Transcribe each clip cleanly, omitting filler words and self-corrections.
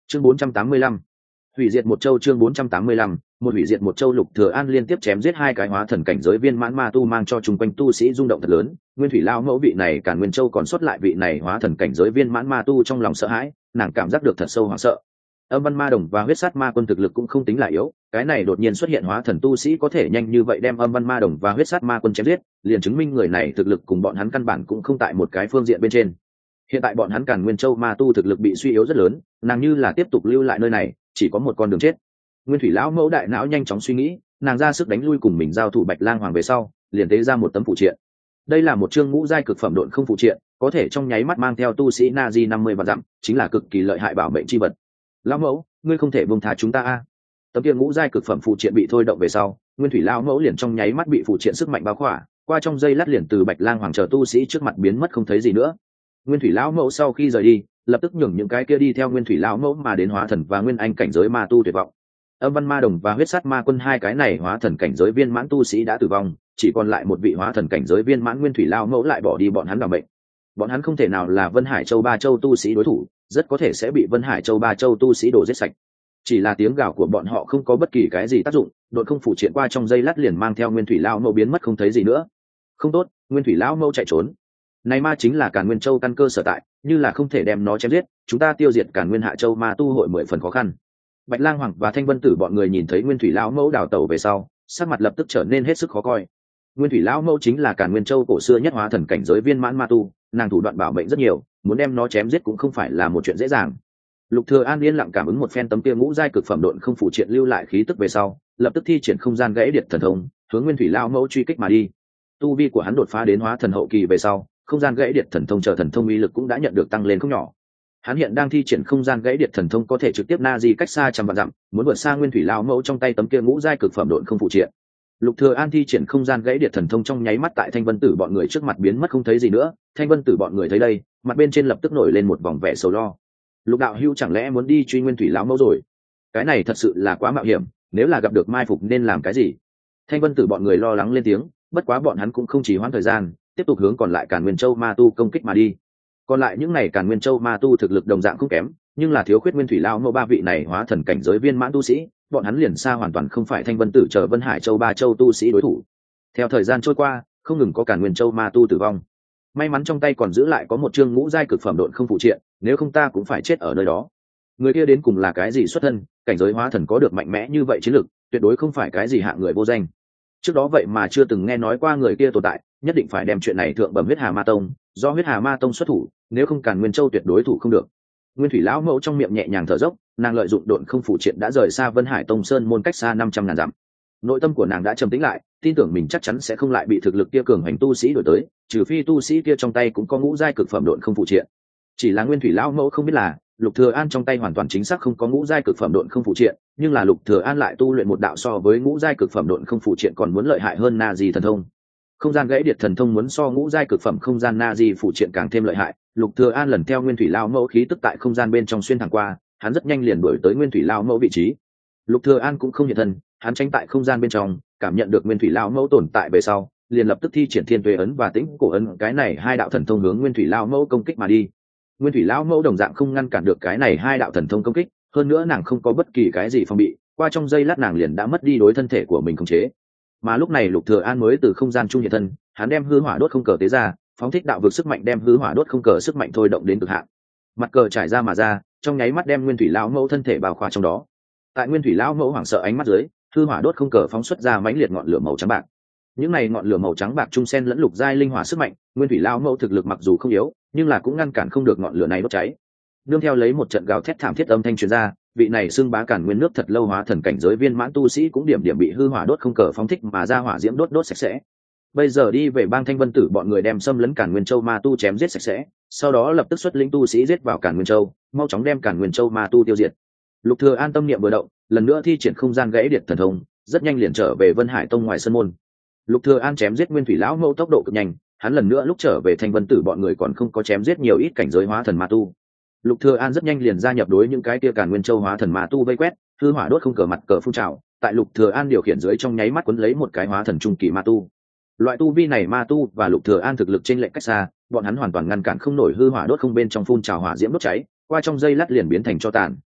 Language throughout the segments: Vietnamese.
Chương 485. Hủy diệt một châu. Chương 485. Một hủy diệt một châu. Lục Thừa An liên tiếp chém giết hai cái hóa thần cảnh giới viên mãn ma tu, mang cho chung quanh tu sĩ rung động thật lớn. Nguyên thủy lao mẫu vị này Càn Nguyên Châu còn xuất lại vị này hóa thần cảnh giới viên mãn ma tu trong lòng sợ hãi, nàng cảm giác được thật sâu hoảng sợ. Âm Văn Ma Đồng và Huyết Sát Ma Quân thực lực cũng không tính là yếu, cái này đột nhiên xuất hiện hóa thần tu sĩ có thể nhanh như vậy đem Âm Văn Ma Đồng và Huyết Sát Ma Quân chém giết, liền chứng minh người này thực lực cùng bọn hắn căn bản cũng không tại một cái phương diện bên trên. Hiện tại bọn hắn Càn Nguyên Châu ma tu thực lực bị suy yếu rất lớn, nàng như là tiếp tục lưu lại nơi này, chỉ có một con đường chết. Nguyên thủy lão mẫu đại não nhanh chóng suy nghĩ, nàng ra sức đánh lui cùng mình giao thủ Bạch Lang Hoàng về sau, liền tế ra một tấm phụ triện. Đây là một chương ngũ giai cực phẩm độn không phụ triện, có thể trong nháy mắt mang theo tu sĩ Nazi 50 vạn dặm, chính là cực kỳ lợi hại bảo mệnh chi vật. Lão mẫu, ngươi không thể buông tha chúng ta a. Tấm kia ngũ giai cực phẩm phụ triện bị thôi động về sau, Nguyên thủy lão mẫu liền trong nháy mắt bị phụ triện sức mạnh bao khỏa, qua trong giây lát liền từ Bạch Lang Hoàng chờ tu sĩ trước mặt biến mất không thấy gì nữa. Nguyên thủy lão mẫu sau khi rời đi, lập tức nhường những cái kia đi theo Nguyên thủy lão mẫu mà đến hóa thần và nguyên anh cảnh giới ma tu tuyệt vọng. Âm Văn Ma Đồng và Huyết Sát Ma Quân hai cái này hóa thần cảnh giới viên mãn tu sĩ đã tử vong, chỉ còn lại một vị hóa thần cảnh giới viên mãn Nguyên thủy lão mẫu lại bỏ đi bọn hắn đảm bệnh. Bọn hắn không thể nào là Vân Hải Châu Ba Châu tu sĩ đối thủ, rất có thể sẽ bị Vân Hải Châu Ba Châu tu sĩ đổ giết sạch. Chỉ là tiếng gào của bọn họ không có bất kỳ cái gì tác dụng, đột không phủ triện qua trong giây lát liền mang theo Nguyên thủy lão mẫu biến mất không thấy gì nữa. Không tốt, Nguyên thủy lão mẫu chạy trốn. Này ma chính là Càn Nguyên Châu căn cơ sở tại, như là không thể đem nó chém giết, chúng ta tiêu diệt Càn Nguyên Hạ Châu ma tu hội 10 phần khó khăn. Bạch Lang Hoàng và Thanh Vân Tử bọn người nhìn thấy Nguyên thủy lão mẫu đào tẩu về sau, sắc mặt lập tức trở nên hết sức khó coi. Nguyên thủy lão mẫu chính là Càn Nguyên Châu cổ xưa nhất hóa thần cảnh giới viên mãn ma tu, nàng thủ đoạn bảo mệnh rất nhiều, muốn đem nó chém giết cũng không phải là một chuyện dễ dàng. Lục Thừa An yên lặng cảm ứng một phen tấm kia ngũ giai cực phẩm độn không phụ triện lưu lại khí tức về sau, lập tức thi triển không gian gãy điệt thần thông, hướng Nguyên thủy lão mẫu truy kích mà đi. Tu vi của hắn đột phá đến hóa thần hậu kỳ về sau, không gian gãy điệt thần thông chờ thần thông uy lực cũng đã nhận được tăng lên không nhỏ. Hắn hiện đang thi triển không gian gãy điệt thần thông có thể trực tiếp na di cách xa trăm vạn dặm, muốn vượt xa Nguyên thủy lão mẫu trong tay tấm kia ngũ giai cực phẩm độn không phụ triện. Lục Thừa An thi triển không gian gãy điệt thần thông trong nháy mắt tại Thanh Vân Tử bọn người trước mặt biến mất không thấy gì nữa. Thanh Vân Tử bọn người thấy đây, mặt bên trên lập tức nổi lên một vòng vẻ sầu lo. Lục đạo hữu chẳng lẽ muốn đi truy Nguyên thủy lão mẫu rồi? Cái này thật sự là quá mạo hiểm, nếu là gặp được mai phục nên làm cái gì? Thanh Vân Tử bọn người lo lắng lên tiếng, bất quá bọn hắn cũng không chỉ hoãn thời gian, tiếp tục hướng còn lại Càn Nguyên Châu ma tu công kích mà đi. Còn lại những này Càn Nguyên Châu ma tu thực lực đồng dạng không kém, nhưng là thiếu khuyết Nguyên thủy lão mẫu ba vị này hóa thần cảnh giới viên mãn tu sĩ, bọn hắn liền xa hoàn toàn không phải Thanh Vân Tử chờ Vân Hải Châu Ba Châu tu sĩ đối thủ. Theo thời gian trôi qua, không ngừng có Càn Nguyên Châu ma tu tử vong. May mắn trong tay còn giữ lại có một chương ngũ giai cực phẩm độn không phụ triện, nếu không ta cũng phải chết ở nơi đó. Người kia đến cùng là cái gì xuất thân, cảnh giới hóa thần có được mạnh mẽ như vậy chiến lực, tuyệt đối không phải cái gì hạng người vô danh. Trước đó vậy mà chưa từng nghe nói qua người kia tồn tại, nhất định phải đem chuyện này thượng bẩm Huyết Hà Ma Tông, do Huyết Hà Ma Tông xuất thủ, nếu không Càn Nguyên Châu tuyệt đối thủ không được. Nguyên thủy lão mẫu trong miệng nhẹ nhàng thở dốc, nàng lợi dụng độn không phụ triện đã rời xa Vân Hải Tông Sơn môn cách xa 500.000 dặm. Nội tâm của nàng đã trầm tĩnh lại, tin tưởng mình chắc chắn sẽ không lại bị thực lực kia cường hành tu sĩ đuổi tới, trừ phi tu sĩ kia trong tay cũng có ngũ giai cực phẩm độn không phụ triện. Chỉ là Nguyên thủy lão mẫu không biết là, Lục Thừa An trong tay hoàn toàn chính xác không có ngũ giai cực phẩm độn không phụ triện, nhưng là Lục Thừa An lại tu luyện một đạo so với ngũ giai cực phẩm độn không phụ triện còn muốn lợi hại hơn Na Di thần thông. Không gian gãy điệt thần thông muốn so ngũ giai cực phẩm không gian Na Di phụ triện càng thêm lợi hại. Lục Thừa An lần theo Nguyên thủy lão mẫu khí tức tại không gian bên trong xuyên thẳng qua, hắn rất nhanh liền đuổi tới Nguyên thủy lão mẫu vị trí. Lục Thừa An cũng không hiện thân, hắn tránh tại không gian bên trong, cảm nhận được Nguyên thủy lão mẫu tồn tại về sau, liền lập tức thi triển Thiên Tuế ấn và Tĩnh Cổ ấn, cái này hai đạo thần thông hướng Nguyên thủy lão mẫu công kích mà đi. Nguyên thủy lão mẫu đồng dạng không ngăn cản được cái này hai đạo thần thông công kích, hơn nữa nàng không có bất kỳ cái gì phòng bị, qua trong giây lát nàng liền đã mất đi đối thân thể của mình khống chế. Mà lúc này Lục Thừa An mới từ không gian trung hiện thân, hắn đem hư hỏa đốt không cờ tế ra, phóng thích đạo vực sức mạnh đem hư hỏa đốt không cờ sức mạnh thôi động đến cực hạn. Mặt cờ trải ra mà ra, trong nháy mắt đem Nguyên thủy lão mẫu thân thể bao khỏa trong đó. Tại Nguyên thủy lão mẫu hoảng sợ ánh mắt dưới, hư hỏa đốt không cờ phóng xuất ra mãnh liệt ngọn lửa màu trắng bạc. Những này ngọn lửa màu trắng bạc trung xen lẫn lục giai linh hỏa sức mạnh, Nguyên thủy lão mẫu thực lực mặc dù không yếu, nhưng là cũng ngăn cản không được ngọn lửa này đốt cháy. Nương theo lấy một trận gào thét thảm thiết âm thanh truyền ra, vị này xưng bá Càn Nguyên nước thật lâu hóa thần cảnh giới viên mãn tu sĩ cũng điểm điểm bị hư hỏa đốt không cờ phóng thích mà ra hỏa diễm đốt sạch sẽ. Bây giờ đi về bang Thanh Vân Tử bọn người đem xâm lấn Càn Nguyên Châu ma tu chém giết sạch sẽ, sau đó lập tức xuất lĩnh tu sĩ giết vào Càn Nguyên Châu, mau chóng đem Càn Nguyên Châu ma tu tiêu diệt. Lục Thừa An tâm niệm vừa động, lần nữa thi triển không gian gãy điệt thần thông, rất nhanh liền trở về Vân Hải Tông ngoài sân môn. Lục Thừa An chém giết Nguyên thủy lão mẫu tốc độ cực nhanh, hắn lần nữa lúc trở về Thanh Vân Tử bọn người còn không có chém giết nhiều ít cảnh giới hóa thần ma tu. Lục Thừa An rất nhanh liền gia nhập đối những cái kia Càn Nguyên Châu hóa thần ma tu vây quét, hư hỏa đốt không cờ mặt cờ phun trào, tại Lục Thừa An điều khiển dưới trong nháy mắt cuốn lấy một cái hóa thần trung kỳ ma tu. Loại tu vi này ma tu và Lục Thừa An thực lực trên lệch cách xa, bọn hắn hoàn toàn ngăn cản không nổi hư hỏa đốt không bên trong phun trào hỏa diễm đốt cháy, qua trong giây lát liền biến thành tro tàn.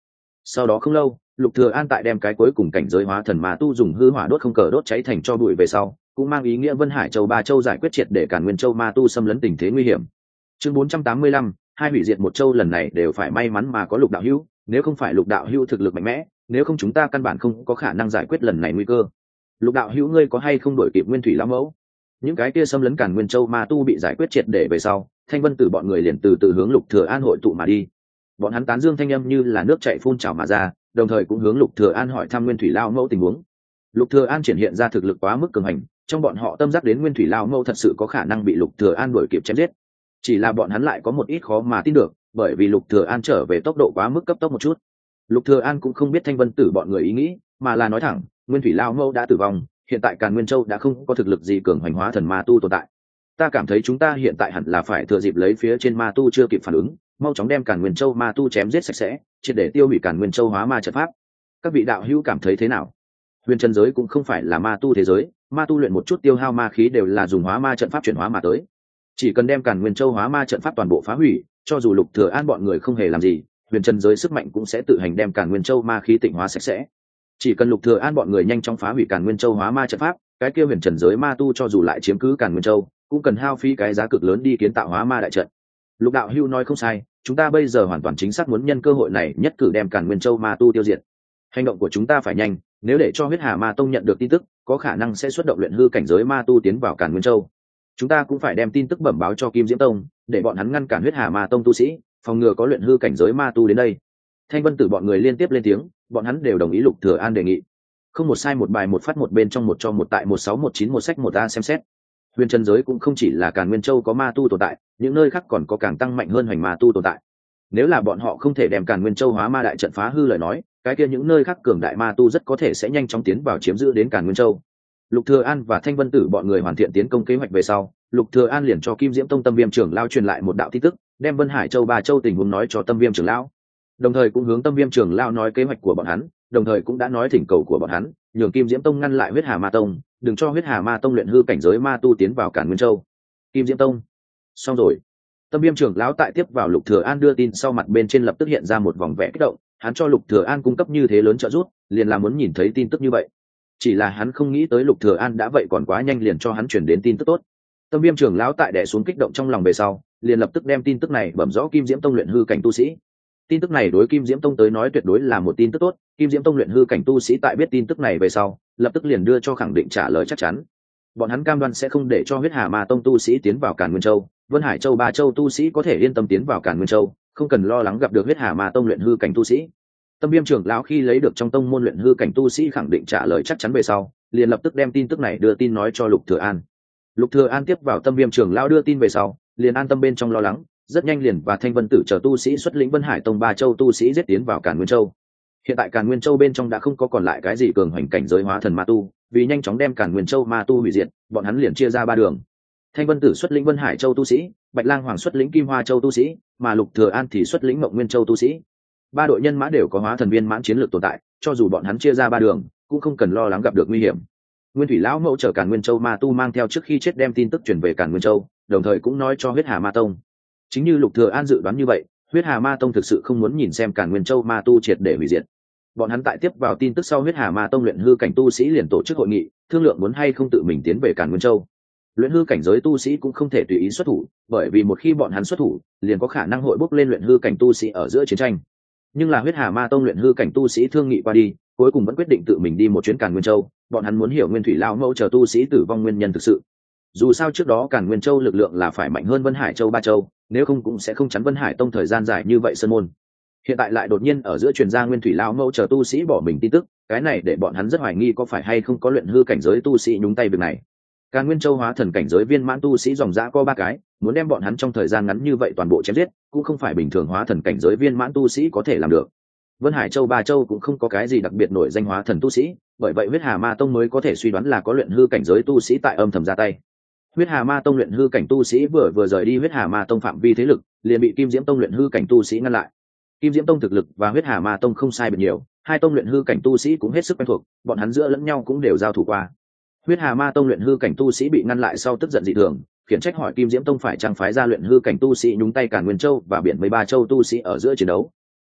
Sau đó không lâu, Lục Thừa An tại đem cái cuối cùng cảnh giới hóa thần ma tu dùng hư hỏa đốt không cờ đốt cháy thành cho bụi về sau, cũng mang ý nghĩa Vân Hải Châu ba châu giải quyết triệt để Càn Nguyên Châu ma tu xâm lấn tình thế nguy hiểm. Chương 485, hai hủy diệt một châu lần này đều phải may mắn mà có Lục đạo hữu, nếu không phải Lục đạo hữu thực lực mạnh mẽ, nếu không chúng ta căn bản không có khả năng giải quyết lần này nguy cơ. Lục đạo hữu ngươi có hay không đổi kịp Nguyên Thủy lão mẫu? Những cái kia xâm lấn Càn Nguyên Châu ma tu bị giải quyết triệt để về sau, Thanh Vân Tử bọn người liền từ từ hướng Lục Thừa An hội tụ mà đi. Bọn hắn tán dương thanh âm như là nước chảy phun trào mà ra, đồng thời cũng hướng Lục Thừa An hỏi thăm Nguyên Thủy lão mẫu tình huống. Lục Thừa An triển hiện ra thực lực quá mức cường hành, trong bọn họ tâm giác đến Nguyên Thủy lão mẫu thật sự có khả năng bị Lục Thừa An đuổi kịp chém giết. Chỉ là bọn hắn lại có một ít khó mà tin được, bởi vì Lục Thừa An trở về tốc độ quá mức cấp tốc một chút. Lục Thừa An cũng không biết Thanh Vân Tử bọn người ý nghĩ, mà là nói thẳng, Nguyên Thủy lão mẫu đã tử vong, hiện tại Càn Nguyên Châu đã không có thực lực gì cường hoành hóa thần ma tu tồn tại. Ta cảm thấy chúng ta hiện tại hẳn là phải thừa dịp lấy phía trên ma tu chưa kịp phản ứng, mau chóng đem Càn Nguyên Châu ma tu chém giết sạch sẽ, triệt để tiêu hủy Càn Nguyên Châu hóa ma trận pháp. Các vị đạo hữu cảm thấy thế nào? Huyền chân giới cũng không phải là ma tu thế giới, ma tu luyện một chút tiêu hao ma khí đều là dùng hóa ma trận pháp chuyển hóa mà tới. Chỉ cần đem Càn Nguyên Châu hóa ma trận pháp toàn bộ phá hủy, cho dù Lục Thừa An bọn người không hề làm gì, huyền chân giới sức mạnh cũng sẽ tự hành đem Càn Nguyên Châu ma khí tịnh hóa sạch sẽ. Chỉ cần Lục Thừa An bọn người nhanh chóng phá hủy Càn Nguyên Châu hóa ma trận pháp, cái kia huyền trần giới ma tu cho dù lại chiếm cứ Càn Nguyên Châu, cũng cần hao phí cái giá cực lớn đi kiến tạo hóa ma đại trận. Lục đạo hưu nói không sai, chúng ta bây giờ hoàn toàn chính xác muốn nhân cơ hội này nhất cử đem Càn Nguyên Châu ma tu tiêu diệt. Hành động của chúng ta phải nhanh, nếu để cho Huyết Hà Ma Tông nhận được tin tức, có khả năng sẽ xuất động luyện hư cảnh giới ma tu tiến vào Càn Nguyên Châu. Chúng ta cũng phải đem tin tức bẩm báo cho Kim Diễm Tông, để bọn hắn ngăn cản Huyết Hà Ma Tông tu sĩ, phòng ngừa có luyện hư cảnh giới ma tu đến đây. Thanh Vân Tử bọn người liên tiếp lên tiếng, bọn hắn đều đồng ý Lục Thừa An đề nghị. Không một sai một bài một phát một bên trong một cho một tại 16191 sách một a xem xét. Huyền chân giới cũng không chỉ là Càn Nguyên Châu có ma tu tồn tại, những nơi khác còn có càng tăng mạnh hơn hoành ma tu tồn tại. Nếu là bọn họ không thể đem Càn Nguyên Châu hóa ma đại trận phá hư lời nói, cái kia những nơi khác cường đại ma tu rất có thể sẽ nhanh chóng tiến vào chiếm giữ đến Càn Nguyên Châu. Lục Thừa An và Thanh Vân Tử bọn người hoàn thiện tiến công kế hoạch về sau, Lục Thừa An liền cho Kim Diễm Tông Tâm Viêm trưởng lão truyền lại một đạo tin tức, đem Vân Hải Châu ba châu tình huống nói cho Tâm Viêm trưởng lão. Đồng thời cũng hướng Tâm Viêm trưởng lão nói kế hoạch của bọn hắn, đồng thời cũng đã nói thỉnh cầu của bọn hắn, nhường Kim Diễm Tông ngăn lại Huyết Hà Ma Tông, đừng cho Huyết Hà Ma Tông luyện hư cảnh giới ma tu tiến vào Càn Nguyên Châu. Kim Diễm Tông. Xong rồi. Tâm Viêm trưởng lão tại tiếp vào Lục Thừa An đưa tin sau mặt bên trên lập tức hiện ra một vòng vẻ kích động, hắn cho Lục Thừa An cung cấp như thế lớn trợ giúp, liền là muốn nhìn thấy tin tức như vậy. Chỉ là hắn không nghĩ tới Lục Thừa An đã vậy còn quá nhanh liền cho hắn truyền đến tin tức tốt. Tâm Viêm trưởng lão tại đè xuống kích động trong lòng về sau, liền lập tức đem tin tức này bẩm rõ Kim Diễm Tông luyện hư cảnh tu sĩ. Tin tức này đối Kim Diễm Tông tới nói tuyệt đối là một tin tức tốt, Kim Diễm Tông luyện hư cảnh tu sĩ tại biết tin tức này về sau, lập tức liền đưa cho khẳng định trả lời chắc chắn. Bọn hắn cam đoan sẽ không để cho Huyết Hà Ma Tông tu sĩ tiến vào Càn Nguyên Châu, Vân Hải Châu ba châu tu sĩ có thể yên tâm tiến vào Càn Nguyên Châu, không cần lo lắng gặp được Huyết Hà Ma Tông luyện hư cảnh tu sĩ. Tâm Viêm trưởng lão khi lấy được trong tông môn luyện hư cảnh tu sĩ khẳng định trả lời chắc chắn về sau, liền lập tức đem tin tức này đưa tin nói cho Lục Thừa An. Lục Thừa An tiếp vào Tâm Viêm trưởng lão đưa tin về sau, liền an tâm bên trong lo lắng, rất nhanh liền và Thanh Vân Tử chờ tu sĩ xuất lĩnh Vân Hải Tông ba châu tu sĩ giết tiến vào Càn Nguyên Châu. Hiện tại Càn Nguyên Châu bên trong đã không có còn lại cái gì cường hoành cảnh giới hóa thần ma tu, vì nhanh chóng đem Càn Nguyên Châu ma tu hủy diệt, bọn hắn liền chia ra ba đường. Thanh Vân Tử xuất lĩnh Vân Hải Châu tu sĩ, Bạch Lang Hoàng xuất lĩnh Kim Hoa Châu tu sĩ, mà Lục Thừa An thì xuất lĩnh Mộng Nguyên Châu tu sĩ. Ba đội nhân mã đều có hóa thần viên mãn chiến lược tồn tại, cho dù bọn hắn chia ra ba đường, cũng không cần lo lắng gặp được nguy hiểm. Nguyên Thủy lão mẫu chở Càn Nguyên Châu ma tu mang theo trước khi chết đem tin tức truyền về Càn Nguyên Châu, đồng thời cũng nói cho Huyết Hà Ma Tông. Chính như Lục Thừa An dự đoán như vậy, Huyết Hà Ma Tông thực sự không muốn nhìn xem Càn Nguyên Châu ma tu triệt để hủy diệt. Bọn hắn tại tiếp vào tin tức sau Huyết Hà Ma Tông luyện hư cảnh tu sĩ liền tổ chức hội nghị, thương lượng muốn hay không tự mình tiến về Càn Nguyên Châu. Luyện hư cảnh giới tu sĩ cũng không thể tùy ý xuất thủ, bởi vì một khi bọn hắn xuất thủ, liền có khả năng hội bốc lên luyện hư cảnh tu sĩ ở giữa chiến tranh. Nhưng là Huyết Hà Ma Tông luyện hư cảnh tu sĩ thương nghị qua đi, cuối cùng vẫn quyết định tự mình đi một chuyến Càn Nguyên Châu, bọn hắn muốn hiểu Nguyên Thủy lão mẫu chờ tu sĩ tử vong nguyên nhân thực sự. Dù sao trước đó Càn Nguyên Châu lực lượng là phải mạnh hơn Vân Hải Châu ba châu, nếu không cũng sẽ không chắn Vân Hải Tông thời gian dài như vậy sơn môn. Hiện tại lại đột nhiên ở giữa truyền ra Nguyên Thủy lão mẫu chờ tu sĩ bỏ mình tin tức, cái này để bọn hắn rất hoài nghi có phải hay không có luyện hư cảnh giới tu sĩ nhúng tay việc này. Càn Nguyên Châu hóa thần cảnh giới viên mãn tu sĩ dòng dã có ba cái, muốn đem bọn hắn trong thời gian ngắn như vậy toàn bộ chém giết, cũng không phải bình thường hóa thần cảnh giới viên mãn tu sĩ có thể làm được. Vân Hải Châu ba châu cũng không có cái gì đặc biệt nổi danh hóa thần tu sĩ, bởi vậy Huyết Hà Ma Tông mới có thể suy đoán là có luyện hư cảnh giới tu sĩ tại âm thầm ra tay. Huyết Hà Ma Tông luyện hư cảnh tu sĩ vừa rời đi Huyết Hà Ma Tông phạm vi thế lực, liền bị Kim Diễm Tông luyện hư cảnh tu sĩ ngăn lại. Kim Diễm Tông thực lực và Huyết Hà Ma Tông không sai biệt nhiều, hai tông luyện hư cảnh tu sĩ cũng hết sức quen thuộc, bọn hắn giữa lẫn nhau cũng đều giao thủ qua. Huyết Hà Ma Tông luyện hư cảnh tu sĩ bị ngăn lại sau tức giận dị thường, khiển trách hỏi Kim Diễm Tông phải trang phái ra luyện hư cảnh tu sĩ nhúng tay Càn Nguyên Châu và biển 13 châu tu sĩ ở giữa chiến đấu.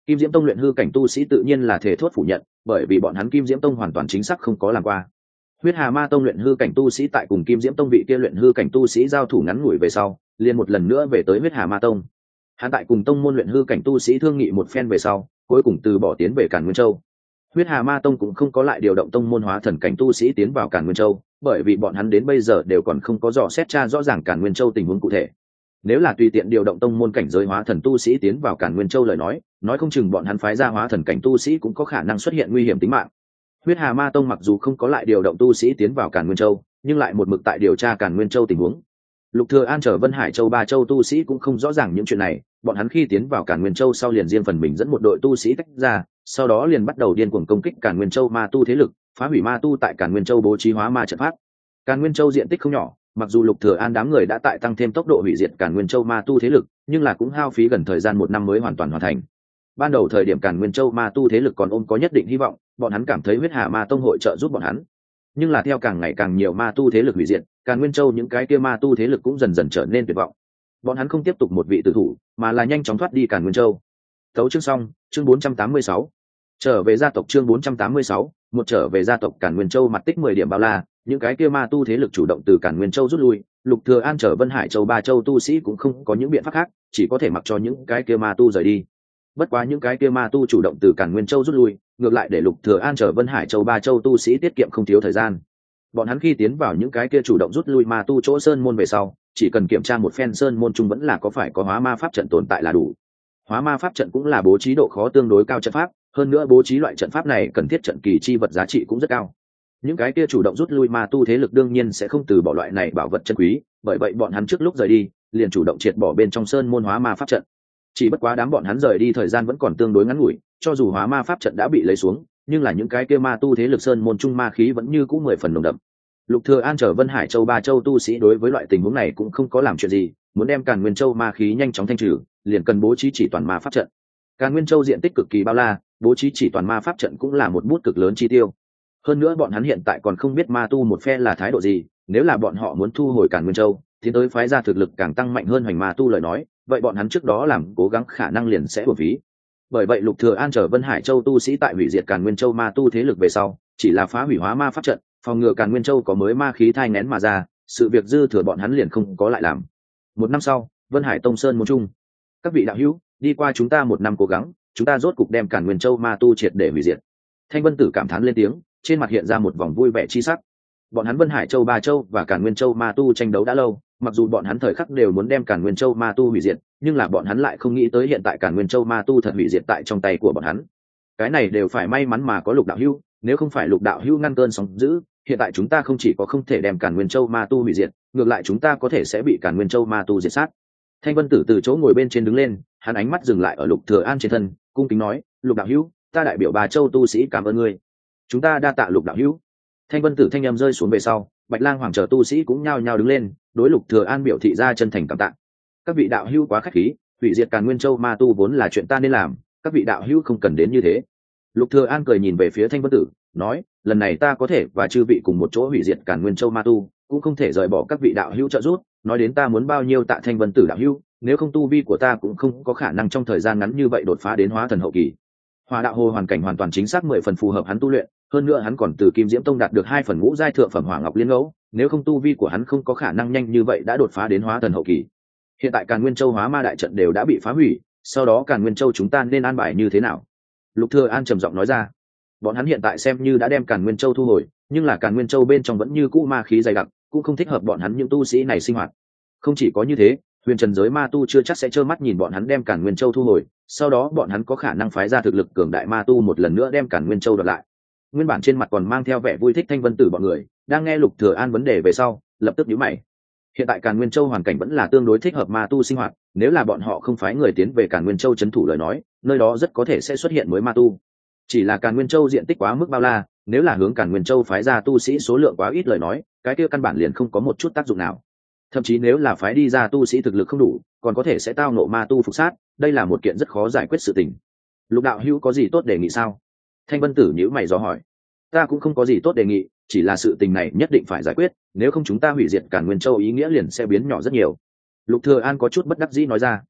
Kim Diễm Tông luyện hư cảnh tu sĩ tự nhiên là thể thốt phủ nhận, bởi vì bọn hắn Kim Diễm Tông hoàn toàn chính xác không có làm qua. Huyết Hà Ma Tông luyện hư cảnh tu sĩ tại cùng Kim Diễm Tông vị kia luyện hư cảnh tu sĩ giao thủ ngắn ngủi về sau, liền một lần nữa về tới Huyết Hà Ma Tông. Hắn tại cùng tông môn luyện hư cảnh tu sĩ thương nghị một phen về sau, cuối cùng từ bỏ tiến về Càn Nguyên Châu. Huyết Hà Ma Tông cũng không có lại điều động tông môn hóa thần cảnh tu sĩ tiến vào Càn Nguyên Châu, bởi vì bọn hắn đến bây giờ đều còn không có dò xét tra rõ ràng Càn Nguyên Châu tình huống cụ thể. Nếu là tùy tiện điều động tông môn cảnh giới hóa thần tu sĩ tiến vào Càn Nguyên Châu lời nói không chừng bọn hắn phái ra hóa thần cảnh tu sĩ cũng có khả năng xuất hiện nguy hiểm tính mạng. Huyết Hà Ma Tông mặc dù không có lại điều động tu sĩ tiến vào Càn Nguyên Châu, nhưng lại một mực tại điều tra Càn Nguyên Châu tình huống. Lục Thừa An trở Vân Hải Châu ba châu tu sĩ cũng không rõ ràng những chuyện này, bọn hắn khi tiến vào Càn Nguyên Châu sau liền riêng phần mình dẫn một đội tu sĩ tách ra, sau đó liền bắt đầu điên cuồng công kích Càn Nguyên Châu ma tu thế lực, phá hủy ma tu tại Càn Nguyên Châu bố trí hóa ma trận pháp. Càn Nguyên Châu diện tích không nhỏ, mặc dù Lục Thừa An đám người đã tại tăng thêm tốc độ hủy diệt Càn Nguyên Châu ma tu thế lực, nhưng là cũng hao phí gần thời gian 1 năm mới hoàn toàn hoàn thành. Ban đầu thời điểm Càn Nguyên Châu ma tu thế lực còn ôm có nhất định hy vọng, bọn hắn cảm thấy Huyết Hà Ma Tông hội trợ giúp bọn hắn. Nhưng là theo càng ngày càng nhiều ma tu thế lực hủy diệt, Càn Nguyên Châu những cái kia ma tu thế lực cũng dần dần trở nên tuyệt vọng. Bọn hắn không tiếp tục một vị tử thủ, mà là nhanh chóng thoát đi Càn Nguyên Châu. Tấu chương xong, chương 486. Trở về gia tộc chương 486, một trở về gia tộc Càn Nguyên Châu mặt tích 10 điểm bao la, những cái kia ma tu thế lực chủ động từ Càn Nguyên Châu rút lui, Lục Thừa An trở Vân Hải Châu ba châu tu sĩ cũng không có những biện pháp khác, chỉ có thể mặc cho những cái kia ma tu rời đi. Bất quá những cái kia ma tu chủ động từ Càn Nguyên Châu rút lui, ngược lại để Lục Thừa An trở Vân Hải Châu ba châu tu sĩ tiết kiệm không thiếu thời gian. Bọn hắn khi tiến vào những cái kia chủ động rút lui ma tu chỗ sơn môn về sau, chỉ cần kiểm tra một phen sơn môn chung vẫn là có phải có hóa ma pháp trận tồn tại là đủ. Hóa ma pháp trận cũng là bố trí độ khó tương đối cao trận pháp, hơn nữa bố trí loại trận pháp này cần thiết trận kỳ chi vật giá trị cũng rất cao. Những cái kia chủ động rút lui ma tu thế lực đương nhiên sẽ không từ bỏ loại này bảo vật chân quý, bởi vậy bọn hắn trước lúc rời đi, liền chủ động triệt bỏ bên trong sơn môn hóa ma pháp trận. Chỉ bất quá đám bọn hắn rời đi thời gian vẫn còn tương đối ngắn ngủi, cho dù hóa ma pháp trận đã bị lấy xuống, nhưng là những cái kia ma tu thế lực sơn môn trung ma khí vẫn như cũ 10 phần nồng đậm. Lục Thừa An trở Vân Hải Châu ba châu tu sĩ đối với loại tình huống này cũng không có làm chuyện gì, muốn đem Càn Nguyên Châu ma khí nhanh chóng thanh trừ, liền cần bố trí chỉ toàn ma pháp trận. Càn Nguyên Châu diện tích cực kỳ bao la, bố trí chỉ toàn ma pháp trận cũng là một bút cực lớn chi tiêu. Hơn nữa bọn hắn hiện tại còn không biết ma tu một phe là thái độ gì, nếu là bọn họ muốn thu hồi Càn Nguyên Châu, tiến tới phái ra thực lực càng tăng mạnh hơn hoành ma tu lời nói, vậy bọn hắn trước đó làm cố gắng khả năng liền sẽ uổng phí. Bởi vậy Lục Thừa An trở Vân Hải Châu tu sĩ tại hủy diệt Càn Nguyên Châu ma tu thế lực về sau, chỉ là phá hủy hóa ma pháp trận, phòng ngừa Càn Nguyên Châu có mới ma khí thai nghén mà ra, sự việc dư thừa bọn hắn liền không có lại làm. 1 năm sau, Vân Hải Tông Sơn môn trung, các vị đạo hữu, đi qua chúng ta 1 năm cố gắng, chúng ta rốt cục đem Càn Nguyên Châu ma tu triệt để hủy diệt. Thanh Vân Tử cảm thán lên tiếng, trên mặt hiện ra một vòng vui vẻ chi sắc. Bọn hắn Vân Hải Châu ba châu và Càn Nguyên Châu ma tu tranh đấu đã lâu, mặc dù bọn hắn thời khắc đều muốn đem Càn Nguyên Châu ma tu hủy diệt, nhưng là bọn hắn lại không nghĩ tới hiện tại Càn Nguyên Châu ma tu thật hủy diệt tại trong tay của bọn hắn. Cái này đều phải may mắn mà có Lục đạo hữu, nếu không phải Lục đạo hữu ngăn cơn sóng dữ, hiện tại chúng ta không chỉ có không thể đem Càn Nguyên Châu ma tu hủy diệt, ngược lại chúng ta có thể sẽ bị Càn Nguyên Châu ma tu diệt sát. Thanh Vân Tử từ chỗ ngồi bên trên đứng lên, hắn ánh mắt dừng lại ở Lục Thừa An trên thân, cung kính nói: "Lục đạo hữu, ta đại biểu ba châu tu sĩ cảm ơn ngươi." "Chúng ta đa tạ Lục đạo hữu." Thanh Vân Tử thanh âm rơi xuống về sau, Bạch Lang Hoàng chờ tu sĩ cũng nhao nhao đứng lên, đối Lục Thừa An biểu thị ra chân thành cảm tạ. "Các vị đạo hữu quá khách khí, hủy diệt Càn Nguyên Châu ma tu vốn là chuyện ta nên làm, các vị đạo hữu không cần đến như thế." Lục Thừa An cười nhìn về phía Thanh Vân Tử, nói: "Lần này ta có thể và chư vị cùng một chỗ hủy diệt Càn Nguyên Châu ma tu, cũng không thể rời bỏ các vị đạo hữu trợ giúp, nói đến ta muốn bao nhiêu tạ Thanh Vân Tử đạo hữu, nếu không tu vi của ta cũng không có khả năng trong thời gian ngắn như vậy đột phá đến hóa thần hậu kỳ." Hỏa đạo hồ hoàn cảnh hoàn toàn chính xác 10 phần phù hợp hắn tu luyện, hơn nữa hắn còn từ Kim Diễm Tông đạt được 2 phần ngũ giai thượng phẩm hỏa ngọc liên ngẫu, nếu không tu vi của hắn không có khả năng nhanh như vậy đã đột phá đến hóa thần hậu kỳ. Hiện tại Càn Nguyên Châu hóa ma đại trận đều đã bị phá hủy, sau đó Càn Nguyên Châu chúng ta nên an bài như thế nào? Lục Thừa An trầm giọng nói ra. Bọn hắn hiện tại xem như đã đem Càn Nguyên Châu thu hồi, nhưng là Càn Nguyên Châu bên trong vẫn như cũ ma khí dày đặc, cũng không thích hợp bọn hắn những tu sĩ này sinh hoạt. Không chỉ có như thế, huyền trần giới ma tu chưa chắc sẽ trơ mắt nhìn bọn hắn đem Càn Nguyên Châu thu hồi, sau đó bọn hắn có khả năng phái ra thực lực cường đại ma tu một lần nữa đem Càn Nguyên Châu đoạt lại. Nguyên bản trên mặt còn mang theo vẻ vui thích Thanh Vân Tử bọn người, đang nghe Lục Thừa An vấn đề về sau, lập tức nhíu mày. Hiện tại Càn Nguyên Châu hoàn cảnh vẫn là tương đối thích hợp ma tu sinh hoạt, nếu là bọn họ không phái người tiến về Càn Nguyên Châu trấn thủ lời nói, nơi đó rất có thể sẽ xuất hiện mới ma tu. Chỉ là Càn Nguyên Châu diện tích quá mức bao la, nếu là hướng Càn Nguyên Châu phái ra tu sĩ số lượng quá ít lời nói, cái kia căn bản liền không có một chút tác dụng nào. Thậm chí nếu là phái đi ra tu sĩ thực lực không đủ, còn có thể sẽ tao ngộ ma tu phục sát, đây là một kiện rất khó giải quyết sự tình. Lục đạo hữu có gì tốt đề nghị sao? Thanh Vân Tử nhíu mày dò hỏi. Ta cũng không có gì tốt đề nghị, chỉ là sự tình này nhất định phải giải quyết, nếu không chúng ta hủy diệt Càn Nguyên Châu ý nghĩa liền sẽ biến nhỏ rất nhiều. Lục Thừa An có chút bất đắc dĩ nói ra.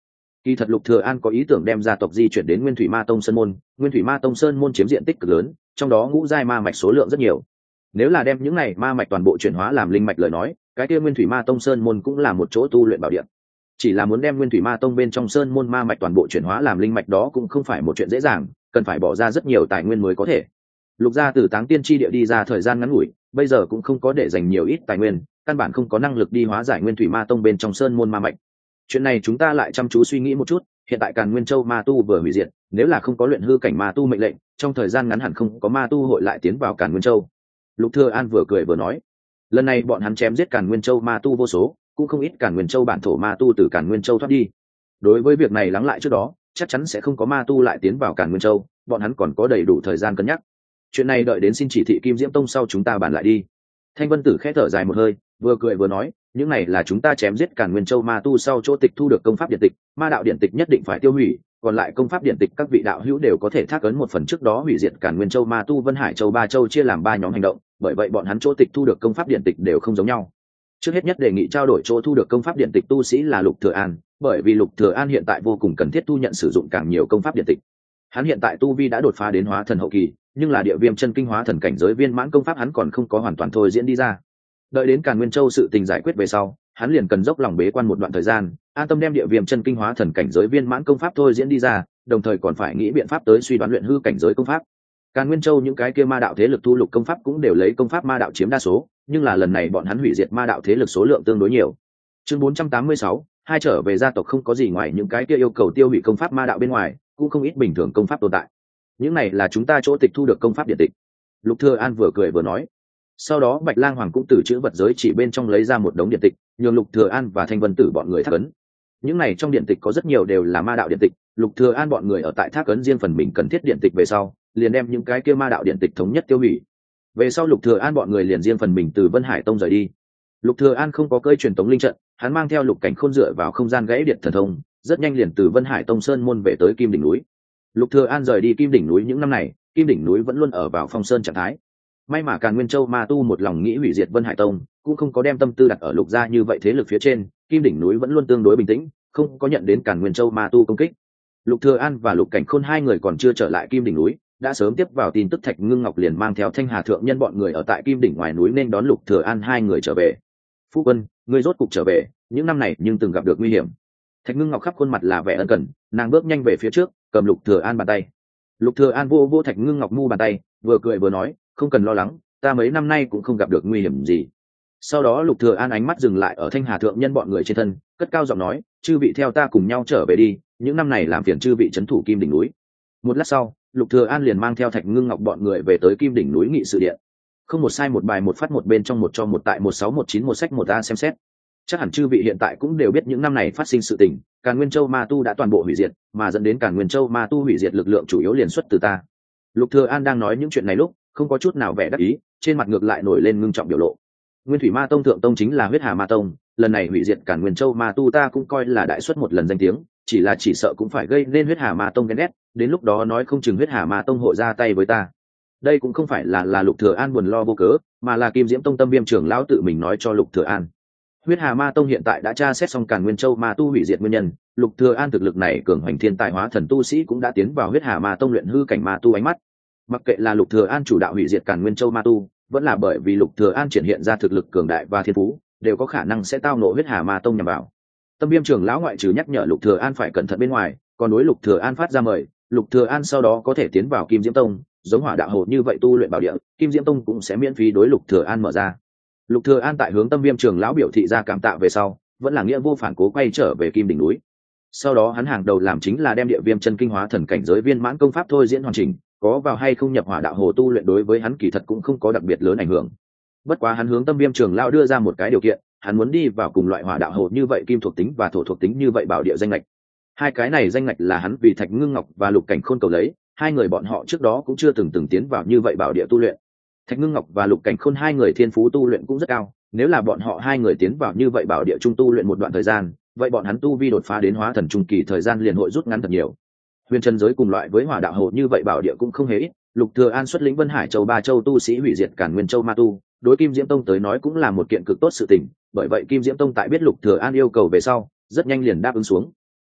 Kỳ thật Lục Thừa An có ý tưởng đem gia tộc di chuyển đến Nguyên Thủy Ma Tông Sơn môn. Nguyên Thủy Ma Tông Sơn môn chiếm diện tích cực lớn, trong đó ngũ giai ma mạch số lượng rất nhiều. Nếu là đem những này ma mạch toàn bộ chuyển hóa làm linh mạch lời nói, cái kia Nguyên Thủy Ma Tông Sơn môn cũng là một chỗ tu luyện bảo địa. Chỉ là muốn đem Nguyên Thủy Ma Tông bên trong Sơn môn ma mạch toàn bộ chuyển hóa làm linh mạch đó cũng không phải một chuyện dễ dàng, cần phải bỏ ra rất nhiều tài nguyên mới có thể. Lục gia từ Táng Tiên chi địa đi ra thời gian ngắn ngủi, bây giờ cũng không có để dành nhiều ít tài nguyên, căn bản không có năng lực đi hóa giải Nguyên Thủy Ma Tông bên trong Sơn môn ma mạch. Chuyện này chúng ta lại chăm chú suy nghĩ một chút, hiện tại Càn Nguyên Châu ma tu vừa hủy diệt, nếu là không có luyện hư cảnh ma tu mệnh lệnh, trong thời gian ngắn hẳn không có ma tu hội lại tiến vào Càn Nguyên Châu. Lục Thừa An vừa cười vừa nói, lần này bọn hắn chém giết Càn Nguyên Châu ma tu vô số, cũng không ít Càn Nguyên Châu bản thổ ma tu từ Càn Nguyên Châu thoát đi. Đối với việc này lắng lại trước đó, chắc chắn sẽ không có ma tu lại tiến vào Càn Nguyên Châu, bọn hắn còn có đầy đủ thời gian cân nhắc. Chuyện này đợi đến xin chỉ thị Kim Diễm Tông sau chúng ta bàn lại đi. Thanh Vân Tử khẽ thở dài một hơi, vừa cười vừa nói, những này là chúng ta chém giết Càn Nguyên Châu ma tu sau chỗ tịch thu được công pháp điện tịch, ma đạo điện tịch nhất định phải tiêu hủy, còn lại công pháp điện tịch các vị đạo hữu đều có thể thác ấn một phần trước đó hủy diệt Càn Nguyên Châu ma tu Vân Hải Châu ba châu chia làm 3 nhóm hành động, bởi vậy bọn hắn chỗ tịch thu được công pháp điện tịch đều không giống nhau. Trước hết nhất đề nghị trao đổi chỗ thu được công pháp điện tịch tu sĩ là Lục Thừa An, bởi vì Lục Thừa An hiện tại vô cùng cần thiết thu nhận sử dụng càng nhiều công pháp điện tịch. Hắn hiện tại tu vi đã đột phá đến hóa thần hậu kỳ, nhưng là địa viêm chân kinh hóa thần cảnh giới viên mãn công pháp hắn còn không có hoàn toàn thôi diễn đi ra. Đợi đến Càn Nguyên Châu sự tình giải quyết về sau, hắn liền cần dốc lòng bế quan một đoạn thời gian, an tâm đem địa viêm chân kinh hóa thần cảnh giới viên mãn công pháp thôi diễn đi ra, đồng thời còn phải nghĩ biện pháp tới suy đoán luyện hư cảnh giới công pháp. Càn Nguyên Châu những cái kia ma đạo thế lực thu lục công pháp cũng đều lấy công pháp ma đạo chiếm đa số, nhưng là lần này bọn hắn hủy diệt ma đạo thế lực số lượng tương đối nhiều. Chương 486, hai trở về gia tộc không có gì ngoài những cái kia yêu cầu tiêu hủy công pháp ma đạo bên ngoài, cũng không ít bình thường công pháp tồn tại. Những này là chúng ta chỗ tịch thu được công pháp điện tịch. Lục Thừa An vừa cười vừa nói. Sau đó Bạch Lang Hoàng cũng từ chữ vật giới chỉ bên trong lấy ra một đống điện tịch, nhường Lục Thừa An và Thanh Vân Tử bọn người thác ấn. Những này trong điện tịch có rất nhiều đều là ma đạo điện tịch, Lục Thừa An bọn người ở tại thác ấn riêng phần mình cần thiết điện tịch về sau, liền đem những cái kia ma đạo điện tịch thống nhất tiêu hủy. Về sau Lục Thừa An bọn người liền riêng phần mình từ Vân Hải Tông rời đi. Lục Thừa An không có cơi truyền tống linh trận, hắn mang theo Lục Cảnh Khôn dựa vào không gian gãy điện thần thông, rất nhanh liền từ Vân Hải Tông sơn môn về tới Kim đỉnh núi. Lục Thừa An rời đi Kim đỉnh núi những năm này, Kim đỉnh núi vẫn luôn ở vào phong sơn trạng thái. May mà Càn Nguyên Châu ma tu một lòng nghĩ hủy diệt Vân Hải Tông, cũng không có đem tâm tư đặt ở Lục gia như vậy thế lực phía trên, Kim đỉnh núi vẫn luôn tương đối bình tĩnh, không có nhận đến Càn Nguyên Châu ma tu công kích. Lục Thừa An và Lục Cảnh Khôn hai người còn chưa trở lại Kim đỉnh núi, đã sớm tiếp vào tin tức Thạch Ngưng Ngọc liền mang theo Thanh Hà thượng nhân bọn người ở tại Kim đỉnh ngoài núi nên đón Lục Thừa An hai người trở về. Phu quân, ngươi rốt cục trở về, những năm này nhưng từng gặp được nguy hiểm. Thạch Ngưng Ngọc khắp khuôn mặt là vẻ ân cần, nàng bước nhanh về phía trước, cầm Lục Thừa An bàn tay. Lục Thừa An vô vô Thạch Ngưng Ngọc mu bàn tay, vừa cười vừa nói, không cần lo lắng, ta mấy năm nay cũng không gặp được nguy hiểm gì. Sau đó Lục Thừa An ánh mắt dừng lại ở Thanh Hà thượng nhân bọn người trên thân, cất cao giọng nói, chư vị theo ta cùng nhau trở về đi, những năm này làm phiền chư vị trấn thủ Kim đỉnh núi. Một lát sau, Lục Thừa An liền mang theo Thạch Ngưng Ngọc bọn người về tới Kim đỉnh núi nghị sự điện. Không một sai một bài một phát một bên trong một cho một tại 1619 một sách một a xem xét. Chắc hẳn chư vị hiện tại cũng đều biết những năm này phát sinh sự tình, Càn Nguyên Châu ma tu đã toàn bộ hủy diệt, mà dẫn đến Càn Nguyên Châu ma tu hủy diệt lực lượng chủ yếu liền xuất từ ta. Lục Thừa An đang nói những chuyện này lúc, không có chút nào vẻ đắc ý, trên mặt ngược lại nổi lên ngưng trọng biểu lộ. Nguyên Thủy Ma Tông thượng tông chính là Huyết Hà Ma Tông, lần này hủy diệt Càn Nguyên Châu ma tu ta cũng coi là đại xuất một lần danh tiếng, chỉ sợ cũng phải gây nên Huyết Hà Ma Tông ghen ghét, đến lúc đó nói không chừng Huyết Hà Ma Tông hội ra tay với ta. Đây cũng không phải là Lục Thừa An buồn lo vô cớ, mà là Kim Diễm Tông Tâm Viêm trưởng lão tự mình nói cho Lục Thừa An. Huyết Hà Ma Tông hiện tại đã tra xét xong Càn Nguyên Châu ma tu hủy diệt nguyên nhân, Lục Thừa An thực lực này cường hoành thiên tài hóa thần tu sĩ cũng đã tiến vào Huyết Hà Ma Tông luyện hư cảnh ma tu ánh mắt. Mặc kệ là Lục Thừa An chủ đạo hủy diệt Càn Nguyên Châu ma tu, vẫn là bởi vì Lục Thừa An triển hiện ra thực lực cường đại và thiên phú, đều có khả năng sẽ tao ngộ Huyết Hà Ma Tông nhằm vào. Tâm Viêm trưởng lão ngoại trừ nhắc nhở Lục Thừa An phải cẩn thận bên ngoài, còn đối Lục Thừa An phát ra mời, Lục Thừa An sau đó có thể tiến vào Kim Diễm Tông, giống Hỏa Đạo Hồ như vậy tu luyện bảo địa, Kim Diễm Tông cũng sẽ miễn phí đối Lục Thừa An mở ra. Lục Thừa An tại hướng Tâm Viêm trưởng lão biểu thị ra cảm tạ về sau, vẫn là nghĩa vô phản cố quay trở về Kim đỉnh núi. Sau đó hắn hàng đầu làm chính là đem địa viêm chân kinh hóa thần cảnh giới viên mãn công pháp thôi diễn hoàn chỉnh, có vào hay không nhập Hỏa Đạo Hồ tu luyện đối với hắn kỳ thật cũng không có đặc biệt lớn ảnh hưởng. Bất quá hắn hướng Tâm Viêm trưởng lão đưa ra một cái điều kiện, hắn muốn đi vào cùng loại Hỏa Đạo Hồ như vậy kim thuộc tính và thổ thuộc tính như vậy bảo địa danh ngạch. Hai cái này danh ngạch là hắn vì Thạch Ngưng Ngọc và Lục Cảnh Khôn cầu lấy, hai người bọn họ trước đó cũng chưa từng tiến vào như vậy bảo địa tu luyện. Thạch Ngưng Ngọc và Lục Cảnh Khôn hai người thiên phú tu luyện cũng rất cao, nếu là bọn họ hai người tiến vào như vậy bảo địa trung tu luyện một đoạn thời gian, vậy bọn hắn tu vi đột phá đến hóa thần trung kỳ thời gian liền hội rút ngắn thật nhiều. Huyền Trần giới cùng loại với Hỏa Đạo Hồ như vậy bảo địa cũng không hề ít, Lục Thừa An xuất lĩnh Vân Hải Châu ba châu tu sĩ hủy diệt Càn Nguyên Châu ma tu, đối Kim Diễm Tông tới nói cũng là một kiện cực tốt sự tình, bởi vậy Kim Diễm Tông tại biết Lục Thừa An yêu cầu về sau, rất nhanh liền đáp ứng xuống.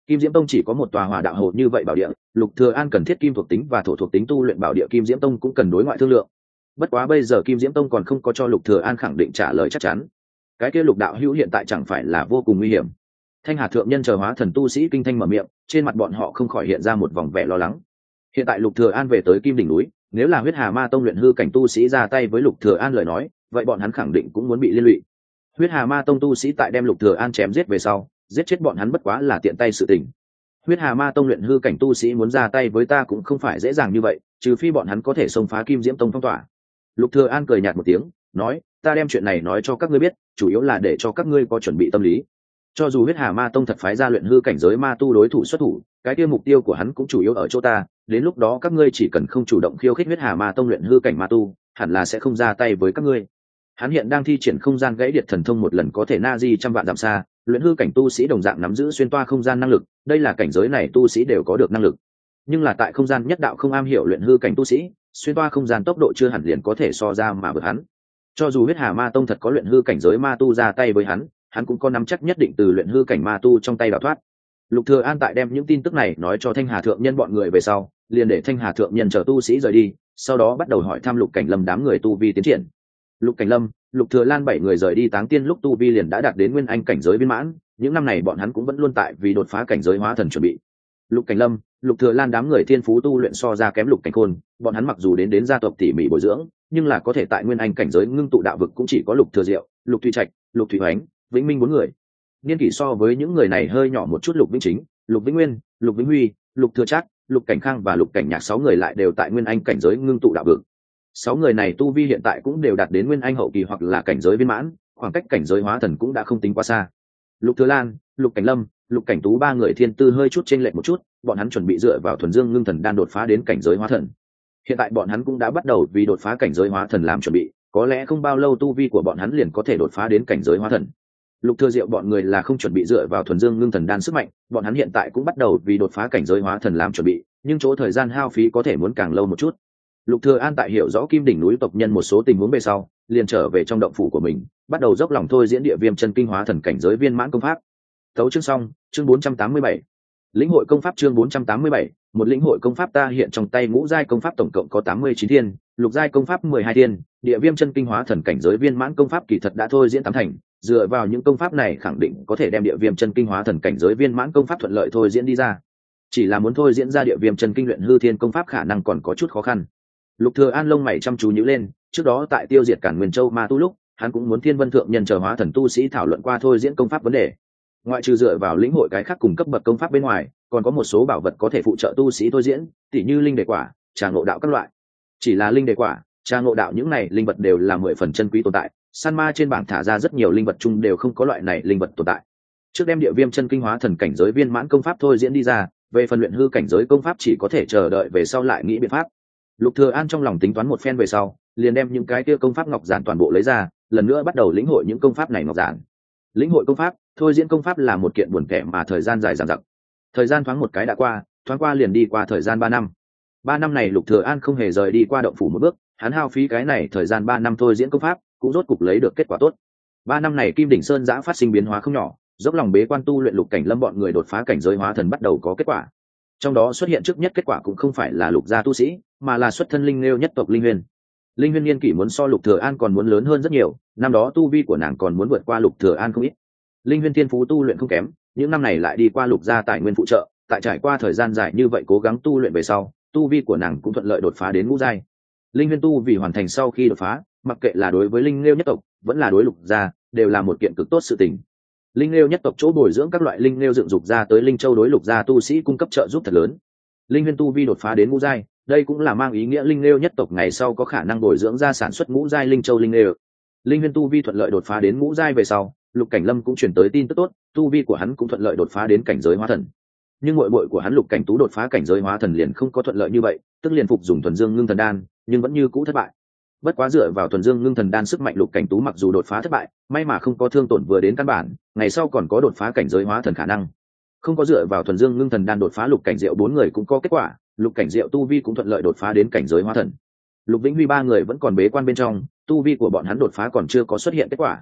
Kim Diễm Tông chỉ có một tòa hỏa đạo hồ như vậy bảo địa, Lục Thừa An cần thiết kim thuộc tính và thổ thuộc tính tu luyện bảo địa, Kim Diễm Tông cũng cần đối ngoại thương lượng. Bất quá bây giờ Kim Diễm Tông còn không có cho Lục Thừa An khẳng định trả lời chắc chắn. Cái kia Lục đạo hữu hiện tại chẳng phải là vô cùng nguy hiểm? Thanh Hà thượng nhân chờ hóa thần tu sĩ kinh thanh mở miệng, trên mặt bọn họ không khỏi hiện ra một vòng vẻ lo lắng. Hiện tại Lục Thừa An về tới Kim đỉnh núi, nếu là Huyết Hà Ma Tông luyện hư cảnh tu sĩ ra tay với Lục Thừa An lời nói, vậy bọn hắn khẳng định cũng muốn bị liên lụy. Huyết Hà Ma Tông tu sĩ tại đem Lục Thừa An chém giết về sau, giết chết bọn hắn bất quá là tiện tay sự tình. Huyết Hà Ma Tông luyện hư cảnh tu sĩ muốn ra tay với ta cũng không phải dễ dàng như vậy, trừ phi bọn hắn có thể xông phá Kim Diễm Tông phong tỏa. Lục Thừa An cười nhạt một tiếng, nói, ta đem chuyện này nói cho các ngươi biết, chủ yếu là để cho các ngươi có chuẩn bị tâm lý. Cho dù Huyết Hà Ma Tông thật phái ra luyện hư cảnh giới ma tu đối thủ xuất thủ, cái kia mục tiêu của hắn cũng chủ yếu ở chỗ ta, đến lúc đó các ngươi chỉ cần không chủ động khiêu khích Huyết Hà Ma Tông luyện hư cảnh ma tu, hẳn là sẽ không ra tay với các ngươi. Hắn hiện đang thi triển không gian gãy điệt thần thông một lần có thể na di trăm vạn dặm xa, luyện hư cảnh tu sĩ đồng dạng nắm giữ xuyên toa không gian năng lực, đây là cảnh giới này tu sĩ đều có được năng lực. Nhưng là tại không gian nhất đạo không am hiểu luyện hư cảnh tu sĩ, xuyên toa không gian tốc độ chưa hẳn liền có thể so ra mà vượt hắn. Cho dù Huyết Hà Ma Tông thật có luyện hư cảnh giới ma tu ra tay với hắn cũng có nắm chắc nhất định từ luyện hư cảnh ma tu trong tay đào thoát. Lục Thừa An tại đem những tin tức này nói cho Thanh Hà thượng nhân bọn người về sau, liền để Thanh Hà thượng nhân chờ tu sĩ rời đi, sau đó bắt đầu hỏi thăm Lục Cảnh Lâm đám người tu vi tiến triển. Lục Cảnh Lâm, Lục Thừa Lan 7 người rời đi Táng Tiên lúc tu vi liền đã đạt đến nguyên anh cảnh giới viên mãn, những năm này bọn hắn cũng vẫn luôn tại vì đột phá cảnh giới hóa thần chuẩn bị. Lục Cảnh Lâm, Lục Thừa Lan đám người thiên phú tu luyện so ra kém Lục Cảnh Khôn, bọn hắn mặc dù đến gia tộc tỉ mỉ bồi dưỡng, nhưng là có thể tại nguyên anh cảnh giới ngưng tụ đạo vực cũng chỉ có Lục Thừa Diệu, Lục Thủy Trạch, Lục Thủy Hoánh, Vĩnh Minh 4 người. Niên kỷ so với những người này hơi nhỏ một chút, Lục Vĩnh Chính, Lục Vĩnh Nguyên, Lục Vĩnh Huy, Lục Thừa Trác, Lục Cảnh Khang và Lục Cảnh Nhạc 6 người lại đều tại nguyên anh cảnh giới ngưng tụ đạo vực. 6 người này tu vi hiện tại cũng đều đạt đến nguyên anh hậu kỳ hoặc là cảnh giới viên mãn, khoảng cách cảnh giới hóa thần cũng đã không tính quá xa. Lục Thừa Lan, Lục Cảnh Lâm, Lục Cảnh Tú 3 người thiên tư hơi chút chênh lệch một chút, bọn hắn chuẩn bị dựa vào thuần dương ngưng thần đan đột phá đến cảnh giới hóa thần. Hiện tại bọn hắn cũng đã bắt đầu vì đột phá cảnh giới hóa thần làm chuẩn bị, có lẽ không bao lâu tu vi của bọn hắn liền có thể đột phá đến cảnh giới hóa thần. Lục Thừa Diệu bọn người là không chuẩn bị dựa vào thuần dương ngưng thần đan sức mạnh, bọn hắn hiện tại cũng bắt đầu vì đột phá cảnh giới hóa thần làm chuẩn bị, nhưng chỗ thời gian hao phí có thể muốn càng lâu một chút. Lục Thừa An tại hiểu rõ Kim đỉnh núi tộc nhân một số tình huống về sau, liền trở về trong động phủ của mình, bắt đầu dốc lòng thôi diễn địa viêm chân kinh hóa thần cảnh giới viên mãn công pháp. Tấu chương xong, chương 487. Lĩnh hội công pháp chương 487, một lĩnh hội công pháp ta hiện trong tay ngũ giai công pháp tổng cộng có 89 thiên, lục giai công pháp 12 thiên, địa viêm chân kinh hóa thần cảnh giới viên mãn công pháp kỳ thật đã thôi diễn tám thành, dựa vào những công pháp này khẳng định có thể đem địa viêm chân kinh hóa thần cảnh giới viên mãn công pháp thuận lợi thôi diễn đi ra. Chỉ là muốn thôi diễn ra địa viêm chân kinh luyện hư thiên công pháp khả năng còn có chút khó khăn. Lục Thừa An lông mày chăm chú nhíu lên, trước đó tại tiêu diệt Cản Nguyên Châu ma tu lúc, hắn cũng muốn Thiên Vân thượng nhân chờ hóa thần tu sĩ thảo luận qua thôi diễn công pháp vấn đề. Ngoại trừ dựa vào lĩnh hội cái khác cùng cấp bậc công pháp bên ngoài, còn có một số bảo vật có thể phụ trợ tu sĩ thôi diễn, tỉ như linh đề quả, trà ngộ đạo các loại. Chỉ là linh đề quả, trà ngộ đạo những này linh vật đều là 10 phần chân quý tồn tại, San Ma trên bảng thả ra rất nhiều linh vật chung đều không có loại này linh vật tồn tại. Trước đem địa viêm chân kinh hóa thần cảnh giới viên mãn công pháp thôi diễn đi ra, về phần luyện hư cảnh giới công pháp chỉ có thể chờ đợi về sau lại nghĩ biện pháp. Lục Thừa An trong lòng tính toán một phen về sau, liền đem những cái kia công pháp ngọc giản toàn bộ lấy ra, lần nữa bắt đầu lĩnh hội những công pháp này ngọc giản. Lĩnh hội công pháp, thôi diễn công pháp là một kiện buồn kẻ mà thời gian dài dằng dặc. Thời gian thoáng một cái đã qua, thoáng qua liền đi qua thời gian 3 năm. 3 năm này Lục Thừa An không hề rời đi qua động phủ một bước, hắn hao phí cái này thời gian 3 năm thôi diễn công pháp, cũng rốt cục lấy được kết quả tốt. 3 năm này Kim đỉnh sơn giã phát sinh biến hóa không nhỏ, dốc lòng bế quan tu luyện Lục Cảnh Lâm bọn người đột phá cảnh giới hóa thần bắt đầu có kết quả. Trong đó xuất hiện trước nhất kết quả cũng không phải là Lục gia tu sĩ, mà là xuất thân linh liêu nhất tộc Linh Huyền. Linh Huyền niên kỷ muốn so Lục Thừa An còn muốn lớn hơn rất nhiều, năm đó tu vi của nàng còn muốn vượt qua Lục Thừa An không ít. Linh Huyền thiên phú tu luyện không kém, những năm này lại đi qua Lục gia tài nguyên phụ trợ, tại trải qua thời gian dài như vậy cố gắng tu luyện về sau, tu vi của nàng cũng thuận lợi đột phá đến ngũ giai. Linh Huyền tu vì hoàn thành sau khi đột phá, mặc kệ là đối với linh liêu nhất tộc, vẫn là đối Lục gia, đều là một kiện cực tốt sự tình. Linh liêu nhất tộc chỗ bồi dưỡng các loại linh liêu dựng dục ra tới linh châu đối Lục gia tu sĩ cung cấp trợ giúp thật lớn. Linh Huyền tu vi đột phá đến ngũ giai, đây cũng là mang ý nghĩa linh liêu nhất tộc ngày sau có khả năng bồi dưỡng ra sản xuất ngũ giai linh châu linh liêu. Linh Huyền tu vi thuận lợi đột phá đến ngũ giai về sau, Lục Cảnh Lâm cũng truyền tới tin tức tốt, tu vi của hắn cũng thuận lợi đột phá đến cảnh giới hóa thần. Nhưng muội muội của hắn Lục Cảnh Tú đột phá cảnh giới hóa thần liền không có thuận lợi như vậy, tức liền phục dùng thuần dương ngưng thần đan, nhưng vẫn như cũ thất bại. Bất quá dựa vào thuần dương ngưng thần đan sức mạnh Lục Cảnh Tú mặc dù đột phá thất bại, may mà không có thương tổn vừa đến căn bản, ngày sau còn có đột phá cảnh giới hóa thần khả năng. Không có dựa vào thuần dương ngưng thần đan đột phá Lục Cảnh Diệu 4 người cũng có kết quả, Lục Cảnh Diệu tu vi cũng thuận lợi đột phá đến cảnh giới hóa thần. Lục Vĩnh Huy 3 người vẫn còn bế quan bên trong, tu vi của bọn hắn đột phá còn chưa có xuất hiện kết quả.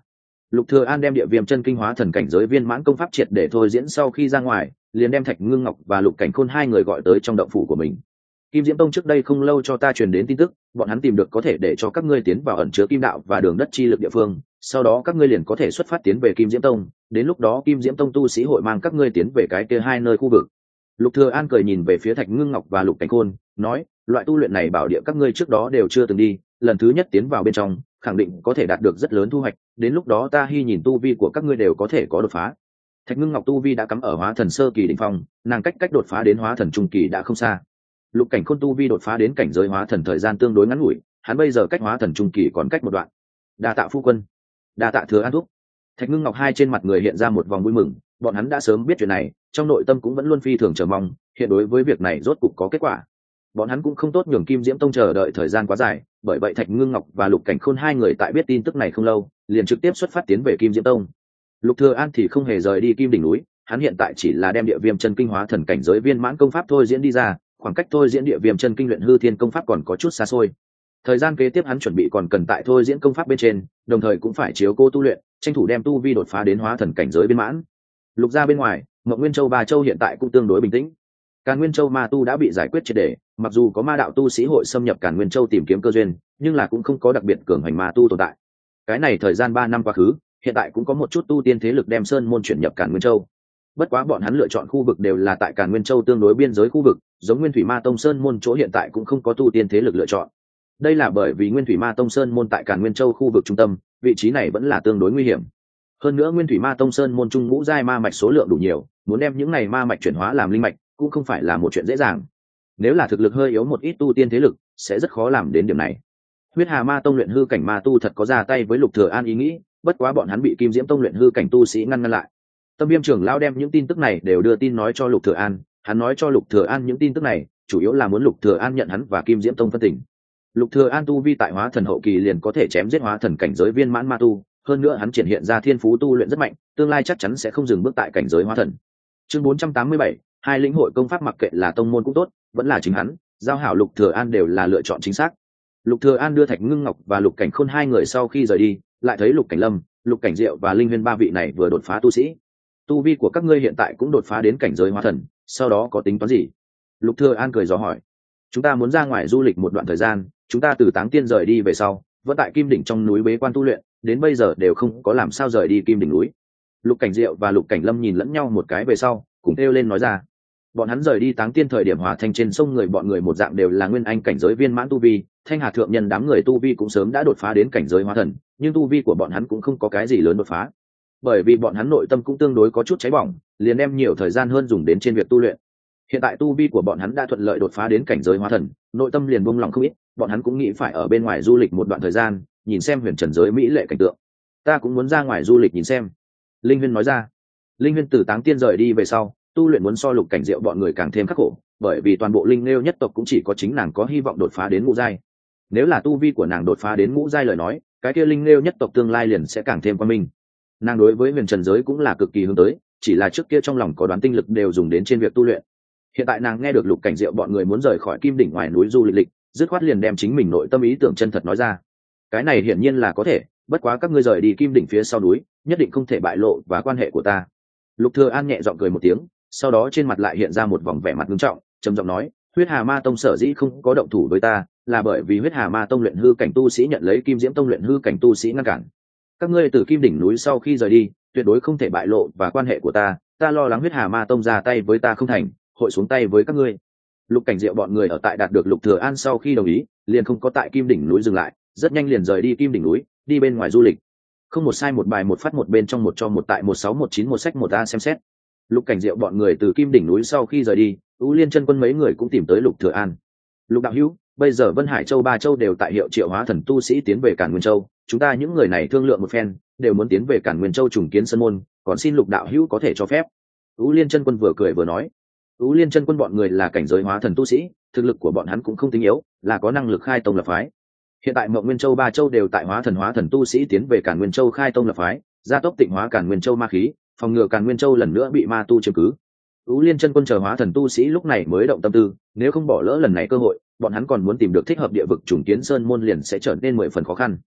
Lục Thừa An đem địa viêm chân kinh hóa thần cảnh giới viên mãn công pháp triệt để thôi diễn sau khi ra ngoài, liền đem Thạch Ngưng Ngọc và Lục Cảnh Khôn hai người gọi tới trong động phủ của mình. Kim Diễm Tông trước đây không lâu cho ta truyền đến tin tức, bọn hắn tìm được có thể để cho các ngươi tiến vào ẩn chứa kim đạo và đường đất chi lực địa phương, sau đó các ngươi liền có thể xuất phát tiến về Kim Diễm Tông, đến lúc đó Kim Diễm Tông tu sĩ hội mang các ngươi tiến về cái kia hai nơi khu vực. Lục Thừa An cười nhìn về phía Thạch Ngưng Ngọc và Lục Cảnh Khôn, nói, loại tu luyện này bảo địa các ngươi trước đó đều chưa từng đi, lần thứ nhất tiến vào bên trong, khẳng định có thể đạt được rất lớn thu hoạch, đến lúc đó ta hy nhìn tu vi của các ngươi đều có thể có đột phá. Thạch Ngưng Ngọc tu vi đã cắm ở hóa thần sơ kỳ đỉnh phong, nàng cách đột phá đến hóa thần trung kỳ đã không xa. Lục Cảnh Khôn tu vi đột phá đến cảnh giới hóa thần thời gian tương đối ngắn ngủi, hắn bây giờ cách hóa thần trung kỳ còn cách một đoạn. Đa tạ phu quân, đa tạ Thừa An thúc. Thạch Ngưng Ngọc hai trên mặt người hiện ra một vòng vui mừng, bọn hắn đã sớm biết chuyện này, trong nội tâm cũng vẫn luôn phi thường chờ mong, hiện đối với việc này rốt cục có kết quả. Bọn hắn cũng không tốt nhường Kim Diễm Tông chờ đợi thời gian quá dài, bởi vậy Thạch Ngưng Ngọc và Lục Cảnh Khôn hai người tại biết tin tức này không lâu, liền trực tiếp xuất phát tiến về Kim Diễm Tông. Lục Thừa An thì không hề rời đi Kim đỉnh núi, hắn hiện tại chỉ là đem địa viêm chân kinh hóa thần cảnh giới viên mãn công pháp thôi diễn đi ra, khoảng cách thôi diễn địa viêm chân kinh luyện hư thiên công pháp còn có chút xa xôi. Thời gian kế tiếp hắn chuẩn bị còn cần tại thôi diễn công pháp bên trên, đồng thời cũng phải chiếu cố tu luyện, tranh thủ đem tu vi đột phá đến hóa thần cảnh giới viên mãn. Lục gia bên ngoài, Ngọc Nguyên Châu Ba Châu hiện tại cũng tương đối bình tĩnh. Càn Nguyên Châu ma tu đã bị giải quyết triệt để, mặc dù có ma đạo tu sĩ hội xâm nhập Càn Nguyên Châu tìm kiếm cơ duyên, nhưng là cũng không có đặc biệt cường hành ma tu tồn tại. Cái này thời gian 3 năm quá khứ, hiện tại cũng có một chút tu tiên thế lực đem sơn môn chuyển nhập Càn Nguyên Châu. Bất quá bọn hắn lựa chọn khu vực đều là tại Càn Nguyên Châu tương đối biên giới khu vực, giống Nguyên Thủy Ma Tông sơn môn chỗ hiện tại cũng không có tu tiên thế lực lựa chọn. Đây là bởi vì Nguyên Thủy Ma Tông sơn môn tại Càn Nguyên Châu khu vực trung tâm, vị trí này vẫn là tương đối nguy hiểm. Hơn nữa Nguyên Thủy Ma Tông sơn môn trung ngũ giai ma mạch số lượng đủ nhiều, muốn đem những này ma mạch chuyển hóa làm linh mạch cũng không phải là một chuyện dễ dàng. Nếu là thực lực hơi yếu một ít tu tiên thế lực, sẽ rất khó làm đến điểm này. Huyết Hà Ma Tông luyện hư cảnh ma tu thật có ra tay với Lục Thừa An ý nghĩ, bất quá bọn hắn bị Kim Diễm Tông luyện hư cảnh tu sĩ ngăn lại. Tâm Viêm trưởng lão đem những tin tức này đều đưa tin nói cho Lục Thừa An, hắn nói cho Lục Thừa An những tin tức này, chủ yếu là muốn Lục Thừa An nhận hắn và Kim Diễm Tông phân tình. Lục Thừa An tu vi tại hóa thần hậu kỳ liền có thể chém giết hóa thần cảnh giới viên mãn ma tu, hơn nữa hắn triển hiện ra thiên phú tu luyện rất mạnh, tương lai chắc chắn sẽ không dừng bước tại cảnh giới hóa thần. Chương 487, hai lĩnh hội công pháp mặc kệ là tông môn cũng tốt, vẫn là chính hắn, giao hảo Lục Thừa An đều là lựa chọn chính xác. Lục Thừa An đưa Thạch Ngưng Ngọc và Lục Cảnh Khôn hai người sau khi rời đi, lại thấy Lục Cảnh Lâm, Lục Cảnh Diệu và Linh Huyên ba vị này vừa đột phá tu sĩ. Tu vi của các ngươi hiện tại cũng đột phá đến cảnh giới hóa thần, sau đó có tính toán gì? Lục Thừa An cười gió hỏi. Chúng ta muốn ra ngoài du lịch một đoạn thời gian, chúng ta từ Táng Tiên rời đi về sau, vẫn tại Kim đỉnh trong núi bế quan tu luyện, đến bây giờ đều không có làm sao rời đi Kim đỉnh núi. Lục Cảnh Diệu và Lục Cảnh Lâm nhìn lẫn nhau một cái về sau, cùng kêu lên nói ra. Bọn hắn rời đi Táng Tiên thời điểm hòa thanh trên sông người bọn người một dạng đều là nguyên anh cảnh giới viên mãn tu vi, Thanh Hà thượng nhân đám người tu vi cũng sớm đã đột phá đến cảnh giới hóa thần, nhưng tu vi của bọn hắn cũng không có cái gì lớn đột phá. Bởi vì bọn hắn nội tâm cũng tương đối có chút cháy bỏng, liền đem nhiều thời gian hơn dùng đến trên việc tu luyện. Hiện tại tu vi của bọn hắn đã thuận lợi đột phá đến cảnh giới hóa thần, nội tâm liền buông lòng không ít, bọn hắn cũng nghĩ phải ở bên ngoài du lịch một đoạn thời gian, nhìn xem huyền trần giới mỹ lệ cảnh tượng. Ta cũng muốn ra ngoài du lịch nhìn xem. Linh Huyên nói ra. Linh Huyên từ Táng Tiên rời đi về sau, tu luyện muốn so Lục Cảnh Diệu bọn người càng thêm khắc khổ, bởi vì toàn bộ linh nêu nhất tộc cũng chỉ có chính nàng có hy vọng đột phá đến ngũ giai. Nếu là tu vi của nàng đột phá đến ngũ giai lời nói, cái kia linh nêu nhất tộc tương lai liền sẽ càng thêm quan minh. Nàng đối với huyền trần giới cũng là cực kỳ hướng tới, chỉ là trước kia trong lòng có đoán tinh lực đều dùng đến trên việc tu luyện. Hiện tại nàng nghe được Lục Cảnh Diệu bọn người muốn rời khỏi Kim đỉnh ngoài núi du lịch, dứt khoát liền đem chính mình nội tâm ý tưởng chân thật nói ra. Cái này hiển nhiên là có thể, bất quá các ngươi rời đi Kim đỉnh phía sau núi, nhất định không thể bại lộ và quan hệ của ta. Lục Thừa An nhẹ giọng cười một tiếng, sau đó trên mặt lại hiện ra một vòng vẻ mặt nghiêm trọng, trầm giọng nói, Huyết Hà Ma Tông sở dĩ không có động thủ với ta, là bởi vì Huyết Hà Ma Tông luyện hư cảnh tu sĩ nhận lấy Kim Diễm Tông luyện hư cảnh tu sĩ ngăn cản. Các ngươi từ Kim đỉnh núi sau khi rời đi, tuyệt đối không thể bại lộ và quan hệ của ta, ta lo lắng Huyết Hà Ma Tông ra tay với ta không thành, hội xuống tay với các ngươi. Lục Cảnh Diệu bọn người ở tại đạt được Lục Thừa An sau khi đồng ý, liền không có tại Kim đỉnh núi dừng lại, rất nhanh liền rời đi Kim đỉnh núi, đi bên ngoài du lịch. Không một sai một bài một phát một bên trong một cho một tại 1619 một sách một a xem xét. Lục Cảnh Diệu bọn người từ Kim đỉnh núi sau khi rời đi, U Liên Chân Quân mấy người cũng tìm tới Lục Thừa An. Lục đạo hữu, bây giờ Vân Hải Châu Ba Châu đều tại hiệu triệu hóa thần tu sĩ tiến về Càn Nguyên Châu, chúng ta những người này thương lượng một phen, đều muốn tiến về Càn Nguyên Châu trùng kiến sơn môn, còn xin Lục đạo hữu có thể cho phép. U Liên Chân Quân vừa cười vừa nói. U Liên Chân Quân bọn người là cảnh giới hóa thần tu sĩ, thực lực của bọn hắn cũng không tính yếu, là có năng lực khai tông lập phái. Hiện tại Mộng Nguyên Châu Ba Châu đều tại hóa thần tu sĩ tiến về Càn Nguyên Châu khai tông lập phái, gia tốc tịnh hóa Càn Nguyên Châu ma khí, phòng ngừa Càn Nguyên Châu lần nữa bị ma tu chiếm cứ. U Liên Chân Quân chờ hóa thần tu sĩ lúc này mới động tâm tư, nếu không bỏ lỡ lần này cơ hội, bọn hắn còn muốn tìm được thích hợp địa vực trùng kiến sơn môn liền sẽ trở nên 10 phần khó khăn.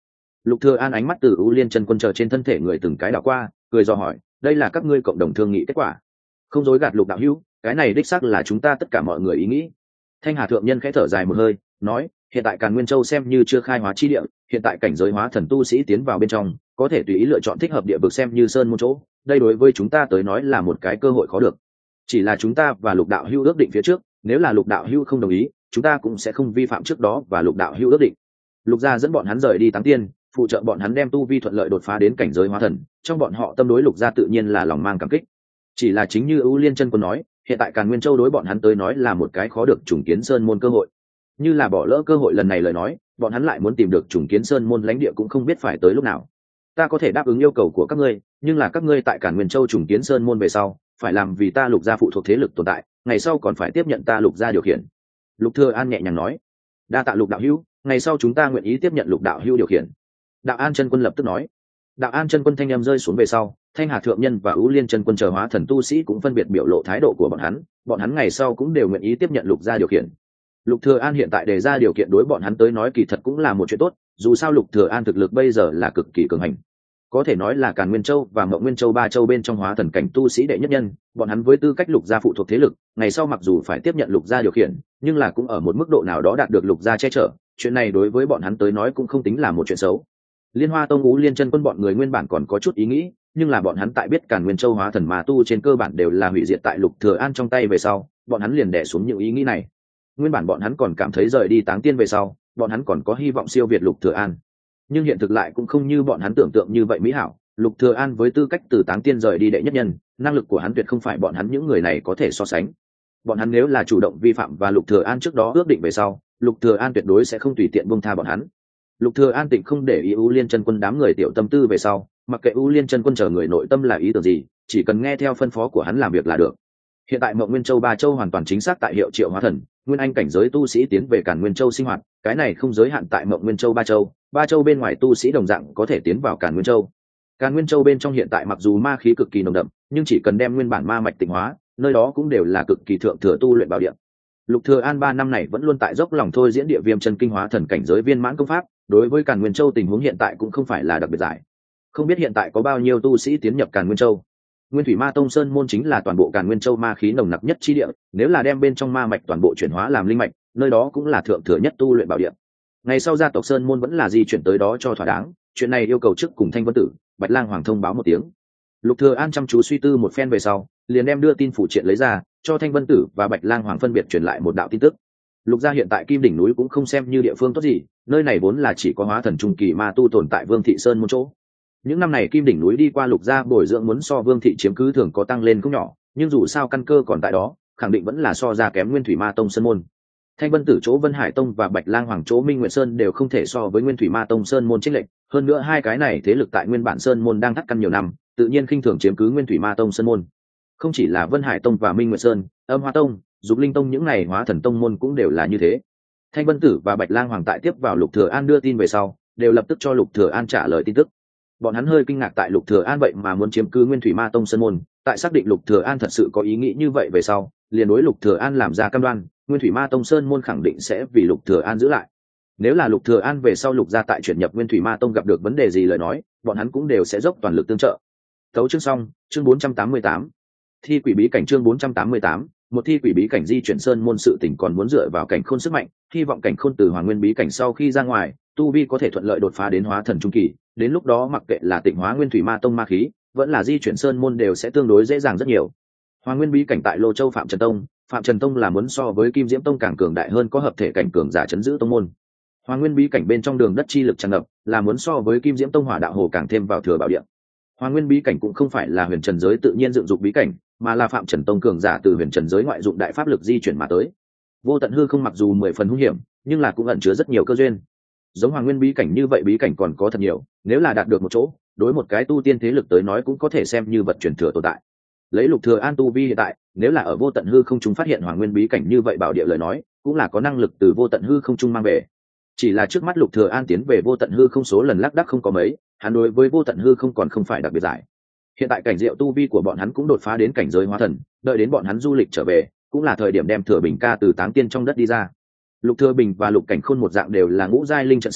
Lục Thừa An ánh mắt từ U Liên chân quân chờ trên thân thể người từng cái đảo qua, cười dò hỏi, đây là các ngươi cộng đồng thương nghị kết quả? Không dối gạt Lục đạo hữu, cái này đích xác là chúng ta tất cả mọi người ý nghĩ. Thanh Hà thượng nhân khẽ thở dài một hơi, nói, hiện tại Càn Nguyên Châu xem như chưa khai hóa chi địa, hiện tại cảnh giới hóa thần tu sĩ tiến vào bên trong, có thể tùy ý lựa chọn thích hợp địa vực xem như sơn môn chỗ, đây đối với chúng ta tới nói là một cái cơ hội khó được. Chỉ là chúng ta và Lục đạo hữu ước định phía trước, nếu là Lục đạo hữu không đồng ý, chúng ta cũng sẽ không vi phạm trước đó và Lục đạo hữu ước định. Lục gia dẫn bọn hắn rời đi Táng Tiên, phụ trợ bọn hắn đem tu vi thuận lợi đột phá đến cảnh giới hóa thần, trong bọn họ tâm đối Lục gia tự nhiên là lòng mang cảm kích. Chỉ là chính như U Liên chân quân nói, hiện tại Càn Nguyên Châu đối bọn hắn tới nói là một cái khó được trùng kiến sơn môn cơ hội. Như là bỏ lỡ cơ hội lần này lời nói, bọn hắn lại muốn tìm được trùng kiến sơn môn lãnh địa cũng không biết phải tới lúc nào. Ta có thể đáp ứng yêu cầu của các ngươi, nhưng là các ngươi tại Càn Nguyên Châu trùng kiến sơn môn về sau, phải làm vì ta Lục gia phụ thuộc thế lực tồn tại, ngày sau còn phải tiếp nhận ta Lục gia điều khiển. Lục Thừa An nhẹ nhàng nói, đa tạ Lục đạo hữu, ngày sau chúng ta nguyện ý tiếp nhận Lục đạo hữu điều khiển. Đạo An chân quân lập tức nói. Đạo An chân quân thanh âm rơi xuống về sau, Thanh Hà thượng nhân và Ú Liên chân quân chờ hóa thần tu sĩ cũng phân biệt biểu lộ thái độ của bọn hắn ngày sau cũng đều nguyện ý tiếp nhận Lục gia điều khiển. Lục Thừa An hiện tại đề ra điều kiện đối bọn hắn tới nói kỳ thật cũng là một chuyện tốt, dù sao Lục Thừa An thực lực bây giờ là cực kỳ cường hành, có thể nói là Càn Nguyên Châu và Mộng Nguyên Châu ba châu bên trong hóa thần cảnh tu sĩ đệ nhất nhân, bọn hắn với tư cách Lục gia phụ thuộc thế lực, ngày sau mặc dù phải tiếp nhận Lục gia điều khiển, nhưng là cũng ở một mức độ nào đó đạt được Lục gia che chở, chuyện này đối với bọn hắn tới nói cũng không tính là một chuyện xấu. Liên Hoa Tông Ú Liên chân quân bọn người nguyên bản còn có chút ý nghĩ, nhưng là bọn hắn tại biết Càn Nguyên Châu hóa thần ma tu trên cơ bản đều là hủy diệt tại Lục Thừa An trong tay về sau, bọn hắn liền đè xuống những ý nghĩ này. Nguyên bản bọn hắn còn cảm thấy rời đi Táng Tiên về sau, bọn hắn còn có hy vọng siêu việt Lục Thừa An, nhưng hiện thực lại cũng không như bọn hắn tưởng tượng như vậy mỹ hảo. Lục Thừa An với tư cách từ Táng Tiên rời đi đệ nhất nhân, năng lực của hắn tuyệt không phải bọn hắn những người này có thể so sánh. Bọn hắn nếu là chủ động vi phạm và Lục Thừa An trước đó ước định về sau, Lục Thừa An tuyệt đối sẽ không tùy tiện buông tha bọn hắn. Lục Thừa An tịnh không để ý U Liên chân quân đám người tiểu tâm tư về sau, mặc kệ U Liên chân quân chờ người nội tâm là ý tưởng gì, chỉ cần nghe theo phân phó của hắn làm việc là được. Hiện tại Mộng Nguyên Châu ba châu hoàn toàn chính xác tại hiệu triệu hóa thần, nguyên anh cảnh giới tu sĩ tiến về Càn Nguyên Châu sinh hoạt, cái này không giới hạn tại Mộng Nguyên Châu ba châu bên ngoài tu sĩ đồng dạng có thể tiến vào Càn Nguyên Châu. Càn Nguyên Châu bên trong hiện tại mặc dù ma khí cực kỳ nồng đậm, nhưng chỉ cần đem nguyên bản ma mạch tịnh hóa, nơi đó cũng đều là cực kỳ thượng thừa tu luyện bảo địa. Lục Thừa An 3 năm này vẫn luôn tại dốc lòng thôi diễn địa viêm chân kinh hóa thần cảnh giới viên mãn công pháp, đối với Càn Nguyên Châu tình huống hiện tại cũng không phải là đặc biệt giải. Không biết hiện tại có bao nhiêu tu sĩ tiến nhập Càn Nguyên Châu. Nguyên Thủy Ma Tông Sơn môn chính là toàn bộ Càn Nguyên Châu ma khí nồng nặc nhất chi địa, nếu là đem bên trong ma mạch toàn bộ chuyển hóa làm linh mạch, nơi đó cũng là thượng thừa nhất tu luyện bảo địa. Ngày sau gia tộc Sơn môn vẫn là di chuyển tới đó cho thỏa đáng, chuyện này yêu cầu trước cùng Thanh Vân Tử, Bạch Lang Hoàng thông báo một tiếng. Lục Thừa An chăm chú suy tư một phen về sau, liền đem đưa tin phụ triện lấy ra, cho Thanh Vân Tử và Bạch Lang Hoàng phân biệt truyền lại một đạo tin tức. Lục gia hiện tại Kim đỉnh núi cũng không xem như địa phương tốt gì, nơi này vốn là chỉ có hóa thần trung kỳ ma tu tồn tại Vương thị Sơn một chỗ. Những năm này Kim đỉnh núi đi qua Lục gia bồi dưỡng muốn so Vương thị chiếm cứ thường có tăng lên không nhỏ, nhưng dù sao căn cơ còn tại đó, khẳng định vẫn là so ra kém Nguyên Thủy Ma Tông Sơn môn. Thanh Vân Tử chỗ Vân Hải Tông và Bạch Lang Hoàng chỗ Minh Nguyệt Sơn đều không thể so với Nguyên Thủy Ma Tông Sơn môn chênh lệch, hơn nữa hai cái này thế lực tại nguyên bản Sơn môn đang thắt căn nhiều năm, tự nhiên khinh thường chiếm cứ Nguyên Thủy Ma Tông Sơn môn. Không chỉ là Vân Hải Tông và Minh Nguyệt Sơn, Âm Hoa Tông, Dục Linh Tông những này hóa thần tông môn cũng đều là như thế. Thanh Vân Tử và Bạch Lang Hoàng tại tiếp vào Lục Thừa An đưa tin về sau, đều lập tức cho Lục Thừa An trả lời tin tức. Bọn hắn hơi kinh ngạc tại Lục Thừa An vậy mà muốn chiếm cứ Nguyên Thủy Ma Tông Sơn môn, tại xác định Lục Thừa An thật sự có ý nghĩ như vậy về sau, liền đối Lục Thừa An làm ra cam đoan, Nguyên Thủy Ma Tông Sơn môn khẳng định sẽ vì Lục Thừa An giữ lại. Nếu là Lục Thừa An về sau Lục gia tại chuyển nhập Nguyên Thủy Ma Tông gặp được vấn đề gì lời nói, bọn hắn cũng đều sẽ dốc toàn lực tương trợ. Tấu chương xong, chương 488. Thi quỷ bí cảnh chương 488, một thi quỷ bí cảnh di chuyển sơn môn sự tình còn muốn dựa vào cảnh khôn sức mạnh, hy vọng cảnh khôn từ Hoàng Nguyên bí cảnh sau khi ra ngoài, tu vi có thể thuận lợi đột phá đến hóa thần trung kỳ, đến lúc đó mặc kệ là tịnh hóa Nguyên Thủy Ma Tông ma khí, vẫn là di chuyển sơn môn đều sẽ tương đối dễ dàng rất nhiều. Hoàng Nguyên bí cảnh tại Lô Châu Phạm Trần Tông là muốn so với Kim Diễm Tông càng cường đại hơn có hợp thể cảnh cường giả trấn giữ tông môn. Hoàng Nguyên bí cảnh bên trong đường đất chi lực tràn ngập, là muốn so với Kim Diễm Tông Hỏa Đạo Hồ càng thêm vào thừa bảo địa. Hoàng Nguyên bí cảnh cũng không phải là huyền trần giới tự nhiên dựng dục bí cảnh, mà là Phạm Trần Tông cường giả từ huyền trần giới ngoại dụng đại pháp lực di chuyển mà tới. Vô tận hư không mặc dù 10 phần hung hiểm, nhưng là cũng ẩn chứa rất nhiều cơ duyên. Giống Hoàng Nguyên bí cảnh như vậy bí cảnh còn có thật nhiều, nếu là đạt được một chỗ, đối một cái tu tiên thế lực tới nói cũng có thể xem như vật truyền thừa tồn tại. Lấy Lục Thừa An tu vi hiện tại, nếu là ở vô tận hư không chúng phát hiện Hoàng Nguyên bí cảnh như vậy bảo địa lời nói, cũng là có năng lực từ vô tận hư không trung mang về. Chỉ là trước mắt Lục Thừa An tiến về vô tận hư không số lần lác đác không có mấy, hắn đối với vô tận hư không còn không phải đặc biệt giải. Hiện tại cảnh diệu tu vi của bọn hắn cũng đột phá đến cảnh giới hóa thần, đợi đến bọn hắn du lịch trở về, cũng là thời điểm đem Thừa Bình ca từ Táng Tiên trong đất đi ra. Lục Thừa Bình và Lục Cảnh Khôn một dạng đều là ngũ giai linh trận sư,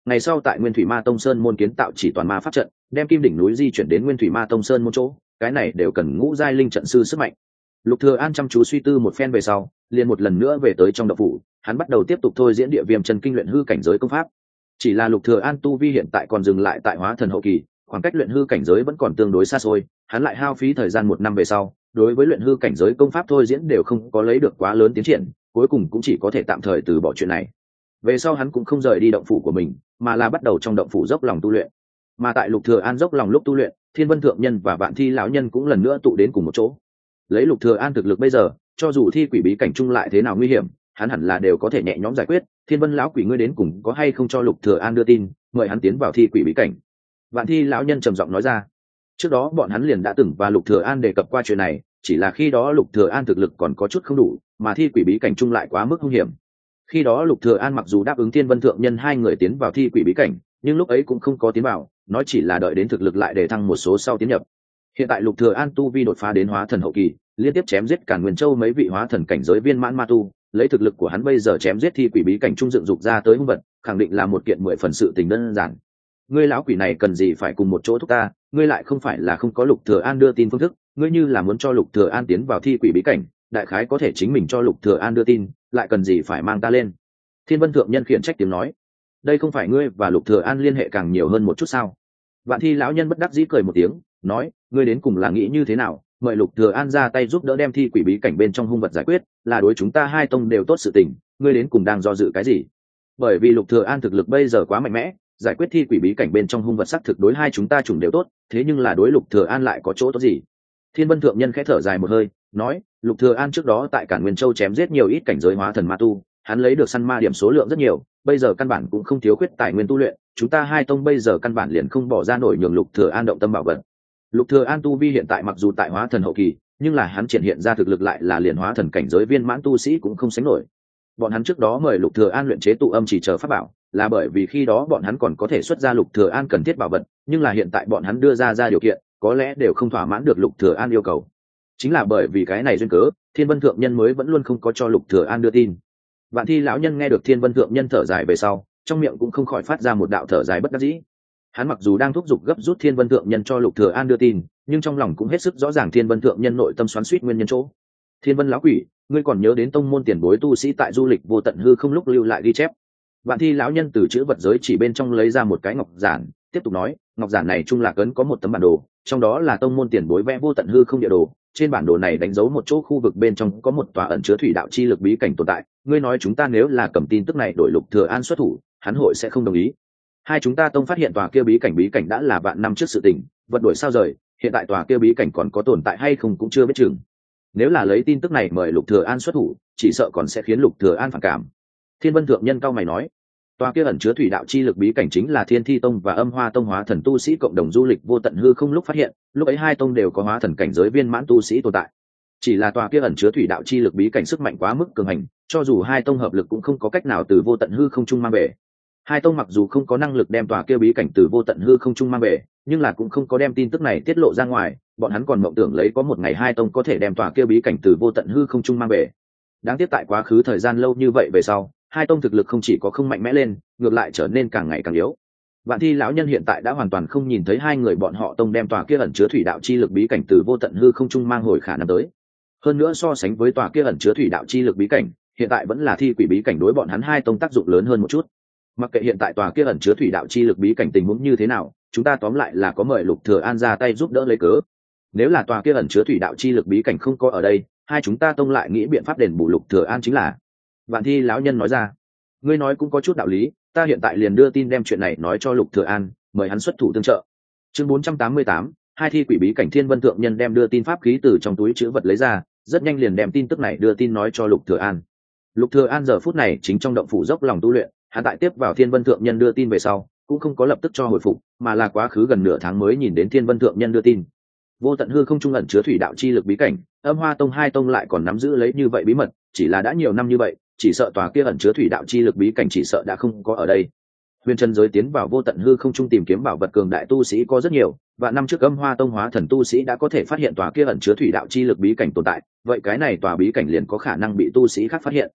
ngày sau tại Nguyên Thủy Ma Tông Sơn môn kiến tạo chỉ toàn ma pháp trận, đem Kim đỉnh núi di chuyển đến Nguyên Thủy Ma Tông Sơn môn chỗ, cái này đều cần ngũ giai linh trận sư sức mạnh. Lục Thừa An chăm chú suy tư một phen về sau, liền một lần nữa về tới trong động phủ, hắn bắt đầu tiếp tục thôi diễn địa viêm chân kinh luyện hư cảnh giới công pháp. Chỉ là Lục Thừa An tu vi hiện tại còn dừng lại tại hóa thần hậu kỳ, khoảng cách luyện hư cảnh giới vẫn còn tương đối xa xôi, hắn lại hao phí thời gian 1 năm về sau, đối với luyện hư cảnh giới công pháp thôi diễn đều không có lấy được quá lớn tiến triển, cuối cùng cũng chỉ có thể tạm thời từ bỏ chuyện này. Về sau hắn cũng không rời đi động phủ của mình, mà là bắt đầu trong động phủ dốc lòng tu luyện. Mà tại Lục Thừa An dốc lòng lúc tu luyện, Thiên Vân thượng nhân và Vạn Thi lão nhân cũng lần nữa tụ đến cùng một chỗ. Lấy Lục Thừa An thực lực bây giờ, cho dù thi quỷ bí cảnh chung lại thế nào nguy hiểm, hắn hẳn là đều có thể nhẹ nhõm giải quyết. Thiên Vân lão quỷ ngươi đến cùng có hay không cho Lục Thừa An đưa tin, mời hắn tiến vào thi quỷ bí cảnh. Vạn Thi lão nhân trầm giọng nói ra. Trước đó bọn hắn liền đã từng và Lục Thừa An đề cập qua chuyện này, chỉ là khi đó Lục Thừa An thực lực còn có chút không đủ, mà thi quỷ bí cảnh chung lại quá mức nguy hiểm. Khi đó Lục Thừa An mặc dù đáp ứng Thiên Vân thượng nhân 2 người tiến vào thi quỷ bí cảnh, nhưng lúc ấy cũng không có tiến vào, nói chỉ là đợi đến thực lực lại để thăng một số sau tiến nhập. Hiện tại Lục Thừa An tu vi đột phá đến hóa thần hậu kỳ, liên tiếp chém giết Càn Nguyên Châu mấy vị hóa thần cảnh giới viên mãn ma tu, lấy thực lực của hắn bây giờ chém giết thi quỷ bí cảnh trung dựng dục ra tới hung vật, khẳng định là một kiện 10 phần sự tình đơn giản. Ngươi lão quỷ này cần gì phải cùng một chỗ thúc ta, ngươi lại không phải là không có Lục Thừa An đưa tin phương thức, ngươi như là muốn cho Lục Thừa An tiến vào thi quỷ bí cảnh, đại khái có thể chính mình cho Lục Thừa An đưa tin, lại cần gì phải mang ta lên. Thiên Vân thượng nhân khiển trách tiếng nói, đây không phải ngươi và Lục Thừa An liên hệ càng nhiều hơn một chút sao? Vạn Thi lão nhân bất đắc dĩ cười một tiếng, nói, ngươi đến cùng là nghĩ như thế nào, mời Lục Thừa An ra tay giúp đỡ đem thi quỷ bí cảnh bên trong hung vật giải quyết, là đối chúng ta hai tông đều tốt sự tình, ngươi đến cùng đang do dự cái gì? Bởi vì Lục Thừa An thực lực bây giờ quá mạnh mẽ, giải quyết thi quỷ bí cảnh bên trong hung vật sắc thực đối hai chúng ta chủng đều tốt, thế nhưng là đối Lục Thừa An lại có chỗ tốt gì? Thiên Vân thượng nhân khẽ thở dài một hơi, nói, Lục Thừa An trước đó tại Càn Nguyên Châu chém giết nhiều ít cảnh giới hóa thần ma tu, hắn lấy được săn ma điểm số lượng rất nhiều, bây giờ căn bản cũng không thiếu khuyết tài nguyên tu luyện, chúng ta hai tông bây giờ căn bản liền không bỏ ra nổi nhường Lục Thừa An động tâm bảo vật. Lục Thừa An tu vi hiện tại mặc dù tại hóa thần hậu kỳ, nhưng là hắn triển hiện ra thực lực lại là liền hóa thần cảnh giới viên mãn tu sĩ cũng không sánh nổi. Bọn hắn trước đó mời Lục Thừa An luyện chế tụ âm chỉ chờ pháp bảo, là bởi vì khi đó bọn hắn còn có thể xuất ra Lục Thừa An cần thiết bảo vật, nhưng là hiện tại bọn hắn đưa ra điều kiện, có lẽ đều không thỏa mãn được Lục Thừa An yêu cầu. Chính là bởi vì cái này duyên cớ, Thiên Vân thượng nhân mới vẫn luôn không có cho Lục Thừa An đưa tin. Vạn Thi lão nhân nghe được Thiên Vân thượng nhân thở dài về sau, trong miệng cũng không khỏi phát ra một đạo thở dài bất đắc dĩ. Hắn mặc dù đang thúc giục gấp rút Thiên Vân thượng nhân cho Lục Thừa An đưa tin, nhưng trong lòng cũng hết sức rõ ràng Thiên Vân thượng nhân nội tâm xoắn xuýt nguyên nhân chỗ. Thiên Vân lão quỷ, ngươi còn nhớ đến tông môn tiền bối tu sĩ tại du lịch vô tận hư không lúc lưu lại ghi chép? Vạn Thi lão nhân từ chữ vật giới chỉ bên trong lấy ra một cái ngọc giản, tiếp tục nói, ngọc giản này trung lạc ấn có một tấm bản đồ, trong đó là tông môn tiền bối vẽ vô tận hư không địa đồ, trên bản đồ này đánh dấu một chỗ khu vực bên trong có một tòa ẩn chứa thủy đạo chi lực bí cảnh tồn tại, ngươi nói chúng ta nếu là cầm tin tức này đổi Lục Thừa An xuất thủ, hắn hội sẽ không đồng ý. Hai chúng ta tông phát hiện tòa kia bí cảnh đã là vạn năm trước sự tình, vật đổi sao rời, hiện tại tòa kia bí cảnh còn có tồn tại hay không cũng chưa biết chừng. Nếu là lấy tin tức này mời Lục Thừa An xuất thủ, chỉ sợ còn sẽ khiến Lục Thừa An phản cảm. Thiên Vân thượng nhân cao mày nói, tòa kia ẩn chứa thủy đạo chi lực bí cảnh chính là Thiên Thi tông và Âm Hoa tông hóa thần tu sĩ cộng đồng du lịch vô tận hư không lúc phát hiện, lúc ấy hai tông đều có hóa thần cảnh giới viên mãn tu sĩ tồn tại. Chỉ là tòa kia ẩn chứa thủy đạo chi lực bí cảnh sức mạnh quá mức cường hành, cho dù hai tông hợp lực cũng không có cách nào từ vô tận hư không trung mang về. Hai tông mặc dù không có năng lực đem tòa kia bí cảnh từ vô tận hư không trung mang về, nhưng là cũng không có đem tin tức này tiết lộ ra ngoài, bọn hắn còn mộng tưởng lấy có một ngày hai tông có thể đem tòa kia bí cảnh từ vô tận hư không trung mang về. Đáng tiếc tại quá khứ thời gian lâu như vậy về sau, hai tông thực lực không chỉ có không mạnh mẽ lên, ngược lại trở nên càng ngày càng yếu. Vạn Thi lão nhân hiện tại đã hoàn toàn không nhìn thấy hai người bọn họ tông đem tòa kia ẩn chứa thủy đạo chi lực bí cảnh từ vô tận hư không trung mang hồi khả năng tới. Hơn nữa so sánh với tòa kia ẩn chứa thủy đạo chi lực bí cảnh, hiện tại vẫn là thi quỷ bí cảnh đối bọn hắn hai tông tác dụng lớn hơn một chút. Mặc kệ hiện tại tòa kia ẩn chứa thủy đạo chi lực bí cảnh tình huống như thế nào, chúng ta tóm lại là có mời Lục Thừa An ra tay giúp đỡ lấy cớ. Nếu là tòa kia ẩn chứa thủy đạo chi lực bí cảnh không có ở đây, hai chúng ta tông lại nghĩ biện pháp đền bù Lục Thừa An chính là. Vạn Thi lão nhân nói ra, ngươi nói cũng có chút đạo lý, ta hiện tại liền đưa tin đem chuyện này nói cho Lục Thừa An, mời hắn xuất thủ tương trợ. Chương 488, hai thi quỷ bí cảnh. Thiên Vân thượng nhân đem đưa tin pháp khí từ trong túi trữ vật lấy ra, rất nhanh liền đem tin tức này đưa tin nói cho Lục Thừa An. Lục Thừa An giờ phút này chính trong động phủ dốc lòng tu luyện, hắn tại tiếp vào Thiên Vân thượng nhân đưa tin về sau, cũng không có lập tức cho hồi phục, mà là quá khứ gần nửa tháng mới nhìn đến Thiên Vân thượng nhân đưa tin. Vô tận hư không trung ẩn chứa thủy đạo chi lực bí cảnh, Âm Hoa tông hai tông lại còn nắm giữ lấy như vậy bí mật, chỉ là đã nhiều năm như vậy, chỉ sợ tòa kia ẩn chứa thủy đạo chi lực bí cảnh chỉ sợ đã không có ở đây. Huyền chân giới tiến vào vô tận hư không trung tìm kiếm bảo vật cường đại tu sĩ có rất nhiều, và năm trước Âm Hoa tông hóa thần tu sĩ đã có thể phát hiện tòa kia ẩn chứa thủy đạo chi lực bí cảnh tồn tại, vậy cái này tòa bí cảnh liền có khả năng bị tu sĩ khác phát hiện.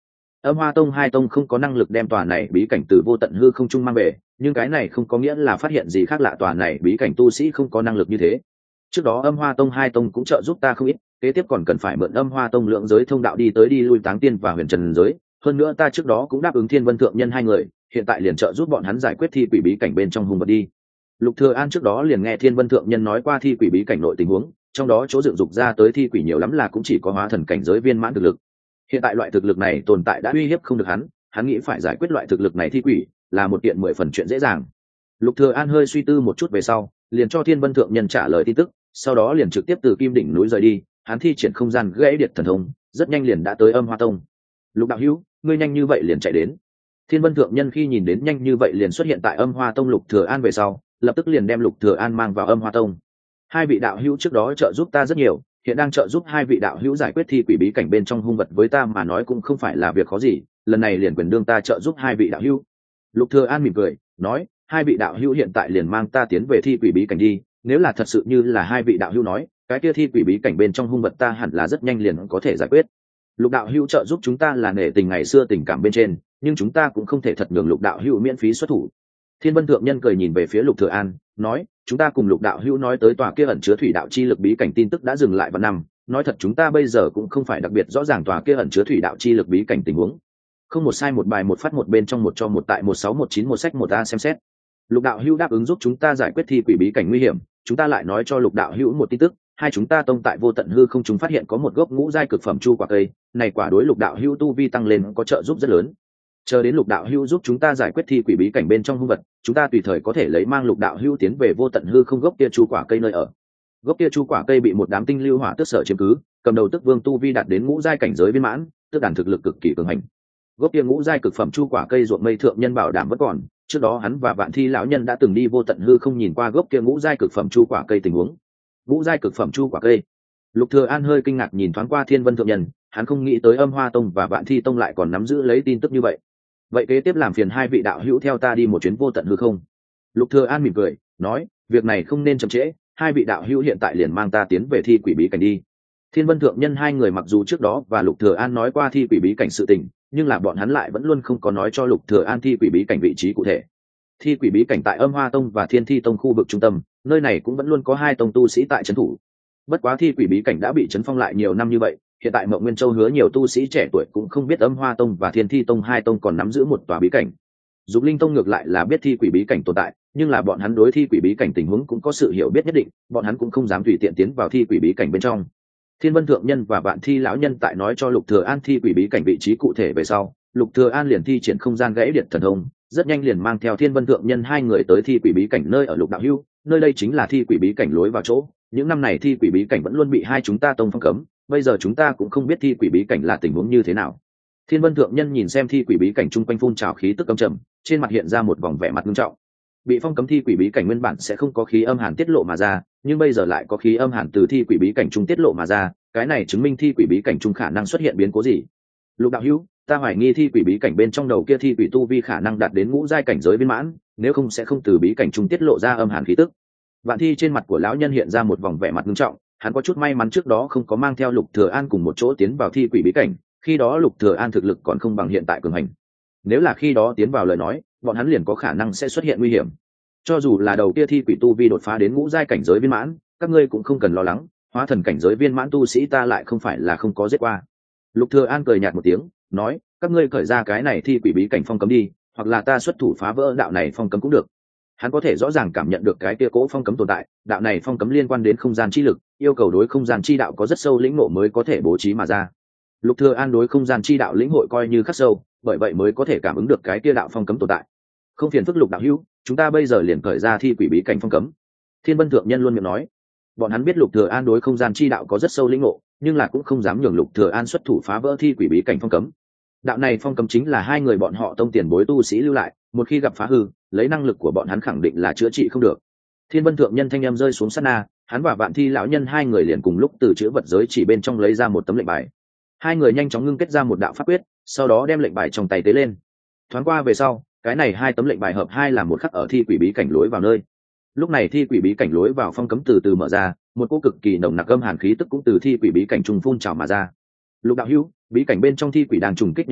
Âm Hoa Tông hai tông không có năng lực đem tòa này bí cảnh từ vô tận hư không trung mang về, nhưng cái này không có nghĩa là phát hiện gì khác lạ, tòa này bí cảnh tu sĩ không có năng lực như thế. Trước đó Âm Hoa Tông hai tông cũng trợ giúp ta không ít, kế tiếp còn cần phải mượn Âm Hoa Tông lượng giới thông đạo đi tới đi lui Táng Tiên và Huyền Trần giới, hơn nữa ta trước đó cũng đáp ứng Thiên Vân thượng nhân hai người, hiện tại liền trợ giúp bọn hắn giải quyết thi quỷ bí cảnh bên trong hung vật đi. Lục Thừa An trước đó liền nghe Thiên Vân thượng nhân nói qua thi quỷ bí cảnh nội tình huống, trong đó chỗ dựng dục ra tới thi quỷ nhiều lắm là cũng chỉ có hóa thần cảnh giới viên mãn thực lực. Hiện tại loại thực lực này tồn tại đã uy hiếp không được hắn nghĩ phải giải quyết loại thực lực này thi quỷ là một kiện 10 phần chuyện dễ dàng. Lục Thừa An hơi suy tư một chút về sau, liền cho Thiên Vân thượng nhân trả lời tin tức, sau đó liền trực tiếp từ Kim đỉnh núi rời đi, hắn thi triển không gian gãy điệt thần thông, rất nhanh liền đã tới Âm Hoa Tông. Lục đạo hữu, ngươi nhanh như vậy liền chạy đến. Thiên Vân thượng nhân khi nhìn đến nhanh như vậy liền xuất hiện tại Âm Hoa Tông Lục Thừa An về sau, lập tức liền đem Lục Thừa An mang vào Âm Hoa Tông. Hai vị đạo hữu trước đó trợ giúp ta rất nhiều, hiện đang trợ giúp hai vị đạo hữu giải quyết thi quỷ bí cảnh bên trong hung vật với ta mà nói cũng không phải là việc khó gì, lần này liền quyền đương ta trợ giúp hai vị đạo hữu. Lục Thừa An mỉm cười, nói, hai vị đạo hữu hiện tại liền mang ta tiến về thi quỷ bí cảnh đi, nếu là thật sự như là hai vị đạo hữu nói, cái kia thi quỷ bí cảnh bên trong hung vật ta hẳn là rất nhanh liền có thể giải quyết. Lục đạo hữu trợ giúp chúng ta là nể tình ngày xưa tình cảm bên trên, nhưng chúng ta cũng không thể thật nhường Lục đạo hữu miễn phí xuất thủ. Thiên Vân thượng nhân cười nhìn về phía Lục Thừa An, nói, chúng ta cùng Lục đạo hữu nói tới tòa kia ẩn chứa thủy đạo chi lực bí cảnh tin tức đã dừng lại vào năm, nói thật chúng ta bây giờ cũng không phải đặc biệt rõ ràng tòa kia ẩn chứa thủy đạo chi lực bí cảnh tình huống. Không một sai một bài một phát một bên trong một cho một tại 1619 một sách một a xem xét. Lục đạo hữu đáp ứng giúp chúng ta giải quyết thi quỷ bí cảnh nguy hiểm, chúng ta lại nói cho Lục đạo hữu một tin tức, hai chúng ta tông tại vô tận hư không chúng phát hiện có một gốc ngũ giai cực phẩm chu quả cây, này quả đối Lục đạo hữu tu vi tăng lên có trợ giúp rất lớn. Chờ đến Lục đạo hữu giúp chúng ta giải quyết thi quỷ bí cảnh bên trong hung vật, chúng ta tùy thời có thể lấy mang Lục đạo hữu tiến về vô tận hư không gốc kia chu quả cây nơi ở. Gốc kia chu quả cây bị một đám tinh lưu hỏa tức sở chiếm cứ, cầm đầu tức vương tu vi đạt đến ngũ giai cảnh giới viên mãn, tức đàn thực lực cực kỳ cường hành. Gốc kia ngũ giai cực phẩm chu quả cây ruộng mây thượng nhân bảo đảm vẫn còn, trước đó hắn và Vạn Thi lão nhân đã từng đi vô tận hư không nhìn qua gốc kia ngũ giai cực phẩm chu quả cây tình huống. Ngũ giai cực phẩm chu quả cây. Lục Thừa An hơi kinh ngạc nhìn thoáng qua Thiên Vân thượng nhân, hắn không nghĩ tới Âm Hoa Tông và Vạn Thi Tông lại còn nắm giữ lấy tin tức như vậy. Vậy kế tiếp làm phiền hai vị đạo hữu theo ta đi một chuyến vô tận hư không. Lục Thừa An mỉm cười, nói, việc này không nên chậm trễ, hai vị đạo hữu hiện tại liền mang ta tiến về thi quỷ bí cảnh đi. Thiên Vân thượng nhân hai người mặc dù trước đó và Lục Thừa An nói qua thi quỷ bí cảnh sự tình, nhưng là bọn hắn lại vẫn luôn không có nói cho Lục Thừa An thi quỷ bí cảnh vị trí cụ thể. Thi quỷ bí cảnh tại Âm Hoa Tông và Thiên Thi Tông khu vực trung tâm, nơi này cũng vẫn luôn có hai tông tu sĩ tại trấn thủ. Bất quá thi quỷ bí cảnh đã bị trấn phong lại nhiều năm như vậy, hiện tại Mộng Nguyên Châu hứa nhiều tu sĩ trẻ tuổi cũng không biết Âm Hoa Tông và Thiên Thi Tông hai tông còn nắm giữ một tòa bí cảnh. Dục Linh Tông ngược lại là biết thi quỷ bí cảnh tồn tại, nhưng là bọn hắn đối thi quỷ bí cảnh tình huống cũng có sự hiểu biết nhất định, bọn hắn cũng không dám tùy tiện tiến vào thi quỷ bí cảnh bên trong. Thiên Vân thượng nhân và Vạn Thi lão nhân tại nói cho Lục Thừa An thi quỷ bí cảnh vị trí cụ thể về sau, Lục Thừa An liền thi triển không gian gãy điện thần thông, rất nhanh liền mang theo Thiên Vân thượng nhân hai người tới thi quỷ bí cảnh nơi ở Lục đạo hữu, nơi đây chính là thi quỷ bí cảnh lối vào chỗ. Những năm này thi quỷ bí cảnh vẫn luôn bị hai chúng ta tông phong cấm, bây giờ chúng ta cũng không biết thi quỷ bí cảnh là tình huống như thế nào. Thiên Vân thượng nhân nhìn xem thi quỷ bí cảnh trung quanh phun trào khí tức âm trầm, trên mặt hiện ra một vòng vẻ mặt nghiêm trọng. Bị phong cấm thi quỷ bí cảnh nguyên bản sẽ không có khí âm hàn tiết lộ mà ra, nhưng bây giờ lại có khí âm hàn từ thi quỷ bí cảnh trung tiết lộ mà ra, cái này chứng minh thi quỷ bí cảnh trung khả năng xuất hiện biến cố gì. Lục đạo hữu, ta hoài nghi thi quỷ bí cảnh bên trong đầu kia thi quỷ tu vi khả năng đạt đến ngũ giai cảnh giới viên mãn, nếu không sẽ không từ bí cảnh trung tiết lộ ra âm hàn khí tức. Vạn Thi trên mặt của lão nhân hiện ra một vòng vẻ mặt nghiêm trọng, hắn có chút may mắn trước đó không có mang theo Lục Thừa An cùng một chỗ tiến vào thi quỷ bí cảnh, khi đó Lục Thừa An thực lực còn không bằng hiện tại cường hành. Nếu là khi đó tiến vào lời nói, bọn hắn liền có khả năng sẽ xuất hiện nguy hiểm. Cho dù là đầu kia thi quỷ tu vi đột phá đến ngũ giai cảnh giới viên mãn, các ngươi cũng không cần lo lắng, hóa thần cảnh giới viên mãn tu sĩ ta lại không phải là không có giết qua. Lục Thừa An cười nhạt một tiếng, nói, các ngươi cởi ra cái này thi quỷ bí cảnh phong cấm đi, hoặc là ta xuất thủ phá vỡ đạo này phong cấm cũng được. Hắn có thể rõ ràng cảm nhận được cái kia cỗ phong cấm tồn tại, đạo này phong cấm liên quan đến không gian chi lực, yêu cầu đối không gian chi đạo có rất sâu lĩnh ngộ mới có thể bố trí mà ra. Lục Thừa An đối không gian chi đạo lĩnh hội coi như khắc sâu, bởi vậy mới có thể cảm ứng được cái kia đạo phong cấm tồn tại. Không phiền phức Lục đạo hữu, chúng ta bây giờ liền cởi ra thi quỷ bí cảnh phong cấm. Thiên Vân thượng nhân luôn miệng nói, bọn hắn biết Lục Thừa An đối không gian chi đạo có rất sâu lĩnh ngộ, nhưng là cũng không dám nhường Lục Thừa An xuất thủ phá vỡ thi quỷ bí cảnh phong cấm. Đạo này phong cấm chính là hai người bọn họ tông tiền bối tu sĩ lưu lại, một khi gặp phá hư, lấy năng lực của bọn hắn khẳng định là chữa trị không được. Thiên Vân thượng nhân thanh âm rơi xuống sát na, hắn và Vạn Thi lão nhân hai người liền cùng lúc từ chữ vật giới chỉ bên trong lấy ra một tấm lệnh bài. Hai người nhanh chóng ngưng kết ra một đạo pháp quyết, sau đó đem lệnh bài trong tay tế lên. Thoáng qua về sau, cái này hai tấm lệnh bài hợp hai làm một khắc ở thi quỷ bí cảnh lối vào nơi. Lúc này thi quỷ bí cảnh lối vào phong cấm từ từ mở ra, một cỗ cực kỳ nồng nặc âm hàn khí tức cũng từ thi quỷ bí cảnh trung phun trào mà ra. Lục đạo hữu, bí cảnh bên trong thi quỷ đang trùng kích nhập khẩu,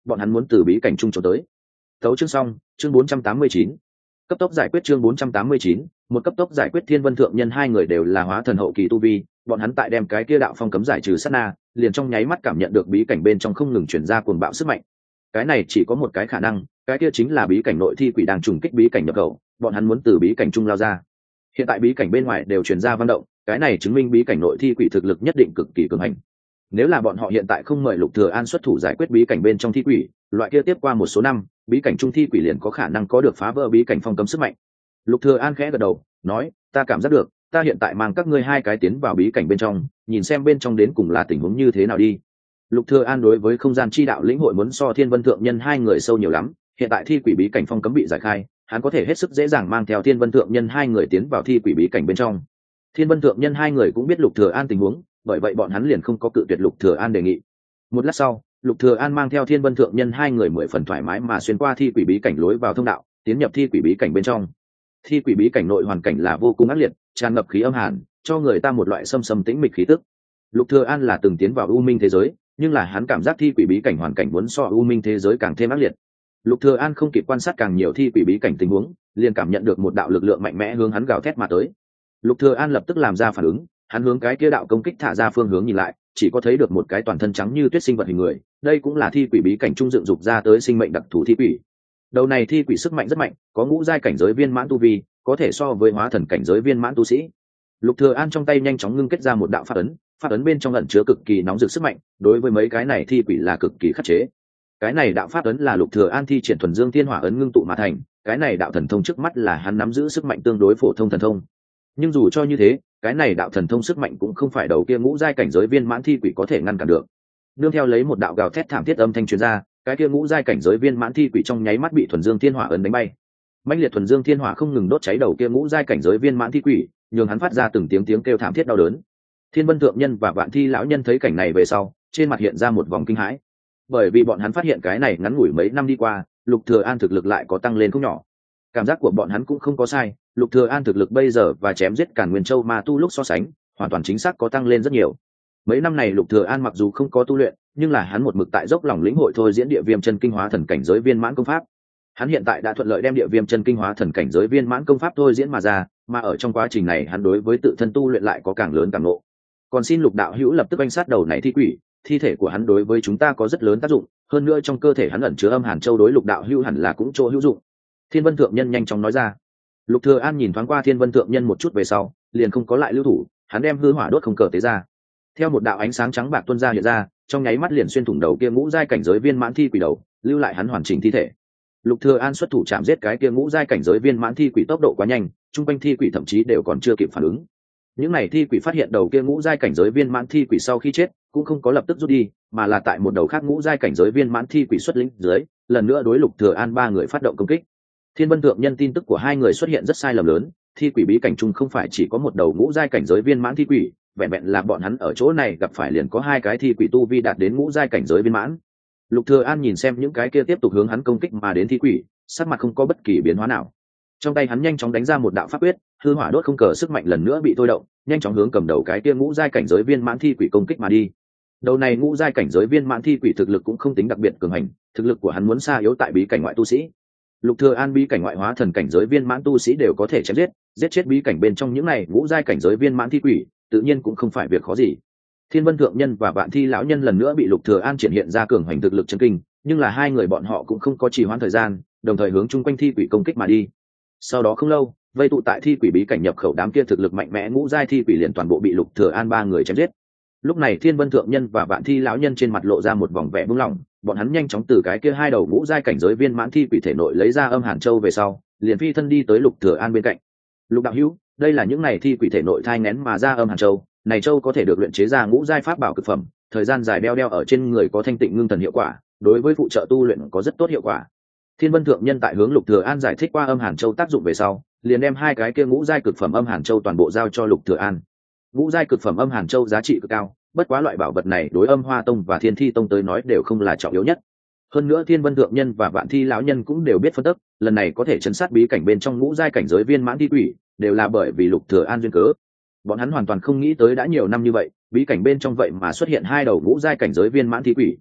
bọn hắn muốn từ bí cảnh trung trốn tới. Tấu chương xong, chương 489. Cấp tốc giải quyết chương 489, một cấp tốc giải quyết Thiên Vân thượng nhân hai người đều là hóa thần hậu kỳ tu vi, bọn hắn tại đem cái kia đạo phong cấm giải trừ sát na, liền trong nháy mắt cảm nhận được bí cảnh bên trong không ngừng chuyển ra cuồng bạo sức mạnh. Cái này chỉ có một cái khả năng, cái kia chính là bí cảnh nội thi quỷ đang trùng kích bí cảnh nhập khẩu, bọn hắn muốn từ bí cảnh trung lao ra. Hiện tại bí cảnh bên ngoài đều truyền ra vận động, cái này chứng minh bí cảnh nội thi quỷ thực lực nhất định cực kỳ cường hành. Nếu là bọn họ hiện tại không mời Lục Thừa An xuất thủ giải quyết bí cảnh bên trong thi quỷ, loại kia tiếp qua một số năm, bí cảnh trung thi quỷ liền có khả năng có được phá vỡ bí cảnh phong cấm sức mạnh. Lục Thừa An khẽ gật đầu, nói, ta cảm giác được, ta hiện tại mang các ngươi hai cái tiến vào bí cảnh bên trong, nhìn xem bên trong đến cùng là tình huống như thế nào đi. Lục Thừa An đối với không gian chi đạo lĩnh hội muốn so Thiên Vân thượng nhân hai người sâu nhiều lắm, hiện tại thi quỷ bí cảnh phong cấm bị giải khai, hắn có thể hết sức dễ dàng mang theo Thiên Vân thượng nhân hai người tiến vào thi quỷ bí cảnh bên trong. Thiên Vân thượng nhân hai người cũng biết Lục Thừa An tình huống, bởi vậy bọn hắn liền không có cự tuyệt Lục Thừa An đề nghị. Một lát sau, Lục Thừa An mang theo Thiên Vân thượng nhân hai người mười phần thoải mái mà xuyên qua thi quỷ bí cảnh lối vào thông đạo, tiến nhập thi quỷ bí cảnh bên trong. Thi quỷ bí cảnh nội hoàn cảnh là vô cùng ác liệt, tràn ngập khí âm hàn, cho người ta một loại xâm xâm tĩnh mịch khí tức. Lục Thừa An là từng tiến vào u minh thế giới, nhưng là hắn cảm giác thi quỷ bí cảnh hoàn cảnh muốn so u minh thế giới càng thêm ác liệt. Lục Thừa An không kịp quan sát càng nhiều thi quỷ bí cảnh tình huống, liền cảm nhận được một đạo lực lượng mạnh mẽ hướng hắn gào thét mà tới. Lục Thừa An lập tức làm ra phản ứng, hắn hướng cái kia đạo công kích thả ra phương hướng nhìn lại, chỉ có thấy được một cái toàn thân trắng như tuyết sinh vật hình người, đây cũng là thi quỷ bí cảnh trung dựng dục ra tới sinh mệnh đặc thù thi quỷ. Đầu này thi quỷ sức mạnh rất mạnh, có ngũ giai cảnh giới viên mãn tu vi, có thể so với hóa thần cảnh giới viên mãn tu sĩ. Lục Thừa An trong tay nhanh chóng ngưng kết ra một đạo pháp ấn bên trong ẩn chứa cực kỳ nóng rực sức mạnh, đối với mấy cái này thi quỷ là cực kỳ khắc chế. Cái này đạo pháp ấn là Lục Thừa An thi triển thuần dương thiên hỏa ấn ngưng tụ mà thành, cái này đạo thần thông trước mắt là hắn nắm giữ sức mạnh tương đối phổ thông thần thông. Nhưng dù cho như thế, cái này đạo thần thông sức mạnh cũng không phải đầu kia ngũ giai cảnh giới viên mãn thi quỷ có thể ngăn cản được. Nương theo lấy một đạo gào thét thảm thiết âm thanh truyền ra, cái kia ngũ giai cảnh giới viên mãn thi quỷ trong nháy mắt bị thuần dương thiên hỏa ấn đánh bay. Mãnh liệt thuần dương thiên hỏa không ngừng đốt cháy đầu kia ngũ giai cảnh giới viên mãn thi quỷ, nhường hắn phát ra từng tiếng kêu thảm thiết đau đớn. Thiên Vân thượng nhân và Vạn Thi lão nhân thấy cảnh này về sau, trên mặt hiện ra một vòng kinh hãi, bởi vì bọn hắn phát hiện cái này ngắn ngủi mấy năm đi qua, Lục Thừa An thực lực lại có tăng lên không nhỏ. Cảm giác của bọn hắn cũng không có sai, Lục Thừa An thực lực bây giờ và chém giết Càn Nguyên Châu Ma tu lúc so sánh, hoàn toàn chính xác có tăng lên rất nhiều. Mấy năm này Lục Thừa An mặc dù không có tu luyện, nhưng là hắn một mực tại dốc lòng lĩnh hội thôi diễn địa viêm chân kinh hóa thần cảnh giới viên mãn công pháp. Hắn hiện tại đã thuận lợi đem địa viêm chân kinh hóa thần cảnh giới viên mãn công pháp thôi diễn mà ra, mà ở trong quá trình này hắn đối với tự thân tu luyện lại có càng lớn càng ngộ. Còn xin Lục đạo hữu lập tức oanh sát đầu này thi quỷ, thi thể của hắn đối với chúng ta có rất lớn tác dụng, hơn nữa trong cơ thể hắn ẩn chứa âm hàn châu đối Lục đạo hữu hẳn là cũng chỗ hữu dụng. Thiên Vân thượng nhân nhanh chóng nói ra. Lục Thừa An nhìn thoáng qua Thiên Vân thượng nhân một chút về sau, liền không có lại lưu thủ, hắn đem hư hỏa đốt không cờ tế ra. Theo một đạo ánh sáng trắng bạc tuôn ra hiện ra, trong nháy mắt liền xuyên thủng đầu kia ngũ giai cảnh giới viên mãn thi quỷ đầu, lưu lại hắn hoàn chỉnh thi thể. Lục Thừa An xuất thủ chạm giết cái kia ngũ giai cảnh giới viên mãn thi quỷ tốc độ quá nhanh, trung quanh thi quỷ thậm chí đều còn chưa kịp phản ứng. Những này thi quỷ phát hiện đầu kia ngũ giai cảnh giới viên mãn thi quỷ sau khi chết, cũng không có lập tức rút đi, mà là tại một đầu khác ngũ giai cảnh giới viên mãn thi quỷ xuất lĩnh dưới, lần nữa đối Lục Thừa An ba người phát động công kích. Thiên Vân thượng nhân tin tức của hai người xuất hiện rất sai lầm lớn, thi quỷ bí cảnh chung không phải chỉ có một đầu ngũ giai cảnh giới viên mãn thi quỷ, vẹn vẹn là bọn hắn ở chỗ này gặp phải liền có hai cái thi quỷ tu vi đạt đến ngũ giai cảnh giới viên mãn. Lục Thừa An nhìn xem những cái kia tiếp tục hướng hắn công kích mà đến thi quỷ, sắc mặt không có bất kỳ biến hóa nào. Trong tay hắn nhanh chóng đánh ra một đạo pháp quyết, hư hỏa đốt không cờ sức mạnh lần nữa bị thôi động, nhanh chóng hướng cầm đầu cái kia ngũ giai cảnh giới viên mãn thi quỷ công kích mà đi. Đầu này ngũ giai cảnh giới viên mãn thi quỷ thực lực cũng không tính đặc biệt cường hành, thực lực của hắn muốn xa yếu tại bí cảnh ngoại tu sĩ. Lục Thừa An bí cảnh ngoại hóa thần cảnh giới viên mãn tu sĩ đều có thể chém giết chết bí cảnh bên trong những này ngũ giai cảnh giới viên mãn thi quỷ, tự nhiên cũng không phải việc khó gì. Thiên Vân thượng nhân và Vạn Thi lão nhân lần nữa bị Lục Thừa An triển hiện ra cường hành thực lực chân kinh, nhưng là hai người bọn họ cũng không có trì hoãn thời gian, đồng thời hướng chung quanh thi quỷ công kích mà đi. Sau đó không lâu, vây tụ tại thi quỷ bí cảnh nhập khẩu đám kia thực lực mạnh mẽ ngũ giai thi quỷ liền toàn bộ bị Lục Thừa An ba người chém giết. Lúc này Thiên Vân thượng nhân và Vạn Thi lão nhân trên mặt lộ ra một vòng vẻ buông lỏng, bọn hắn nhanh chóng từ cái kia hai đầu ngũ giai cảnh giới viên mãn thi quỷ thể nội lấy ra âm hàn châu về sau, liền phi thân đi tới Lục Thừa An bên cạnh. Lục đạo hữu, đây là những này thi quỷ thể nội thai nghén mà ra âm hàn châu, này châu có thể được luyện chế ra ngũ giai pháp bảo cực phẩm, thời gian dài đeo ở trên người có thanh tịnh ngưng thần hiệu quả, đối với phụ trợ tu luyện có rất tốt hiệu quả. Thiên Vân thượng nhân tại hướng Lục Thừa An giải thích qua âm hàn châu tác dụng về sau, liền đem hai cái kia ngũ giai cực phẩm âm hàn châu toàn bộ giao cho Lục Thừa An. Ngũ giai cực phẩm âm hàn châu giá trị cực cao, bất quá loại bảo vật này đối Âm Hoa Tông và Thiên Thi Tông tới nói đều không là trọng yếu nhất. Hơn nữa Thiên Vân thượng nhân và Vạn Thi lão nhân cũng đều biết phân tích, lần này có thể chấn sát bí cảnh bên trong ngũ giai cảnh giới viên mãn thi quỷ, đều là bởi vì Lục Thừa An duyên cớ. Bọn hắn hoàn toàn không nghĩ tới đã nhiều năm như vậy, bí cảnh bên trong vậy mà xuất hiện hai đầu ngũ giai cảnh giới viên mãn thi quỷ.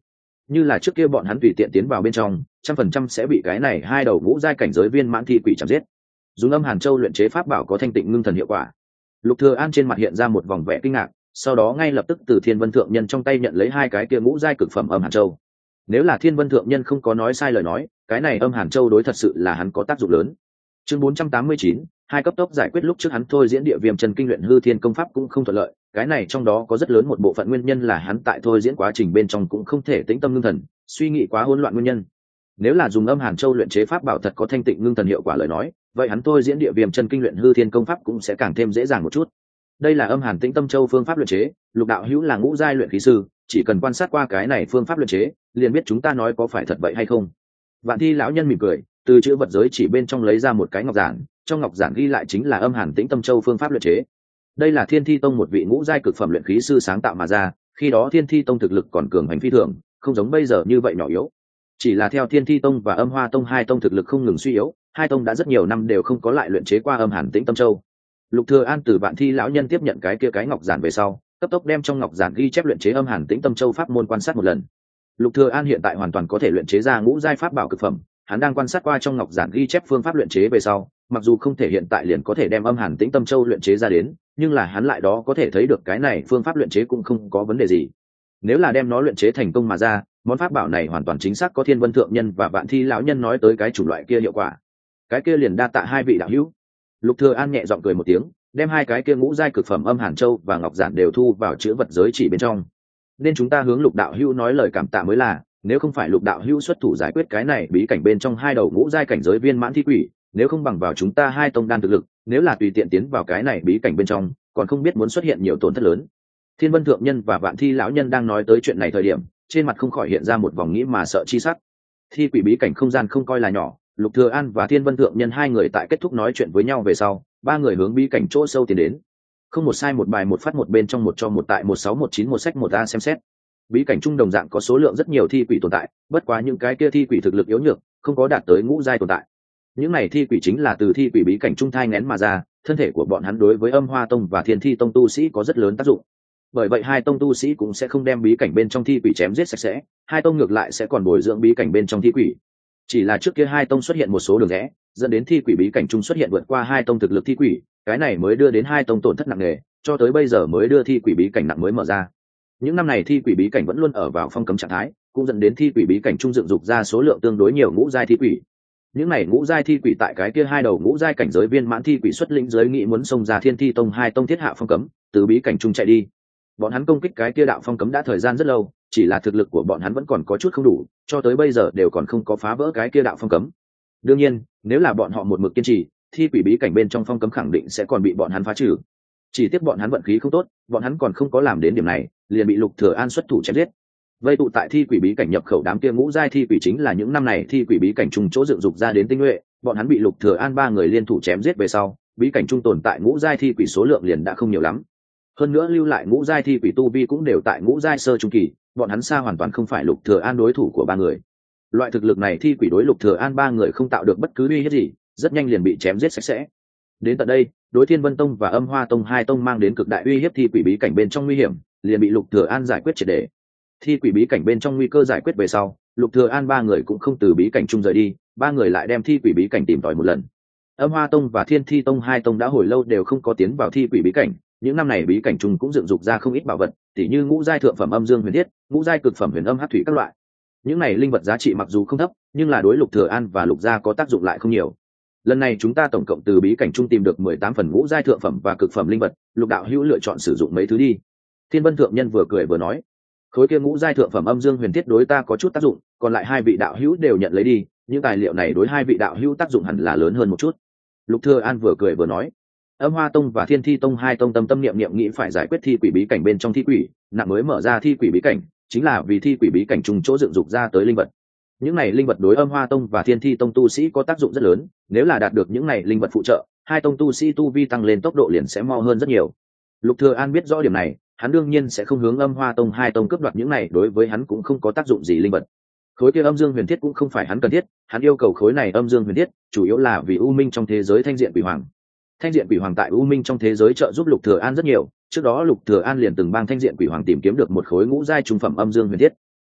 như là trước kia bọn hắn tùy tiện tiến vào bên trong 100% sẽ bị cái này hai đầu ngũ giai cảnh giới viên mãn thi quỷ chạm giết. Dùng âm hàn châu luyện chế pháp bảo có thanh tịnh ngưng thần hiệu quả. Lục Thừa An trên mặt hiện ra một vòng vẻ kinh ngạc, sau đó ngay lập tức từ Thiên Vân Thượng Nhân trong tay nhận lấy hai cái kia ngũ giai cực phẩm âm hàn châu. Nếu là Thiên Vân Thượng Nhân không có nói sai lời nói, cái này âm hàn châu đối thật sự là hắn có tác dụng lớn. Chương 489, hai cấp tốc giải quyết. Lúc trước hắn thôi diễn địa viêm chân kinh luyện hư thiên công pháp cũng không thuận lợi, cái này trong đó có rất lớn một bộ phận nguyên nhân là hắn tại thôi diễn quá trình bên trong cũng không thể tĩnh tâm ngưng thần, suy nghĩ quá hỗn loạn nguyên nhân. Nếu là dùng âm hàn châu luyện chế pháp bảo thật có thanh tịnh ngưng thần hiệu quả lời nói, vậy hắn thôi diễn địa viêm chân kinh luyện hư thiên công pháp cũng sẽ càng thêm dễ dàng một chút. Đây là âm hàn tĩnh tâm châu phương pháp luyện chế, Lục đạo hữu là ngũ giai luyện khí sư, chỉ cần quan sát qua cái này phương pháp luyện chế, liền biết chúng ta nói có phải thật vậy hay không. Vạn Thi lão nhân mỉm cười, từ chữ vật giới chỉ bên trong lấy ra một cái ngọc giản, trong ngọc giản ghi lại chính là âm hàn tĩnh tâm châu phương pháp luyện chế. Đây là Thiên Thi Tông một vị ngũ giai cực phẩm luyện khí sư sáng tạo mà ra, khi đó Thiên Thi Tông thực lực còn cường hành phi thường, không giống bây giờ như vậy nhỏ yếu. Chỉ là theo Thiên Thi Tông và Âm Hoa Tông hai tông thực lực không ngừng suy yếu, hai tông đã rất nhiều năm đều không có lại luyện chế qua âm hàn tĩnh tâm châu. Lục Thừa An từ Vạn Thi lão nhân tiếp nhận cái kia cái ngọc giản về sau, cấp tốc đem trong ngọc giản ghi chép luyện chế âm hàn tĩnh tâm châu pháp môn quan sát một lần. Lục Thừa An hiện tại hoàn toàn có thể luyện chế ra ngũ giai pháp bảo cực phẩm, hắn đang quan sát qua trong ngọc giản ghi chép phương pháp luyện chế về sau, mặc dù không thể hiện tại liền có thể đem âm hàn tĩnh tâm châu luyện chế ra đến, nhưng là hắn lại đó có thể thấy được cái này phương pháp luyện chế cũng không có vấn đề gì. Nếu là đem nó luyện chế thành công mà ra, món pháp bảo này hoàn toàn chính xác có Thiên Vân Thượng Nhân và Vạn Thi lão nhân nói tới cái chủng loại kia hiệu quả. Cái kia liền đa tạ hai vị đạo hữu. Lục Thừa An nhẹ giọng cười một tiếng, đem hai cái kia ngũ giai cực phẩm âm hàn châu và ngọc giản đều thu vào chữ vật giới chỉ bên trong. Nên chúng ta hướng Lục đạo hữu nói lời cảm tạ mới là, nếu không phải Lục đạo hữu xuất thủ giải quyết cái này bí cảnh bên trong hai đầu ngũ giai cảnh giới viên mãn thi quỷ, nếu không bằng vào chúng ta hai tông đan thực lực, nếu là tùy tiện tiến vào cái này bí cảnh bên trong, còn không biết muốn xuất hiện nhiều tổn thất lớn. Thiên Vân Thượng Nhân và Vạn Thi lão nhân đang nói tới chuyện này thời điểm, trên mặt không khỏi hiện ra một vòng nghĩ mà sợ chi sắc. Thi quỷ bí cảnh không gian không coi là nhỏ, Lục Thừa An và Thiên Vân Thượng Nhân hai người tại kết thúc nói chuyện với nhau về sau, ba người hướng bí cảnh chỗ sâu tiến đến. Không một sai một bài một phát một bên trong một cho một tại 1619 một sách một a xem xét. Bí cảnh trung đồng dạng có số lượng rất nhiều thi quỷ tồn tại, bất quá những cái kia thi quỷ thực lực yếu nhược, không có đạt tới ngũ giai tồn tại. Những này thi quỷ chính là từ thi quỷ bí cảnh trung thai nghén mà ra, thân thể của bọn hắn đối với Âm Hoa Tông và Thiên Thi Tông tu sĩ có rất lớn tác dụng. Bởi vậy hai tông tu sĩ cũng sẽ không đem bí cảnh bên trong thi quỷ chém giết sạch sẽ, hai tông ngược lại sẽ còn bồi dưỡng bí cảnh bên trong thi quỷ. Chỉ là trước kia hai tông xuất hiện một số đường rẽ, dẫn đến thi quỷ bí cảnh trung xuất hiện vượt qua hai tông thực lực thi quỷ, cái này mới đưa đến hai tông tổn thất nặng nề, cho tới bây giờ mới đưa thi quỷ bí cảnh nặng mới mở ra. Những năm này thi quỷ bí cảnh vẫn luôn ở vào phong cấm trạng thái, cũng dẫn đến thi quỷ bí cảnh trung dựng dục ra số lượng tương đối nhiều ngũ giai thi quỷ. Những này ngũ giai thi quỷ tại cái kia hai đầu ngũ giai cảnh giới viên mãn thi quỷ xuất lĩnh giới nghị muốn xông ra Thiên Thi Tông hai tông thiết hạ phong cấm, từ bí cảnh trung chạy đi. Bọn hắn công kích cái kia đạo phong cấm đã thời gian rất lâu, chỉ là thực lực của bọn hắn vẫn còn có chút không đủ, cho tới bây giờ đều còn không có phá vỡ cái kia đạo phong cấm. Đương nhiên, nếu là bọn họ một mực kiên trì, thi quỷ bí cảnh bên trong phong cấm khẳng định sẽ còn bị bọn hắn phá trừ. Chỉ tiếc bọn hắn vận khí không tốt, bọn hắn còn không có làm đến điểm này, liền bị Lục Thừa An xuất thủ chém giết. Vây tụ tại thi quỷ bí cảnh nhập khẩu đám kia ngũ giai thi quỷ chính là những năm này thi quỷ bí cảnh trung chỗ dựng dục ra đến tinh nhuệ, bọn hắn bị Lục Thừa An ba người liên thủ chém giết về sau, bí cảnh trung tồn tại ngũ giai thi quỷ số lượng liền đã không nhiều lắm. Hơn nữa lưu lại ngũ giai thi quỷ tu vi cũng đều tại ngũ giai sơ trung kỳ, bọn hắn xa hoàn toàn không phải Lục Thừa An đối thủ của ba người. Loại thực lực này thi quỷ đối Lục Thừa An ba người không tạo được bất cứ uy hiếp gì, rất nhanh liền bị chém giết sạch sẽ. Đến tận đây, đối Thiên Vân Tông và Âm Hoa Tông hai tông mang đến cực đại uy hiếp thi quỷ bí cảnh bên trong nguy hiểm, liền bị Lục Thừa An giải quyết triệt để. Thi quỷ bí cảnh bên trong nguy cơ giải quyết về sau, Lục Thừa An ba người cũng không từ bí cảnh trung rời đi, ba người lại đem thi quỷ bí cảnh tìm tòi một lần. Âm Hoa Tông và Thiên Thi Tông hai tông đã hồi lâu đều không có tiến vào thi quỷ bí cảnh, những năm này bí cảnh trung cũng dựng dục ra không ít bảo vật, tỉ như ngũ giai thượng phẩm âm dương huyền thiết, ngũ giai cực phẩm huyền âm hắc thủy các loại. Những này linh vật giá trị mặc dù không thấp, nhưng là đối Lục Thừa An và Lục gia có tác dụng lại không nhiều. Lần này chúng ta tổng cộng từ bí cảnh trung tìm được 18 phần ngũ giai thượng phẩm và cực phẩm linh vật, Lục đạo hữu lựa chọn sử dụng mấy thứ đi. Thiên Vân Thượng Nhân vừa cười vừa nói, khối kia ngũ giai thượng phẩm âm dương huyền thiết đối ta có chút tác dụng, còn lại hai vị đạo hữu đều nhận lấy đi, những tài liệu này đối hai vị đạo hữu tác dụng hẳn là lớn hơn một chút. Lục Thừa An vừa cười vừa nói, Âm Hoa Tông và Thiên Thi Tông hai tông tâm tâm niệm niệm nghĩ phải giải quyết thi quỷ bí cảnh bên trong thi quỷ, nặng mới mở ra thi quỷ bí cảnh, chính là vì thi quỷ bí cảnh trùng chỗ dựng dục ra tới linh vật. Những này linh vật đối Âm Hoa Tông và Thiên Thi Tông tu sĩ có tác dụng rất lớn, nếu là đạt được những này linh vật phụ trợ, hai tông tu sĩ tu vi tăng lên tốc độ liền sẽ mau hơn rất nhiều. Lục Thừa An biết rõ điểm này, hắn đương nhiên sẽ không hướng Âm Hoa Tông hai tông cướp đoạt những này đối với hắn cũng không có tác dụng gì linh vật. Khối kia âm dương huyền thiết cũng không phải hắn cần thiết, hắn yêu cầu khối này âm dương huyền thiết, chủ yếu là vì U Minh trong thế giới thanh diện quỷ hoàng. Thanh diện quỷ hoàng tại U Minh trong thế giới trợ giúp Lục Thừa An rất nhiều, trước đó Lục Thừa An liền từng bang thanh diện quỷ hoàng tìm kiếm được một khối ngũ giai trung phẩm âm dương huyền thiết.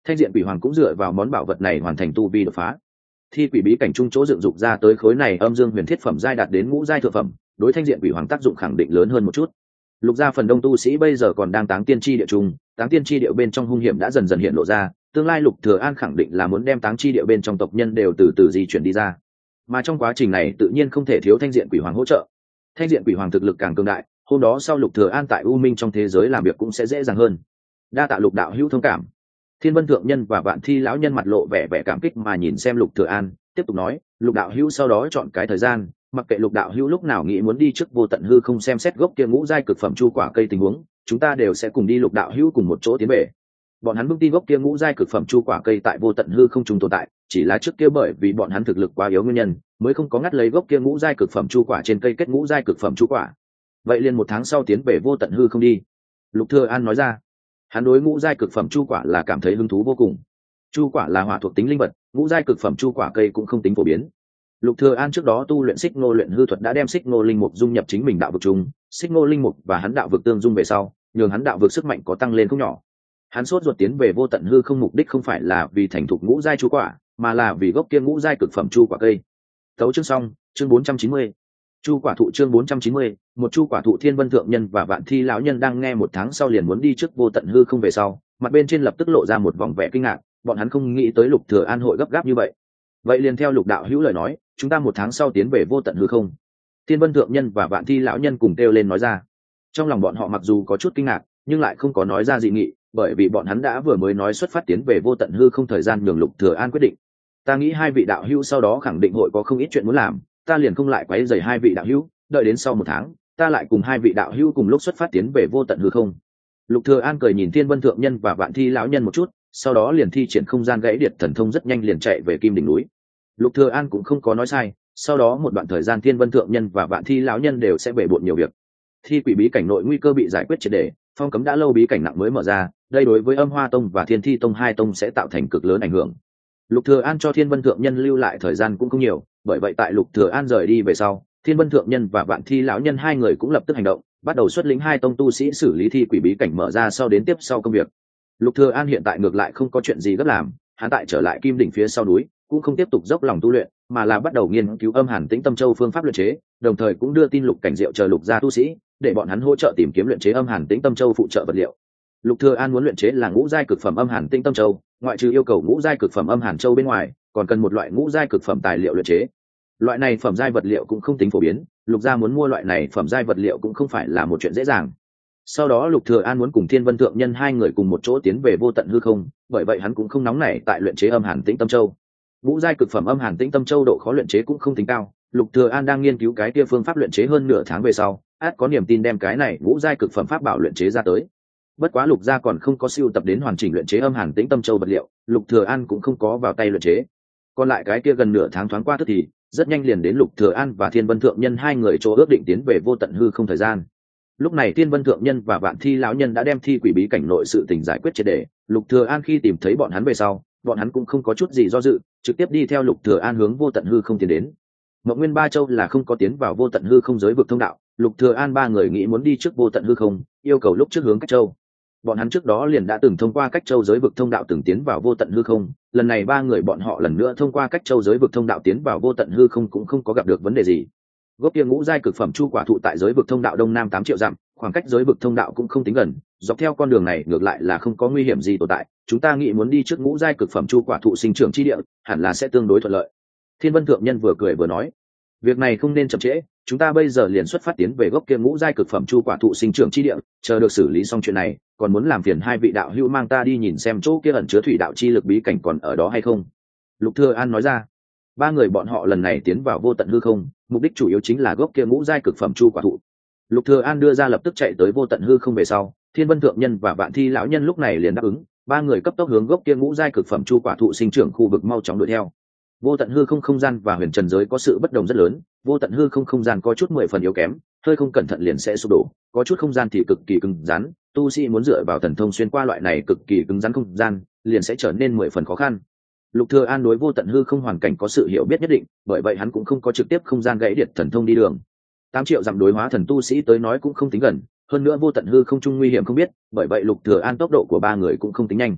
Thanh diện quỷ hoàng cũng dựa vào món bảo vật này hoàn thành tu vi đột phá. Thi quỷ bí cảnh trung chỗ dựng dục ra tới khối này âm dương huyền thiết phẩm giai đạt đến ngũ giai thượng phẩm, đối thanh diện quỷ hoàng tác dụng khẳng định lớn hơn một chút. Lục gia phần đông tu sĩ bây giờ còn đang táng tiên chi địa trung, táng tiên chi địa bên trong hung hiểm đã dần dần hiện lộ ra, tương lai Lục Thừa An khẳng định là muốn đem táng chi địa bên trong tộc nhân đều từ từ di chuyển đi ra. Mà trong quá trình này tự nhiên không thể thiếu thanh diện quỷ hoàng hỗ trợ. Thanh diện quỷ hoàng thực lực càng cường đại, hôm đó sau Lục Thừa An tại U Minh trong thế giới làm việc cũng sẽ dễ dàng hơn. Đa tạ Lục đạo hữu thông cảm. Thiên Vân thượng nhân và Vạn Thi lão nhân mặt lộ vẻ vẻ cảm kích mà nhìn xem Lục Thừa An, tiếp tục nói, Lục đạo hữu sau đó chọn cái thời gian, mặc kệ Lục đạo hữu lúc nào nghĩ muốn đi trước vô tận hư không xem xét gốc kia ngũ giai cực phẩm chu quả cây tình huống, chúng ta đều sẽ cùng đi. Lục đạo hữu cùng một chỗ tiến về. Bọn hắn vững tin gốc kia ngũ giai cực phẩm chu quả cây tại vô tận hư không trùng tồn tại, chỉ là trước kia bởi vì bọn hắn thực lực quá yếu nguyên nhân, mới không có ngắt lấy gốc kia ngũ giai cực phẩm chu quả trên cây kết ngũ giai cực phẩm chu quả. Vậy liền một tháng sau tiến về vô tận hư không đi. Lục Thừa An nói ra. Hắn đối ngũ giai cực phẩm chu quả là cảm thấy hứng thú vô cùng. Chu quả là hỏa thuộc tính linh vật, ngũ giai cực phẩm chu quả cây cũng không tính phổ biến. Lục Thừa An trước đó tu luyện Xích Ngô luyện hư thuật đã đem Xích Ngô linh mục dung nhập chính mình đạo vực chung, Xích Ngô linh mục và hắn đạo vực tương dung về sau, nhường hắn đạo vực sức mạnh có tăng lên không nhỏ. Hắn sốt ruột tiến về vô tận hư không mục đích không phải là vì thành thục ngũ giai chu quả, mà là vì gốc kia ngũ giai cực phẩm chu quả cây. Tấu chương xong, chương 490. Chu quả thụ chương 490, một chu quả thụ. Thiên Vân thượng nhân và Vạn Thi lão nhân đang nghe một tháng sau liền muốn đi trước vô tận hư không về sau, mặt bên trên lập tức lộ ra một vòng vẻ kinh ngạc, bọn hắn không nghĩ tới Lục Thừa An hội gấp gáp như vậy. Vậy liền theo Lục đạo hữu lời nói, chúng ta một tháng sau tiến về vô tận hư không. Thiên Vân thượng nhân và Vạn Thi lão nhân cùng kêu lên nói ra. Trong lòng bọn họ mặc dù có chút kinh ngạc, nhưng lại không có nói ra dị nghị, bởi vì bọn hắn đã vừa mới nói xuất phát tiến về vô tận hư không thời gian nhường Lục Thừa An quyết định. Ta nghĩ hai vị đạo hữu sau đó khẳng định hội có không ít chuyện muốn làm, ta liền không lại quấy rầy hai vị đạo hữu, đợi đến sau một tháng, ta lại cùng hai vị đạo hữu cùng lúc xuất phát tiến về vô tận hư không. Lục Thừa An cười nhìn Thiên Vân thượng nhân và Vạn Thi lão nhân một chút, sau đó liền thi triển không gian gãy điệt thần thông rất nhanh liền chạy về Kim đỉnh núi. Lục Thừa An cũng không có nói sai, sau đó một đoạn thời gian Thiên Vân thượng nhân và Vạn Thi lão nhân đều sẽ bể bộn nhiều việc. Thi quỷ bí cảnh nội nguy cơ bị giải quyết triệt để, phong cấm đã lâu bí cảnh nặng mới mở ra, đây đối với Âm Hoa Tông và Thiên Thi Tông hai tông sẽ tạo thành cực lớn ảnh hưởng. Lục Thừa An cho Thiên Vân thượng nhân lưu lại thời gian cũng không nhiều, bởi vậy tại Lục Thừa An rời đi về sau, Thiên Vân thượng nhân và Vạn Thi lão nhân hai người cũng lập tức hành động, bắt đầu xuất lĩnh hai tông tu sĩ xử lý thi quỷ bí cảnh mở ra sau đến tiếp sau công việc. Lục Thừa An hiện tại ngược lại không có chuyện gì gấp làm, hắn tại trở lại Kim đỉnh phía sau núi, cũng không tiếp tục dốc lòng tu luyện, mà là bắt đầu nghiên cứu Âm Hàn Tĩnh Tâm Châu phương pháp luyện chế, đồng thời cũng đưa tin Lục Cảnh Diệu chờ Lục gia tu sĩ, để bọn hắn hỗ trợ tìm kiếm luyện chế Âm Hàn Tĩnh Tâm Châu phụ trợ vật liệu. Lục Thừa An muốn luyện chế là ngũ giai cực phẩm Âm Hàn Tĩnh Tâm Châu, ngoại trừ yêu cầu ngũ giai cực phẩm Âm Hàn Châu bên ngoài, còn cần một loại ngũ giai cực phẩm tài liệu luyện chế. Loại này phẩm giai vật liệu cũng không tính phổ biến, Lục gia muốn mua loại này phẩm giai vật liệu cũng không phải là một chuyện dễ dàng. Sau đó Lục Thừa An muốn cùng Thiên Vân thượng nhân hai người cùng một chỗ tiến về vô tận hư không, bởi vậy hắn cũng không nóng nảy tại luyện chế Âm Hàn Tĩnh Tâm Châu. Ngũ giai cực phẩm Âm Hàn Tĩnh Tâm Châu độ khó luyện chế cũng không tính cao, Lục Thừa An đang nghiên cứu cái kia phương pháp luyện chế hơn nửa tháng về sau, át có niềm tin đem cái này ngũ giai cực phẩm pháp bảo luyện chế ra tới. Bất quá Lục gia còn không có sưu tập đến hoàn chỉnh luyện chế Âm Hàn Tĩnh Tâm Châu vật liệu, Lục Thừa An cũng không có vào tay luyện chế. Còn lại cái kia gần nửa tháng thoáng qua tức thì, rất nhanh liền đến Lục Thừa An và Thiên Vân thượng nhân hai người chỗ ước định tiến về vô tận hư không thời gian. Lúc này Thiên Vân thượng nhân và Vạn Thi lão nhân đã đem thi quỷ bí cảnh nội sự tình giải quyết triệt để, Lục Thừa An khi tìm thấy bọn hắn về sau, bọn hắn cũng không có chút gì do dự, trực tiếp đi theo Lục Thừa An hướng vô tận hư không tiến đến. Mộng Nguyên Ba Châu là không có tiến vào vô tận hư không giới vực thông đạo, Lục Thừa An ba người nghĩ muốn đi trước vô tận hư không, yêu cầu lúc trước hướng Cách Châu. Bọn hắn trước đó liền đã từng thông qua Cách Châu giới vực thông đạo từng tiến vào vô tận hư không, lần này ba người bọn họ lần nữa thông qua Cách Châu giới vực thông đạo tiến vào vô tận hư không cũng không có gặp được vấn đề gì. Gốc kia ngũ giai cực phẩm chu quả thụ tại giới vực thông đạo đông nam 8 triệu dặm, khoảng cách giới vực thông đạo cũng không tính gần, dọc theo con đường này ngược lại là không có nguy hiểm gì tồn tại, chúng ta nghĩ muốn đi trước ngũ giai cực phẩm chu quả thụ sinh trưởng chi địa, hẳn là sẽ tương đối thuận lợi. Thiên Vân thượng nhân vừa cười vừa nói, việc này không nên chậm trễ, chúng ta bây giờ liền xuất phát tiến về gốc kia ngũ giai cực phẩm chu quả thụ sinh trưởng chi địa, chờ được xử lý xong chuyện này, còn muốn làm phiền hai vị đạo hữu mang ta đi nhìn xem chỗ kia ẩn chứa thủy đạo chi lực bí cảnh còn ở đó hay không. Lục Thừa An nói ra, ba người bọn họ lần này tiến vào vô tận hư không, mục đích chủ yếu chính là gốc kia ngũ giai cực phẩm chu quả thụ. Lục Thừa An đưa ra lập tức chạy tới vô tận hư không về sau, Thiên Vân thượng nhân và Vạn Thi lão nhân lúc này liền đáp ứng, ba người cấp tốc hướng gốc kia ngũ giai cực phẩm chu quả thụ sinh trưởng khu vực mau chóng đuổi theo. Vô tận hư không không gian và huyền trần giới có sự bất đồng rất lớn, vô tận hư không không gian có chút 10 phần yếu kém, hơi không cẩn thận liền sẽ sụp đổ, có chút không gian thì cực kỳ cứng rắn, tu sĩ muốn dựa vào thần thông xuyên qua loại này cực kỳ cứng rắn không gian, liền sẽ trở nên 10 phần khó khăn. Lục Thừa An đối vô tận hư không hoàn cảnh có sự hiểu biết nhất định, bởi vậy hắn cũng không có trực tiếp không gian gãy điệt thần thông đi đường. 8 triệu dặm đối hóa thần tu sĩ tới nói cũng không tính gần, hơn nữa vô tận hư không trung nguy hiểm không biết, bởi vậy Lục Thừa An tốc độ của ba người cũng không tính nhanh.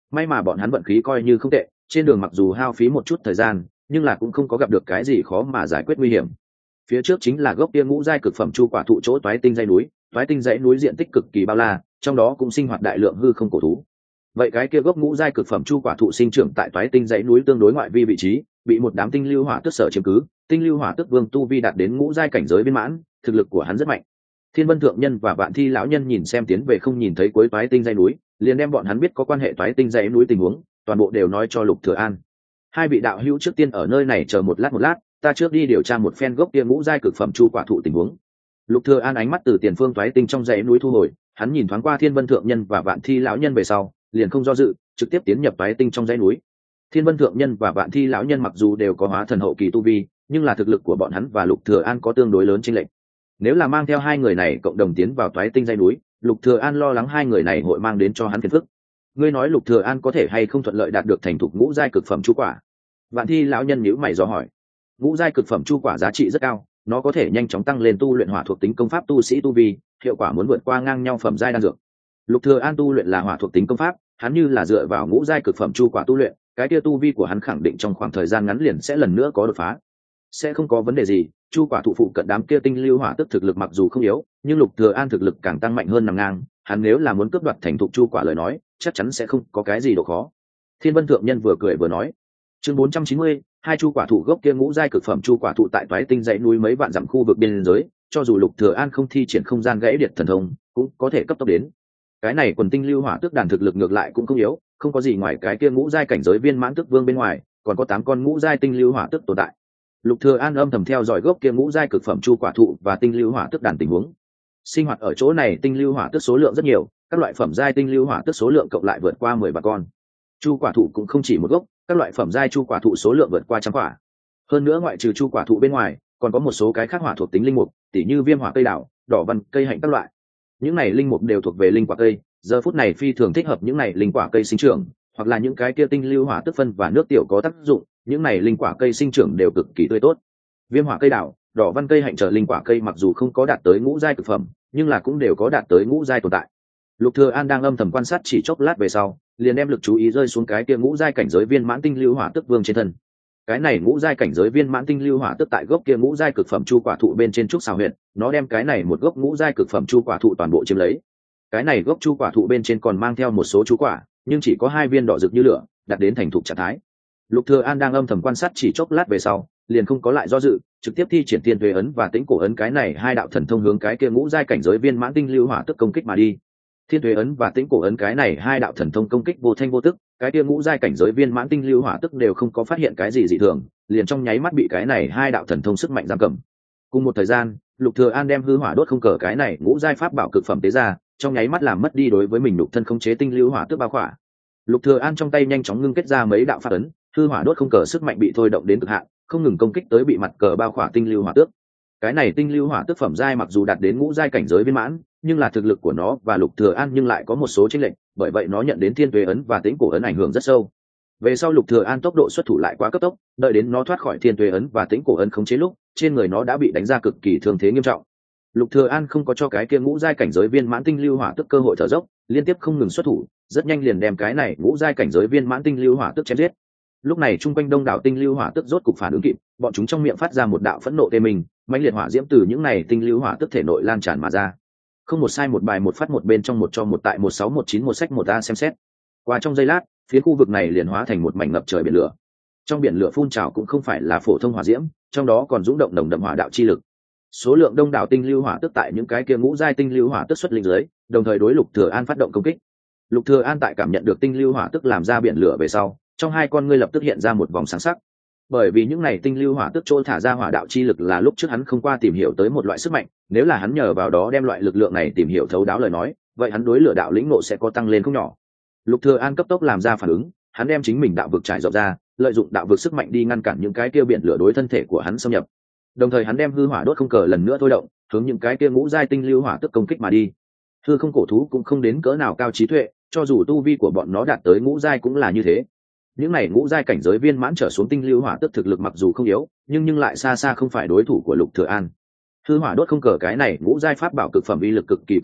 May mà bọn hắn vận khí coi như không tệ, trên đường mặc dù hao phí một chút thời gian nhưng là cũng không có gặp được cái gì khó mà giải quyết nguy hiểm. Phía trước chính là gốc kia ngũ giai cực phẩm chu quả thụ chỗ toái tinh dãy núi. Toái tinh dãy núi diện tích cực kỳ bao la, trong đó cũng sinh hoạt đại lượng hư không cổ thú. Vậy cái kia gốc ngũ giai cực phẩm chu quả thụ sinh trưởng tại toái tinh dãy núi tương đối ngoại vi vị trí, bị một đám tinh lưu hỏa tức sở chiếm cứ. Tinh lưu hỏa tức vương tu vi đạt đến ngũ giai cảnh giới viên mãn, thực lực của hắn rất mạnh. Thiên Vân thượng nhân và Vạn Thi lão nhân nhìn xem tiến về không nhìn thấy cuối toái tinh dãy núi, liền đem bọn hắn biết có quan hệ toái tinh dãy núi tình huống, toàn bộ đều nói cho Lục Thừa An. Hai vị đạo hữu trước tiên ở nơi này chờ một lát, ta trước đi điều tra một phen gốc kia ngũ giai cực phẩm chu quả thụ tình huống. Lục Thừa An ánh mắt từ tiền phương toái tinh trong dãy núi thu hồi, hắn nhìn thoáng qua Thiên Vân thượng nhân và Vạn Thi lão nhân về sau, liền không do dự, trực tiếp tiến nhập toái tinh trong dãy núi. Thiên Vân thượng nhân và Vạn Thi lão nhân mặc dù đều có hóa thần hậu kỳ tu vi, nhưng là thực lực của bọn hắn và Lục Thừa An có tương đối lớn chênh lệch. Nếu là mang theo hai người này cộng đồng tiến vào toái tinh dãy núi, Lục Thừa An lo lắng hai người này hội mang đến cho hắn phiền phức. Ngươi nói Lục Thừa An có thể hay không thuận lợi đạt được thành thục ngũ giai cực phẩm chu quả? Vạn Thi lão nhân nhíu mày dò hỏi. Ngũ giai cực phẩm chu quả giá trị rất cao, nó có thể nhanh chóng tăng lên tu luyện hỏa thuộc tính công pháp tu sĩ tu vi, hiệu quả muốn vượt qua ngang nhau phẩm giai đan dược. Lục Thừa An tu luyện là hỏa thuộc tính công pháp, hắn như là dựa vào ngũ giai cực phẩm chu quả tu luyện, cái kia tu vi của hắn khẳng định trong khoảng thời gian ngắn liền sẽ lần nữa có đột phá. Sẽ không có vấn đề gì, chu quả thụ phụ cận đám kia tinh lưu hỏa tức thực lực mặc dù không yếu, nhưng Lục Thừa An thực lực càng tăng mạnh hơn nằm ngang, hắn nếu là muốn cướp đoạt thành thục chu quả lời nói, chắc chắn sẽ không có cái gì độ khó. Thiên Vân thượng nhân vừa cười vừa nói. Chương 490, hai chu quả thụ gốc kia ngũ giai cực phẩm chu quả thụ tại toái tinh dãy núi mấy vạn dặm khu vực biên giới, cho dù Lục Thừa An không thi triển không gian gãy điệt thần thông, cũng có thể cấp tốc đến. Cái này quần tinh lưu hỏa tức đàn thực lực ngược lại cũng không yếu, không có gì ngoài cái kia ngũ giai cảnh giới viên mãn tức vương bên ngoài, còn có 8 con ngũ giai tinh lưu hỏa tức tồn tại. Lục Thừa An âm thầm theo dõi gốc kia ngũ giai cực phẩm chu quả thụ và tinh lưu hỏa tức đàn tình huống. Sinh hoạt ở chỗ này tinh lưu hỏa tức số lượng rất nhiều, các loại phẩm giai tinh lưu hỏa tức số lượng cộng lại vượt qua 10 vạn con. Chu quả thụ cũng không chỉ một gốc, các loại phẩm giai chu quả thụ số lượng vượt qua trăm quả. Hơn nữa ngoại trừ chu quả thụ bên ngoài, còn có một số cái khác hỏa thuộc tính linh mục, tỉ như viêm hỏa cây đảo, đỏ văn cây hạnh các loại. Những này linh mục đều thuộc về linh quả cây, giờ phút này phi thường thích hợp những này linh quả cây sinh trưởng, hoặc là những cái kia tinh lưu hỏa tức phân và nước tiểu có tác dụng, những này linh quả cây sinh trưởng đều cực kỳ tươi tốt. Viêm hỏa cây đảo, đỏ văn cây hạnh trở linh quả cây mặc dù không có đạt tới ngũ giai cực phẩm, nhưng là cũng đều có đạt tới ngũ giai tồn tại. Lục Thừa An đang âm thầm quan sát chỉ chốc lát về sau, liền đem lực chú ý rơi xuống cái kia ngũ giai cảnh giới viên mãn tinh lưu hỏa tức vương trên thân. Cái này ngũ giai cảnh giới viên mãn tinh lưu hỏa tức tại gốc kia ngũ giai cực phẩm chu quả thụ bên trên trúc xào huyện, nó đem cái này một gốc ngũ giai cực phẩm chu quả thụ toàn bộ chiếm lấy. Cái này gốc chu quả thụ bên trên còn mang theo một số chu quả, nhưng chỉ có 2 viên đỏ rực như lửa, đạt đến thành thục trạng thái. Lục Thừa An đang âm thầm quan sát chỉ chốc lát về sau, liền không có lại do dự, trực tiếp thi triển Thiên Tuế ấn và Tĩnh Cổ ấn cái này hai đạo thần thông hướng cái kia ngũ giai cảnh giới viên mãn tinh lưu hỏa tức công kích mà đi. Thiên Tuế ấn và Tĩnh Cổ ấn cái này hai đạo thần thông công kích vô thanh vô tức, cái kia ngũ giai cảnh giới viên mãn tinh lưu hỏa tức đều không có phát hiện cái gì dị thường, liền trong nháy mắt bị cái này hai đạo thần thông sức mạnh giam cầm. Cùng một thời gian, Lục Thừa An đem hư hỏa đốt không cờ cái này ngũ giai pháp bảo cực phẩm tế ra, trong nháy mắt làm mất đi đối với mình nhục thân khống chế tinh lưu hỏa tức bao khỏa. Lục Thừa An trong tay nhanh chóng ngưng kết ra mấy đạo pháp ấn, hư hỏa đốt không cờ sức mạnh bị thôi động đến cực hạn, không ngừng công kích tới bị mặt cờ bao khỏa tinh lưu hỏa tước. Cái này tinh lưu hỏa tước phẩm giai mặc dù đạt đến ngũ giai cảnh giới viên mãn, nhưng là thực lực của nó và Lục Thừa An nhưng lại có một số chênh lệch, bởi vậy nó nhận đến Thiên Tuế ấn và Tĩnh Cổ ấn ảnh hưởng rất sâu. Về sau Lục Thừa An tốc độ xuất thủ lại quá cấp tốc, đợi đến nó thoát khỏi Thiên Tuế ấn và Tĩnh Cổ ấn khống chế lúc, trên người nó đã bị đánh ra cực kỳ thương thế nghiêm trọng. Lục Thừa An không có cho cái kia ngũ giai cảnh giới viên mãn tinh lưu hỏa tức cơ hội thở dốc, liên tiếp không ngừng xuất thủ, rất nhanh liền đem cái này ngũ giai cảnh giới viên mãn tinh lưu hỏa tức chém giết. Lúc này trung quanh đông đảo tinh lưu hỏa tức rốt cục phản ứng kịp, bọn chúng trong miệng phát ra một đạo phẫn nộ tê mình, mãnh liệt hỏa diễm từ những này tinh lưu hỏa tức thể nội lan tràn mà ra. Không một sai một bài một phát một bên trong một cho một tại 16191 sách một a xem xét. Qua trong giây lát, phía khu vực này liền hóa thành một mảnh ngập trời biển lửa. Trong biển lửa phun trào cũng không phải là phổ thông hỏa diễm, trong đó còn dũng động nồng đậm hỏa đạo chi lực. Số lượng đông đảo tinh lưu hỏa tức tại những cái kia ngũ giai tinh lưu hỏa tức xuất linh dưới, đồng thời đối Lục Thừa An phát động công kích. Lục Thừa An tại cảm nhận được tinh lưu hỏa tức làm ra biển lửa về sau, trong hai con ngươi lập tức hiện ra một vòng sáng sắc. Bởi vì những này tinh lưu hỏa tức trôi thả ra hỏa đạo chi lực là lúc trước hắn không qua tìm hiểu tới một loại sức mạnh, nếu là hắn nhờ vào đó đem loại lực lượng này tìm hiểu thấu đáo lời nói, vậy hắn đối lửa đạo lĩnh ngộ sẽ có tăng lên không nhỏ. Lục Thừa An cấp tốc làm ra phản ứng, hắn đem chính mình đạo vực trải rộng ra, lợi dụng đạo vực sức mạnh đi ngăn cản những cái kia biển lửa đối thân thể của hắn xâm nhập. Đồng thời hắn đem hư hỏa đốt không cờ lần nữa thôi động, hướng những cái kia ngũ giai tinh lưu hỏa tức công kích mà đi. Hư không cổ thú cũng không đến cỡ nào cao trí tuệ, cho dù tu vi của bọn nó đạt tới ngũ giai cũng là như thế. Những này ngũ giai cảnh giới viên mãn trở xuống tinh lưu hỏa tức thực lực mặc dù không yếu, nhưng lại xa xa không phải đối thủ của Lục Thừa An. Hư hỏa đốt không cờ cái này ngũ giai pháp bảo cực phẩm uy lực cực kỳ cường hành,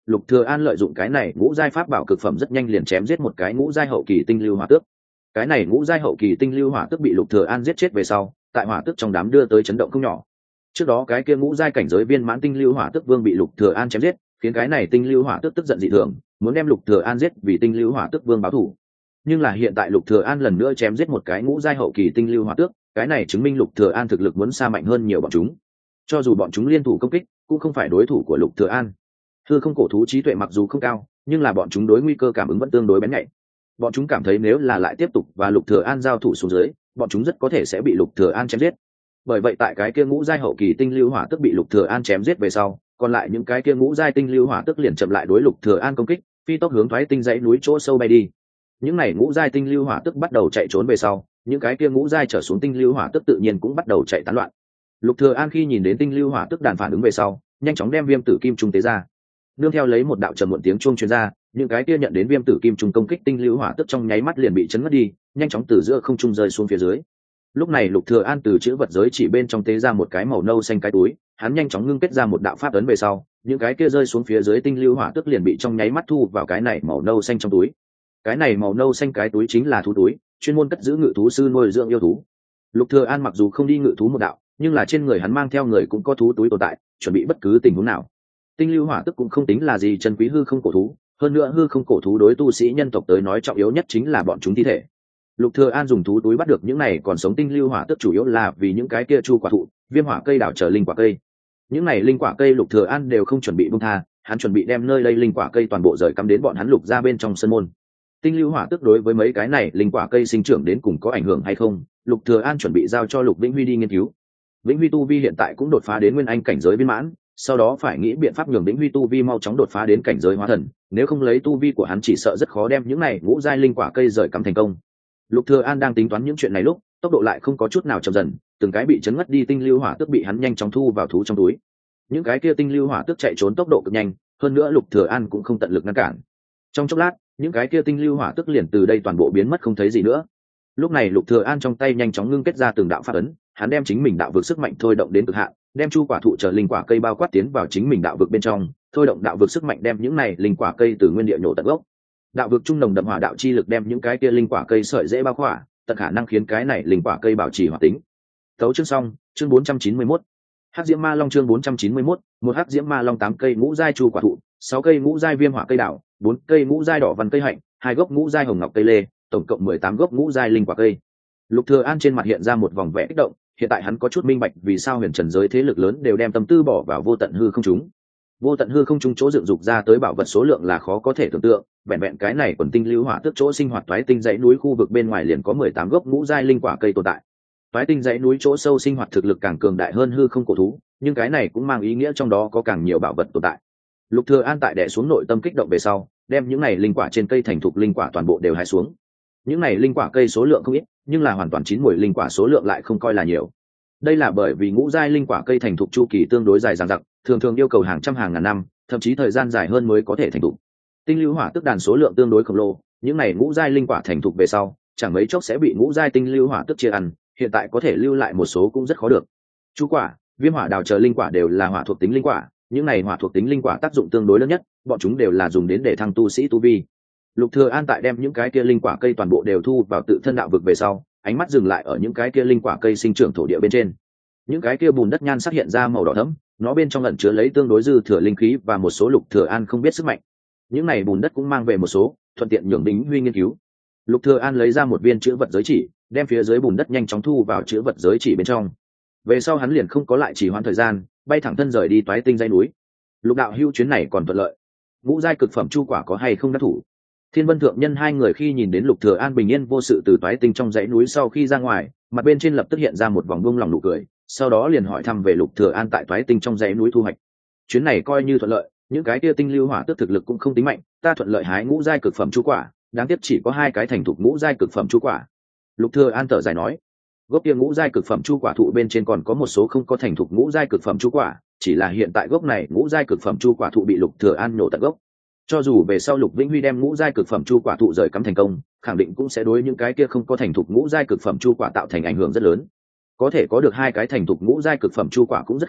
Lục Thừa An lợi dụng cái này ngũ giai pháp bảo cực phẩm rất nhanh liền chém giết một cái ngũ giai hậu kỳ tinh lưu hỏa tước. Cái này ngũ giai hậu kỳ tinh lưu hỏa tước bị Lục Thừa An giết chết về sau, tại hỏa tước trong đám đưa tới chấn động không nhỏ. Trước đó cái kia ngũ giai cảnh giới viên mãn tinh lưu hỏa tước vương bị Lục Thừa An chém giết, khiến cái này tinh lưu hỏa tước tức giận dị thường, muốn đem Lục Thừa An giết vì tinh lưu hỏa tước vương báo thù. Nhưng là hiện tại Lục Thừa An lần nữa chém giết một cái ngũ giai hậu kỳ tinh lưu hỏa tước, cái này chứng minh Lục Thừa An thực lực muốn xa mạnh hơn nhiều bọn chúng. Cho dù bọn chúng liên thủ công kích, cũng không phải đối thủ của Lục Thừa An. Hư không cổ thú trí tuệ mặc dù không cao, nhưng là bọn chúng đối nguy cơ cảm ứng vẫn tương đối bén nhạy. Bọn chúng cảm thấy nếu là lại tiếp tục và Lục Thừa An giao thủ xuống dưới, bọn chúng rất có thể sẽ bị Lục Thừa An chém giết. Bởi vậy tại cái kia ngũ giai hậu kỳ tinh lưu hỏa tức bị Lục Thừa An chém giết về sau, còn lại những cái kia ngũ giai tinh lưu hỏa tức liền chậm lại đối Lục Thừa An công kích, phi tốc hướng thoái tinh dãy núi chỗ sâu bay đi. Những này ngũ giai tinh lưu hỏa tức bắt đầu chạy trốn về sau, những cái kia ngũ giai trở xuống tinh lưu hỏa tức tự nhiên cũng bắt đầu chạy tán loạn. Lục Thừa An khi nhìn đến tinh lưu hỏa tức đàn phản ứng về sau, nhanh chóng đem viêm tử kim trung tế ra. Nương theo lấy một đạo trầm muộn tiếng chuông truyền ra, những cái kia nhận đến viêm tử kim trung công kích tinh lưu hỏa tức trong nháy mắt liền bị chấn ngất đi, nhanh chóng từ giữa không trung rơi xuống phía dưới. Lúc này Lục Thừa An từ chữ vật giới chỉ bên trong tế ra một cái màu nâu xanh cái túi, hắn nhanh chóng ngưng kết ra một đạo pháp ấn về sau, những cái kia rơi xuống phía dưới tinh lưu hỏa tức liền bị trong nháy mắt thu vào cái này màu nâu xanh trong túi. Cái này màu nâu xanh cái túi chính là thú túi, chuyên môn cất giữ ngự thú sư nuôi dưỡng yêu thú. Lục Thừa An mặc dù không đi ngự thú một đạo, nhưng là trên người hắn mang theo người cũng có thú túi tồn tại, chuẩn bị bất cứ tình huống nào. Tinh lưu hỏa tức cũng không tính là gì chân quý hư không cổ thú, hơn nữa hư không cổ thú đối tu sĩ nhân tộc tới nói trọng yếu nhất chính là bọn chúng thi thể. Lục Thừa An dùng thú túi bắt được những này còn sống tinh lưu hỏa tức chủ yếu là vì những cái kia chu quả thụ, viêm hỏa cây đảo trở linh quả cây. Những này linh quả cây Lục Thừa An đều không chuẩn bị buông tha, hắn chuẩn bị đem nơi đây linh quả cây toàn bộ rời cắm đến bọn hắn Lục ra bên trong sân môn. Tinh lưu hỏa tức đối với mấy cái này linh quả cây sinh trưởng đến cùng có ảnh hưởng hay không, Lục Thừa An chuẩn bị giao cho Lục Vĩnh Huy đi nghiên cứu. Vĩnh Huy tu vi hiện tại cũng đột phá đến nguyên anh cảnh giới viên mãn, sau đó phải nghĩ biện pháp nhường Vĩnh Huy tu vi mau chóng đột phá đến cảnh giới hóa thần, nếu không lấy tu vi của hắn chỉ sợ rất khó đem những này ngũ giai linh quả cây rời cắm thành công. Lục Thừa An đang tính toán những chuyện này lúc, tốc độ lại không có chút nào chậm dần, từng cái bị chấn ngất đi tinh lưu hỏa tức bị hắn nhanh chóng thu vào thú trong túi. Những cái kia tinh lưu hỏa tức chạy trốn tốc độ cực nhanh, hơn nữa Lục Thừa An cũng không tận lực ngăn cản. Trong chốc lát, những cái kia tinh lưu hỏa tức liền từ đây toàn bộ biến mất không thấy gì nữa. Lúc này Lục Thừa An trong tay nhanh chóng ngưng kết ra từng đạo pháp ấn, hắn đem chính mình đạo vực sức mạnh thôi động đến cực hạn, đem chu quả thụ trở linh quả cây bao quát tiến vào chính mình đạo vực bên trong, thôi động đạo vực sức mạnh đem những này linh quả cây từ nguyên địa nhổ tận gốc. Đạo vực trung nồng đậm hỏa đạo chi lực đem những cái kia linh quả cây sợi dễ bao khỏa, tận khả năng khiến cái này linh quả cây bảo trì hoạt tính. Tấu chương xong, chương 491. Hắc Diễm Ma Long chương 491, một Hắc Diễm Ma Long 8 cây ngũ giai chu quả thụ, 6 cây ngũ giai viêm hỏa cây đảo, 4 cây ngũ giai đỏ văn cây hạnh, 2 gốc ngũ giai hồng ngọc cây lê, tổng cộng 18 gốc ngũ giai linh quả cây. Lục Thừa An trên mặt hiện ra một vòng vẻ kích động, hiện tại hắn có chút minh bạch vì sao huyền trần giới thế lực lớn đều đem tâm tư bỏ vào vô tận hư không chúng. Vô tận hư không chúng chỗ dựng dục ra tới bảo vật số lượng là khó có thể tưởng tượng, vẹn vẹn cái này quần tinh lưu hỏa tức chỗ sinh hoạt toái tinh dãy núi khu vực bên ngoài liền có 18 gốc ngũ giai linh quả cây tồn tại. Toái tinh dãy núi chỗ sâu sinh hoạt thực lực càng cường đại hơn hư không cổ thú, nhưng cái này cũng mang ý nghĩa trong đó có càng nhiều bảo vật tồn tại. Lục Thừa An tại đè xuống nội tâm kích động về sau, đem những này linh quả trên cây thành thục linh quả toàn bộ đều hái xuống. Những này linh quả cây số lượng không ít, nhưng là hoàn toàn chín muồi linh quả số lượng lại không coi là nhiều. Đây là bởi vì ngũ giai linh quả cây thành thục chu kỳ tương đối dài dằng dặc, thường thường yêu cầu hàng trăm hàng ngàn năm, thậm chí thời gian dài hơn mới có thể thành thục. Tinh lưu hỏa tức đàn số lượng tương đối khổng lồ, những này ngũ giai linh quả thành thục về sau, chẳng mấy chốc sẽ bị ngũ giai tinh lưu hỏa tức chia ăn, hiện tại có thể lưu lại một số cũng rất khó được. Chu quả, viêm hỏa đào chờ linh quả đều là hỏa thuộc tính linh quả, những này hỏa thuộc tính linh quả tác dụng tương đối lớn nhất, bọn chúng đều là dùng đến để thăng tu sĩ tu vi. Lục Thừa An tại đem những cái kia linh quả cây toàn bộ đều thu vào tự thân đạo vực về sau, ánh mắt dừng lại ở những cái kia linh quả cây sinh trưởng thổ địa bên trên. Những cái kia bùn đất nhan sắc hiện ra màu đỏ thẫm, nó bên trong ẩn chứa lấy tương đối dư thừa linh khí và một số Lục Thừa An không biết sức mạnh. Những này bùn đất cũng mang về một số, thuận tiện nhường Đính Huy nghiên cứu. Lục Thừa An lấy ra một viên chữ vật giới chỉ, đem phía dưới bùn đất nhanh chóng thu vào chữ vật giới chỉ bên trong. Về sau hắn liền không có lại trì hoãn thời gian, bay thẳng thân rời đi toái tinh dãy núi. Lục đạo hưu chuyến này còn thuận lợi. Ngũ giai cực phẩm chu quả có hay không đắc thủ? Thiên Vân thượng nhân hai người khi nhìn đến Lục Thừa An bình yên vô sự từ toái tinh trong dãy núi sau khi ra ngoài, mặt bên trên lập tức hiện ra một vòng buông lòng nụ cười, sau đó liền hỏi thăm về Lục Thừa An tại toái tinh trong dãy núi thu hoạch. Chuyến này coi như thuận lợi, những cái kia tinh lưu hỏa tức thực lực cũng không tính mạnh, ta thuận lợi hái ngũ giai cực phẩm chu quả, đáng tiếc chỉ có 2 cái thành thục ngũ giai cực phẩm chu quả. Lục Thừa An thở dài nói, gốc kia ngũ giai cực phẩm chu quả thụ bên trên còn có một số không có thành thục ngũ giai cực phẩm chu quả, chỉ là hiện tại gốc này ngũ giai cực phẩm chu quả thụ bị Lục Thừa An nổ tận gốc. Cho dù về sau Lục Vĩnh Huy đem ngũ giai cực phẩm chu quả thụ rời cắm thành công, khẳng định cũng sẽ đối những cái kia không có thành thục ngũ giai cực phẩm chu quả tạo thành ảnh hưởng rất lớn. Có thể có được 2 cái thành thục ngũ giai cực phẩm chu quả cũng rất khá,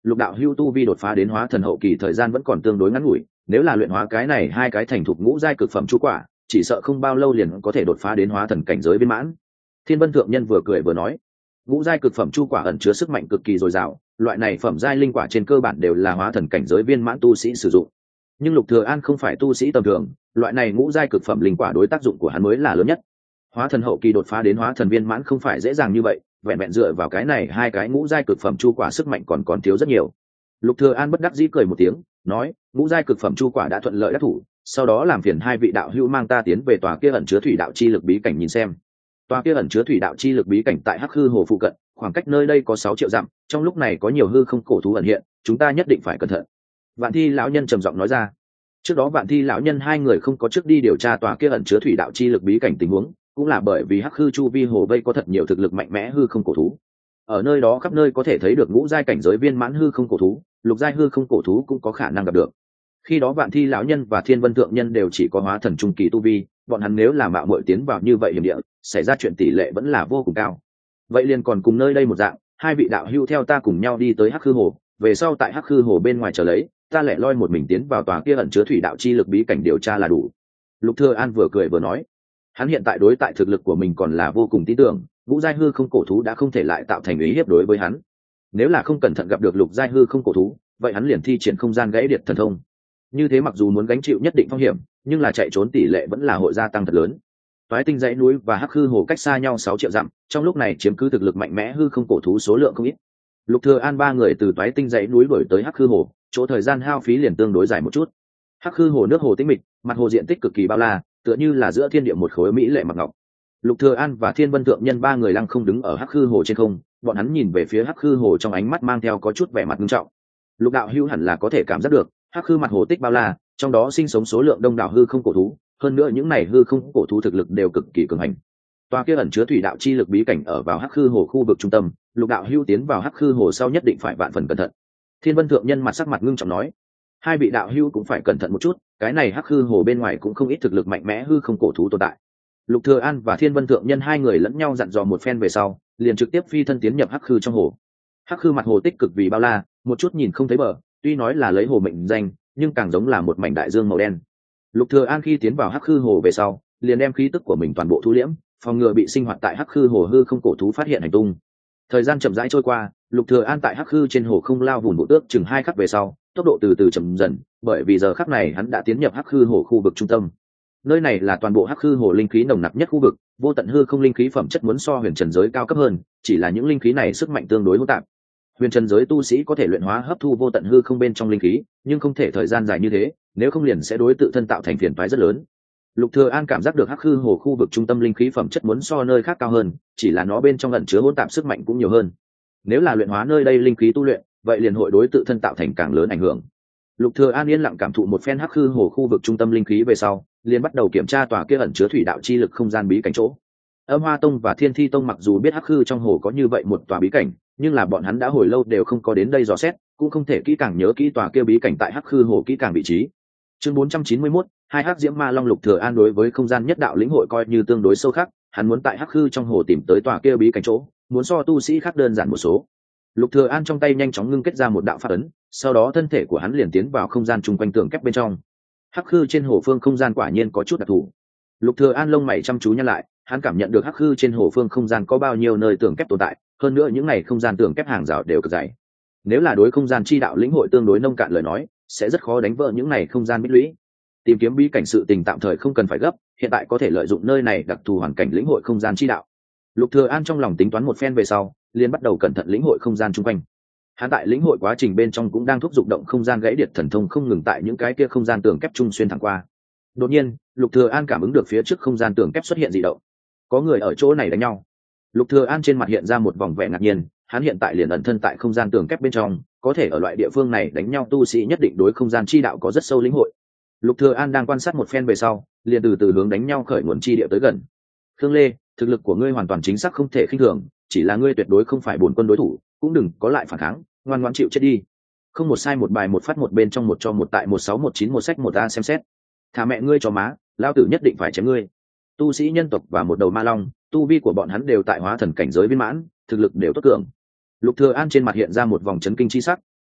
Lục đạo hưu tu vi đột phá đến hóa thần hậu kỳ thời gian vẫn còn tương đối ngắn ngủi, nếu là luyện hóa cái này hai cái thành thục ngũ giai cực phẩm chu quả, chỉ sợ không bao lâu liền có thể đột phá đến hóa thần cảnh giới viên mãn. Thiên Vân thượng nhân vừa cười vừa nói, ngũ giai cực phẩm chu quả ẩn chứa sức mạnh cực kỳ dồi dào, loại này phẩm giai linh quả trên cơ bản đều là hóa thần cảnh giới viên mãn tu sĩ sử dụng. Nhưng Lục Thừa An không phải tu sĩ tầm thường, loại này ngũ giai cực phẩm linh quả đối tác dụng của hắn mới là lớn nhất. Hóa thần hậu kỳ đột phá đến hóa thần viên mãn không phải dễ dàng như vậy, vẹn vẹn dựa vào cái này hai cái ngũ giai cực phẩm chu quả sức mạnh còn thiếu rất nhiều. Lục Thừa An bất đắc dĩ cười một tiếng, nói, ngũ giai cực phẩm chu quả đã thuận lợi đắc thủ, sau đó làm phiền hai vị đạo hữu mang ta tiến về tòa kia ẩn chứa thủy đạo chi lực bí cảnh nhìn xem. Tòa kia ẩn chứa thủy đạo chi lực bí cảnh tại Hắc Hư Hồ phụ cận, khoảng cách nơi đây có 6 triệu dặm, trong lúc này có nhiều hư không cổ thú ẩn hiện, chúng ta nhất định phải cẩn thận. Vạn Thi lão nhân trầm giọng nói ra. Trước đó Vạn Thi lão nhân hai người không có trước đi điều tra tòa kia ẩn chứa thủy đạo chi lực bí cảnh tình huống, cũng là bởi vì Hắc Hư chu vi hồ vây có thật nhiều thực lực mạnh mẽ hư không cổ thú. Ở nơi đó khắp nơi có thể thấy được ngũ giai cảnh giới viên mãn hư không cổ thú, lục giai hư không cổ thú cũng có khả năng gặp được. Khi đó Vạn Thi lão nhân và Thiên Vân thượng nhân đều chỉ có hóa thần trung kỳ tu vi, bọn hắn nếu là mạo muội tiến vào như vậy hiểm địa, xảy ra chuyện tỷ lệ vẫn là vô cùng cao. Vậy liền còn cùng nơi đây một dạng, hai vị đạo hữu theo ta cùng nhau đi tới Hắc Hư Hồ, về sau tại Hắc Hư Hồ bên ngoài chờ lấy, ta lẻ loi một mình tiến vào tòa kia ẩn chứa thủy đạo chi lực bí cảnh điều tra là đủ. Lục Thừa An vừa cười vừa nói, hắn hiện tại đối tại thực lực của mình còn là vô cùng tin tưởng, ngũ giai hư không cổ thú đã không thể lại tạo thành ý hiếp đối với hắn. Nếu là không cẩn thận gặp được lục giai hư không cổ thú, vậy hắn liền thi triển không gian gãy điệt thần thông. Như thế mặc dù muốn gánh chịu nhất định phong hiểm, nhưng là chạy trốn tỷ lệ vẫn là hội gia tăng thật lớn. Toái Tinh dãy núi và Hắc Hư Hồ cách xa nhau 6 triệu dặm, trong lúc này chiếm cứ thực lực mạnh mẽ hư không cổ thú số lượng không ít. Lục Thừa An ba người từ Toái Tinh dãy núi đuổi tới Hắc Hư Hồ, chỗ thời gian hao phí liền tương đối dài một chút. Hắc Hư Hồ nước hồ tĩnh mịch, mặt hồ diện tích cực kỳ bao la, tựa như là giữa thiên địa một khối mỹ lệ mặc ngọc. Lục Thừa An và Thiên Vân thượng nhân ba người lăng không đứng ở Hắc Hư Hồ trên không, bọn hắn nhìn về phía Hắc Hư Hồ trong ánh mắt mang theo có chút vẻ mặt nghiêm trọng. Lục đạo hữu hẳn là có thể cảm giác được, Hắc Hư mặt hồ tích bao la, trong đó sinh sống số lượng đông đảo hư không cổ thú, hơn nữa những này hư không cổ thú thực lực đều cực kỳ cường hành. Tòa kia ẩn chứa thủy đạo chi lực bí cảnh ở vào Hắc Hư Hồ khu vực trung tâm, Lục đạo hữu tiến vào Hắc Hư Hồ sau nhất định phải vạn phần cẩn thận. Thiên Vân thượng nhân mặt sắc mặt ngưng trọng nói, hai vị đạo hữu cũng phải cẩn thận một chút, cái này Hắc Hư Hồ bên ngoài cũng không ít thực lực mạnh mẽ hư không cổ thú tồn tại. Lục Thừa An và Thiên Vân thượng nhân hai người lẫn nhau dặn dò một phen về sau, liền trực tiếp phi thân tiến nhập Hắc Hư trong hồ. Hắc Hư mặt hồ tích cực vì bao la, một chút nhìn không thấy bờ, tuy nói là lấy hồ mệnh danh, nhưng càng giống là một mảnh đại dương màu đen. Lục Thừa An khi tiến vào Hắc Hư Hồ về sau, liền đem khí tức của mình toàn bộ thu liễm, phòng ngừa bị sinh hoạt tại Hắc Hư Hồ hư không cổ thú phát hiện hành tung. Thời gian chậm rãi trôi qua, Lục Thừa An tại Hắc Hư trên hồ không lao vùn bộ tước chừng 2 khắc về sau, tốc độ từ từ chậm dần, bởi vì giờ khắc này hắn đã tiến nhập Hắc Hư Hồ khu vực trung tâm. Nơi này là toàn bộ Hắc Hư Hồ linh khí nồng nặc nhất khu vực, vô tận hư không linh khí phẩm chất muốn so huyền trần giới cao cấp hơn, chỉ là những linh khí này sức mạnh tương đối hỗn tạp. Huyền trần giới tu sĩ có thể luyện hóa hấp thu vô tận hư không bên trong linh khí, nhưng không thể thời gian dài như thế, nếu không liền sẽ đối tự thân tạo thành phiền toái rất lớn. Lục Thừa An cảm giác được Hắc Hư Hồ khu vực trung tâm linh khí phẩm chất muốn so nơi khác cao hơn, chỉ là nó bên trong ẩn chứa hỗn tạp sức mạnh cũng nhiều hơn. Nếu là luyện hóa nơi đây linh khí tu luyện, vậy liền hội đối tự thân tạo thành càng lớn ảnh hưởng. Lục Thừa An yên lặng cảm thụ một phen Hắc Hư Hồ khu vực trung tâm linh khí về sau, liền bắt đầu kiểm tra tòa kia ẩn chứa thủy đạo chi lực không gian bí cảnh chỗ. Âm Hoa Tông và Thiên Thi Tông mặc dù biết Hắc Hư trong hồ có như vậy một tòa bí cảnh, nhưng là bọn hắn đã hồi lâu đều không có đến đây dò xét, cũng không thể kỹ càng nhớ kỹ tòa kia bí cảnh tại Hắc Hư Hồ kỹ càng vị trí. Chương 491, hai Hắc Diễm Ma Long. Lục Thừa An đối với không gian nhất đạo lĩnh hội coi như tương đối sâu khắc, hắn muốn tại Hắc Hư trong hồ tìm tới tòa kia bí cảnh chỗ, muốn so tu sĩ khác đơn giản một số. Lục Thừa An trong tay nhanh chóng ngưng kết ra một đạo pháp ấn, sau đó thân thể của hắn liền tiến vào không gian chung quanh tường kép bên trong. Hắc Hư trên hồ phương không gian quả nhiên có chút đặc thù. Lục Thừa An lông mày chăm chú nhăn lại, hắn cảm nhận được Hắc Hư trên hồ phương không gian có bao nhiêu nơi tường kép tồn tại, hơn nữa những này không gian tường kép hàng rào đều cực dày. Nếu là đối không gian chi đạo lĩnh hội tương đối nông cạn lời nói, sẽ rất khó đánh vỡ những này không gian bích lũy. Tìm kiếm bí cảnh sự tình tạm thời không cần phải gấp, hiện tại có thể lợi dụng nơi này đặc thù hoàn cảnh lĩnh hội không gian chi đạo. Lục Thừa An trong lòng tính toán một phen về sau, liền bắt đầu cẩn thận lĩnh hội không gian chung quanh. Hắn tại lĩnh hội quá trình bên trong cũng đang thúc giục động không gian gãy điệt thần thông không ngừng tại những cái kia không gian tường kép trung xuyên thẳng qua. Đột nhiên, Lục Thừa An cảm ứng được phía trước không gian tường kép xuất hiện dị động. Có người ở chỗ này đánh nhau. Lục Thừa An trên mặt hiện ra một vòng vẻ ngạc nhiên, hắn hiện tại liền ẩn thân tại không gian tường kép bên trong, có thể ở loại địa phương này đánh nhau tu sĩ nhất định đối không gian chi đạo có rất sâu lĩnh hội. Lục Thừa An đang quan sát một phen về sau, liền từ từ hướng đánh nhau khởi nguồn chi địa tới gần. Khương Lê, thực lực của ngươi hoàn toàn chính xác không thể khinh thường, chỉ là ngươi tuyệt đối không phải bổn quân đối thủ, cũng đừng có lại phản kháng, ngoan ngoãn chịu chết đi. Không một sai một bài một phát một bên trong một cho một tại 16191 một sách một a xem xét. Thả mẹ ngươi cho má, lão tử nhất định phải chém ngươi. Tu sĩ nhân tộc và một đầu ma long, tu vi của bọn hắn đều tại hóa thần cảnh giới viên mãn, thực lực đều tốt cường. Lục Thừa An trên mặt hiện ra một vòng chấn kinh chi sắc,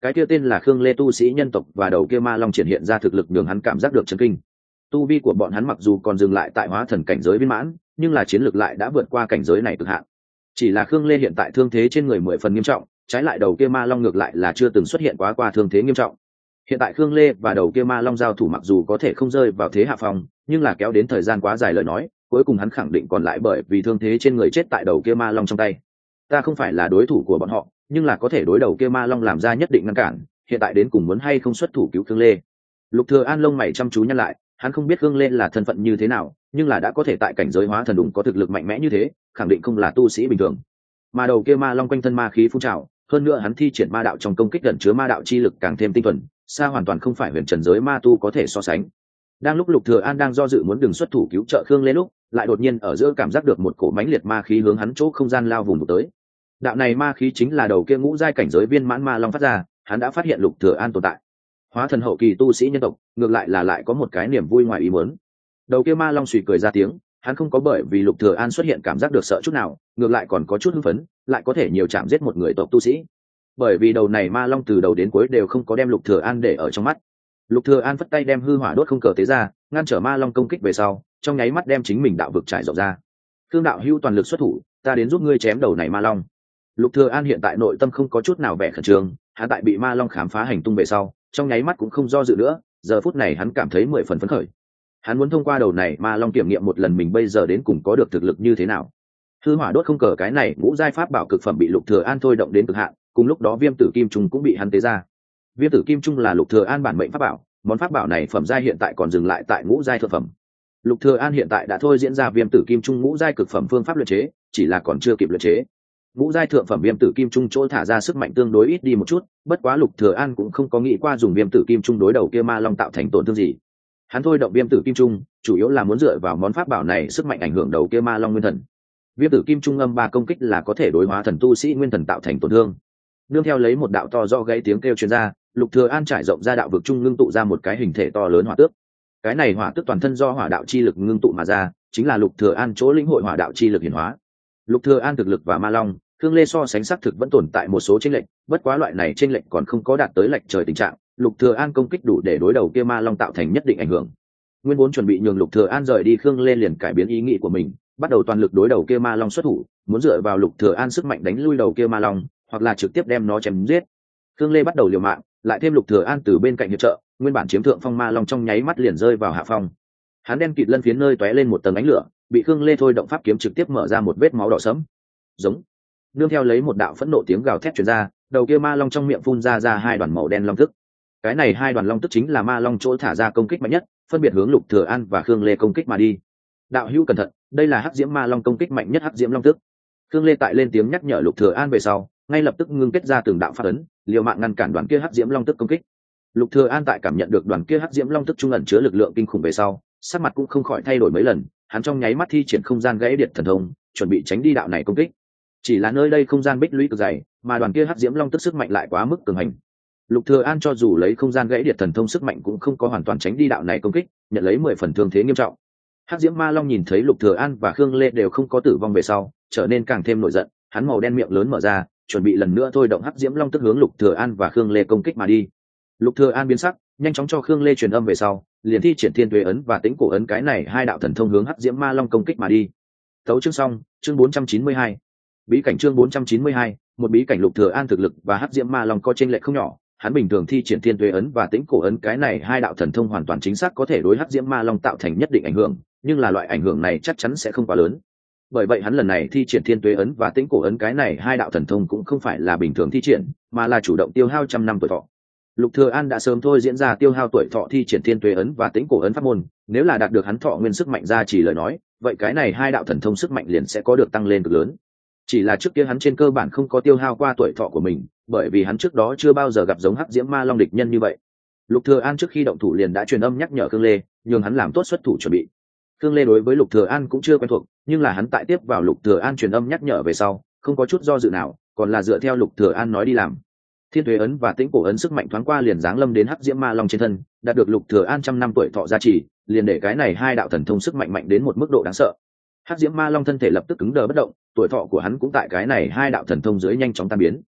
cái kia tên là Khương Lê tu sĩ nhân tộc và đầu kia ma long triển hiện ra thực lực nhường hắn cảm giác được chấn kinh. Tu vi của bọn hắn mặc dù còn dừng lại tại hóa thần cảnh giới viên mãn, nhưng là chiến lược lại đã vượt qua cảnh giới này cực hạn. Chỉ là Khương Lê hiện tại thương thế trên người 10 phần nghiêm trọng, trái lại đầu kia ma long ngược lại là chưa từng xuất hiện qua thương thế nghiêm trọng. Hiện tại Khương Lê và đầu kia ma long giao thủ mặc dù có thể không rơi vào thế hạ phong, nhưng là kéo đến thời gian quá dài lời nói, cuối cùng hắn khẳng định còn lại bởi vì thương thế trên người chết tại đầu kia ma long trong tay. Ta không phải là đối thủ của bọn họ, nhưng là có thể đối đầu kia ma long làm ra nhất định ngăn cản, hiện tại đến cùng muốn hay không xuất thủ cứu Khương Lê. Lục Thừa An lông mày chăm chú nhăn lại, hắn không biết Khương Lê là thân phận như thế nào, nhưng là đã có thể tại cảnh giới hóa thần đủng có thực lực mạnh mẽ như thế, khẳng định không là tu sĩ bình thường. Mà đầu kia ma long quanh thân ma khí phun trào, hơn nữa hắn thi triển ma đạo trong công kích gần chứa ma đạo chi lực càng thêm tinh thuần, xa hoàn toàn không phải huyền trần giới ma tu có thể so sánh. Đang lúc Lục Thừa An đang do dự muốn đường xuất thủ cứu trợ Khương Lê lúc, lại đột nhiên ở giữa cảm giác được một cổ mãnh liệt ma khí hướng hắn chỗ không gian lao vùng tới. Đạo này ma khí chính là đầu kia ngũ giai cảnh giới viên mãn ma long phát ra, hắn đã phát hiện Lục Thừa An tồn tại. Hóa thần hậu kỳ tu sĩ nhân tộc, ngược lại là lại có một cái niềm vui ngoài ý muốn. Đầu kia ma long suy cười ra tiếng, hắn không có bởi vì Lục Thừa An xuất hiện cảm giác được sợ chút nào, ngược lại còn có chút hưng phấn, lại có thể nhiều chạm giết một người tộc tu sĩ. Bởi vì đầu này ma long từ đầu đến cuối đều không có đem Lục Thừa An để ở trong mắt. Lục Thừa An phất tay đem hư hỏa đốt không cờ tế ra, ngăn trở ma long công kích về sau, trong nháy mắt đem chính mình đạo vực trải rộng ra. Thương đạo hưu toàn lực xuất thủ, ta đến giúp ngươi chém đầu này ma long. Lục Thừa An hiện tại nội tâm không có chút nào vẻ khẩn trương, hắn tại bị ma long khám phá hành tung về sau, trong nháy mắt cũng không do dự nữa, giờ phút này hắn cảm thấy 10 phần phấn khởi. Hắn muốn thông qua đầu này ma long kiểm nghiệm một lần mình bây giờ đến cùng có được thực lực như thế nào. Hư hỏa đốt không cờ cái này ngũ giai pháp bảo cực phẩm bị Lục Thừa An thôi động đến cực hạn, cùng lúc đó viêm tử kim trung cũng bị hắn tế ra. Viêm tử kim trung là Lục Thừa An bản mệnh pháp bảo, món pháp bảo này phẩm giai hiện tại còn dừng lại tại ngũ giai thượng phẩm. Lục Thừa An hiện tại đã thôi diễn ra viêm tử kim trung ngũ giai cực phẩm phương pháp luyện chế, chỉ là còn chưa kịp luyện chế. Ngũ giai thượng phẩm viêm tử kim trung chỗ thả ra sức mạnh tương đối ít đi một chút, bất quá Lục Thừa An cũng không có nghĩ qua dùng viêm tử kim trung đối đầu kia ma long tạo thành tổn thương gì. Hắn thôi động viêm tử kim trung, chủ yếu là muốn dựa vào món pháp bảo này sức mạnh ảnh hưởng đầu kia ma long nguyên thần. Viêm tử kim trung âm 3 công kích là có thể đối hóa thần tu sĩ nguyên thần tạo thành tổn thương. Nương theo lấy một đạo to do gãy tiếng kêu truyền ra, Lục Thừa An trải rộng ra đạo vực trung ngưng tụ ra một cái hình thể to lớn hỏa tước. Cái này hỏa tước toàn thân do hỏa đạo chi lực ngưng tụ mà ra, chính là Lục Thừa An chỗ lĩnh hội hỏa đạo chi lực hiển hóa. Lục Thừa An thực lực và ma long, Khương Lê so sánh xác thực vẫn tồn tại một số chênh lệch, bất quá loại này chênh lệch còn không có đạt tới lệch trời tình trạng, Lục Thừa An công kích đủ để đối đầu kia ma long tạo thành nhất định ảnh hưởng. Nguyên vốn chuẩn bị nhường Lục Thừa An rời đi, Khương Lê liền cải biến ý nghĩ của mình, bắt đầu toàn lực đối đầu kia ma long xuất thủ, muốn dựa vào Lục Thừa An sức mạnh đánh lui đầu kia ma long, hoặc là trực tiếp đem nó chém giết. Khương Lê bắt đầu liều mạng, lại thêm Lục Thừa An từ bên cạnh hiệp trợ, nguyên bản chiếm thượng phong ma long trong nháy mắt liền rơi vào hạ phong. Hắn đen kịt lân phiến nơi tóe lên một tầng ánh lửa, bị Khương Lê thôi động pháp kiếm trực tiếp mở ra một vết máu đỏ sẫm. Giống. Nương theo lấy một đạo phẫn nộ tiếng gào thét truyền ra, đầu kia ma long trong miệng phun ra hai đoàn màu đen long tức. Cái này hai đoàn long tức chính là ma long chỗ thả ra công kích mạnh nhất, phân biệt hướng Lục Thừa An và Khương Lê công kích mà đi. Đạo hữu cẩn thận, đây là hắc diễm ma long công kích mạnh nhất hắc diễm long tức. Khương Lê tại lên tiếng nhắc nhở Lục Thừa An về sau, ngay lập tức ngưng kết ra từng đạo pháp ấn, liều mạng ngăn cản đoàn kia hắc diễm long tức công kích. Lục Thừa An tại cảm nhận được đoàn kia hắc diễm long tức trung ẩn chứa lực lượng kinh khủng về sau, sắc mặt cũng không khỏi thay đổi mấy lần, hắn trong nháy mắt thi triển không gian gãy điện thần thông, chuẩn bị tránh đi đạo này công kích. Chỉ là nơi đây không gian bích lũy cực dày, mà đoàn kia hắc diễm long tức sức mạnh lại quá mức cường hành. Lục Thừa An cho dù lấy không gian gãy điện thần thông sức mạnh cũng không có hoàn toàn tránh đi đạo này công kích, nhận lấy 10 phần thương thế nghiêm trọng. Hắc diễm ma long nhìn thấy Lục Thừa An và Khương Lê đều không có tử vong về sau, trở nên càng thêm nổi giận, hắn màu đen miệng lớn mở ra, chuẩn bị lần nữa thôi động hắc diễm long tức hướng Lục Thừa An và Khương Lê công kích mà đi. Lục Thừa An biến sắc, nhanh chóng cho Khương Lê truyền âm về sau, liền thi triển Thiên Tuế ấn và Tĩnh Cổ ấn, cái này hai đạo thần thông hướng hắc diễm ma long công kích mà đi. Tấu chương xong, chương 492. Bí cảnh chương 492, một bí cảnh. Lục Thừa An thực lực và hắc diễm ma long có chênh lệch không nhỏ, hắn bình thường thi triển Thiên Tuế ấn và Tĩnh Cổ ấn, cái này hai đạo thần thông hoàn toàn chính xác có thể đối hắc diễm ma long tạo thành nhất định ảnh hưởng, nhưng là loại ảnh hưởng này chắc chắn sẽ không quá lớn. Bởi vậy hắn lần này thi triển Thiên Tuế ấn và Tĩnh Cổ ấn, cái này hai đạo thần thông cũng không phải là bình thường thi triển, mà là chủ động tiêu hao trăm năm tuổi thọ. Lục Thừa An đã sớm thôi diễn ra tiêu hao tuổi thọ thi triển Thiên Tuế ấn và Tĩnh Cổ ấn pháp môn, nếu là đạt được hắn thọ nguyên sức mạnh ra chỉ lời nói, vậy cái này hai đạo thần thông sức mạnh liền sẽ có được tăng lên cực lớn. Chỉ là trước kia hắn trên cơ bản không có tiêu hao qua tuổi thọ của mình, bởi vì hắn trước đó chưa bao giờ gặp giống hắc diễm ma long địch nhân như vậy. Lục Thừa An trước khi động thủ liền đã truyền âm nhắc nhở Khương Lê, nhường hắn làm tốt xuất thủ chuẩn bị. Khương Lê đối với Lục Thừa An cũng chưa quen thuộc, nhưng là hắn tại tiếp vào Lục Thừa An truyền âm nhắc nhở về sau, không có chút do dự nào, còn là dựa theo Lục Thừa An nói đi làm. Thiên Tuế ấn và Tĩnh Cổ ấn sức mạnh thoáng qua liền giáng lâm đến hắc diễm ma long trên thân, đạt được Lục Thừa An trăm năm tuổi thọ gia trì, liền để cái này hai đạo thần thông sức mạnh mạnh đến một mức độ đáng sợ. Hắc diễm ma long thân thể lập tức cứng đờ bất động, tuổi thọ của hắn cũng tại cái này hai đạo thần thông dưới nhanh chóng tan biến.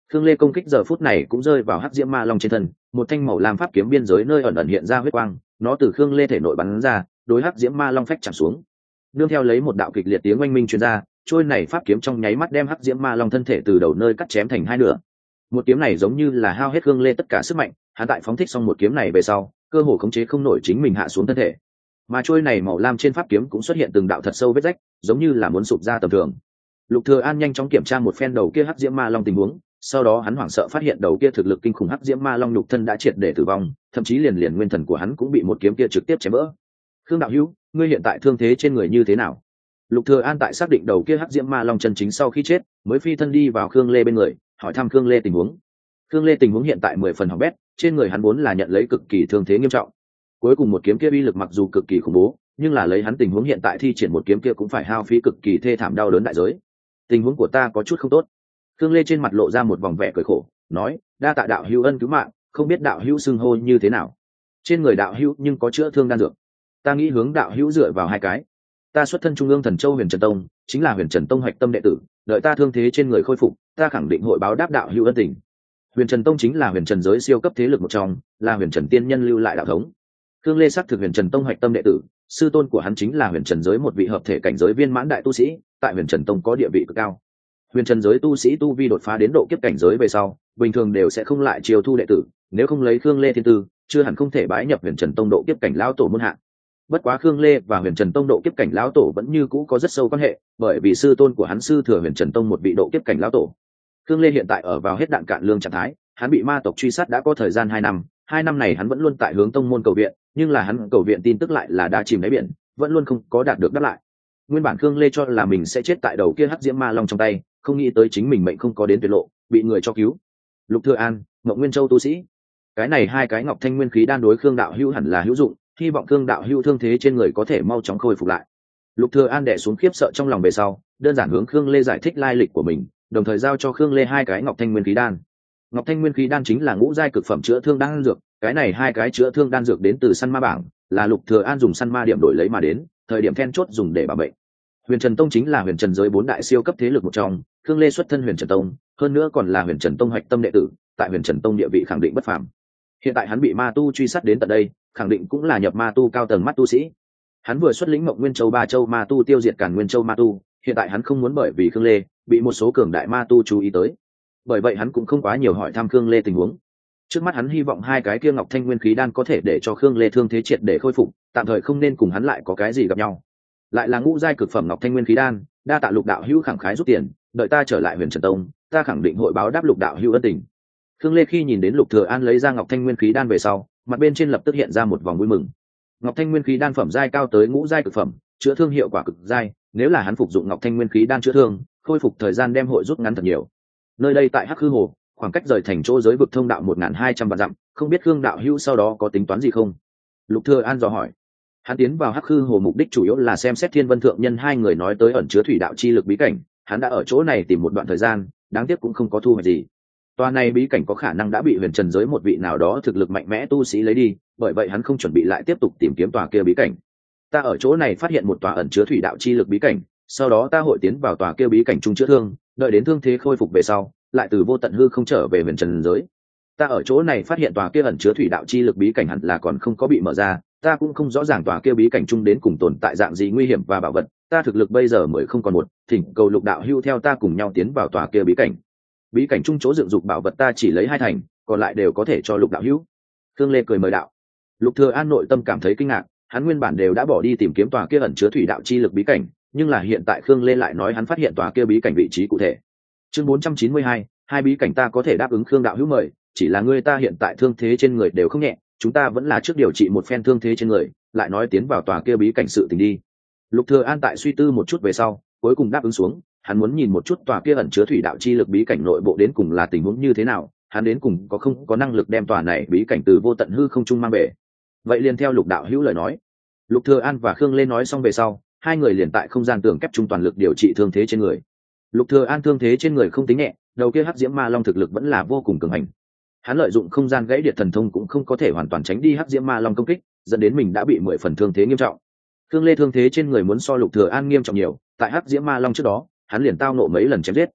Khương Lê công kích giờ phút này cũng rơi vào hắc diễm ma long trên thân, một thanh màu lam pháp kiếm biên giới nơi ẩn ẩn hiện ra huyết quang, nó từ Khương Lê thể nội bắn ra, đối hắc diễm ma long phách chạm xuống. Nương theo lấy một đạo kịch liệt tiếng oanh minh truyền ra, trôi này pháp kiếm trong nháy mắt đem hắc diễm ma long thân thể từ đầu nơi cắt chém thành hai nửa. Một kiếm này giống như là hao hết Khương Lê tất cả sức mạnh, hắn tại phóng thích xong một kiếm này về sau, cơ hồ khống chế không nổi chính mình hạ xuống thân thể. Mà trôi này màu lam trên pháp kiếm cũng xuất hiện từng đạo thật sâu vết rách, giống như là muốn sụp ra tầm thường. Lục Thừa An nhanh chóng kiểm tra một phen đầu kia hắc diễm ma long tình huống, sau đó hắn hoảng sợ phát hiện đầu kia thực lực kinh khủng hắc diễm ma long nhục thân đã triệt để tử vong, thậm chí liền nguyên thần của hắn cũng bị một kiếm kia trực tiếp chém vỡ. Khương đạo hữu, ngươi hiện tại thương thế trên người như thế nào? Lục Thừa An tại xác định đầu kia hắc diễm ma long chân chính sau khi chết, mới phi thân đi vào Khương Lê bên người, hỏi thăm Khương Lê tình huống. Khương Lê tình huống hiện tại 10 phần hỏng bét, trên người hắn vốn là nhận lấy cực kỳ thương thế nghiêm trọng. Cuối cùng một kiếm kia uy lực mặc dù cực kỳ khủng bố, nhưng là lấy hắn tình huống hiện tại thi triển một kiếm kia cũng phải hao phí cực kỳ thê thảm đau đớn đại giới. Tình huống của ta có chút không tốt. Khương Lê trên mặt lộ ra một vòng vẻ cười khổ, nói: đa tạ đạo hữu ân cứu mạng, không biết đạo hữu xưng hô như thế nào? Trên người đạo hữu nhưng có chữa thương đan dược. Ta nghĩ hướng đạo hữu dựa vào hai cái. Ta xuất thân Trung ương Thần Châu Huyền Trần Tông, chính là Huyền Trần Tông hoạch tâm đệ tử, đợi ta thương thế trên người khôi phục, ta khẳng định hội báo đáp đạo hữu ân tình. Huyền Trần Tông chính là huyền trần giới siêu cấp thế lực một trong, là huyền trần tiên nhân lưu lại đạo thống. Khương Lê xác thực huyền trần tông hoạch tâm đệ tử, sư tôn của hắn chính là huyền trần giới một vị hợp thể cảnh giới viên mãn đại tu sĩ, tại huyền trần tông có địa vị cực cao. Huyền trần giới tu sĩ tu vi đột phá đến độ kiếp cảnh giới về sau, bình thường đều sẽ không lại chiêu thu đệ tử, nếu không lấy Khương Lê thiên tư, chưa hẳn không thể bái nhập huyền trần tông độ kiếp cảnh lão tổ môn hạ. Bất quá Khương Lê và huyền trần tông độ kiếp cảnh lão tổ vẫn như cũ có rất sâu quan hệ, bởi vì sư tôn của hắn sư thừa huyền trần tông một vị độ kiếp cảnh lão tổ. Khương Lê hiện tại ở vào hết đạn cạn lương trạng thái, hắn bị ma tộc truy sát đã có thời gian 2 năm, 2 năm này hắn vẫn luôn tại hướng tông môn cầu viện, nhưng là hắn cầu viện tin tức lại là đã chìm đáy biển, vẫn luôn không có đạt được đáp lại. Nguyên bản Khương Lê cho là mình sẽ chết tại đầu kia hắc diễm ma long trong tay, không nghĩ tới chính mình mệnh không có đến tuyệt lộ, bị người cho cứu. Lục Thừa An, Ngọc Nguyên Châu tu sĩ, cái này hai cái ngọc thanh nguyên khí đan đối Khương đạo hữu hẳn là hữu dụng, hy vọng Khương đạo hữu thương thế trên người có thể mau chóng khôi phục lại. Lục Thừa An đè xuống khiếp sợ trong lòng về sau, đơn giản hướng Khương Lê giải thích lai lịch của mình, đồng thời giao cho Khương Lê hai cái ngọc thanh nguyên khí đan. Ngọc thanh nguyên khí đan chính là ngũ giai cực phẩm chữa thương đan dược, cái này hai cái chữa thương đan dược đến từ săn ma bảng, là Lục Thừa An dùng săn ma điểm đổi lấy mà đến, thời điểm then chốt dùng để bảo bệnh. Huyền Trần Tông chính là huyền trần giới 4 đại siêu cấp thế lực một trong, Khương Lê xuất thân Huyền Trần Tông, hơn nữa còn là Huyền Trần Tông hoạch tâm đệ tử, tại Huyền Trần Tông địa vị khẳng định bất phàm. Hiện tại hắn bị ma tu truy sát đến tận đây, khẳng định cũng là nhập ma tu cao tầng mắt tu sĩ. Hắn vừa xuất lĩnh Mộng Nguyên Châu ba châu ma tu tiêu diệt Càn Nguyên Châu ma tu, hiện tại hắn không muốn bởi vì Khương Lê bị một số cường đại ma tu chú ý tới, bởi vậy hắn cũng không quá nhiều hỏi thăm Khương Lê tình huống. Trước mắt hắn hy vọng hai cái kia ngọc thanh nguyên khí đan có thể để cho Khương Lê thương thế triệt để khôi phục, tạm thời không nên cùng hắn lại có cái gì gặp nhau. Lại là ngũ giai cực phẩm ngọc thanh nguyên khí đan, đa tạ Lục đạo hữu khẳng khái rút tiền, đợi ta trở lại Huyền Trần Tông, ta khẳng định hội báo đáp Lục đạo hữu ân tình. Khương Lê khi nhìn đến Lục Thừa An lấy ra ngọc thanh nguyên khí đan về sau, mặt bên trên lập tức hiện ra một vòng vui mừng. Ngọc thanh nguyên khí đan phẩm giai cao tới ngũ giai cực phẩm, chữa thương hiệu quả cực giai, nếu là hắn phục dụng ngọc thanh nguyên khí đan chữa thương, khôi phục thời gian đem hội rút ngắn thật nhiều. Nơi đây tại Hắc Hư Hồ, khoảng cách rời thành chỗ giới vực thông đạo 1200 vạn dặm, không biết Khương đạo hữu sau đó có tính toán gì không? Lục Thừa An dò hỏi. Hắn tiến vào Hắc Hư Hồ mục đích chủ yếu là xem xét Thiên Vân thượng nhân hai người nói tới ẩn chứa thủy đạo chi lực bí cảnh, hắn đã ở chỗ này tìm một đoạn thời gian, đáng tiếc cũng không có thu hoạch gì. Tòa này bí cảnh có khả năng đã bị huyền trần giới một vị nào đó thực lực mạnh mẽ tu sĩ lấy đi, bởi vậy hắn không chuẩn bị lại tiếp tục tìm kiếm tòa kia bí cảnh. Ta ở chỗ này phát hiện một tòa ẩn chứa thủy đạo chi lực bí cảnh, sau đó ta hội tiến vào tòa kia bí cảnh trung chữa thương, đợi đến thương thế khôi phục về sau, lại từ vô tận hư không trở về huyền trần giới. Ta ở chỗ này phát hiện tòa kia ẩn chứa thủy đạo chi lực bí cảnh hẳn là còn không có bị mở ra, ta cũng không rõ ràng tòa kia bí cảnh trung đến cùng tồn tại dạng gì nguy hiểm và bảo vật, ta thực lực bây giờ mới không còn một, thỉnh cầu Lục đạo hữu theo ta cùng nhau tiến vào tòa kia bí cảnh. Bí cảnh trung chỗ dựng dục bảo vật ta chỉ lấy 2 thành, còn lại đều có thể cho Lục đạo hữu. Khương Lê cười mời đạo. Lục Thừa An nội tâm cảm thấy kinh ngạc, hắn nguyên bản đều đã bỏ đi tìm kiếm tòa kia ẩn chứa thủy đạo chi lực bí cảnh, nhưng là hiện tại Khương Lê lại nói hắn phát hiện tòa kia bí cảnh vị trí cụ thể. Chương 492, hai bí cảnh ta có thể đáp ứng Khương đạo hữu mời, chỉ là ngươi ta hiện tại thương thế trên người đều không nhẹ, chúng ta vẫn là trước điều trị một phen thương thế trên người, lại nói tiến vào tòa kia bí cảnh sự tình đi. Lục Thừa An tại suy tư một chút về sau, cuối cùng đáp ứng xuống, hắn muốn nhìn một chút tòa kia ẩn chứa thủy đạo chi lực bí cảnh nội bộ đến cùng là tình huống như thế nào, hắn đến cùng có không có năng lực đem tòa này bí cảnh từ vô tận hư không trung mang về. Vậy liền theo Lục đạo hữu lời nói. Lục Thừa An và Khương Lê nói xong về sau, hai người liền tại không gian tường kép trung toàn lực điều trị thương thế trên người. Lục Thừa An thương thế trên người không tính nhẹ, đầu kia hắc diễm ma long thực lực vẫn là vô cùng cường hành. Hắn lợi dụng không gian gãy điện thần thông cũng không có thể hoàn toàn tránh đi hắc diễm ma long công kích, dẫn đến mình đã bị 10 phần thương thế nghiêm trọng. Khương Lê thương thế trên người muốn so Lục Thừa An nghiêm trọng nhiều, tại hắc diễm ma long trước đó, hắn liền tao nộ mấy lần chém giết.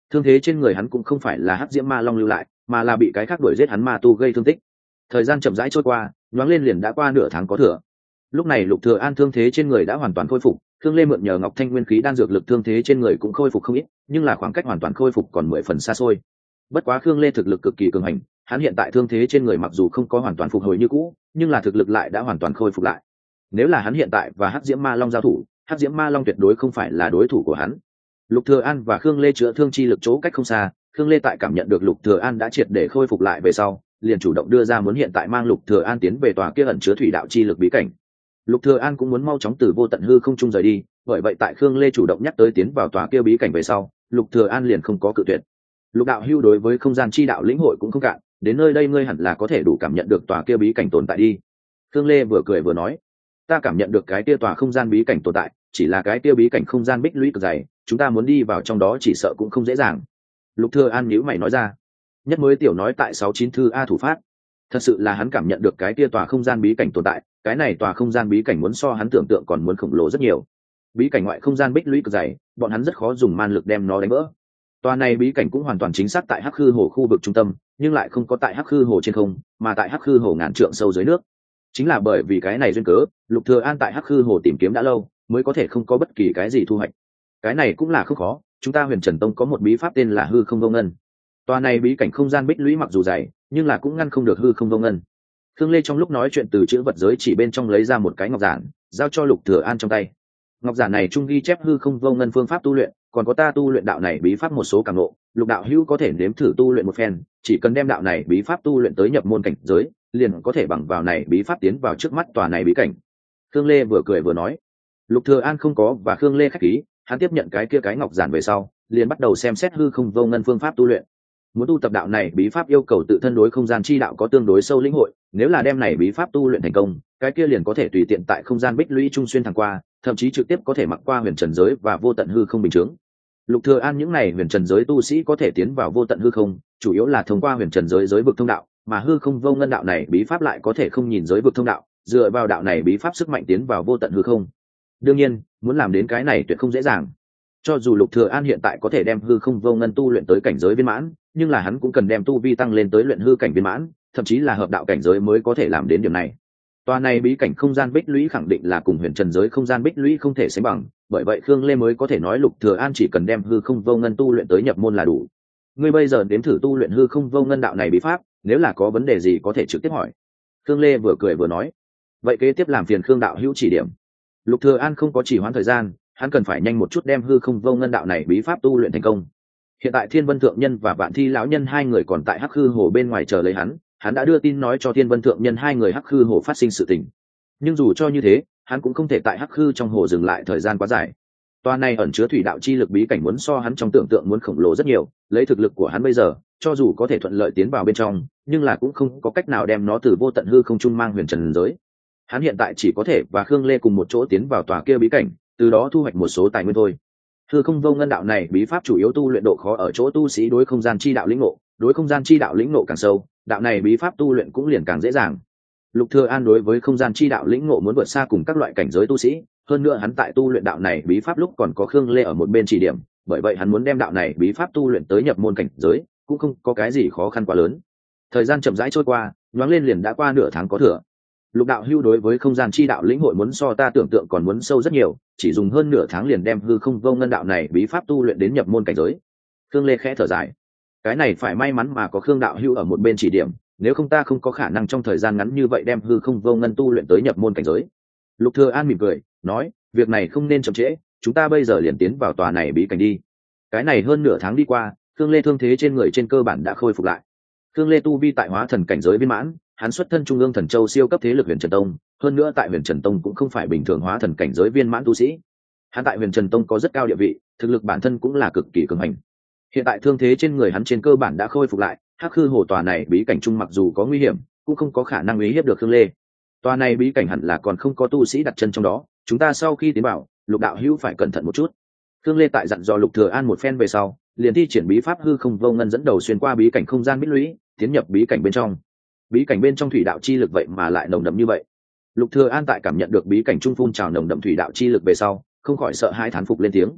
thương thế trên người hắn cũng không phải là hắc diễm ma long lưu lại, mà là bị cái khác đuổi giết hắn ma tu gây thương tích. Thời gian chậm rãi trôi qua, nhoáng lên liền đã qua nửa tháng có thừa. Lúc này Lục Thừa An thương thế trên người đã hoàn toàn khôi phục, Khương Lê mượn nhờ Ngọc Thanh nguyên khí đan dược lực thương thế trên người cũng khôi phục không ít, nhưng là khoảng cách hoàn toàn khôi phục còn 10 phần xa xôi. Bất quá Khương Lê thực lực cực kỳ cường hành, hắn hiện tại thương thế trên người mặc dù không có hoàn toàn phục hồi như cũ, nhưng là thực lực lại đã hoàn toàn khôi phục lại. Nếu là hắn hiện tại và Hắc Diễm Ma Long giao thủ, Hắc Diễm Ma Long tuyệt đối không phải là đối thủ của hắn. Lục Thừa An và Khương Lê chữa thương chi lực chỗ cách không xa, Khương Lê tại cảm nhận được Lục Thừa An đã triệt để khôi phục lại về sau, liền chủ động đưa ra muốn hiện tại mang Lục Thừa An tiến về tòa kia ẩn chứa thủy đạo chi lực bí cảnh. Lục Thừa An cũng muốn mau chóng từ vô tận hư không trung rời đi, bởi vậy tại Khương Lê chủ động nhắc tới tiến vào tòa kia bí cảnh về sau, Lục Thừa An liền không có cự tuyệt. Lục đạo hưu đối với không gian chi đạo lĩnh hội cũng không cạn, đến nơi đây ngươi hẳn là có thể đủ cảm nhận được tòa kia bí cảnh tồn tại đi. Khương Lê vừa cười vừa nói, ta cảm nhận được cái kia tòa không gian bí cảnh tồn tại, chỉ là cái kia bí cảnh không gian bích lũy cực dày, chúng ta muốn đi vào trong đó chỉ sợ cũng không dễ dàng. Lục Thừa An nhíu mày nói ra, nhất mới tiểu nói tại 69 thư a thủ phát, thật sự là hắn cảm nhận được cái kia tòa không gian bí cảnh tồn tại, cái này tòa không gian bí cảnh muốn so hắn tưởng tượng còn muốn khổng lồ rất nhiều. Bí cảnh ngoại không gian bích lũy cực dày, bọn hắn rất khó dùng man lực đem nó đánh vỡ. Tòa này bí cảnh cũng hoàn toàn chính xác tại Hắc Khư Hồ khu vực trung tâm, nhưng lại không có tại Hắc Khư Hồ trên không, mà tại Hắc Khư Hồ ngàn trượng sâu dưới nước. Chính là bởi vì cái này duyên cớ, Lục Thừa An tại Hắc Khư Hồ tìm kiếm đã lâu, mới có thể không có bất kỳ cái gì thu hoạch. Cái này cũng là không khó, chúng ta Huyền Trần Tông có một bí pháp tên là Hư Không Vô Ngân. Tòa này bí cảnh không gian bích lũy mặc dù dày, nhưng là cũng ngăn không được Hư Không Vô Ngân. Khương Lê trong lúc nói chuyện từ chữ vật giới chỉ bên trong lấy ra một cái ngọc giản, giao cho Lục Thừa An trong tay. Ngọc giản này trung ghi chép Hư Không Vô Ngân phương pháp tu luyện, còn có ta tu luyện đạo này bí pháp một số cảm ngộ, Lục đạo hữu có thể nếm thử tu luyện một phen, chỉ cần đem đạo này bí pháp tu luyện tới nhập môn cảnh giới, liền có thể bằng vào này bí pháp tiến vào trước mắt tòa này bí cảnh. Khương Lê vừa cười vừa nói. Lục Thừa An không có và Khương Lê khách khí, hắn tiếp nhận cái ngọc giản về sau, liền bắt đầu xem xét Hư Không Vô Ngân phương pháp tu luyện. Muốn tu tập đạo này bí pháp yêu cầu tự thân đối không gian chi đạo có tương đối sâu lĩnh hội, nếu là đem này bí pháp tu luyện thành công, cái kia liền có thể tùy tiện tại không gian bích lũy trung xuyên thẳng qua, thậm chí trực tiếp có thể mặc qua huyền trần giới và vô tận hư không bình chứng. Lục Thừa An những này huyền trần giới tu sĩ có thể tiến vào vô tận hư không, chủ yếu là thông qua huyền trần giới giới vực thông đạo, mà Hư Không Vô Ngân đạo này bí pháp lại có thể không nhìn giới vực thông đạo, dựa vào đạo này bí pháp sức mạnh tiến vào vô tận hư không. Đương nhiên, muốn làm đến cái này tuyệt không dễ dàng. Cho dù Lục Thừa An hiện tại có thể đem Hư Không Vô Ngân tu luyện tới cảnh giới viên mãn, nhưng là hắn cũng cần đem tu vi tăng lên tới luyện hư cảnh viên mãn, thậm chí là hợp đạo cảnh giới mới có thể làm đến điểm này. Tòa này bí cảnh không gian bích lũy khẳng định là cùng huyền trần giới không gian bích lũy không thể sánh bằng, bởi vậy Khương Lê mới có thể nói Lục Thừa An chỉ cần đem Hư Không Vô Ngân tu luyện tới nhập môn là đủ. Ngươi bây giờ đến thử tu luyện Hư Không Vô Ngân đạo này bí pháp, nếu là có vấn đề gì có thể trực tiếp hỏi. Khương Lê vừa cười vừa nói. Vậy kế tiếp làm phiền Khương đạo hữu chỉ điểm. Lục Thừa An không có chỉ hoãn thời gian, hắn cần phải nhanh một chút đem Hư Không Vô Ngân đạo này bí pháp tu luyện thành công. Hiện tại Thiên Vân Thượng Nhân và Vạn Thi lão nhân hai người còn tại Hắc Khư Hồ bên ngoài chờ lấy hắn đã đưa tin nói cho Thiên Vân Thượng Nhân hai người Hắc Khư Hồ phát sinh sự tình. Nhưng dù cho như thế, hắn cũng không thể tại Hắc Khư trong hồ dừng lại thời gian quá dài. Toa này ẩn chứa thủy đạo chi lực bí cảnh muốn so hắn trong tưởng tượng muốn khổng lồ rất nhiều, lấy thực lực của hắn bây giờ, cho dù có thể thuận lợi tiến vào bên trong, nhưng là cũng không có cách nào đem nó từ vô tận hư không trung mang huyền trần giới. Hắn hiện tại chỉ có thể và Khương Lê cùng một chỗ tiến vào tòa kia bí cảnh, từ đó thu hoạch một số tài nguyên thôi. Hư Không Vô Ngân đạo này bí pháp chủ yếu tu luyện độ khó ở chỗ tu sĩ đối không gian chi đạo lĩnh ngộ, đối không gian chi đạo lĩnh ngộ càng sâu, đạo này bí pháp tu luyện cũng liền càng dễ dàng. Lục Thừa An đối với không gian chi đạo lĩnh ngộ muốn vượt xa cùng các loại cảnh giới tu sĩ, hơn nữa hắn tại tu luyện đạo này bí pháp lúc còn có Khương Lê ở một bên chỉ điểm, bởi vậy hắn muốn đem đạo này bí pháp tu luyện tới nhập môn cảnh giới, cũng không có cái gì khó khăn quá lớn. Thời gian chậm rãi trôi qua, nhoáng lên liền đã qua nửa tháng có thừa. Lục đạo hưu đối với không gian chi đạo lĩnh hội muốn so ta tưởng tượng còn muốn sâu rất nhiều, chỉ dùng hơn nửa tháng liền đem Hư Không Vô Ngân đạo này bí pháp tu luyện đến nhập môn cảnh giới. Khương Lê khẽ thở dài, cái này phải may mắn mà có Khương đạo hưu ở một bên chỉ điểm, nếu không ta không có khả năng trong thời gian ngắn như vậy đem Hư Không Vô Ngân tu luyện tới nhập môn cảnh giới. Lục Thừa An mỉm cười nói, việc này không nên chậm trễ, chúng ta bây giờ liền tiến vào tòa này bí cảnh đi. Cái này hơn nửa tháng đi qua, Khương Lê thương thế trên người trên cơ bản đã khôi phục lại. Khương Lê tu vi tại hóa thần cảnh giới viên mãn, hắn xuất thân trung ương thần châu siêu cấp thế lực Huyền Trần Tông, hơn nữa tại Huyền Trần Tông cũng không phải bình thường hóa thần cảnh giới viên mãn tu sĩ. Hắn tại Huyền Trần Tông có rất cao địa vị, thực lực bản thân cũng là cực kỳ cường hành. Hiện tại thương thế trên người hắn trên cơ bản đã khôi phục lại, Hắc Khư Hồ tòa này bí cảnh trung mặc dù có nguy hiểm, cũng không có khả năng uy hiếp được Khương Lê. Tòa này bí cảnh hẳn là còn không có tu sĩ đặt chân trong đó, chúng ta sau khi tiến vào, Lục đạo hữu phải cẩn thận một chút. Khương Lê tại dặn dò Lục Thừa An một phen về sau, liền thi triển bí pháp Hư Không Vô Ngân dẫn đầu xuyên qua bí cảnh không gian bích lũy, tiến nhập bí cảnh bên trong. Bí cảnh bên trong thủy đạo chi lực vậy mà lại nồng đậm như vậy. Lục Thừa An tại cảm nhận được bí cảnh trung phun trào nồng đậm thủy đạo chi lực về sau, không khỏi sợ hãi thán phục lên tiếng.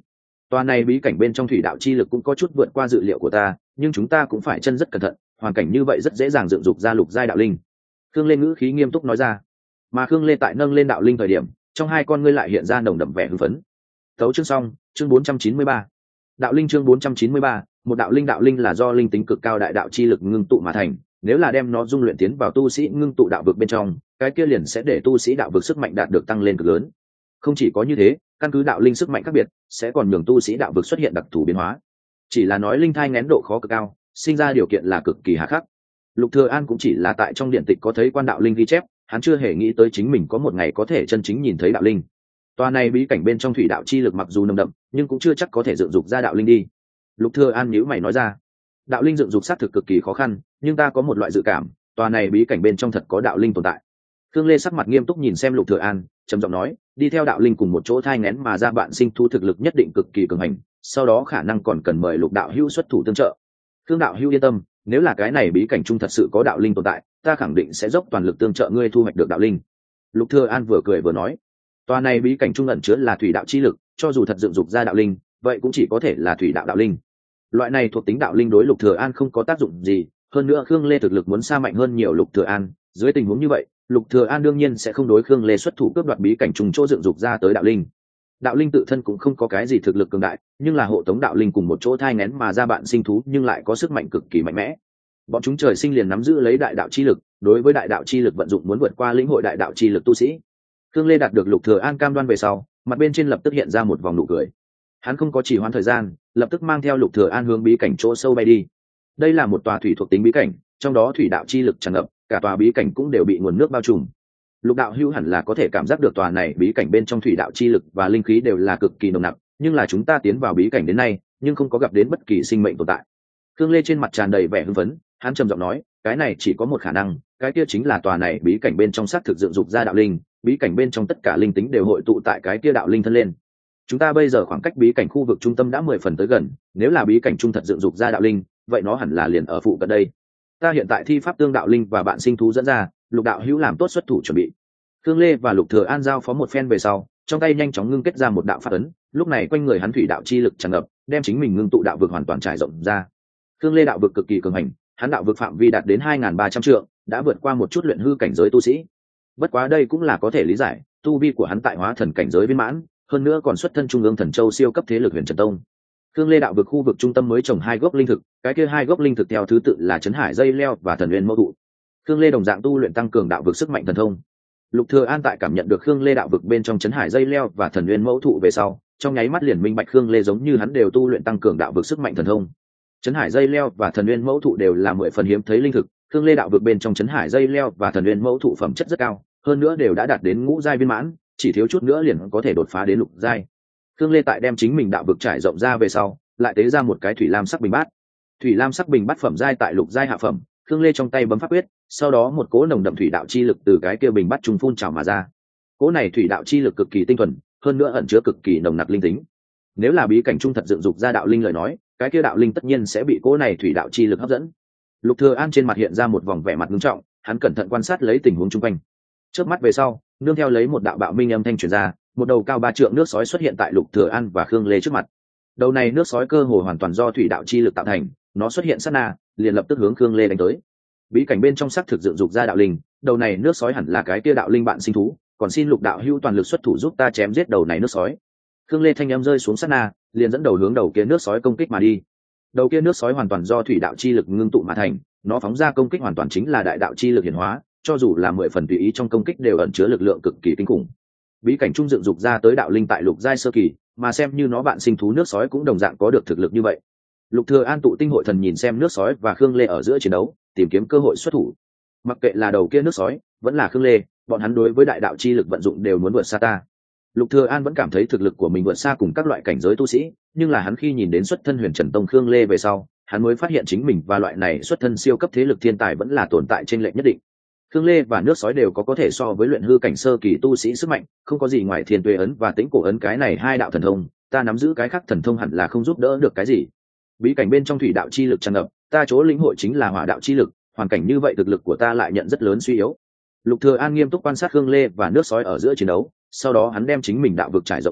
Tòa này bí cảnh bên trong thủy đạo chi lực cũng có chút vượt qua dự liệu của ta, nhưng chúng ta cũng phải chân rất cẩn thận, hoàn cảnh như vậy rất dễ dàng dựng dục ra lục giai đạo linh. Khương Lê ngữ khí nghiêm túc nói ra. Mà Khương Lê tại nâng lên đạo linh thời điểm, trong hai con ngươi lại hiện ra nồng đậm vẻ hưng phấn. Tấu chương xong, chương 493. Đạo linh chương 493, một đạo linh là do linh tính cực cao đại đạo chi lực ngưng tụ mà thành, nếu là đem nó dung luyện tiến vào tu sĩ ngưng tụ đạo vực bên trong, cái kia liền sẽ để tu sĩ đạo vực sức mạnh đạt được tăng lên cực lớn. Không chỉ có như thế, căn cứ đạo linh sức mạnh khác biệt, sẽ còn nhường tu sĩ đạo vực xuất hiện đặc thù biến hóa. Chỉ là nói linh thai ngén độ khó cực cao, sinh ra điều kiện là cực kỳ hà khắc. Lục Thừa An cũng chỉ là tại trong điện tịch có thấy quan đạo linh ghi chép, hắn chưa hề nghĩ tới chính mình có một ngày có thể chân chính nhìn thấy đạo linh. Tòa này bí cảnh bên trong thủy đạo chi lực mặc dù nồng đậm, nhưng cũng chưa chắc có thể dựng dục ra đạo linh đi. Lục Thừa An nhíu mày nói ra, đạo linh dựng dục xác thực cực kỳ khó khăn, nhưng ta có một loại dự cảm, tòa này bí cảnh bên trong thật có đạo linh tồn tại. Khương Lê sắc mặt nghiêm túc nhìn xem Lục Thừa An, trầm giọng nói, đi theo đạo linh cùng một chỗ thai nghén mà ra bạn sinh thu thực lực nhất định cực kỳ cường hành, sau đó khả năng còn cần mời Lục đạo hữu xuất thủ tương trợ. Khương đạo hữu yên tâm, nếu là cái này bí cảnh trung thật sự có đạo linh tồn tại, ta khẳng định sẽ dốc toàn lực tương trợ ngươi thu hoạch được đạo linh. Lục Thừa An vừa cười vừa nói, tòa này bí cảnh trung ẩn chứa là thủy đạo chi lực, cho dù thật dựng dục ra đạo linh, vậy cũng chỉ có thể là thủy đạo đạo linh. Loại này thuộc tính đạo linh đối Lục Thừa An không có tác dụng gì, hơn nữa Khương Lê thực lực muốn xa mạnh hơn nhiều Lục Thừa An, dưới tình huống như vậy, Lục Thừa An đương nhiên sẽ không đối Khương Lê xuất thủ cướp đoạt bí cảnh trùng chỗ dựng dục ra tới đạo linh. Đạo linh tự thân cũng không có cái gì thực lực cường đại, nhưng là hộ tống đạo linh cùng một chỗ thai nghén mà ra bạn sinh thú, nhưng lại có sức mạnh cực kỳ mạnh mẽ. Bọn chúng trời sinh liền nắm giữ lấy đại đạo chi lực, đối với đại đạo chi lực vận dụng muốn vượt qua lĩnh hội đại đạo chi lực tu sĩ. Khương Lê đạt được Lục Thừa An cam đoan về sau, mặt bên trên lập tức hiện ra một vòng nụ cười. Hắn không có trì hoãn thời gian, lập tức mang theo Lục Thừa An hướng bí cảnh chỗ sâu bay đi. Đây là một tòa thủy thuộc tính bí cảnh, trong đó thủy đạo chi lực tràn ngập, cả tòa bí cảnh cũng đều bị nguồn nước bao trùm. Lục đạo hữu hẳn là có thể cảm giác được tòa này bí cảnh bên trong thủy đạo chi lực và linh khí đều là cực kỳ nồng nặc, nhưng là chúng ta tiến vào bí cảnh đến nay, nhưng không có gặp đến bất kỳ sinh mệnh tồn tại. Khương Lê trên mặt tràn đầy vẻ hưng phấn, hắn trầm giọng nói, cái này chỉ có một khả năng, cái kia chính là tòa này bí cảnh bên trong xác thực dựng dục ra đạo linh, bí cảnh bên trong tất cả linh tính đều hội tụ tại cái kia đạo linh thân lên. Chúng ta bây giờ khoảng cách bí cảnh khu vực trung tâm đã 10 phần tới gần, nếu là bí cảnh trung thật dựng dục ra đạo linh, vậy nó hẳn là liền ở phụ cận đây. Ta hiện tại thi pháp tương đạo linh và bạn sinh thú dẫn ra, Lục đạo hữu làm tốt xuất thủ chuẩn bị. Khương Lê và Lục Thừa An giao phó một phen về sau, trong tay nhanh chóng ngưng kết ra một đạo pháp ấn, lúc này quanh người hắn thủy đạo chi lực tràn ngập, đem chính mình ngưng tụ đạo vực hoàn toàn trải rộng ra. Khương Lê đạo vực cực kỳ cường hành, hắn đạo vực phạm vi đạt đến 2300 trượng, đã vượt qua một chút luyện hư cảnh giới tu sĩ. Bất quá đây cũng là có thể lý giải, tu vi của hắn tại hóa thần cảnh giới viên mãn, hơn nữa còn xuất thân trung ương thần châu siêu cấp thế lực Huyền Trần Tông. Khương Lê đạo vực khu vực trung tâm mới trồng 2 gốc linh thực, cái kia 2 gốc linh thực theo thứ tự là Chấn Hải dây leo và Thần Nguyên mẫu thụ. Khương Lê đồng dạng tu luyện tăng cường đạo vực sức mạnh thần thông. Lục Thừa An tại cảm nhận được Khương Lê đạo vực bên trong Chấn Hải dây leo và Thần Nguyên mẫu thụ về sau, trong nháy mắt liền minh bạch Khương Lê giống như hắn đều tu luyện tăng cường đạo vực sức mạnh thần thông. Chấn Hải dây leo và Thần Nguyên mẫu thụ đều là 10 phần hiếm thấy linh thực, Khương Lê đạo vực bên trong Chấn Hải dây leo và Thần Nguyên mẫu thụ phẩm chất rất cao, hơn nữa đều đã đạt đến ngũ giai viên mãn, chỉ thiếu chút nữa liền có thể đột phá đến lục giai. Khương Lê tại đem chính mình đạo vực trải rộng ra về sau, lại tế ra một cái thủy lam sắc bình bát. Thủy lam sắc bình bát phẩm giai tại lục giai hạ phẩm, Khương Lê trong tay bấm pháp quyết, sau đó một cỗ nồng đậm thủy đạo chi lực từ cái kia bình bát trung phun trào mà ra. Cỗ này thủy đạo chi lực cực kỳ tinh thuần, hơn nữa ẩn chứa cực kỳ nồng nặc linh tính. Nếu là bí cảnh trung thật dựng dục ra đạo linh lời nói, cái kia đạo linh tất nhiên sẽ bị cỗ này thủy đạo chi lực hấp dẫn. Lục Thừa An trên mặt hiện ra một vòng vẻ mặt nghiêm trọng, hắn cẩn thận quan sát lấy tình huống xung quanh. Chớp mắt về sau, nương theo lấy một đạo bạo minh âm thanh truyền ra, một đầu cao 3 trượng nước sói xuất hiện tại Lục Thừa An và Khương Lê trước mặt. Đầu này nước sói cơ hồ hoàn toàn do thủy đạo chi lực tạo thành, nó xuất hiện sát na, liền lập tức hướng Khương Lê đánh tới. Bí cảnh bên trong xác thực dựng dục ra đạo linh, đầu này nước sói hẳn là cái kia đạo linh bạn sinh thú, còn xin Lục đạo hữu toàn lực xuất thủ giúp ta chém giết đầu này nước sói. Khương Lê thanh âm rơi xuống sát na, liền dẫn đầu hướng đầu kia nước sói công kích mà đi. Đầu kia nước sói hoàn toàn do thủy đạo chi lực ngưng tụ mà thành, nó phóng ra công kích hoàn toàn chính là đại đạo chi lực hiển hóa, cho dù là 10 phần tùy ý trong công kích đều ẩn chứa lực lượng cực kỳ kinh khủng. Bí cảnh trung dựng dục ra tới đạo linh tại lục giai sơ kỳ, mà xem như nó bạn sinh thú nước sói cũng đồng dạng có được thực lực như vậy. Lục Thừa An tụ tinh hội thần nhìn xem nước sói và Khương Lê ở giữa chiến đấu, tìm kiếm cơ hội xuất thủ. Mặc kệ là đầu kia nước sói, vẫn là Khương Lê, bọn hắn đối với đại đạo chi lực vận dụng đều muốn vượt xa ta. Lục Thừa An vẫn cảm thấy thực lực của mình vượt xa cùng các loại cảnh giới tu sĩ, nhưng là hắn khi nhìn đến xuất thân Huyền Trần Tông Khương Lê về sau, hắn mới phát hiện chính mình và loại này xuất thân siêu cấp thế lực thiên tài vẫn là tồn tại trên lệch nhất định. Khương Lê và nước sói đều có thể so với luyện hư cảnh sơ kỳ tu sĩ sức mạnh, không có gì ngoài Thiên Tuế ấn và Tĩnh Cổ ấn cái này hai đạo thần thông, ta nắm giữ cái khác thần thông hẳn là không giúp đỡ được cái gì. Bí cảnh bên trong thủy đạo chi lực tràn ngập, ta chỗ lĩnh hội chính là hỏa đạo chi lực, hoàn cảnh như vậy thực lực của ta lại nhận rất lớn suy yếu. Lục Thừa An nghiêm túc quan sát Khương Lê và nước sói ở giữa chiến đấu, sau đó hắn đem chính mình đạo vực trải rộng ra,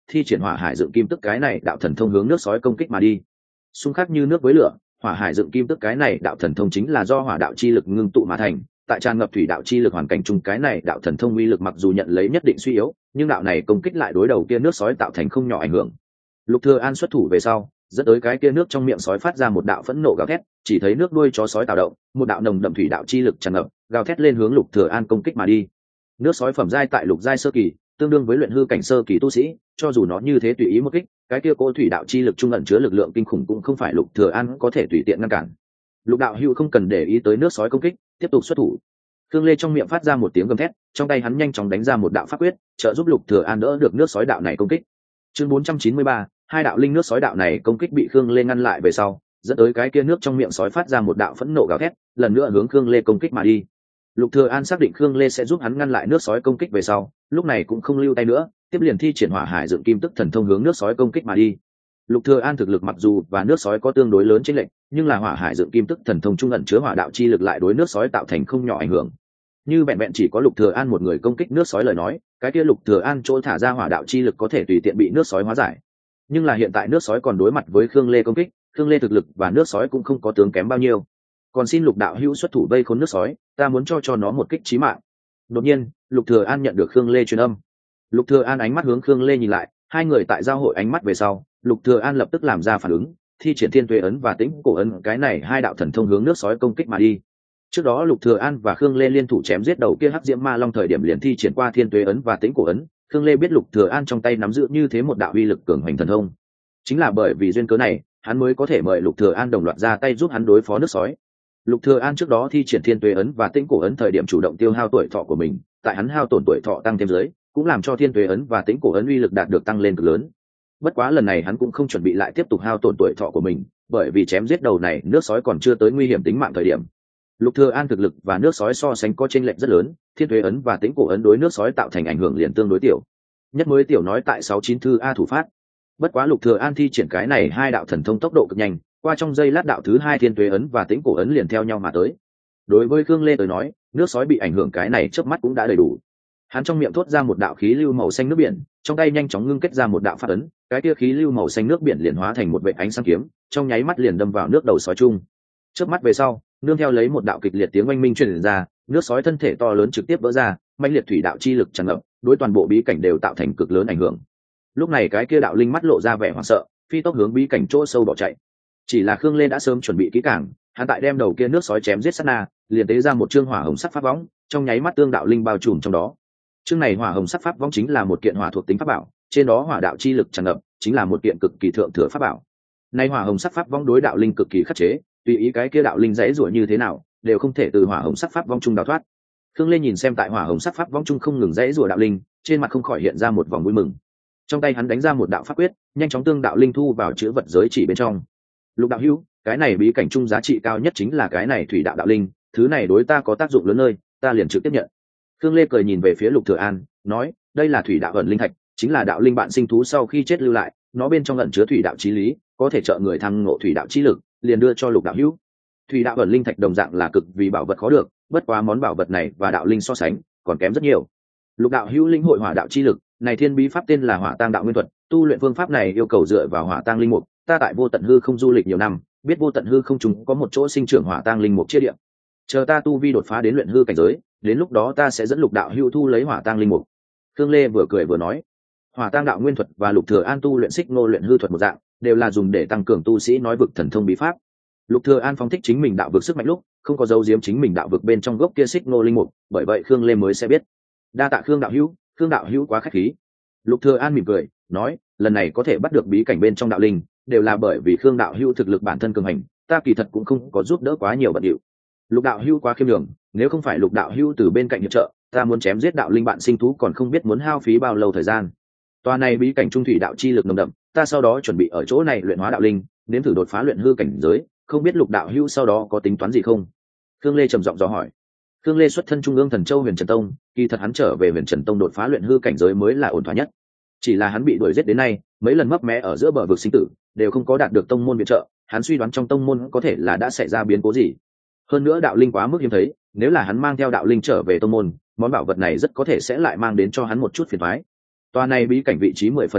thi triển hỏa hải dựng kim tức cái này đạo thần thông hướng nước sói công kích mà đi. Xung khắc như nước với lửa, hỏa hải dựng kim tức cái này đạo thần thông chính là do hỏa đạo chi lực ngưng tụ mà thành. Tại tràn ngập thủy đạo chi lực hoàn cảnh chung, cái này đạo thần thông uy lực mặc dù nhận lấy nhất định suy yếu, nhưng đạo này công kích lại đối đầu kia nước sói tạo thành không nhỏ ảnh hưởng. Lục Thừa An xuất thủ về sau, dẫn tới cái kia nước trong miệng sói phát ra một đạo phẫn nộ gào thét, chỉ thấy nước đuôi chó sói tạo động, một đạo nồng đậm thủy đạo chi lực tràn ngập, gào thét lên hướng Lục Thừa An công kích mà đi. Nước sói phẩm giai tại lục giai sơ kỳ, tương đương với luyện hư cảnh sơ kỳ tu sĩ, cho dù nó như thế tùy ý một kích, cái kia cỗ thủy đạo chi lực trung ẩn chứa lực lượng kinh khủng cũng không phải Lục Thừa An có thể tùy tiện ngăn cản. Lục đạo hữu không cần để ý tới nước sói công kích, tiếp tục xuất thủ. Khương Lê trong miệng phát ra một tiếng gầm thét, trong tay hắn nhanh chóng đánh ra một đạo pháp quyết, trợ giúp Lục Thừa An đỡ được nước sói đạo này công kích. Chương 493, hai đạo linh nước sói đạo này công kích bị Khương Lê ngăn lại về sau, dẫn tới cái kia nước trong miệng sói phát ra một đạo phẫn nộ gào thét, lần nữa hướng Khương Lê công kích mà đi. Lục Thừa An xác định Khương Lê sẽ giúp hắn ngăn lại nước sói công kích về sau, lúc này cũng không lưu tay nữa, tiếp liền thi triển hỏa hải dựng kim tức thần thông hướng nước sói công kích mà đi. Lục Thừa An thực lực mặc dù và nước sói có tương đối lớn chênh lệch, nhưng là hỏa hải dựng kim tức thần thông trung ẩn chứa hỏa đạo chi lực lại đối nước sói tạo thành không nhỏ ảnh hưởng. Như vẹn vẹn chỉ có Lục Thừa An một người công kích nước sói lời nói, cái kia Lục Thừa An chỗ thả ra hỏa đạo chi lực có thể tùy tiện bị nước sói hóa giải. Nhưng là hiện tại nước sói còn đối mặt với Khương Lê công kích, Khương Lê thực lực và nước sói cũng không có tướng kém bao nhiêu. Còn xin Lục đạo hữu xuất thủ vây khốn nước sói, ta muốn cho nó một kích chí mạng. Đột nhiên, Lục Thừa An nhận được Khương Lê truyền âm. Lục Thừa An ánh mắt hướng Khương Lê nhìn lại, hai người tại giao hội ánh mắt về sau, Lục Thừa An lập tức làm ra phản ứng, thi triển Thiên Tuế ấn và Tĩnh Cổ ấn, cái này hai đạo thần thông hướng nước sói công kích mà đi. Trước đó Lục Thừa An và Khương Lê liên thủ chém giết đầu kia hắc diễm ma long thời điểm liền thi triển qua Thiên Tuế ấn và Tĩnh Cổ ấn, Khương Lê biết Lục Thừa An trong tay nắm giữ như thế một đạo uy lực cường hoành thần thông. Chính là bởi vì duyên cớ này, hắn mới có thể mời Lục Thừa An đồng loạt ra tay giúp hắn đối phó nước sói. Lục Thừa An trước đó thi triển Thiên Tuế ấn và Tĩnh Cổ ấn thời điểm chủ động tiêu hao tuổi thọ của mình, tại hắn hao tổn tuổi thọ tăng thêm dưới, cũng làm cho Thiên Tuế ấn và Tĩnh Cổ ấn uy lực đạt được tăng lên cực lớn. Bất quá lần này hắn cũng không chuẩn bị lại tiếp tục hao tổn tuổi thọ của mình, bởi vì chém giết đầu này nước sói còn chưa tới nguy hiểm tính mạng thời điểm. Lục Thừa An thực lực và nước sói so sánh có chênh lệch rất lớn, Thiên Tuế ấn và Tĩnh Cổ ấn đối nước sói tạo thành ảnh hưởng liền tương đối tiểu. Nhất mới tiểu nói tại 69 thư a thủ phát. Bất quá Lục Thừa An thi triển cái này hai đạo thần thông tốc độ cực nhanh, qua trong giây lát đạo thứ hai Thiên Tuế ấn và Tĩnh Cổ ấn liền theo nhau mà tới. Đối với Khương Lê tới nói, nước sói bị ảnh hưởng cái này chớp mắt cũng đã đầy đủ. Hắn trong miệng thốt ra một đạo khí lưu màu xanh nước biển, trong tay nhanh chóng ngưng kết ra một đạo pháp ấn, cái kia khí lưu màu xanh nước biển liền hóa thành một vệt ánh sáng kiếm, trong nháy mắt liền đâm vào nước đầu sói chung. Chớp mắt về sau, nương theo lấy một đạo kịch liệt tiếng oanh minh truyền ra, nước sói thân thể to lớn trực tiếp vỡ ra, mãnh liệt thủy đạo chi lực tràn ngập, đối toàn bộ bí cảnh đều tạo thành cực lớn ảnh hưởng. Lúc này cái kia đạo linh mắt lộ ra vẻ hoảng sợ, phi tốc hướng bí cảnh chỗ sâu bỏ chạy. Chỉ là Khương Lê đã sớm chuẩn bị kỹ càng, hắn tại đem đầu kia nước sói chém giết sát na, liền tế ra một chương hỏa hồng sắc pháp võng, trong nháy mắt tương đạo linh bao trùm trong đó. Chương này hỏa hồng sắc pháp võng chính là một kiện hỏa thuộc tính pháp bảo, trên đó hỏa đạo chi lực tràn ngập, chính là một kiện cực kỳ thượng thừa pháp bảo. Nay hỏa hồng sắc pháp võng đối đạo linh cực kỳ khắc chế, tùy ý cái kia đạo linh dãy rủa như thế nào, đều không thể từ hỏa hồng sắc pháp võng trung đào thoát. Khương Lê nhìn xem tại hỏa hồng sắc pháp võng trung không ngừng dãy rủa đạo linh, trên mặt không khỏi hiện ra một vòng vui mừng. Trong tay hắn đánh ra một đạo pháp quyết, nhanh chóng tương đạo linh thu vào chữ vật giới chỉ bên trong. Lục đạo hữu, cái này bí cảnh trung giá trị cao nhất chính là cái này thủy đạo đạo linh, thứ này đối ta có tác dụng lớn nơi, ta liền trực tiếp nhận. Khương Lê cười nhìn về phía Lục Thừa An, nói, đây là thủy đạo ẩn linh thạch, chính là đạo linh bạn sinh thú sau khi chết lưu lại, nó bên trong ẩn chứa thủy đạo chí lý, có thể trợ người thăng ngộ thủy đạo chí lực, liền đưa cho Lục đạo hữu. Thủy đạo ẩn linh thạch đồng dạng là cực vì bảo vật khó được, bất quá món bảo vật này và đạo linh so sánh, còn kém rất nhiều. Lục đạo hữu linh hội hỏa đạo chi lực, này thiên bí pháp tên là Hỏa Tang đạo nguyên thuật, tu luyện phương pháp này yêu cầu dựa vào hỏa tang linh mục, ta tại Vô Tận Hư không du lịch nhiều năm, biết Vô Tận Hư không chúng có một chỗ sinh trưởng hỏa tang linh mục chia địa. Chờ ta tu vi đột phá đến luyện hư cảnh giới, đến lúc đó ta sẽ dẫn Lục đạo hữu thu lấy hỏa tang linh mục. Khương Lê vừa cười vừa nói, Hỏa Tang đạo nguyên thuật và Lục Thừa An tu luyện xích ngô luyện hư thuật một dạng, đều là dùng để tăng cường tu sĩ nói vực thần thông bí pháp. Lục Thừa An phóng thích chính mình đạo vực sức mạnh lúc, không có dấu giếm chính mình đạo vực bên trong gốc kia xích ngô linh mục, bởi vậy Khương Lê mới sẽ biết. Đa tạ Khương đạo hữu quá khách khí. Lục Thừa An mỉm cười, nói, lần này có thể bắt được bí cảnh bên trong đạo linh, đều là bởi vì Khương đạo hữu thực lực bản thân cường hành, ta kỳ thật cũng không có giúp đỡ quá nhiều bận điệu. Lục đạo hữu quá khiêm nhường, nếu không phải Lục đạo hữu từ bên cạnh hiệp trợ, ta muốn chém giết đạo linh bạn sinh thú còn không biết muốn hao phí bao lâu thời gian. Tòa này bí cảnh trung thủy đạo chi lực nồng đậm, ta sau đó chuẩn bị ở chỗ này luyện hóa đạo linh, nếm thử đột phá luyện hư cảnh giới, không biết Lục đạo hữu sau đó có tính toán gì không? Khương Lê trầm giọng dò hỏi. Khương Lê xuất thân trung ương Thần Châu Huyền Trần Tông, kỳ thật hắn trở về Huyền Trần Tông đột phá luyện hư cảnh giới mới là ổn thỏa nhất. Chỉ là hắn bị đuổi giết đến nay, mấy lần mấp mé ở giữa bờ vực sinh tử, đều không có đạt được tông môn viện trợ, hắn suy đoán trong tông môn có thể là đã xảy ra biến cố gì. Hơn nữa đạo linh quá mức hiếm thấy, nếu là hắn mang theo đạo linh trở về tông môn, món bảo vật này rất có thể sẽ lại mang đến cho hắn một chút phiền toái. Tòa này bí cảnh vị trí 10 phần ẩn nấp,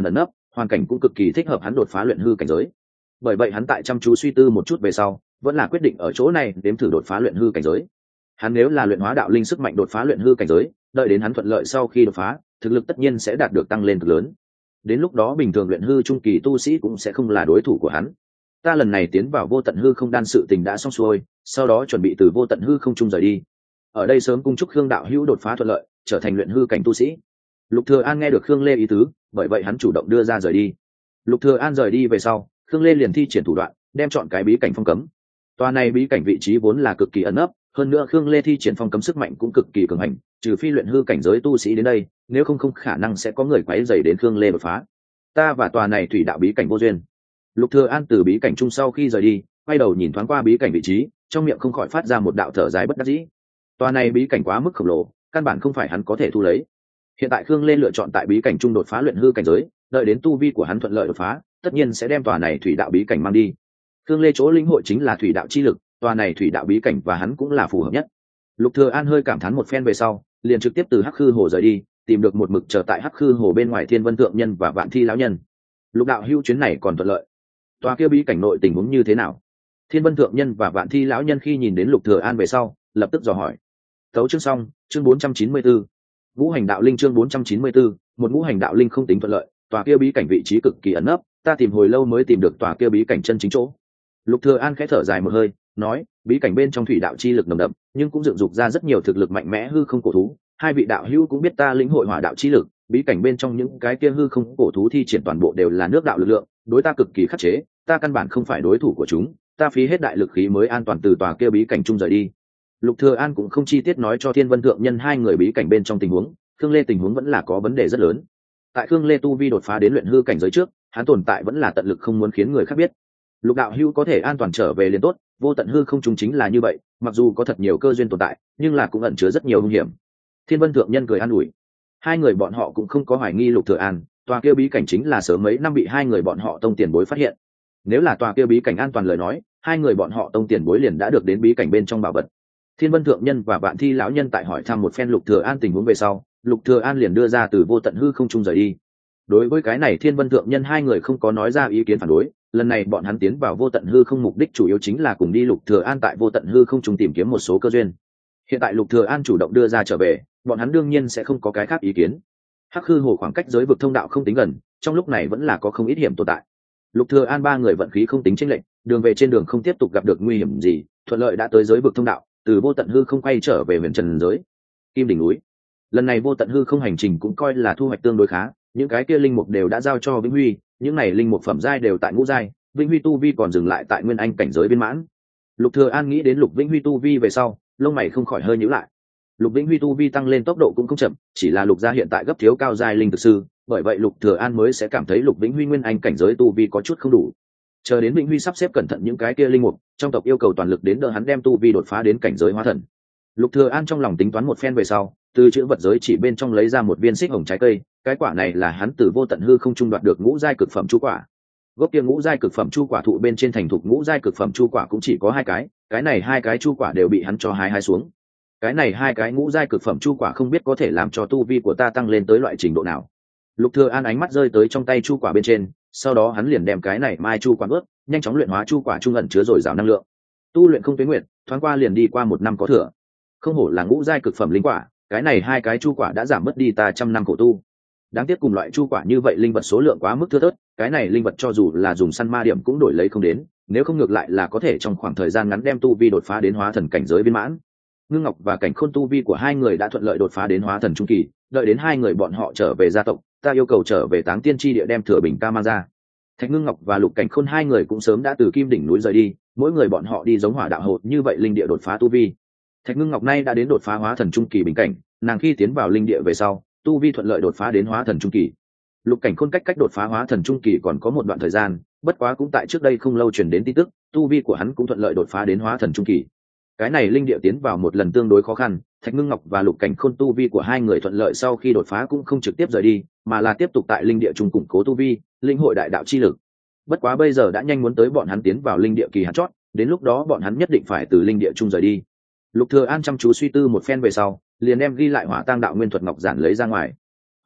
hoàn cảnh cũng cực kỳ thích hợp hắn đột phá luyện hư cảnh giới. Bởi vậy hắn tại chăm chú suy tư một chút về sau, vẫn là quyết định ở chỗ này đếm thử đột phá luyện hư cảnh giới. Hắn nếu là luyện hóa đạo linh sức mạnh đột phá luyện hư cảnh giới, đợi đến hắn thuận lợi sau khi đột phá, thực lực tất nhiên sẽ đạt được tăng lên cực lớn. Đến lúc đó bình thường luyện hư trung kỳ tu sĩ cũng sẽ không là đối thủ của hắn. Ta lần này tiến vào vô tận hư không đan sự tình đã xong xuôi, sau đó chuẩn bị từ vô tận hư không trung rời đi. Ở đây sớm cung chúc Khương đạo hữu đột phá thuận lợi, trở thành luyện hư cảnh tu sĩ. Lục Thừa An nghe được Khương Lê ý tứ, bởi vậy hắn chủ động đưa ra rời đi. Lục Thừa An rời đi về sau, Khương Lê liền thi triển thủ đoạn, đem chọn cái bí cảnh phong cấm. Tòa này bí cảnh vị trí vốn là cực kỳ ẩn nấp, hơn nữa Khương Lê thi triển phong cấm sức mạnh cũng cực kỳ cường hành, trừ phi luyện hư cảnh giới tu sĩ đến đây, nếu không khả năng sẽ có người quấy rầy đến Khương Lê đột phá. Ta và tòa này thủy đạo bí cảnh vô duyên. Lục Thừa An từ bí cảnh chung sau khi rời đi, quay đầu nhìn thoáng qua bí cảnh vị trí, trong miệng không khỏi phát ra một đạo thở dài bất đắc dĩ. Tòa này bí cảnh quá mức khổng lồ, căn bản không phải hắn có thể thu lấy. Hiện tại Khương Lê lựa chọn tại bí cảnh trung đột phá luyện hư cảnh giới, đợi đến tu vi của hắn thuận lợi đột phá, tất nhiên sẽ đem tòa này thủy đạo bí cảnh mang đi. Khương Lê chỗ linh hội chính là thủy đạo chi lực, tòa này thủy đạo bí cảnh và hắn cũng là phù hợp nhất. Lục Thừa An hơi cảm thán một phen về sau, liền trực tiếp từ Hắc Khư Hồ rời đi, tìm được một mực chờ tại Hắc Khư Hồ bên ngoài Thiên Vân Thượng Nhân và Vạn Thi lão nhân. Lục đạo hữu chuyến này còn thuận lợi. Tòa kia bí cảnh nội tình huống như thế nào? Thiên Vân Thượng Nhân và Vạn Thi lão nhân khi nhìn đến Lục Thừa An về sau, lập tức dò hỏi. Tấu chương xong, chương 494. Ngũ hành đạo linh chương 494, một ngũ hành đạo linh không tính thuận lợi, tòa kia bí cảnh vị trí cực kỳ ẩn nấp, ta tìm hồi lâu mới tìm được tòa kia bí cảnh chân chính chỗ. Lục Thừa An khẽ thở dài một hơi, nói, bí cảnh bên trong thủy đạo chi lực nồng đậm, nhưng cũng dựng dục ra rất nhiều thực lực mạnh mẽ hư không cổ thú. Hai vị đạo hữu cũng biết ta lĩnh hội hỏa đạo chi lực, bí cảnh bên trong những cái kia hư không cổ thú thi triển toàn bộ đều là nước đạo lực lượng, đối ta cực kỳ khắc chế, ta căn bản không phải đối thủ của chúng, ta phí hết đại lực khí mới an toàn từ tòa kia bí cảnh trung rời đi. Lục Thừa An cũng không chi tiết nói cho Thiên Vân Thượng Nhân hai người bí cảnh bên trong tình huống, Khương Lê tình huống vẫn là có vấn đề rất lớn. Tại Khương Lê tu vi đột phá đến luyện hư cảnh giới trước, hắn tồn tại vẫn là tận lực không muốn khiến người khác biết. Lục đạo hữu có thể an toàn trở về liền tốt, vô tận hư không trung chính là như vậy, mặc dù có thật nhiều cơ duyên tồn tại, nhưng là cũng ẩn chứa rất nhiều nguy hiểm. Thiên Vân Thượng Nhân cười an ủi. Hai người bọn họ cũng không có hoài nghi Lục Thừa An, tòa kia bí cảnh chính là sớm mấy năm bị hai người bọn họ tông tiền bối phát hiện. Nếu là tòa kia bí cảnh an toàn lời nói, hai người bọn họ tông tiền bối liền đã được đến bí cảnh bên trong bảo vật. Thiên Vân Thượng Nhân và Vạn Thi lão nhân tại hỏi thăm một phen Lục Thừa An tình huống về sau, Lục Thừa An liền đưa ra từ vô tận hư không trung rời đi. Đối với cái này Thiên Vân Thượng Nhân hai người không có nói ra ý kiến phản đối, lần này bọn hắn tiến vào vô tận hư không mục đích chủ yếu chính là cùng đi Lục Thừa An tại vô tận hư không trung tìm kiếm một số cơ duyên. Hiện tại Lục Thừa An chủ động đưa ra trở về, bọn hắn đương nhiên sẽ không có cái khác ý kiến. Hắc Khư Hồ khoảng cách giới vực thông đạo không tính gần, trong lúc này vẫn là có không ít hiểm tồn tại. Lục Thừa An ba người vận khí không tính chênh lệch, đường về trên đường không tiếp tục gặp được nguy hiểm gì, thuận lợi đã tới giới vực thông đạo, từ vô tận hư không quay trở về huyền trần giới, Kim đỉnh núi. Lần này vô tận hư không hành trình cũng coi là thu hoạch tương đối khá, những cái kia linh mục đều đã giao cho Vĩnh Huy, những này linh mục phẩm giai đều tại ngũ giai, Vĩnh Huy tu vi còn dừng lại tại nguyên anh cảnh giới viên mãn. Lục Thừa An nghĩ đến Lục Vĩnh Huy tu vi về sau, lông mày không khỏi hơi nhíu lại. Lục Vĩnh Huy tu vi tăng lên tốc độ cũng không chậm, chỉ là Lục gia hiện tại gấp thiếu cao giai linh thực sư, bởi vậy Lục Thừa An mới sẽ cảm thấy Lục Vĩnh Huy nguyên anh cảnh giới tu vi có chút không đủ. Chờ đến Vĩnh Huy sắp xếp cẩn thận những cái kia linh mục, trong tộc yêu cầu toàn lực đến đỡ hắn đem tu vi đột phá đến cảnh giới hóa thần. Lục Thừa An trong lòng tính toán một phen về sau, từ chữ vật giới chỉ bên trong lấy ra một viên xích hồng trái cây, cái quả này là hắn từ vô tận hư không trung đoạt được ngũ giai cực phẩm chu quả. Gốc kia ngũ giai cực phẩm chu quả thụ bên trên thành thục ngũ giai cực phẩm chu quả cũng chỉ có hai cái này hai cái chu quả đều bị hắn cho hái xuống. Cái này hai cái ngũ giai cực phẩm chu quả không biết có thể làm cho tu vi của ta tăng lên tới loại trình độ nào. Lục Thừa An ánh mắt rơi tới trong tay chu quả bên trên, sau đó hắn liền đem cái này mai chu quả ướt, nhanh chóng luyện hóa chu quả trung ẩn chứa dồi dào năng lượng. Tu luyện không tuế nguyện, thoáng qua liền đi qua một năm có thừa. Không hổ là ngũ giai cực phẩm linh quả, cái này hai cái chu quả đã giảm mất đi ta trăm năm khổ tu. Đáng tiếc cùng loại chu quả như vậy linh vật số lượng quá mức thưa thớt, cái này linh vật cho dù là dùng săn ma điểm cũng đổi lấy không đến, nếu không ngược lại là có thể trong khoảng thời gian ngắn đem tu vi đột phá đến hóa thần cảnh giới viên mãn. Ngưng Ngọc và Cảnh Khôn tu vi của hai người đã thuận lợi đột phá đến hóa thần trung kỳ, đợi đến hai người bọn họ trở về gia tộc, ta yêu cầu trở về Táng Tiên chi địa đem Thừa Bình ca mang ra. Thạch Ngưng Ngọc và Lục Cảnh Khôn hai người cũng sớm đã từ Kim đỉnh núi rời đi, mỗi người bọn họ đi giống hỏa đạo hột như vậy linh địa đột phá tu vi. Thạch Ngưng Ngọc nay đã đến đột phá hóa thần trung kỳ bình cảnh, nàng khi tiến vào linh địa về sau, tu vi thuận lợi đột phá đến hóa thần trung kỳ. Lục Cảnh Khôn cách đột phá hóa thần trung kỳ còn có một đoạn thời gian, bất quá cũng tại trước đây không lâu truyền đến tin tức, tu vi của hắn cũng thuận lợi đột phá đến hóa thần trung kỳ. Cái này linh địa tiến vào một lần tương đối khó khăn, Thạch Ngưng Ngọc và Lục Cảnh Khôn tu vi của hai người thuận lợi sau khi đột phá cũng không trực tiếp rời đi, mà là tiếp tục tại linh địa trung củng cố tu vi, linh hội đại đạo chi lực. Bất quá bây giờ đã nhanh muốn tới bọn hắn tiến vào linh địa kỳ hạn chót, đến lúc đó bọn hắn nhất định phải từ linh địa trung rời đi. Lục Thừa An chăm chú suy tư một phen về sau, liền đem ghi lại Hỏa Tang đạo nguyên thuật ngọc giản lấy ra ngoài.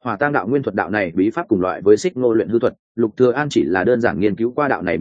Hỏa tang đạo nguyên thuật đạo này bí pháp cùng loại với xích ngô luyện hư thuật, Lục Thừa An chỉ là đơn giản nghiên cứu qua đạo này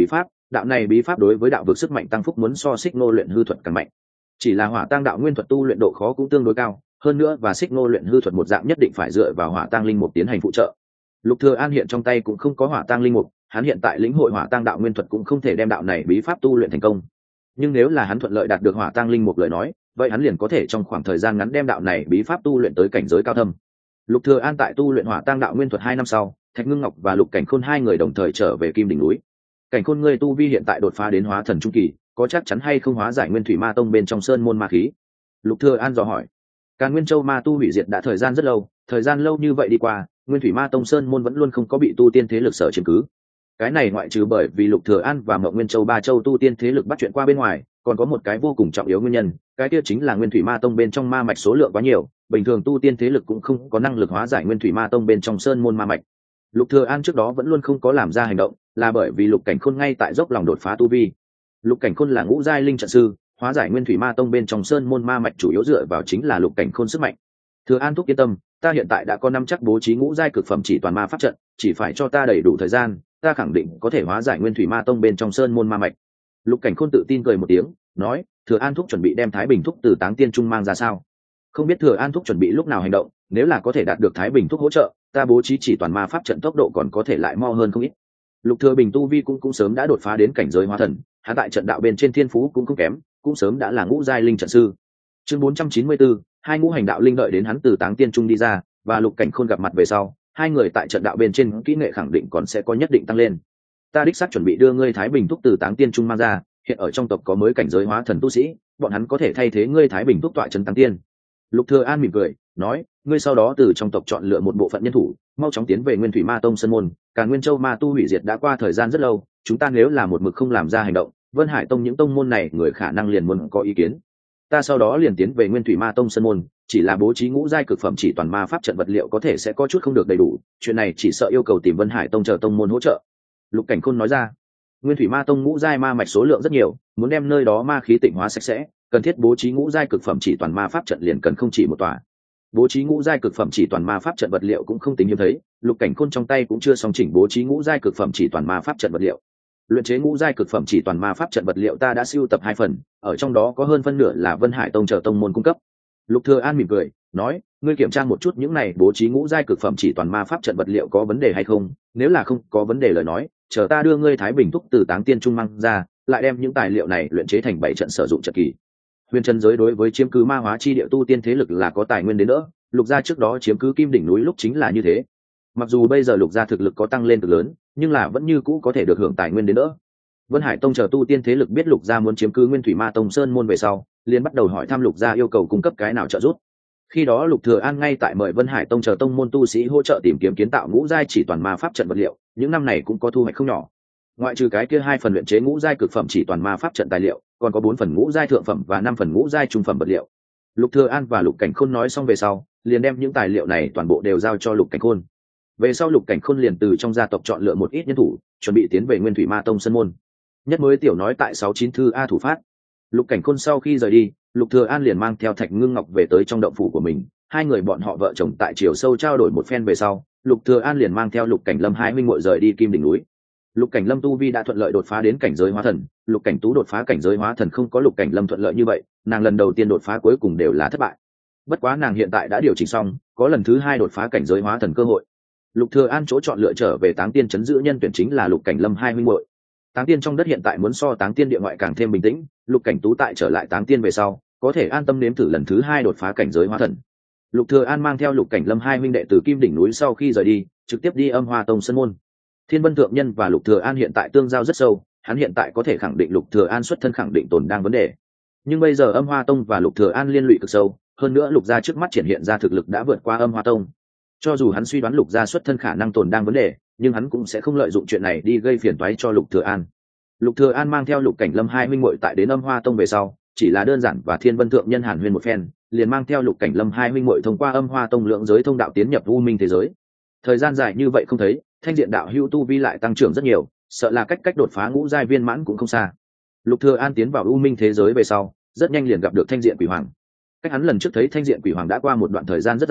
bí pháp đối với đạo vực sức mạnh tăng phúc muốn so xích ngô luyện hư thuật càng mạnh. Chỉ là hỏa tang đạo nguyên thuật tu luyện độ khó cũng tương đối cao, hơn nữa và xích ngô luyện hư thuật một dạng nhất định phải dựa vào hỏa tang linh mục tiến hành phụ trợ. Lục Thừa An hiện trong tay cũng không có hỏa tang linh mục, hắn hiện tại lĩnh hội hỏa tang đạo nguyên thuật cũng không thể đem đạo này bí pháp tu luyện thành công. Nhưng nếu là hắn thuận lợi đạt được hỏa tang linh mục lời nói, vậy hắn liền có thể trong khoảng thời gian ngắn đem đạo này bí pháp tu luyện tới cảnh giới cao thâm. Lục Thừa An tại tu luyện hỏa tang đạo nguyên thuật 2 năm sau, Thạch Ngưng Ngọc và Lục Cảnh Khôn hai người đồng thời trở về Kim đỉnh núi. Cảnh Khôn, ngươi tu vi hiện tại đột phá đến hóa thần trung kỳ, có chắc chắn hay không hóa giải Nguyên Thủy Ma Tông bên trong sơn môn ma khí? Lục Thừa An dò hỏi. Càn Nguyên Châu ma tu hủy diệt đã thời gian rất lâu, thời gian lâu như vậy đi qua, Nguyên Thủy Ma Tông sơn môn vẫn luôn không có bị tu tiên thế lực sở chiếm cứ. Cái này ngoại trừ bởi vì Lục Thừa An và Mộng Nguyên Châu ba châu tu tiên thế lực bắt chuyện qua bên ngoài, còn có một cái vô cùng trọng yếu nguyên nhân, cái kia chính là Nguyên Thủy Ma Tông bên trong ma mạch số lượng quá nhiều, bình thường tu tiên thế lực cũng không có năng lực hóa giải Nguyên Thủy Ma Tông bên trong sơn môn ma mạch. Lục Thừa An trước đó vẫn luôn không có làm ra hành động, là bởi vì Lục Cảnh Khôn ngay tại dốc lòng đột phá tu vi. Lục Cảnh Khôn là ngũ giai linh trận sư, hóa giải Nguyên Thủy Ma Tông bên trong sơn môn ma mạch chủ yếu dựa vào chính là Lục Cảnh Khôn sức mạnh. Thừa An thúc yên tâm, ta hiện tại đã có năm chắc bố trí ngũ giai cực phẩm chỉ toàn ma pháp trận, chỉ phải cho ta đầy đủ thời gian, ta khẳng định có thể hóa giải Nguyên Thủy Ma Tông bên trong sơn môn ma mạch. Lục Cảnh Khôn tự tin cười một tiếng, nói, Thừa An thúc chuẩn bị đem Thái Bình thúc từ Táng Tiên Trung mang ra sao? Không biết Thừa An thúc chuẩn bị lúc nào hành động, nếu là có thể đạt được Thái Bình thúc hỗ trợ, ta bố trí chỉ toàn ma pháp trận tốc độ còn có thể lại mo hơn không ít. Lục Thừa Bình tu vi cũng sớm đã đột phá đến cảnh giới hóa thần, hắn tại trận đạo bên trên thiên phú cũng không kém, cũng sớm đã là ngũ giai linh trận sư. Chương 494, hai ngũ hành đạo linh đợi đến hắn từ Táng Tiên Trung đi ra, và Lục Cảnh Khôn gặp mặt về sau, hai người tại trận đạo bên trên kỹ nghệ khẳng định còn sẽ có nhất định tăng lên. Ta đích xác chuẩn bị đưa ngươi Thái Bình thúc từ Táng Tiên Trung mang ra, hiện ở trong tộc có mới cảnh giới hóa thần tu sĩ, bọn hắn có thể thay thế ngươi Thái Bình thúc tọa trấn Táng Tiên. Lục Thừa An mỉm cười, nói, ngươi sau đó từ trong tộc chọn lựa một bộ phận nhân thủ, mau chóng tiến về Nguyên Thủy Ma Tông sơn môn, Càn Nguyên Châu ma tu hủy diệt đã qua thời gian rất lâu, chúng ta nếu là một mực không làm ra hành động, Vân Hải Tông những tông môn này người khả năng liền muốn có ý kiến. Ta sau đó liền tiến về Nguyên Thủy Ma Tông sơn môn, chỉ là bố trí ngũ giai cực phẩm chỉ toàn ma pháp trận vật liệu có thể sẽ có chút không được đầy đủ, chuyện này chỉ sợ yêu cầu tìm Vân Hải Tông chờ tông môn hỗ trợ. Lục Cảnh Khôn nói ra. Nguyên Thủy Ma Tông ngũ giai ma mạch số lượng rất nhiều, muốn đem nơi đó ma khí tịnh hóa sạch sẽ, cần thiết bố trí ngũ giai cực phẩm chỉ toàn ma pháp trận liền cần không chỉ một tòa. Bố trí ngũ giai cực phẩm chỉ toàn ma pháp trận vật liệu cũng không tính hiếm thấy, Lục Cảnh Khôn trong tay cũng chưa xong chỉnh bố trí ngũ giai cực phẩm chỉ toàn ma pháp trận vật liệu. Luyện chế ngũ giai cực phẩm chỉ toàn ma pháp trận vật liệu ta đã sưu tập 2 phần, ở trong đó có hơn phân nửa là Vân Hải Tông chờ tông môn cung cấp. Lục Thừa An mỉm cười, nói, ngươi kiểm tra một chút những này bố trí ngũ giai cực phẩm chỉ toàn ma pháp trận vật liệu có vấn đề hay không, nếu là không có vấn đề lời nói, chờ ta đưa ngươi Thái Bình thúc từ Táng Tiên Trung mang ra, lại đem những tài liệu này luyện chế thành 7 trận sử dụng trận kỳ. Huyền Trần giới đối với chiếm cứ ma hóa chi địa tu tiên thế lực là có tài nguyên đến nữa, Lục gia trước đó chiếm cứ Kim đỉnh núi lúc chính là như thế. Mặc dù bây giờ Lục gia thực lực có tăng lên cực lớn, nhưng là vẫn như cũ có thể được hưởng tài nguyên đến nữa. Vân Hải Tông chờ tu tiên thế lực biết Lục gia muốn chiếm cứ Nguyên Thủy Ma Tông sơn môn về sau, liền bắt đầu hỏi thăm Lục gia yêu cầu cung cấp cái nào trợ giúp. Khi đó Lục Thừa An ngay tại mời Vân Hải Tông chờ tông môn tu sĩ hỗ trợ tìm kiếm kiến tạo ngũ giai chỉ toàn ma pháp trận vật liệu, những năm này cũng có thu hoạch không nhỏ. Ngoại trừ cái kia 2 phần luyện chế ngũ giai cực phẩm chỉ toàn ma pháp trận tài liệu, còn có 4 phần ngũ giai thượng phẩm và 5 phần ngũ giai trung phẩm vật liệu. Lục Thừa An và Lục Cảnh Khôn nói xong về sau, liền đem những tài liệu này toàn bộ đều giao cho Lục Cảnh Khôn. Về sau Lục Cảnh Khôn liền từ trong gia tộc chọn lựa một ít nhân thủ, chuẩn bị tiến về Nguyên Thủy Ma Tông sơn môn. Nhất mới tiểu nói tại 69 thư A thủ phát. Lục Cảnh Khôn sau khi rời đi, Lục Thừa An liền mang theo Thạch Ngưng Ngọc về tới trong động phủ của mình. Hai người bọn họ vợ chồng tại chiều sâu trao đổi một phen về sau, Lục Thừa An liền mang theo Lục Cảnh Lâm hai huynh muội rời đi Kim đỉnh núi. Lục Cảnh Lâm tu vi đã thuận lợi đột phá đến cảnh giới hóa thần, Lục Cảnh Tú đột phá cảnh giới hóa thần không có Lục Cảnh Lâm thuận lợi như vậy, nàng lần đầu tiên đột phá cuối cùng đều là thất bại. Bất quá nàng hiện tại đã điều chỉnh xong, có lần thứ 2 đột phá cảnh giới hóa thần cơ hội. Lục Thừa An chỗ chọn lựa trở về Táng Tiên trấn giữ nhân tuyển chính là Lục Cảnh Lâm hai huynh muội. Táng Tiên trong đất hiện tại muốn so Táng Tiên địa ngoại càng thêm bình tĩnh, Lục Cảnh Tú tại trở lại Táng Tiên về sau, có thể an tâm nếm thử lần thứ 2 đột phá cảnh giới hóa thần. Lục Thừa An mang theo Lục Cảnh Lâm hai huynh đệ từ Kim đỉnh núi sau khi rời đi, trực tiếp đi Âm Hoa Tông sơn môn. Thiên Vân thượng nhân và Lục Thừa An hiện tại tương giao rất sâu, hắn hiện tại có thể khẳng định Lục Thừa An xuất thân khẳng định tồn đang vấn đề. Nhưng bây giờ Âm Hoa Tông và Lục Thừa An liên lụy cực sâu, hơn nữa Lục gia trước mắt triển hiện ra thực lực đã vượt qua Âm Hoa Tông. Cho dù hắn suy đoán Lục gia xuất thân khả năng tồn đang vấn đề, nhưng hắn cũng sẽ không lợi dụng chuyện này đi gây phiền toái cho Lục Thừa An. Lục Thừa An mang theo Lục Cảnh Lâm hai huynh muội tại đến Âm Hoa Tông về sau, chỉ là đơn giản và Thiên Vân thượng nhân hàn huyên một phen, liền mang theo Lục Cảnh Lâm hai huynh muội thông qua Âm Hoa Tông lượng giới thông đạo tiến nhập U Minh thế giới. Thời gian dài như vậy không thấy, Thanh Diện đạo hữu tu vi lại tăng trưởng rất nhiều, sợ là cách đột phá ngũ giai viên mãn cũng không xa. Lục Thừa An tiến vào U Minh thế giới về sau, rất nhanh liền gặp được Thanh Diện Quỷ Hoàng. Cách hắn lần trước thấy Thanh Diện Quỷ Hoàng đã qua một đoạn thời gian rất dài,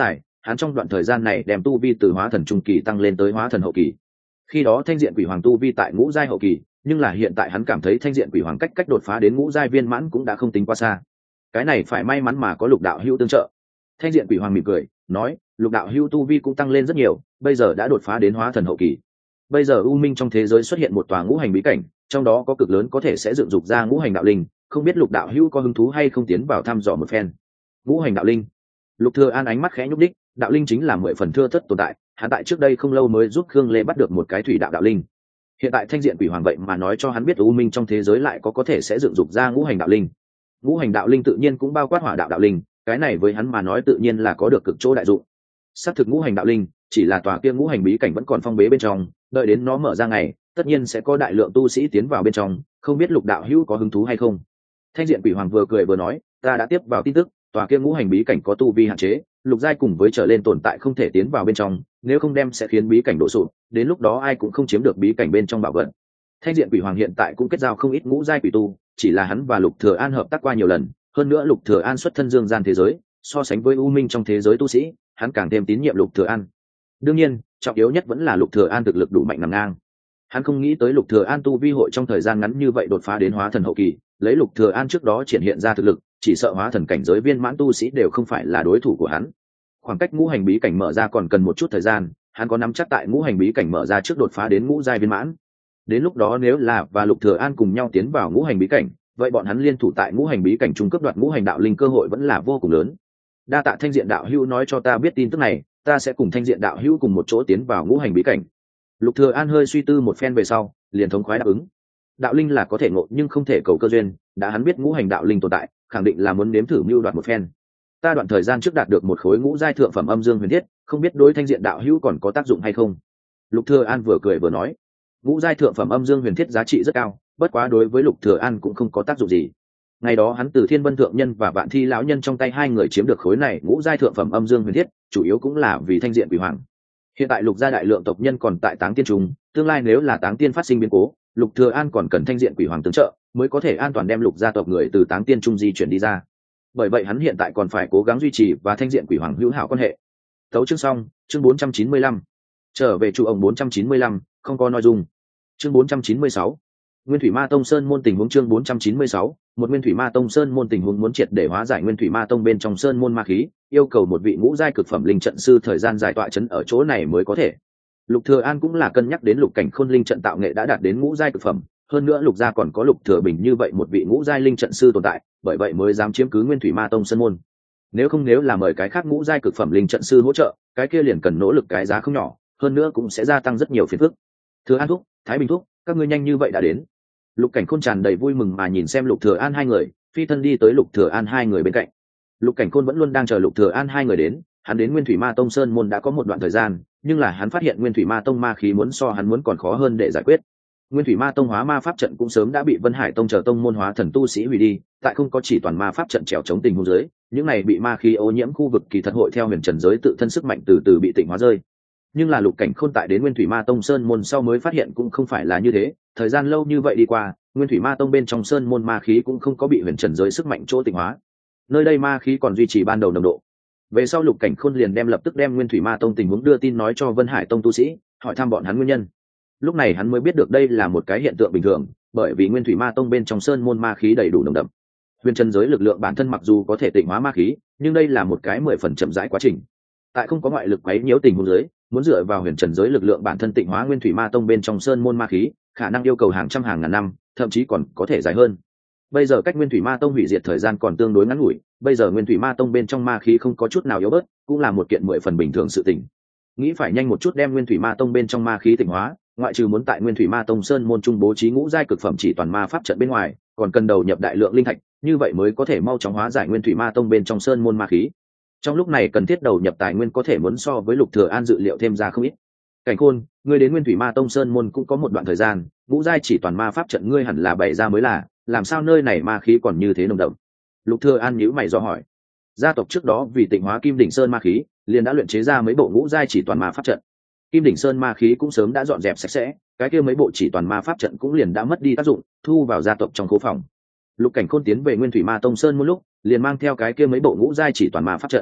hắn trong đoạn thời gian này đem tu vi từ hóa thần trung kỳ tăng lên tới hóa thần hậu kỳ. Khi đó thanh diện quỷ hoàng tu vi tại ngũ giai hậu kỳ, nhưng là hiện tại hắn cảm thấy thanh diện quỷ hoàng cách đột phá đến ngũ giai viên mãn cũng đã không tính quá xa. Cái này phải may mắn mà có Lục đạo hữu tương trợ. Thanh diện quỷ hoàng mỉm cười nói, Lục đạo hữu tu vi cũng tăng lên rất nhiều, bây giờ đã đột phá đến hóa thần hậu kỳ. Bây giờ u minh trong thế giới xuất hiện một tòa ngũ hành bí cảnh, trong đó có cực lớn có thể sẽ dựng dục ra ngũ hành đạo linh, không biết Lục đạo hữu có hứng thú hay không tiến vào thăm dò một phen. Ngũ hành đạo linh. Lục Thừa An ánh mắt khẽ nhúc đích, đạo linh chính là 10 phần thưa thớt tồn tại, hắn tại trước đây không lâu mới giúp Khương Lê bắt được một cái thủy đạo đạo linh. Hiện tại thanh diện quỷ hoàng vậy mà nói cho hắn biết u minh trong thế giới lại có thể sẽ dựng dục ra ngũ hành đạo linh. Ngũ hành đạo linh tự nhiên cũng bao quát hỏa đạo đạo linh, cái này với hắn mà nói tự nhiên là có được cực chỗ đại dụng. Xác thực ngũ hành đạo linh, chỉ là tòa kia ngũ hành bí cảnh vẫn còn phong bế bên trong, đợi đến nó mở ra ngày, tất nhiên sẽ có đại lượng tu sĩ tiến vào bên trong, không biết Lục đạo hữu có hứng thú hay không. Thanh diện quỷ hoàng vừa cười vừa nói, ta đã tiếp vào tin tức, tòa kia ngũ hành bí cảnh có tu vi hạn chế, lục giai cùng với trở lên tồn tại không thể tiến vào bên trong, nếu không đem sẽ khiến bí cảnh đổ sụp, đến lúc đó ai cũng không chiếm được bí cảnh bên trong bảo vật. Thanh diện quỷ hoàng hiện tại cũng kết giao không ít ngũ giai quỷ tu, chỉ là hắn và Lục Thừa An hợp tác qua nhiều lần, hơn nữa Lục Thừa An xuất thân dương gian thế giới, so sánh với u minh trong thế giới tu sĩ, hắn càng thêm tín nhiệm Lục Thừa An. Đương nhiên, trọng yếu nhất vẫn là Lục Thừa An thực lực đủ mạnh nằm ngang. Hắn không nghĩ tới Lục Thừa An tu vi hội trong thời gian ngắn như vậy đột phá đến hóa thần hậu kỳ, lấy Lục Thừa An trước đó triển hiện ra thực lực, chỉ sợ hóa thần cảnh giới viên mãn tu sĩ đều không phải là đối thủ của hắn. Khoảng cách ngũ hành bí cảnh mở ra còn cần một chút thời gian, hắn có nắm chắc tại ngũ hành bí cảnh mở ra trước đột phá đến ngũ giai viên mãn. Đến lúc đó nếu là và Lục Thừa An cùng nhau tiến vào ngũ hành bí cảnh, vậy bọn hắn liên thủ tại ngũ hành bí cảnh trung cấp đoạt ngũ hành đạo linh cơ hội vẫn là vô cùng lớn. Đa tạ Thanh diện đạo hữu nói cho ta biết tin tức này, ta sẽ cùng Thanh diện đạo hữu cùng một chỗ tiến vào ngũ hành bí cảnh. Lục Thừa An hơi suy tư một phen về sau, liền thống khoái đáp ứng. Đạo linh là có thể ngộ nhưng không thể cầu cơ duyên, đã hắn biết ngũ hành đạo linh tồn tại, khẳng định là muốn nếm thử mưu đoạt một phen. Ta đoạn thời gian trước đạt được một khối ngũ giai thượng phẩm âm dương huyền thiết, không biết đối Thanh diện đạo hữu còn có tác dụng hay không. Lục Thừa An vừa cười vừa nói, ngũ giai thượng phẩm âm dương huyền thiết giá trị rất cao, bất quá đối với Lục Thừa An cũng không có tác dụng gì. Ngày đó hắn từ Thiên Vân thượng nhân và Vạn Thi lão nhân trong tay hai người chiếm được khối này ngũ giai thượng phẩm âm dương huyền thiết, chủ yếu cũng là vì thanh diện quỷ hoàng. Hiện tại Lục gia đại lượng tộc nhân còn tại Táng Tiên Trung, tương lai nếu là Táng Tiên phát sinh biến cố, Lục Thừa An còn cần thanh diện quỷ hoàng tương trợ, mới có thể an toàn đem Lục gia tộc người từ Táng Tiên Trung di chuyển đi ra. Bởi vậy hắn hiện tại còn phải cố gắng duy trì và thanh diện quỷ hoàng hữu hảo quan hệ. Tấu chương xong, chương 495. Trở về chủ ông 495, không có nội dung. Chương 496. Nguyên Thủy Ma Tông Sơn môn tình huống chương 496, một Nguyên Thủy Ma Tông Sơn môn tình huống muốn triệt để hóa giải Nguyên Thủy Ma Tông bên trong sơn môn ma khí, yêu cầu một vị ngũ giai cực phẩm linh trận sư thời gian dài tọa trấn ở chỗ này mới có thể. Lục Thừa An cũng là cân nhắc đến Lục Cảnh Khôn linh trận tạo nghệ đã đạt đến ngũ giai cực phẩm, hơn nữa Lục gia còn có Lục Thừa Bình như vậy một vị ngũ giai linh trận sư tồn tại, bởi vậy mới dám chiếm cứ Nguyên Thủy Ma Tông sơn môn. Nếu là mời cái khác ngũ giai cực phẩm linh trận sư hỗ trợ, cái kia liền cần nỗ lực cái giá không nhỏ, hơn nữa cũng sẽ gia tăng rất nhiều phiền phức. Thừa An thúc, Thái Bình thúc, các ngươi nhanh như vậy đã đến. Lục Cảnh Khôn tràn đầy vui mừng mà nhìn xem Lục Thừa An hai người, phi thân đi tới Lục Thừa An hai người bên cạnh. Lục Cảnh Khôn vẫn luôn đang chờ Lục Thừa An hai người đến, hắn đến Nguyên Thủy Ma Tông sơn môn đã có một đoạn thời gian, nhưng là hắn phát hiện Nguyên Thủy Ma Tông ma khí muốn so hắn muốn còn khó hơn để giải quyết. Nguyên Thủy Ma Tông hóa ma pháp trận cũng sớm đã bị Vân Hải Tông chờ tông môn hóa thần tu sĩ hủy đi, tại không có chỉ toàn ma pháp trận trèo chống tình huống dưới, những này bị ma khí ô nhiễm khu vực kỳ thật hội theo huyền trần giới tự thân sức mạnh từ từ bị tịnh hóa rơi. Nhưng là Lục Cảnh Khôn tại đến Nguyên Thủy Ma Tông sơn môn sau mới phát hiện cũng không phải là như thế, thời gian lâu như vậy đi qua, Nguyên Thủy Ma Tông bên trong sơn môn ma khí cũng không có bị huyền trần giới sức mạnh chỗ tịnh hóa, nơi đây ma khí còn duy trì ban đầu nồng độ. Về sau Lục Cảnh Khôn liền lập tức đem Nguyên Thủy Ma Tông tình huống đưa tin nói cho Vân Hải Tông tu sĩ, hỏi thăm bọn hắn nguyên nhân. Lúc này hắn mới biết được đây là một cái hiện tượng bình thường, bởi vì Nguyên Thủy Ma Tông bên trong sơn môn ma khí đầy đủ nồng đậm. Huyền trần giới lực lượng bản thân mặc dù có thể tịnh hóa ma khí, nhưng đây là một cái 10 phần chậm rãi quá trình. Tại không có ngoại lực quấy nhiễu tình huống dưới, muốn dựa vào huyền trần giới lực lượng bản thân tịnh hóa Nguyên Thủy Ma Tông bên trong sơn môn ma khí, khả năng yêu cầu hàng trăm hàng ngàn năm, thậm chí còn có thể dài hơn. Bây giờ cách Nguyên Thủy Ma Tông hủy diệt thời gian còn tương đối ngắn ngủi, bây giờ Nguyên Thủy Ma Tông bên trong ma khí không có chút nào yếu bớt, cũng là một kiện 10 phần bình thường sự tình. Nghĩ phải nhanh một chút đem Nguyên Thủy Ma Tông bên trong ma khí tịnh hóa, ngoại trừ muốn tại Nguyên Thủy Ma Tông sơn môn trung bố trí ngũ giai cực phẩm chỉ toàn ma pháp trận bên ngoài, còn cần đầu nhập đại lượng linh thạch, như vậy mới có thể mau chóng hóa giải Nguyên Thủy Ma Tông bên trong sơn môn ma khí. Trong lúc này cần thiết đầu nhập tài nguyên có thể muốn so với Lục Thừa An dự liệu thêm ra không ít. Cảnh Khôn, ngươi đến Nguyên Thủy Ma Tông sơn môn cũng có một đoạn thời gian, ngũ giai chỉ toàn ma pháp trận ngươi hẳn là bày ra mới là, làm sao nơi này ma khí còn như thế nồng đậm? Lục Thừa An nhíu mày dò hỏi. Gia tộc trước đó vì tịnh hóa Kim Đỉnh Sơn ma khí, liền đã luyện chế ra mấy bộ ngũ giai chỉ toàn ma pháp trận. Kim Đỉnh Sơn ma khí cũng sớm đã dọn dẹp sạch sẽ, cái kia mấy bộ chỉ toàn ma pháp trận cũng liền đã mất đi tác dụng, thu vào gia tộc trong khố phòng. Lục Cảnh Khôn tiến về Nguyên Thủy Ma Tông sơn một lúc, liền mang theo cái kia mấy bộ ngũ giai chỉ toàn ma pháp trận.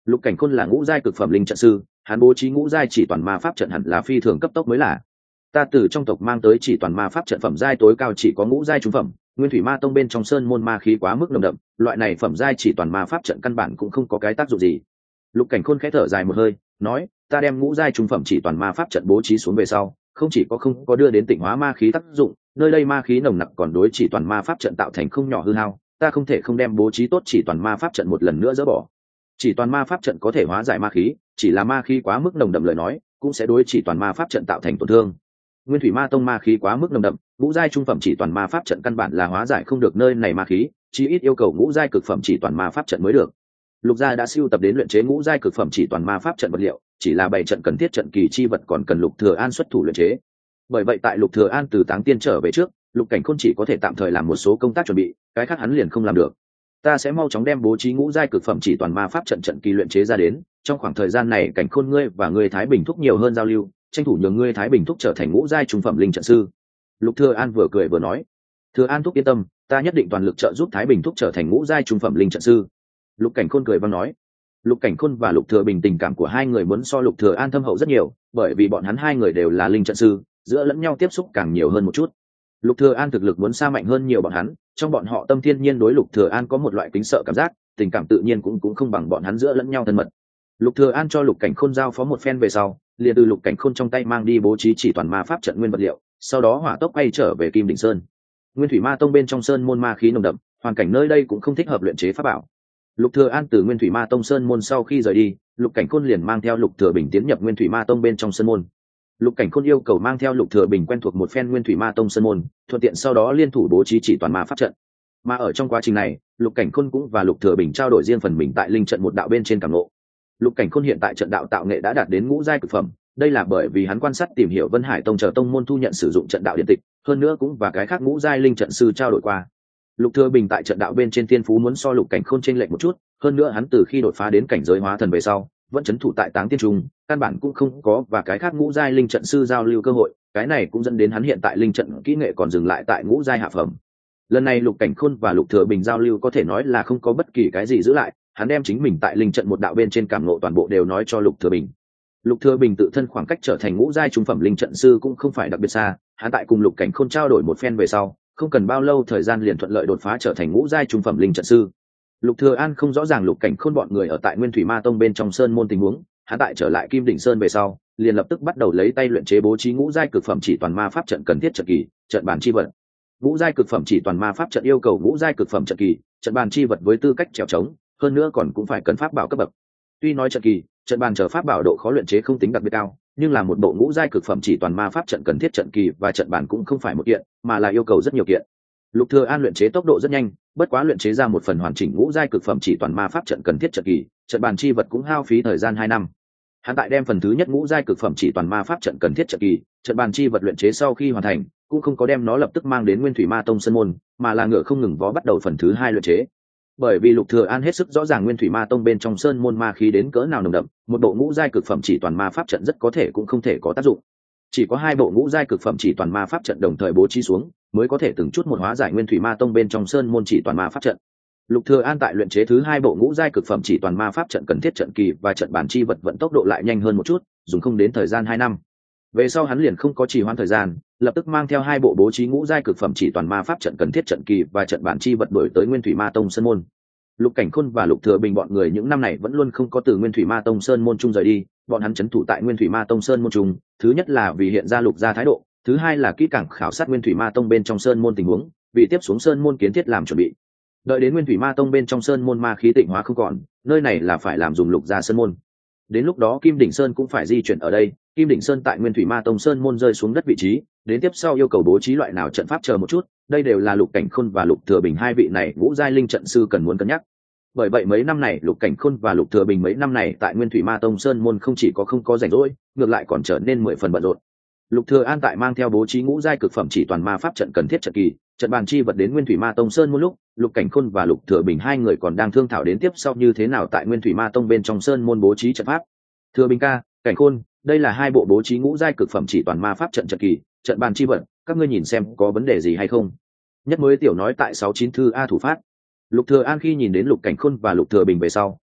Lục Cảnh Khôn là ngũ giai cực phẩm linh trận sư, hắn bố trí ngũ giai chỉ toàn ma pháp trận hẳn là phi thường cấp tốc mới là. Ta từ trong tộc mang tới chỉ toàn ma pháp trận phẩm giai tối cao chỉ có ngũ giai trung phẩm, Nguyên Thủy Ma Tông bên trong sơn môn ma khí quá mức nồng đậm, loại này phẩm giai chỉ toàn ma pháp trận căn bản cũng không có cái tác dụng gì. Lục Cảnh Khôn khẽ thở dài một hơi, nói, ta đem ngũ giai trung phẩm chỉ toàn ma pháp trận bố trí xuống về sau, không chỉ có không có đưa đến tịnh hóa ma khí tác dụng, nơi đây ma khí nồng nặc còn đối chỉ toàn ma pháp trận tạo thành không nhỏ hư hao, ta không thể không đem bố trí tốt chỉ toàn ma pháp trận một lần nữa dỡ bỏ. Chỉ toàn ma pháp trận có thể hóa giải ma khí, chỉ là ma khí quá mức nồng đậm lời nói, cũng sẽ đối chỉ toàn ma pháp trận tạo thành tổn thương. Nguyên Thủy Ma Tông ma khí quá mức nồng đậm, ngũ giai trung phẩm chỉ toàn ma pháp trận căn bản là hóa giải không được nơi này ma khí, chí ít yêu cầu ngũ giai cực phẩm chỉ toàn ma pháp trận mới được. Lục gia đã sưu tập đến luyện chế ngũ giai cực phẩm chỉ toàn ma pháp trận vật liệu, chỉ là bảy trận cần thiết trận kỳ chi vật còn cần Lục Thừa An xuất thủ luyện chế. Bởi vậy tại Lục Thừa An từ Táng Tiên trở về trước, Lục Cảnh Khôn chỉ có thể tạm thời làm một số công tác chuẩn bị, cái khác hắn liền không làm được. Ta sẽ mau chóng đem bố trí ngũ giai cực phẩm chỉ toàn ma pháp trận trận kỳ luyện chế ra đến, trong khoảng thời gian này Cảnh Khôn ngươi và ngươi Thái Bình thúc nhiều hơn giao lưu, tranh thủ nhường ngươi Thái Bình thúc trở thành ngũ giai trung phẩm linh trận sư. Lục Thừa An vừa cười vừa nói, Thừa An thúc yên tâm, ta nhất định toàn lực trợ giúp Thái Bình thúc trở thành ngũ giai trung phẩm linh trận sư. Lục Cảnh Khôn cười vang nói. Lục Cảnh Khôn và Lục Thừa Bình tình cảm của hai người muốn so Lục Thừa An thâm hậu rất nhiều, bởi vì bọn hắn hai người đều là linh trận sư, giữa lẫn nhau tiếp xúc càng nhiều hơn một chút. Lục Thừa An thực lực muốn xa mạnh hơn nhiều bọn hắn, trong bọn họ tâm thiên nhiên đối Lục Thừa An có một loại kính sợ cảm giác, tình cảm tự nhiên cũng không bằng bọn hắn giữa lẫn nhau thân mật. Lục Thừa An cho Lục Cảnh Khôn giao phó một phen về sau, liền từ Lục Cảnh Khôn trong tay mang đi bố trí chỉ toàn ma pháp trận nguyên vật liệu, sau đó hỏa tốc quay trở về Kim Đỉnh Sơn. Nguyên Thủy Ma Tông bên trong sơn môn ma khí nồng đậm, hoàn cảnh nơi đây cũng không thích hợp luyện chế pháp bảo. Lục Thừa An từ Nguyên Thủy Ma Tông sơn môn sau khi rời đi, Lục Cảnh Khôn liền mang theo Lục Thừa Bình tiến nhập Nguyên Thủy Ma Tông bên trong sơn môn. Lục Cảnh Khôn yêu cầu mang theo Lục Thừa Bình quen thuộc một phen Nguyên Thủy Ma Tông sơn môn, thuận tiện sau đó liên thủ bố trí chỉ toàn ma pháp trận. Mà ở trong quá trình này, Lục Cảnh Khôn cũng và Lục Thừa Bình trao đổi riêng phần mình tại linh trận một đạo bên trên cảm ngộ. Lục Cảnh Khôn hiện tại trận đạo tạo nghệ đã đạt đến ngũ giai cực phẩm, đây là bởi vì hắn quan sát tìm hiểu Vân Hải Tông chờ tông môn thu nhận sử dụng trận đạo điện tịch, hơn nữa cũng và cái khác ngũ giai linh trận sư trao đổi qua. Lục Thừa Bình tại trận đạo bên trên thiên phú muốn so Lục Cảnh Khôn chênh lệch một chút, hơn nữa hắn từ khi đột phá đến cảnh giới hóa thần về sau, vẫn chấn thủ tại Táng Tiên Trung, căn bản cũng không có và cái khác ngũ giai linh trận sư giao lưu cơ hội, cái này cũng dẫn đến hắn hiện tại linh trận kỹ nghệ còn dừng lại tại ngũ giai hạ phẩm. Lần này Lục Cảnh Khôn và Lục Thừa Bình giao lưu có thể nói là không có bất kỳ cái gì giữ lại, hắn đem chính mình tại linh trận một đạo bên trên cảm ngộ toàn bộ đều nói cho Lục Thừa Bình. Lục Thừa Bình tự thân khoảng cách trở thành ngũ giai trung phẩm linh trận sư cũng không phải đặc biệt xa, hắn tại cùng Lục Cảnh Khôn trao đổi một phen về sau, không cần bao lâu thời gian liền thuận lợi đột phá trở thành ngũ giai trung phẩm linh trận sư. Lục Thừa An không rõ ràng Lục Cảnh Khôn bọn người ở tại Nguyên Thủy Ma Tông bên trong sơn môn tình huống, hắn tại trở lại Kim Đỉnh Sơn về sau, liền lập tức bắt đầu lấy tay luyện chế bố trí ngũ giai cực phẩm chỉ toàn ma pháp trận cần thiết trận kỳ, trận bàn chi vật. Ngũ giai cực phẩm chỉ toàn ma pháp trận yêu cầu ngũ giai cực phẩm trận kỳ, trận bàn chi vật với tư cách trèo trống, hơn nữa còn cũng phải cần pháp bảo cấp bậc. Tuy nói trận kỳ, trận bàn chờ pháp bảo độ khó luyện chế không tính đặc biệt cao, nhưng là một bộ ngũ giai cực phẩm chỉ toàn ma pháp trận cần thiết trận kỳ và trận bàn cũng không phải một kiện, mà là yêu cầu rất nhiều kiện. Lục Thừa An luyện chế tốc độ rất nhanh, bất quá luyện chế ra một phần hoàn chỉnh ngũ giai cực phẩm chỉ toàn ma pháp trận cần thiết trận kỳ, trận bàn chi vật cũng hao phí thời gian 2 năm. Hắn tại đem phần thứ nhất ngũ giai cực phẩm chỉ toàn ma pháp trận cần thiết trận kỳ, trận bàn chi vật luyện chế sau khi hoàn thành, cũng không có đem nó lập tức mang đến Nguyên Thủy Ma Tông sơn môn, mà là ngựa không ngừng vó bắt đầu phần thứ 2 luyện chế. Bởi vì Lục Thừa An hết sức rõ ràng Nguyên Thủy Ma Tông bên trong sơn môn ma khí đến cỡ nào nồng đậm, một bộ ngũ giai cực phẩm chỉ toàn ma pháp trận rất có thể cũng không thể có tác dụng. Chỉ có 2 bộ ngũ giai cực phẩm chỉ toàn ma pháp trận đồng thời bố trí xuống, mới có thể từng chút một hóa giải Nguyên Thủy Ma Tông bên trong sơn môn chỉ toàn ma pháp trận. Lục Thừa An tại luyện chế thứ 2 bộ ngũ giai cực phẩm chỉ toàn ma pháp trận cần thiết trận kỳ và trận bản chi vật vận tốc độ lại nhanh hơn một chút, dùng không đến thời gian 2 năm. Về sau hắn liền không có trì hoãn thời gian, lập tức mang theo 2 bộ bố trí ngũ giai cực phẩm chỉ toàn ma pháp trận cần thiết trận kỳ và trận bản chi vật đổi tới Nguyên Thủy Ma Tông sơn môn. Lục Cảnh Khôn và Lục Thừa Bình bọn người những năm này vẫn luôn không có từ Nguyên Thủy Ma Tông sơn môn trung rời đi, bọn hắn trấn thủ tại Nguyên Thủy Ma Tông sơn môn trung, thứ nhất là vì hiện ra Lục gia thái độ, thứ hai là kỹ càng khảo sát Nguyên Thủy Ma Tông bên trong sơn môn tình huống, vì tiếp xuống sơn môn kiến thiết làm chuẩn bị. Đợi đến Nguyên Thủy Ma Tông bên trong sơn môn ma khí tịnh hóa không còn, nơi này là phải làm dùng Lục gia sơn môn. Đến lúc đó Kim Đỉnh Sơn cũng phải di chuyển ở đây, Kim Đỉnh Sơn tại Nguyên Thủy Ma Tông sơn môn rơi xuống đất vị trí, đến tiếp sau yêu cầu bố trí loại nào trận pháp chờ một chút, đây đều là Lục Cảnh Khôn và Lục Thừa Bình hai vị này ngũ giai linh trận sư cần muốn cân nhắc. Bởi vậy mấy năm này Lục Cảnh Khôn và Lục Thừa Bình mấy năm này tại Nguyên Thủy Ma Tông sơn môn không chỉ có không có rảnh rỗi, ngược lại còn trở nên 10 phần bận rộn. Lục Thừa An tại mang theo bố trí ngũ giai cực phẩm chỉ toàn ma pháp trận cần thiết trận kỳ, trận bàn chi vật đến Nguyên Thủy Ma Tông sơn môn lúc, Lục Cảnh Khôn và Lục Thừa Bình hai người còn đang thương thảo đến tiếp sau như thế nào tại Nguyên Thủy Ma Tông bên trong sơn môn bố trí trận pháp. Thừa Bình ca, Cảnh Khôn, đây là 2 bộ bố trí ngũ giai cực phẩm chỉ toàn ma pháp trận trận kỳ, trận bàn chi vật, các ngươi nhìn xem có vấn đề gì hay không? Nhất mới tiểu nói tại 69 thư A thủ phát. Lục Thừa An khi nhìn đến Lục Cảnh Khôn và Lục Thừa Bình về sau,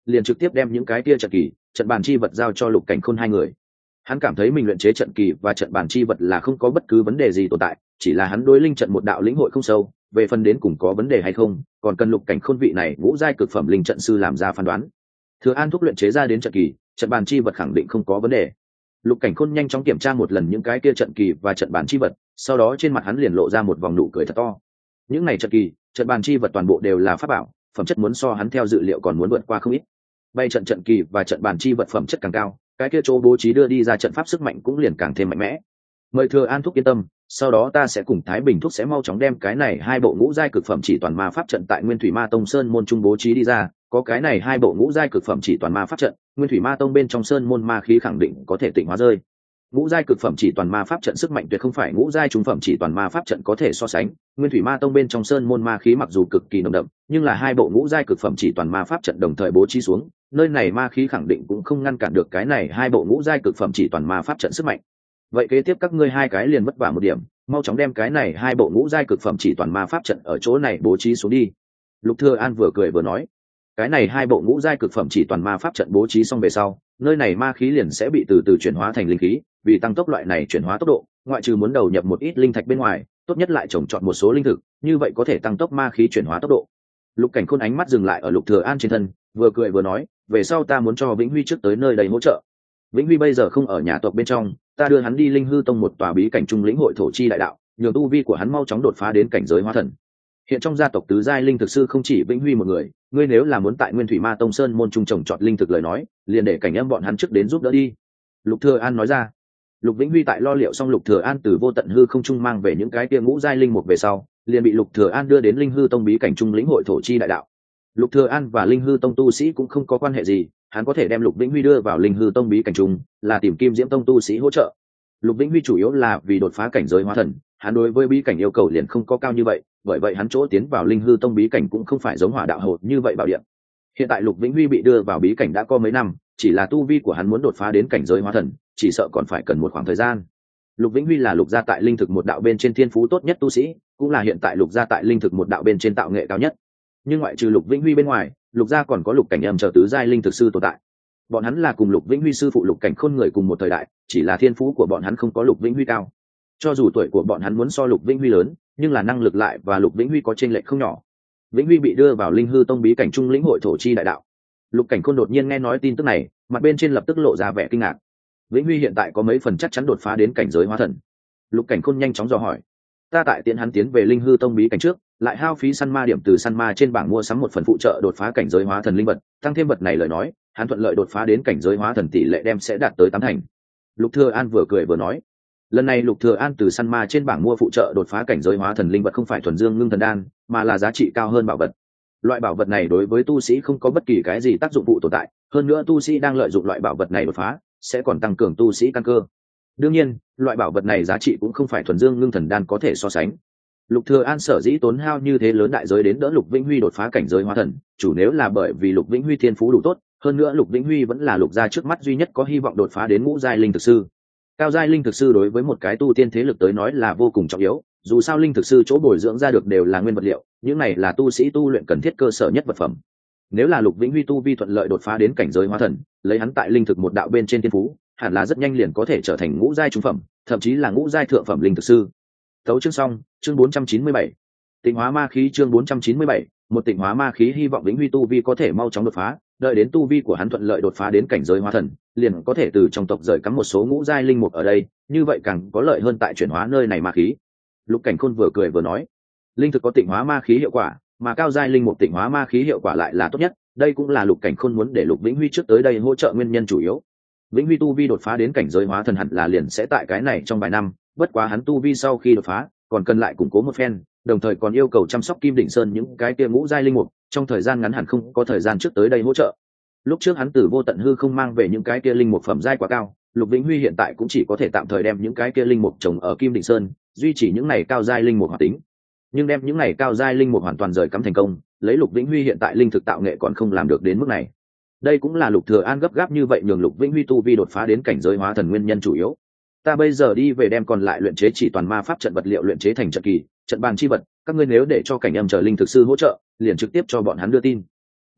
liền trực tiếp đem những cái kia trận kỳ trận bàn chi vật giao cho Lục Cảnh Khôn hai người. Hắn cảm thấy mình luyện chế trận kỳ và trận bàn chi vật là không có bất cứ vấn đề gì tồn tại, chỉ là hắn đối linh trận một đạo lĩnh hội không sâu, về phần đến cùng có vấn đề hay không, còn cần Lục Cảnh Khôn vị này ngũ giai cực phẩm linh trận sư làm ra phán đoán. Thừa An thúc luyện chế ra đến trận kỳ, trận bàn chi vật khẳng định không có vấn đề. Lục Cảnh Khôn nhanh chóng kiểm tra một lần những cái kia trận kỳ và trận bàn chi vật, sau đó trên mặt hắn liền lộ ra một vòng nụ cười thật to. Những này trận kỳ, trận bàn chi vật toàn bộ đều là pháp bảo, phẩm chất muốn so hắn theo dự liệu còn muốn vượt qua không ít. Bay trận kỳ và trận bàn chi vật phẩm chất càng cao, cái kia chỗ bố trí đưa đi ra trận pháp sức mạnh cũng liền càng thêm mạnh mẽ. Mời Thừa An thúc yên tâm, sau đó ta sẽ cùng Thái Bình thúc sẽ mau chóng đem cái này hai bộ ngũ giai cực phẩm chỉ toàn ma pháp trận tại Nguyên Thủy Ma Tông Sơn môn trung bố trí đi ra, có cái này hai bộ ngũ giai cực phẩm chỉ toàn ma pháp trận, Nguyên Thủy Ma Tông bên trong sơn môn ma khí khẳng định có thể tịnh hóa rơi. Ngũ giai cực phẩm chỉ toàn ma pháp trận sức mạnh tuyệt không phải ngũ giai trung phẩm chỉ toàn ma pháp trận có thể so sánh. Nguyên Thủy Ma Tông bên trong sơn môn ma khí mặc dù cực kỳ nồng đậm, nhưng là hai bộ ngũ giai cực phẩm chỉ toàn ma pháp trận đồng thời bố trí xuống, nơi này ma khí khẳng định cũng không ngăn cản được cái này hai bộ ngũ giai cực phẩm chỉ toàn ma pháp trận sức mạnh. Vậy kế tiếp các ngươi hai cái liền vất vả một điểm, mau chóng đem cái này hai bộ ngũ giai cực phẩm chỉ toàn ma pháp trận ở chỗ này bố trí xuống đi. Lục Thừa An vừa cười vừa nói, cái này hai bộ ngũ giai cực phẩm chỉ toàn ma pháp trận bố trí xong về sau, nơi này ma khí liền sẽ bị từ từ chuyển hóa thành linh khí, vì tăng tốc loại này chuyển hóa tốc độ, ngoại trừ muốn đầu nhập một ít linh thạch bên ngoài, tốt nhất lại trồng trọt một số linh thực, như vậy có thể tăng tốc ma khí chuyển hóa tốc độ. Lục Cảnh Khôn ánh mắt dừng lại ở Lục Thừa An trên thân, vừa cười vừa nói, về sau ta muốn cho Vĩnh Huy trước tới nơi đây hỗ trợ. Vĩnh Huy bây giờ không ở nhà tộc bên trong, ta đưa hắn đi Linh Hư Tông một tòa bí cảnh trung lĩnh hội thổ chi đại đạo, nhường tu vi của hắn mau chóng đột phá đến cảnh giới hóa thần. Hiện trong gia tộc tứ giai linh thực sư không chỉ Vĩnh Huy một người, ngươi nếu là muốn tại Nguyên Thủy Ma Tông Sơn môn trung trồng trọt linh thực lời nói, liền để cảnh âm bọn hắn trước đến giúp đỡ đi. Lục Thừa An nói ra. Lục Vĩnh Huy tại lo liệu xong Lục Thừa An từ vô tận hư không trung mang về những cái kia ngũ giai linh mục về sau, liền bị Lục Thừa An đưa đến Linh Hư Tông bí cảnh trung lĩnh hội thổ chi đại đạo. Lục Thừa An và Linh Hư Tông tu sĩ cũng không có quan hệ gì, hắn có thể đem Lục Vĩnh Huy đưa vào Linh Hư Tông bí cảnh trung, là tìm Kim Diễm Tông tu sĩ hỗ trợ. Lục Vĩnh Huy chủ yếu là vì đột phá cảnh giới hóa thần, hắn đối với bí cảnh yêu cầu liền không có cao như vậy, bởi vậy hắn chỗ tiến vào Linh Hư Tông bí cảnh cũng không phải giống Hỏa Đạo Hồ như vậy bảo điện. Hiện tại Lục Vĩnh Huy bị đưa vào bí cảnh đã có mấy năm, chỉ là tu vi của hắn muốn đột phá đến cảnh giới hóa thần, chỉ sợ còn phải cần một khoảng thời gian. Lục Vĩnh Huy là Lục gia tại linh thực một đạo bên trên thiên phú tốt nhất tu sĩ, cũng là hiện tại Lục gia tại linh thực một đạo bên trên tạo nghệ cao nhất. Nhưng ngoại trừ Lục Vĩnh Huy bên ngoài, Lục gia còn có Lục Cảnh Âm chờ tứ giai linh thực sư tồn tại. Bọn hắn là cùng Lục Vĩnh Huy sư phụ Lục Cảnh Khôn người cùng một thời đại, chỉ là thiên phú của bọn hắn không có Lục Vĩnh Huy cao. Cho dù tuổi của bọn hắn muốn so Lục Vĩnh Huy lớn, nhưng là năng lực lại và Lục Vĩnh Huy có chênh lệch không nhỏ. Vĩnh Huy bị đưa vào Linh Hư Tông bí cảnh trung lĩnh hội thổ chi đại đạo. Lục Cảnh Khôn đột nhiên nghe nói tin tức này, mặt bên trên lập tức lộ ra vẻ kinh ngạc. Vĩnh Huy hiện tại có mấy phần chắc chắn đột phá đến cảnh giới hóa thần? Lục Cảnh Khôn nhanh chóng dò hỏi. Ta tại tiện hắn tiến về Linh Hư Tông bí cảnh trước, lại hao phí săn ma điểm từ săn ma trên bảng mua sắm một phần phụ trợ đột phá cảnh giới hóa thần linh vật, tăng thêm vật này lời nói, hắn thuận lợi đột phá đến cảnh giới hóa thần tỷ lệ đem sẽ đạt tới 8 thành. Lục Thừa An vừa cười vừa nói. Lần này Lục Thừa An từ săn ma trên bảng mua phụ trợ đột phá cảnh giới hóa thần linh vật không phải thuần dương ngưng thần đan, mà là giá trị cao hơn bảo vật. Loại bảo vật này đối với tu sĩ không có bất kỳ cái gì tác dụng phụ tồn tại, hơn nữa tu sĩ đang lợi dụng loại bảo vật này đột phá, sẽ còn tăng cường tu sĩ căn cơ. Đương nhiên, loại bảo vật này giá trị cũng không phải thuần dương ngưng thần đan có thể so sánh. Lục Thừa An sở dĩ tốn hao như thế lớn đại giới đến đỡ Lục Vĩnh Huy đột phá cảnh giới hóa thần, chủ nếu là bởi vì Lục Vĩnh Huy thiên phú đủ tốt, hơn nữa Lục Vĩnh Huy vẫn là Lục gia trước mắt duy nhất có hy vọng đột phá đến ngũ giai linh thực sư. Cao giai linh thực sư đối với một cái tu tiên thế lực tới nói là vô cùng trọng yếu, dù sao linh thực sư chỗ bồi dưỡng ra được đều là nguyên vật liệu, những này là tu sĩ tu luyện cần thiết cơ sở nhất vật phẩm. Nếu là Lục Vĩnh Huy tu vi thuận lợi đột phá đến cảnh giới hóa thần, lấy hắn tại linh thực một đạo bên trên thiên phú, hẳn là rất nhanh liền có thể trở thành ngũ giai trung phẩm, thậm chí là ngũ giai thượng phẩm linh thực sư. Tấu chương xong, chương 497. Tịnh hóa ma khí chương 497, một tịnh hóa ma khí hy vọng Vĩnh Huy tu vi có thể mau chóng đột phá, đợi đến tu vi của hắn thuận lợi đột phá đến cảnh giới hóa thần, liền có thể từ trong tộc rời cắm một số ngũ giai linh mục ở đây, như vậy càng có lợi hơn tại chuyển hóa nơi này ma khí. Lục Cảnh Khôn vừa cười vừa nói, linh thực có tịnh hóa ma khí hiệu quả, mà cao giai linh mục tịnh hóa ma khí hiệu quả lại là tốt nhất, đây cũng là Lục Cảnh Khôn muốn để Lục Vĩnh Huy trước tới đây hỗ trợ nguyên nhân chủ yếu. Vĩnh Huy tu vi đột phá đến cảnh giới hóa thần hẳn là liền sẽ tại cái này trong vài năm, bất quá hắn tu vi sau khi đột phá, còn cần lại củng cố một phen, đồng thời còn yêu cầu chăm sóc Kim Đỉnh Sơn những cái kia ngũ giai linh mục, trong thời gian ngắn hẳn không có thời gian trước tới đây hỗ trợ. Lúc trước hắn từ vô tận hư không mang về những cái kia linh mục phẩm giai quá cao, Lục Vĩnh Huy hiện tại cũng chỉ có thể tạm thời đem những cái kia linh mục trồng ở Kim Đỉnh Sơn, duy trì những này cao giai linh mục hoạt tính. Nhưng đem những này cao giai linh mục hoàn toàn rời cắm thành công, lấy Lục Vĩnh Huy hiện tại linh thực tạo nghệ còn không làm được đến mức này. Đây cũng là Lục Thừa An gấp gáp như vậy nhường Lục Vĩnh Huy tu vi đột phá đến cảnh giới hóa thần nguyên nhân chủ yếu. Ta bây giờ đi về đem còn lại luyện chế chỉ toàn ma pháp trận vật liệu luyện chế thành trận kỳ, trận bàn chi vật, các ngươi nếu để cho cảnh âm chờ linh thực sư hỗ trợ, liền trực tiếp cho bọn hắn đưa tin.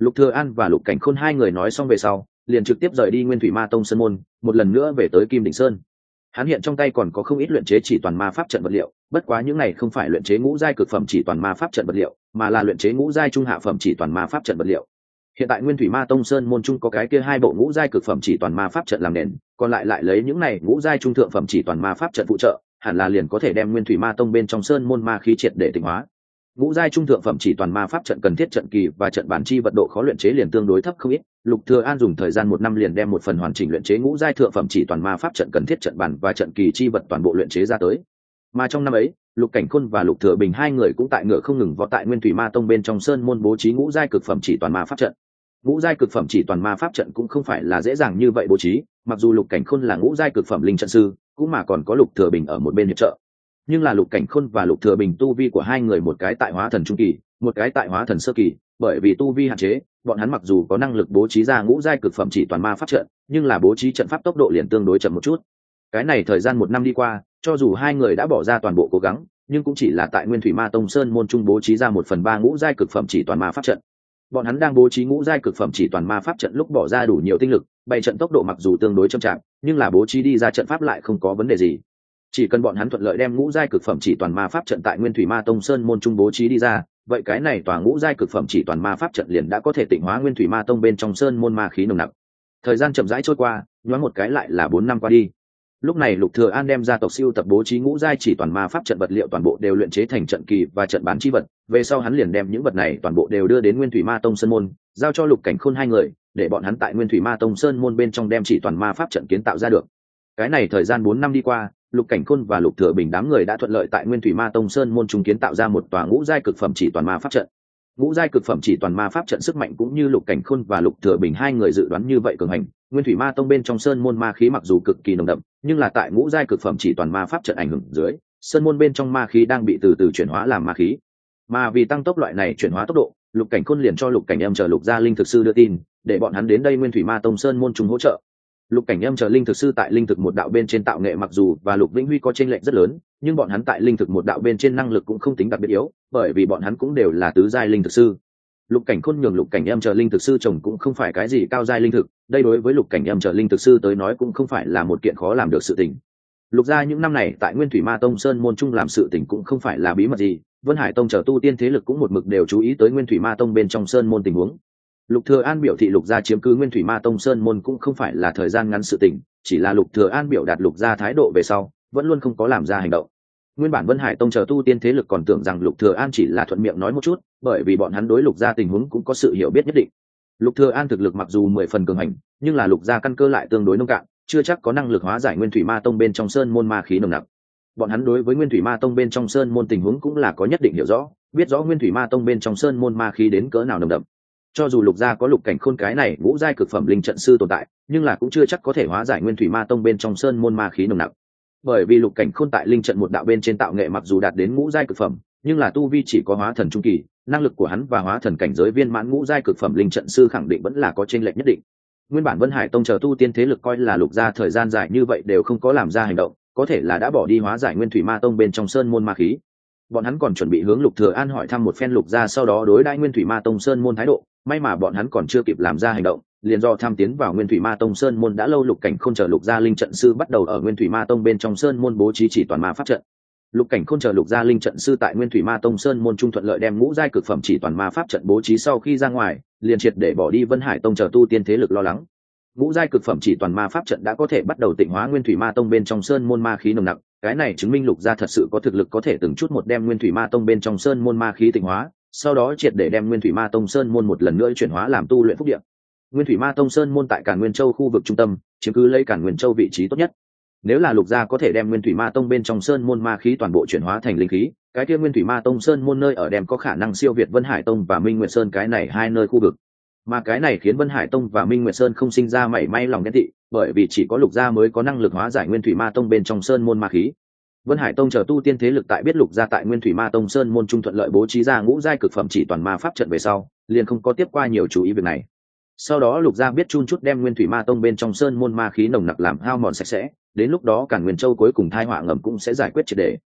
Lục Thừa An và Lục Cảnh Khôn hai người nói xong về sau, liền trực tiếp rời đi Nguyên Thủy Ma Tông sơn môn, một lần nữa về tới Kim Đỉnh Sơn. Hắn hiện trong tay còn có không ít luyện chế chỉ toàn ma pháp trận vật liệu, bất quá những này không phải luyện chế ngũ giai cực phẩm chỉ toàn ma pháp trận vật liệu, mà là luyện chế ngũ giai trung hạ phẩm chỉ toàn ma pháp trận vật liệu. Hiện tại Nguyên Thủy Ma Tông sơn môn trung có cái kia hai bộ ngũ giai cực phẩm chỉ toàn ma pháp trận làm nền, còn lại lấy những này ngũ giai trung thượng phẩm chỉ toàn ma pháp trận phụ trợ, hẳn là liền có thể đem Nguyên Thủy Ma Tông bên trong sơn môn ma khí triệt để tịnh hóa. Ngũ giai trung thượng phẩm chỉ toàn ma pháp trận cần thiết trận kỳ và trận bản chi vật độ khó luyện chế liền tương đối thấp không ít. Lục Thừa An dùng thời gian 1 năm liền đem một phần hoàn chỉnh luyện chế ngũ giai thượng phẩm chỉ toàn ma pháp trận cần thiết trận bản và trận kỳ chi vật toàn bộ luyện chế ra tới. Mà trong năm ấy, Lục Cảnh Khôn và Lục Thừa Bình hai người cũng tại ngựa không ngừng võ tại Nguyên Thủy Ma Tông bên trong sơn môn bố trí ngũ giai cực phẩm chỉ toàn ma pháp trận. Ngũ giai cực phẩm chỉ toàn ma pháp trận cũng không phải là dễ dàng như vậy bố trí, mặc dù Lục Cảnh Khôn là ngũ giai cực phẩm linh trận sư, cũng mà còn có Lục Thừa Bình ở một bên hiệp trợ. Nhưng là Lục Cảnh Khôn và Lục Thừa Bình tu vi của hai người một cái tại hóa thần trung kỳ, một cái tại hóa thần sơ kỳ, bởi vì tu vi hạn chế, bọn hắn mặc dù có năng lực bố trí ra ngũ giai cực phẩm chỉ toàn ma pháp trận, nhưng là bố trí trận pháp tốc độ liền tương đối chậm một chút. Cái này thời gian 1 năm đi qua, cho dù hai người đã bỏ ra toàn bộ cố gắng, nhưng cũng chỉ là tại Nguyên Thủy Ma Tông sơn môn trung bố trí ra 1/3 ngũ giai cực phẩm chỉ toàn ma pháp trận. Bọn hắn đang bố trí ngũ giai cực phẩm chỉ toàn ma pháp trận lúc bỏ ra đủ nhiều tinh lực, bày trận tốc độ mặc dù tương đối chậm chạp, nhưng là bố trí đi ra trận pháp lại không có vấn đề gì. Chỉ cần bọn hắn thuận lợi đem ngũ giai cực phẩm chỉ toàn ma pháp trận tại Nguyên Thủy Ma Tông sơn môn trung bố trí đi ra, vậy cái này tòa ngũ giai cực phẩm chỉ toàn ma pháp trận liền đã có thể tịnh hóa Nguyên Thủy Ma Tông bên trong sơn môn ma khí nồng nặc. Thời gian chậm rãi trôi qua, nhoáng một cái lại là 4 năm qua đi. Lúc này Lục Thừa An đem gia tộc siêu tập bố trí ngũ giai chỉ toàn ma pháp trận vật liệu toàn bộ đều luyện chế thành trận kỳ và trận bán chi vật, về sau hắn liền đem những vật này toàn bộ đều đưa đến Nguyên Thủy Ma Tông sơn môn, giao cho Lục Cảnh Khôn hai người, để bọn hắn tại Nguyên Thủy Ma Tông sơn môn bên trong đem chỉ toàn ma pháp trận kiến tạo ra được. Cái này thời gian 4 năm đi qua, Lục Cảnh Khôn và Lục Thừa Bình đám người đã thuận lợi tại Nguyên Thủy Ma Tông sơn môn trung kiến tạo ra một tòa ngũ giai cực phẩm chỉ toàn ma pháp trận. Ngũ giai cực phẩm chỉ toàn ma pháp trận sức mạnh cũng như Lục Cảnh Khôn và Lục Thừa Bình hai người dự đoán như vậy cường hành. Nguyên Thủy Ma Tông bên trong sơn môn ma khí mặc dù cực kỳ nồng đậm, nhưng là tại ngũ giai cực phẩm chỉ toàn ma pháp trận ảnh hưởng dưới, sơn môn bên trong ma khí đang bị từ từ chuyển hóa làm ma khí. Mà vì tăng tốc loại này chuyển hóa tốc độ, Lục Cảnh Khôn liền cho Lục Cảnh Em chờ Lục gia linh thực sư đưa tin, để bọn hắn đến đây Nguyên Thủy Ma Tông sơn môn trung hỗ trợ. Lục Cảnh Em chờ linh thực sư tại linh thực một đạo bên trên tạo nghệ mặc dù và Lục Vĩnh Huy có chênh lệch rất lớn, nhưng bọn hắn tại linh thực một đạo bên trên năng lực cũng không tính đặc biệt yếu, bởi vì bọn hắn cũng đều là tứ giai linh thực sư. Lục Cảnh Khôn nhường Lục Cảnh Em chờ linh thực sư trồng cũng không phải cái gì cao giai linh thực, đây đối với Lục Cảnh Em chờ linh thực sư tới nói cũng không phải là một kiện khó làm được sự tình. Lục gia những năm này tại Nguyên Thủy Ma Tông sơn môn trung làm sự tình cũng không phải là bí mật gì, Vân Hải Tông chờ tu tiên thế lực cũng một mực đều chú ý tới Nguyên Thủy Ma Tông bên trong sơn môn tình huống. Lục Thừa An biểu thị Lục gia chiếm cứ Nguyên Thủy Ma Tông sơn môn cũng không phải là thời gian ngắn sự tình, chỉ là Lục Thừa An biểu đạt Lục gia thái độ về sau, vẫn luôn không có làm ra hành động. Nguyên bản Vân Hải Tông chờ tu tiên thế lực còn tưởng rằng Lục Thừa An chỉ là thuận miệng nói một chút, bởi vì bọn hắn đối Lục gia tình huống cũng có sự hiểu biết nhất định. Lục Thừa An thực lực mặc dù 10 phần cường hành, nhưng là Lục gia căn cơ lại tương đối nông cạn, chưa chắc có năng lực hóa giải Nguyên Thủy Ma Tông bên trong sơn môn ma khí nồng nặc. Bọn hắn đối với Nguyên Thủy Ma Tông bên trong sơn môn tình huống cũng là có nhất định hiểu rõ, biết rõ Nguyên Thủy Ma Tông bên trong sơn môn ma khí đến cỡ nào nồng đậm. Cho dù Lục gia có Lục Cảnh Khôn cái này ngũ giai cực phẩm linh trận sư tồn tại, nhưng là cũng chưa chắc có thể hóa giải Nguyên Thủy Ma Tông bên trong sơn môn ma khí nồng nặc. Bởi vì Lục Cảnh Khôn tại linh trận một đạo bên trên tạo nghệ mặc dù đạt đến ngũ giai cực phẩm, nhưng là tu vi chỉ có hóa thần trung kỳ, năng lực của hắn và hóa thần cảnh giới viên mãn ngũ giai cực phẩm linh trận sư khẳng định vẫn là có chênh lệch nhất định. Nguyên bản Vân Hải Tông chờ tu tiên thế lực coi là Lục gia thời gian dài như vậy đều không có làm ra hành động, có thể là đã bỏ đi hóa giải Nguyên Thủy Ma Tông bên trong sơn môn ma khí. Bọn hắn còn chuẩn bị hướng Lục Thừa An hỏi thăm một phen Lục gia sau đó đối đãi Nguyên Thủy Ma Tông sơn môn thái độ, may mà bọn hắn còn chưa kịp làm ra hành động, liền do tham tiến vào Nguyên Thủy Ma Tông sơn môn đã lâu Lục Cảnh Khôn chờ Lục gia linh trận sư bắt đầu ở Nguyên Thủy Ma Tông bên trong sơn môn bố trí chỉ toàn ma pháp trận. Lục Cảnh Khôn chờ Lục gia linh trận sư tại Nguyên Thủy Ma Tông sơn môn trung thuận lợi đem ngũ giai cực phẩm chỉ toàn ma pháp trận bố trí sau khi ra ngoài, liền triệt để bỏ đi Vân Hải Tông chờ tu tiên thế lực lo lắng. Ngũ giai cực phẩm chỉ toàn ma pháp trận đã có thể bắt đầu tịnh hóa Nguyên Thủy Ma Tông bên trong sơn môn ma khí nồng nặc, cái này chứng minh Lục gia thật sự có thực lực có thể từng chút một đem Nguyên Thủy Ma Tông bên trong sơn môn ma khí tịnh hóa, sau đó triệt để đem Nguyên Thủy Ma Tông sơn môn một lần nữa chuyển hóa làm tu luyện phúc địa. Nguyên Thủy Ma Tông sơn môn tại Càn Nguyên Châu khu vực trung tâm, chiếm cứ lấy Càn Nguyên Châu vị trí tốt nhất. Nếu là Lục gia có thể đem Nguyên Thủy Ma Tông bên trong sơn môn ma khí toàn bộ chuyển hóa thành linh khí, cái kia Nguyên Thủy Ma Tông sơn môn nơi ở đem có khả năng siêu việt Vân Hải Tông và Minh Nguyệt Sơn cái này hai nơi khu vực. Mà cái này khiến Vân Hải Tông và Minh Nguyệt Sơn không sinh ra mảy may lòng ghen tị, bởi vì chỉ có Lục gia mới có năng lực hóa giải Nguyên Thủy Ma Tông bên trong sơn môn ma khí. Vân Hải Tông chờ tu tiên thế lực tại biết Lục gia tại Nguyên Thủy Ma Tông sơn môn trung thuận lợi bố trí ra ngũ giai cực phẩm chỉ toàn ma pháp trận về sau, liền không có tiếp qua nhiều chú ý việc này. Sau đó Lục gia biết chun chút đem Nguyên Thủy Ma Tông bên trong sơn môn ma khí nồng nặc làm hao mòn sạch sẽ, đến lúc đó Càn Nguyên Châu cuối cùng tai họa ngầm cũng sẽ giải quyết triệt để.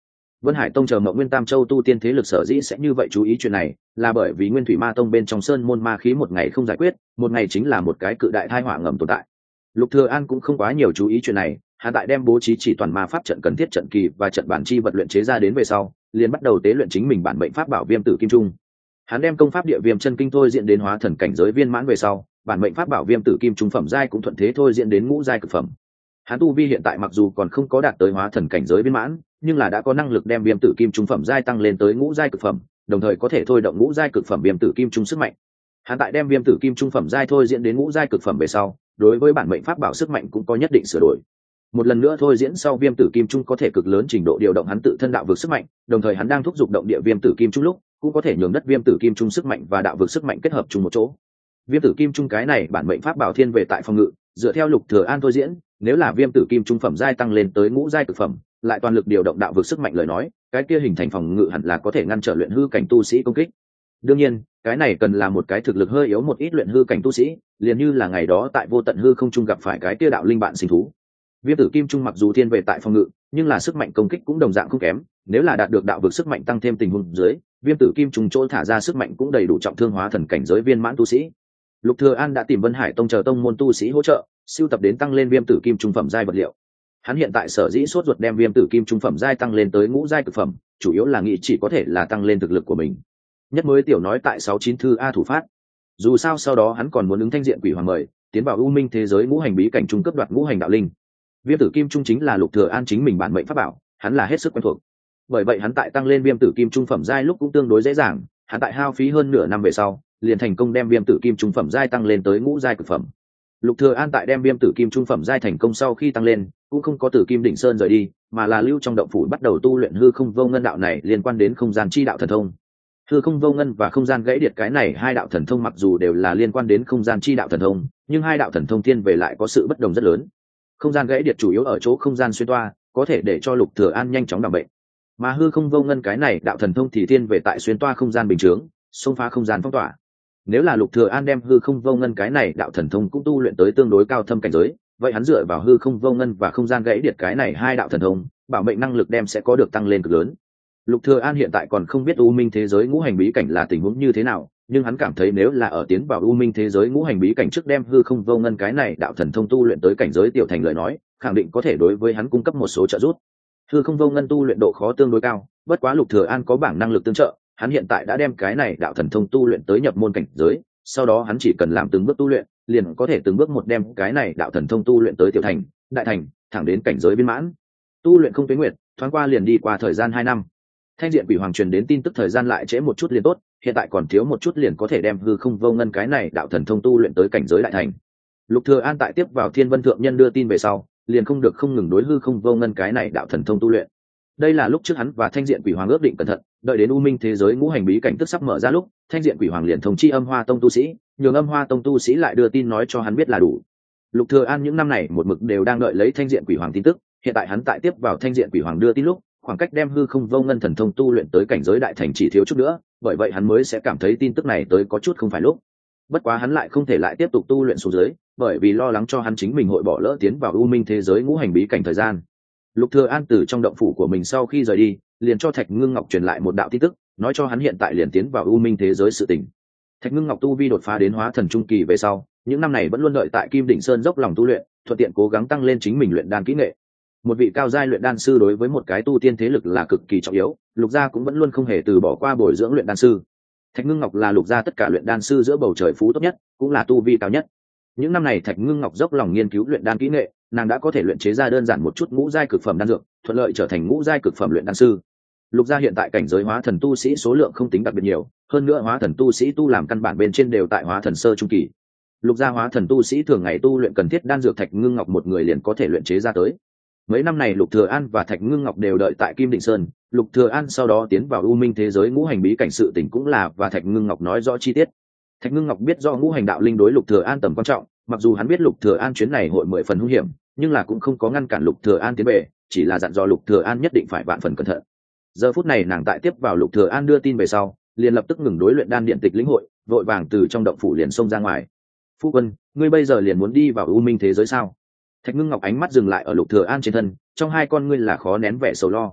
Vân Hải Tông chờ Mộng Nguyên Tam Châu tu tiên thế lực sở dĩ sẽ như vậy chú ý chuyện này, là bởi vì Nguyên Thủy Ma Tông bên trong sơn môn ma khí một ngày không giải quyết, một ngày chính là một cái cự đại tai họa ngầm tồn tại. Lục Thừa An cũng không quá nhiều chú ý chuyện này, hắn tại đem bố trí chỉ toàn ma pháp trận cần thiết trận kỳ và trận bản chi vật luyện chế ra đến về sau, liền bắt đầu tế luyện chính mình bản mệnh pháp bảo Viêm Tử Kim Trung. Hắn đem công pháp Địa Viêm chân kinh thôi diễn đến hóa thần cảnh giới viên mãn về sau, bản mệnh pháp bảo Viêm Tử Kim Trung phẩm giai cũng thuận thế thôi diễn đến ngũ giai cực phẩm. Hắn tu vi hiện tại mặc dù còn không có đạt tới hóa thần cảnh giới viên mãn, nhưng là đã có năng lực đem Viêm Tử Kim Trung phẩm giai tăng lên tới ngũ giai cực phẩm, đồng thời có thể thôi động ngũ giai cực phẩm Viêm Tử Kim Trung sức mạnh. Hắn tại đem Viêm Tử Kim Trung phẩm giai thôi diễn đến ngũ giai cực phẩm về sau, đối với bản mệnh pháp bảo sức mạnh cũng có nhất định sửa đổi. Một lần nữa thôi diễn sau, Viêm Tử Kim Trung có thể cực lớn trình độ điều động hắn tự thân đạo vực sức mạnh, đồng thời hắn đang thúc giục động địa Viêm Tử Kim Trung lúc, cũng có thể nhường đất Viêm Tử Kim Trung sức mạnh và đạo vực sức mạnh kết hợp chung một chỗ. Viêm Tử Kim Trung cái này bản mệnh pháp bảo thiên về tại phòng ngự, dựa theo Lục Thừa An thôi diễn, nếu là Viêm Tử Kim Trung phẩm giai tăng lên tới ngũ giai cực phẩm, lại toàn lực điều động đạo vực sức mạnh lời nói, cái kia hình thành phòng ngự hẳn là có thể ngăn trở luyện hư cảnh tu sĩ công kích. Đương nhiên, cái này cần là một cái thực lực hơi yếu một ít luyện hư cảnh tu sĩ, liền như là ngày đó tại Vô Tận Hư Không trung gặp phải cái kia đạo linh bạn sinh thú. Viêm Tử Kim Trung mặc dù thiên về tại phòng ngự, nhưng là sức mạnh công kích cũng đồng dạng không kém, nếu là đạt được đạo vực sức mạnh tăng thêm tình huống dưới, Viêm Tử Kim Trung chỗ thả ra sức mạnh cũng đầy đủ trọng thương hóa thần cảnh giới viên mãn tu sĩ. Lục Thừa An đã tìm Vân Hải Tông chờ tông môn tu sĩ hỗ trợ, sưu tập đến tăng lên Viêm Tử Kim Trung phẩm giai vật liệu. Hắn hiện tại sở dĩ sốt ruột đem Viêm Tử Kim Trung phẩm giai tăng lên tới ngũ giai cực phẩm, chủ yếu là nghĩ chỉ có thể là tăng lên thực lực của mình. Nhất mới tiểu nói tại 69 thư A thủ phát. Dù sao sau đó hắn còn muốn ứng Thanh Diện Quỷ Hoàng mời, tiến vào U Minh thế giới ngũ hành bí cảnh trung cấp đoạt ngũ hành đạo linh. Viêm Tử Kim Trung chính là Lục Thừa An chính mình bản mệnh pháp bảo, hắn là hết sức quen thuộc. Bởi vậy hắn tại tăng lên Viêm Tử Kim Trung phẩm giai lúc cũng tương đối dễ dàng, hắn tại hao phí hơn nửa năm về sau, liền thành công đem Viêm Tử Kim Trung phẩm giai tăng lên tới ngũ giai cực phẩm. Lục Thừa An tại đem Viêm Tử Kim Trung phẩm giai thành công sau khi tăng lên, cũng không có từ Kim Đỉnh Sơn rời đi, mà là lưu trong động phủ bắt đầu tu luyện hư không vô ngân đạo này liên quan đến không gian chi đạo thần thông. Hư không vô ngân và không gian gãy điệt cái này hai đạo thần thông mặc dù đều là liên quan đến không gian chi đạo thần thông, nhưng hai đạo thần thông thiên về lại có sự bất đồng rất lớn. Không gian gãy điệt chủ yếu ở chỗ không gian xuyên toa, có thể để cho Lục Thừa An nhanh chóng đảm bệnh. Mà hư không vô ngân cái này đạo thần thông thì thiên về tại xuyên toa không gian bình thường, xông phá không gian phong tỏa. Nếu là Lục Thừa An đem hư không vô ngân cái này đạo thần thông cũng tu luyện tới tương đối cao thâm cảnh giới, vậy hắn dựa vào hư không vô ngân và không gian gãy điệt cái này hai đạo thần thông, bảo mệnh năng lực đem sẽ có được tăng lên cực lớn. Lục Thừa An hiện tại còn không biết U Minh thế giới ngũ hành bí cảnh là tình huống như thế nào, nhưng hắn cảm thấy nếu là ở tiến vào U Minh thế giới ngũ hành bí cảnh trước đem hư không vô ngân cái này đạo thần thông tu luyện tới cảnh giới tiểu thành lời nói, khẳng định có thể đối với hắn cung cấp một số trợ giúp. Hư không vô ngân tu luyện độ khó tương đối cao, bất quá Lục Thừa An có bảng năng lực tương trợ, hắn hiện tại đã đem cái này đạo thần thông tu luyện tới nhập môn cảnh giới, sau đó hắn chỉ cần làm từng bước tu luyện, liền có thể từng bước một đem cái này đạo thần thông tu luyện tới tiểu thành, đại thành, thẳng đến cảnh giới viên mãn. Tu luyện không tuyến nguyệt, thoáng qua liền đi qua thời gian 2 năm. Thanh Diện Quỷ Hoàng truyền đến tin tức thời gian lại trễ một chút liền tốt, hiện tại còn thiếu một chút liền có thể đem hư không vô ngân cái này đạo thần thông tu luyện tới cảnh giới đại thành. Lục Thừa An tại tiếp vào Thiên Vân thượng nhân đưa tin về sau, liền không được không ngừng đối hư không vô ngân cái này đạo thần thông tu luyện. Đây là lúc trước hắn và Thanh Diện Quỷ Hoàng ước định cẩn thận, đợi đến U Minh thế giới ngũ hành bí cảnh tức sắp mở ra lúc, Thanh Diện Quỷ Hoàng liền thông chi Âm Hoa Tông tu sĩ, nhường Âm Hoa Tông tu sĩ lại đưa tin nói cho hắn biết là đủ. Lục Thừa An những năm này một mực đều đang đợi lấy Thanh Diện Quỷ Hoàng tin tức, hiện tại hắn tại tiếp vào Thanh Diện Quỷ Hoàng đưa tin lúc, khoảng cách đem hư không vô ngân thần thông tu luyện tới cảnh giới đại thành chỉ thiếu chút nữa, bởi vậy hắn mới sẽ cảm thấy tin tức này tới có chút không phải lúc. Bất quá hắn lại không thể lại tiếp tục tu luyện xuống dưới, bởi vì lo lắng cho hắn chính mình hội bỏ lỡ tiến vào U Minh thế giới ngũ hành bí cảnh thời gian. Lục Thừa An từ trong động phủ của mình sau khi rời đi, liền cho Thạch Ngưng Ngọc truyền lại một đạo tin tức, nói cho hắn hiện tại liền tiến vào U Minh thế giới sự tình. Thạch Ngưng Ngọc tu vi đột phá đến hóa thần trung kỳ về sau, những năm này vẫn luôn đợi tại Kim Đỉnh Sơn dốc lòng tu luyện, thuận tiện cố gắng tăng lên chính mình luyện đan kỹ nghệ. Một vị cao giai luyện đan sư đối với một cái tu tiên thế lực là cực kỳ trọng yếu, Lục gia cũng vẫn luôn không hề từ bỏ qua bồi dưỡng luyện đan sư. Thạch Ngưng Ngọc là Lục gia tất cả luyện đan sư giữa bầu trời phú tốt nhất, cũng là tu vi cao nhất. Những năm này Thạch Ngưng Ngọc dốc lòng nghiên cứu luyện đan kỹ nghệ, nàng đã có thể luyện chế ra đơn giản một chút ngũ giai cực phẩm đan dược, thuận lợi trở thành ngũ giai cực phẩm luyện đan sư. Lục gia hiện tại cảnh giới hóa thần tu sĩ số lượng không tính đặc biệt nhiều, hơn nữa hóa thần tu sĩ tu làm căn bản bên trên đều tại hóa thần sơ trung kỳ. Lục gia hóa thần tu sĩ thường ngày tu luyện cần thiết đan dược Thạch Ngưng Ngọc một người liền có thể luyện chế ra tới. Mấy năm này Lục Thừa An và Thạch Ngưng Ngọc đều đợi tại Kim Định Sơn, Lục Thừa An sau đó tiến vào U Minh thế giới ngũ hành bí cảnh sự tình cũng là và Thạch Ngưng Ngọc nói rõ chi tiết. Thạch Ngưng Ngọc biết do ngũ hành đạo linh đối Lục Thừa An tầm quan trọng, mặc dù hắn biết Lục Thừa An chuyến này hội 10 phần hung hiểm, nhưng là cũng không có ngăn cản Lục Thừa An tiến về, chỉ là dặn dò Lục Thừa An nhất định phải vạn phần cẩn thận. Giờ phút này nàng tại tiếp vào Lục Thừa An đưa tin về sau, liền lập tức ngừng đối luyện đan điện tịch lĩnh hội, vội vàng từ trong động phủ liền xông ra ngoài. "Phu quân, ngươi bây giờ liền muốn đi vào U Minh thế giới sao?" Thạch Ngưng Ngọc ánh mắt dừng lại ở Lục Thừa An trên thân, trong hai con ngươi là khó nén vẻ sầu lo.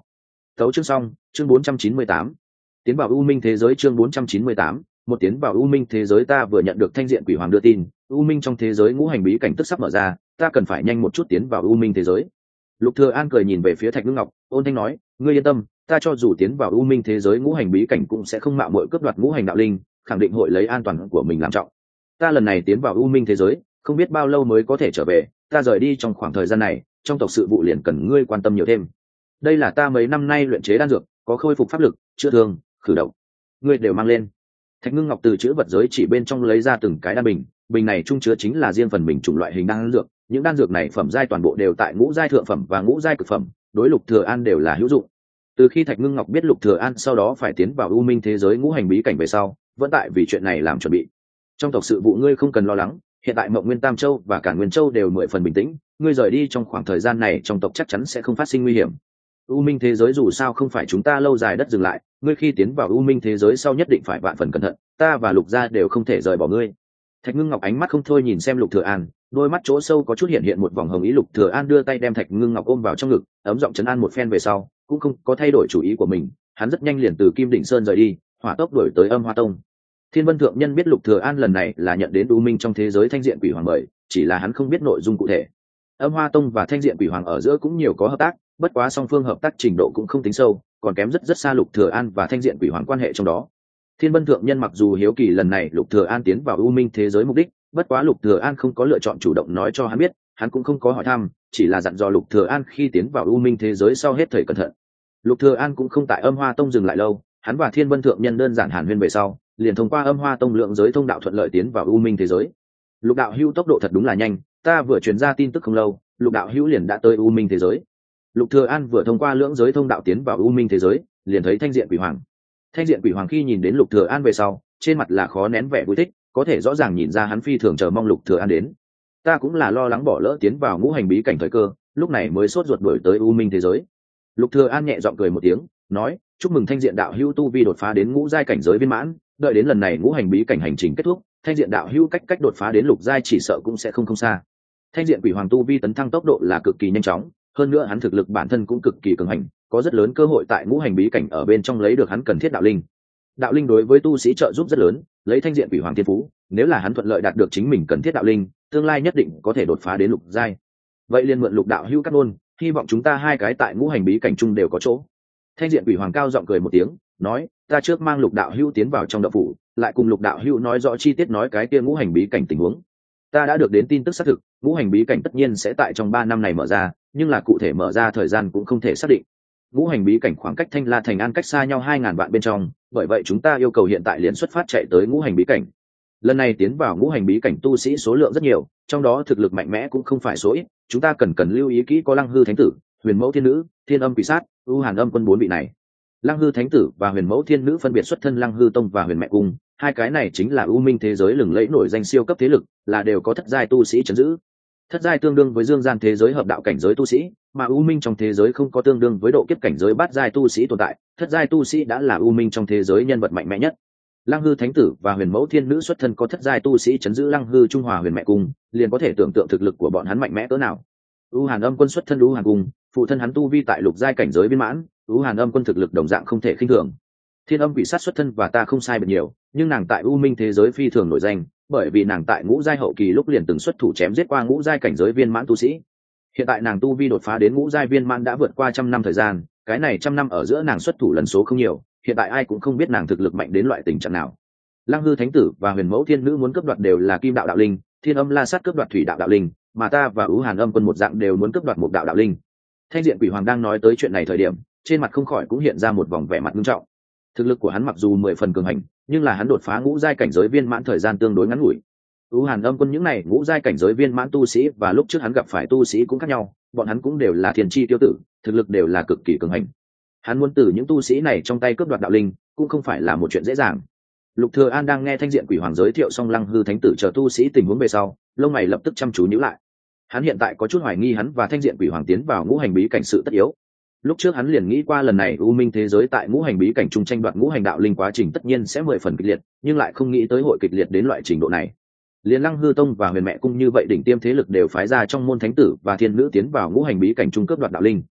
Tấu chương xong, chương 498. Tiến vào U Minh thế giới chương 498, một tiến vào U Minh thế giới. Ta vừa nhận được thanh diện quỷ hoàng đưa tin, U Minh trong thế giới ngũ hành bí cảnh tức sắp mở ra, ta cần phải nhanh một chút tiến vào U Minh thế giới. Lục Thừa An cười nhìn về phía Thạch Ngưng Ngọc, ôn thanh nói, ngươi yên tâm, ta cho dù tiến vào U Minh thế giới ngũ hành bí cảnh cũng sẽ không mạo muội cướp đoạt ngũ hành đạo linh, khẳng định hội lấy an toàn của mình làm trọng. Ta lần này tiến vào U Minh thế giới, không biết bao lâu mới có thể trở về, ta rời đi trong khoảng thời gian này, trong tộc sự vụ liền cần ngươi quan tâm nhiều thêm. Đây là ta mấy năm nay luyện chế đan dược, có khôi phục pháp lực, chữa thương, khử độc, ngươi đều mang lên. Thạch Ngưng Ngọc từ chữ vật giới chỉ bên trong lấy ra từng cái đan bình, bình này trung chứa chính là riêng phần mình chủng loại hình đan dược, những đan dược này phẩm giai toàn bộ đều tại ngũ giai thượng phẩm và ngũ giai cực phẩm, đối Lục Thừa An đều là hữu dụng. Từ khi Thạch Ngưng Ngọc biết Lục Thừa An sau đó phải tiến vào U Minh thế giới ngũ hành bí cảnh về sau, vẫn tại vì chuyện này làm chuẩn bị. Trong tộc sự vụ ngươi không cần lo lắng, hiện tại Mộng Nguyên Tam Châu và Cản Nguyên Châu đều 10 phần bình tĩnh, ngươi rời đi trong khoảng thời gian này trong tộc chắc chắn sẽ không phát sinh nguy hiểm. U Minh thế giới dù sao không phải chúng ta lâu dài đất dừng lại, ngươi khi tiến vào U Minh thế giới sau nhất định phải vạn phần cẩn thận, ta và Lục gia đều không thể rời bỏ ngươi. Thạch Ngưng Ngọc ánh mắt không thôi nhìn xem Lục Thừa An, đôi mắt chỗ sâu có chút hiện một vòng hồng ý. Lục Thừa An đưa tay đem Thạch Ngưng Ngọc ôm vào trong ngực, ấm giọng trấn an một phen về sau, cũng không có thay đổi chủ ý của mình, hắn rất nhanh liền từ Kim Đỉnh Sơn rời đi, hỏa tốc đuổi tới Âm Hoa Tông. Thiên Vân thượng nhân biết Lục Thừa An lần này là nhận đến U Minh trong thế giới thanh diện quỷ hoàng mời, chỉ là hắn không biết nội dung cụ thể. Âm Hoa Tông và thanh diện quỷ hoàng ở giữa cũng nhiều có hợp tác, bất quá song phương hợp tác trình độ cũng không tính sâu, còn kém rất xa Lục Thừa An và thanh diện quỷ hoàng quan hệ trong đó. Thiên Vân thượng nhân mặc dù hiếu kỳ lần này Lục Thừa An tiến vào U Minh thế giới mục đích, bất quá Lục Thừa An không có lựa chọn chủ động nói cho hắn biết, hắn cũng không có hỏi thăm, chỉ là dặn dò Lục Thừa An khi tiến vào U Minh thế giới sau hết thảy cẩn thận. Lục Thừa An cũng không tại Âm Hoa Tông dừng lại lâu, hắn và Thiên Vân thượng nhân đơn giản hàn huyên về sau, liền thông qua Âm Hoa Tông lượng giới thông đạo thuận lợi tiến vào U Minh thế giới. Lục đạo hữu tốc độ thật đúng là nhanh, ta vừa truyền ra tin tức không lâu, Lục đạo hữu liền đã tới U Minh thế giới. Lục Thừa An vừa thông qua lưỡng giới thông đạo tiến vào U Minh thế giới, liền thấy thanh diện quỷ hoàng. Thanh diện quỷ hoàng khi nhìn đến Lục Thừa An về sau, trên mặt là khó nén vẻ vui thích, có thể rõ ràng nhìn ra hắn phi thường chờ mong Lục Thừa An đến. Ta cũng là lo lắng bỏ lỡ tiến vào ngũ hành bí cảnh thời cơ, lúc này mới sốt ruột đuổi tới U Minh thế giới. Lục Thừa An nhẹ giọng cười một tiếng, nói, chúc mừng thanh diện đạo hữu tu vi đột phá đến ngũ giai cảnh giới viên mãn, đợi đến lần này ngũ hành bí cảnh hành trình kết thúc, thanh diện đạo hữu cách đột phá đến lục giai chỉ sợ cũng sẽ không xa. Thanh diện quỷ hoàng tu vi tấn thăng tốc độ là cực kỳ nhanh chóng, hơn nữa hắn thực lực bản thân cũng cực kỳ cường hành, có rất lớn cơ hội tại ngũ hành bí cảnh ở bên trong lấy được hắn cần thiết đạo linh. Đạo linh đối với tu sĩ trợ giúp rất lớn, lấy thanh diện quỷ hoàng thiên phú, nếu là hắn thuận lợi đạt được chính mình cần thiết đạo linh, tương lai nhất định có thể đột phá đến lục giai. Vậy liền mượn Lục đạo hữu cắt ngôn, hy vọng chúng ta hai cái tại ngũ hành bí cảnh chung đều có chỗ. Thanh diện quỷ hoàng cao giọng cười một tiếng, nói, ta trước mang Lục đạo hữu tiến vào trong động phủ, lại cùng Lục đạo hữu nói rõ chi tiết nói cái kia ngũ hành bí cảnh tình huống. Ta đã được đến tin tức xác thực, ngũ hành bí cảnh tất nhiên sẽ tại trong 3 năm này mở ra, nhưng là cụ thể mở ra thời gian cũng không thể xác định. Ngũ hành bí cảnh khoảng cách Thanh La Thành An cách xa nhau 2000 vạn bên trong, bởi vậy chúng ta yêu cầu hiện tại liền xuất phát chạy tới ngũ hành bí cảnh. Lần này tiến vào ngũ hành bí cảnh tu sĩ số lượng rất nhiều, trong đó thực lực mạnh mẽ cũng không phải số ít, chúng ta cần lưu ý kỹ có Lăng Hư Thánh Tử, Huyền Mẫu Thiên Nữ, Thiên Âm Quỷ Sát, U Hàn Âm Quân 4 vị này. Lăng Hư Thánh Tử và Huyền Mẫu Thiên Nữ phân biệt xuất thân Lăng Hư Tông và Huyền Mẹ Cung, hai cái này chính là U Minh thế giới lừng lẫy nổi danh siêu cấp thế lực, là đều có thất giai tu sĩ trấn giữ. Thất giai tương đương với dương gian thế giới hợp đạo cảnh giới tu sĩ, mà U Minh trong thế giới không có tương đương với độ kiếp cảnh giới bát giai tu sĩ tồn tại, thất giai tu sĩ đã là U Minh trong thế giới nhân vật mạnh mẽ nhất. Lăng Hư Thánh Tử và Huyền Mẫu Thiên Nữ xuất thân có thất giai tu sĩ trấn giữ Lăng Hư Trung Hòa Huyền Mẹ Cung, liền có thể tưởng tượng thực lực của bọn hắn mạnh mẽ cỡ nào. U Hàn Âm Quân xuất thân U Hàn Cung, phụ thân hắn tu vi tại lục giai cảnh giới viên mãn, U Hàn Âm Quân thực lực đồng dạng không thể khinh thường. Thiên Âm Quỷ Sát xuất thân và ta không sai biệt nhiều, nhưng nàng tại U Minh thế giới phi thường nổi danh, bởi vì nàng tại ngũ giai hậu kỳ lúc liền từng xuất thủ chém giết qua ngũ giai cảnh giới viên mãn tu sĩ. Hiện tại nàng tu vi đột phá đến ngũ giai viên mãn đã vượt qua 100 năm thời gian, cái này 100 năm ở giữa nàng xuất thủ lần số không nhiều, hiện tại ai cũng không biết nàng thực lực mạnh đến loại tình trạng nào. Lăng Hư Thánh Tử và Huyền Mẫu Thiên Nữ muốn cướp đoạt đều là kim đạo đạo linh, Thiên Âm La Sát cướp đoạt thủy đạo đạo linh, mà ta và U Hàn Âm Quân một dạng đều muốn cướp đoạt một đạo đạo linh. Thanh diện quỷ hoàng đang nói tới chuyện này thời điểm, trên mặt không khỏi cũng hiện ra một vòng vẻ mặt nghiêm trọng. Thực lực của hắn mặc dù 10 phần cường hành, nhưng là hắn đột phá ngũ giai cảnh giới viên mãn thời gian tương đối ngắn ngủi. U Hàn Âm Quân những này ngũ giai cảnh giới viên mãn tu sĩ và lúc trước hắn gặp phải tu sĩ cũng khác nhau, bọn hắn cũng đều là thiên chi tiêu tử, thực lực đều là cực kỳ cường hành. Hắn muốn từ những tu sĩ này trong tay cướp đoạt đạo linh, cũng không phải là một chuyện dễ dàng. Lục Thừa An đang nghe Thanh diện quỷ hoàng giới thiệu xong Lăng Hư Thánh Tử chờ tu sĩ tình huống về sau, lông mày lập tức chăm chú nhíu lại. Hắn hiện tại có chút hoài nghi hắn và Thanh diện quỷ hoàng tiến vào ngũ hành bí cảnh sự tất yếu. Lúc trước hắn liền nghĩ qua lần này U Minh thế giới tại ngũ hành bí cảnh chung tranh đoạt ngũ hành đạo linh quá trình tất nhiên sẽ 10 phần kịch liệt, nhưng lại không nghĩ tới hội kịch liệt đến loại trình độ này. Liên Lăng Hư Tông và Huyền Mẹ Cung như vậy đỉnh tiêm thế lực đều phái ra trong môn thánh tử và thiên nữ tiến vào ngũ hành bí cảnh chung cướp đoạt đạo linh.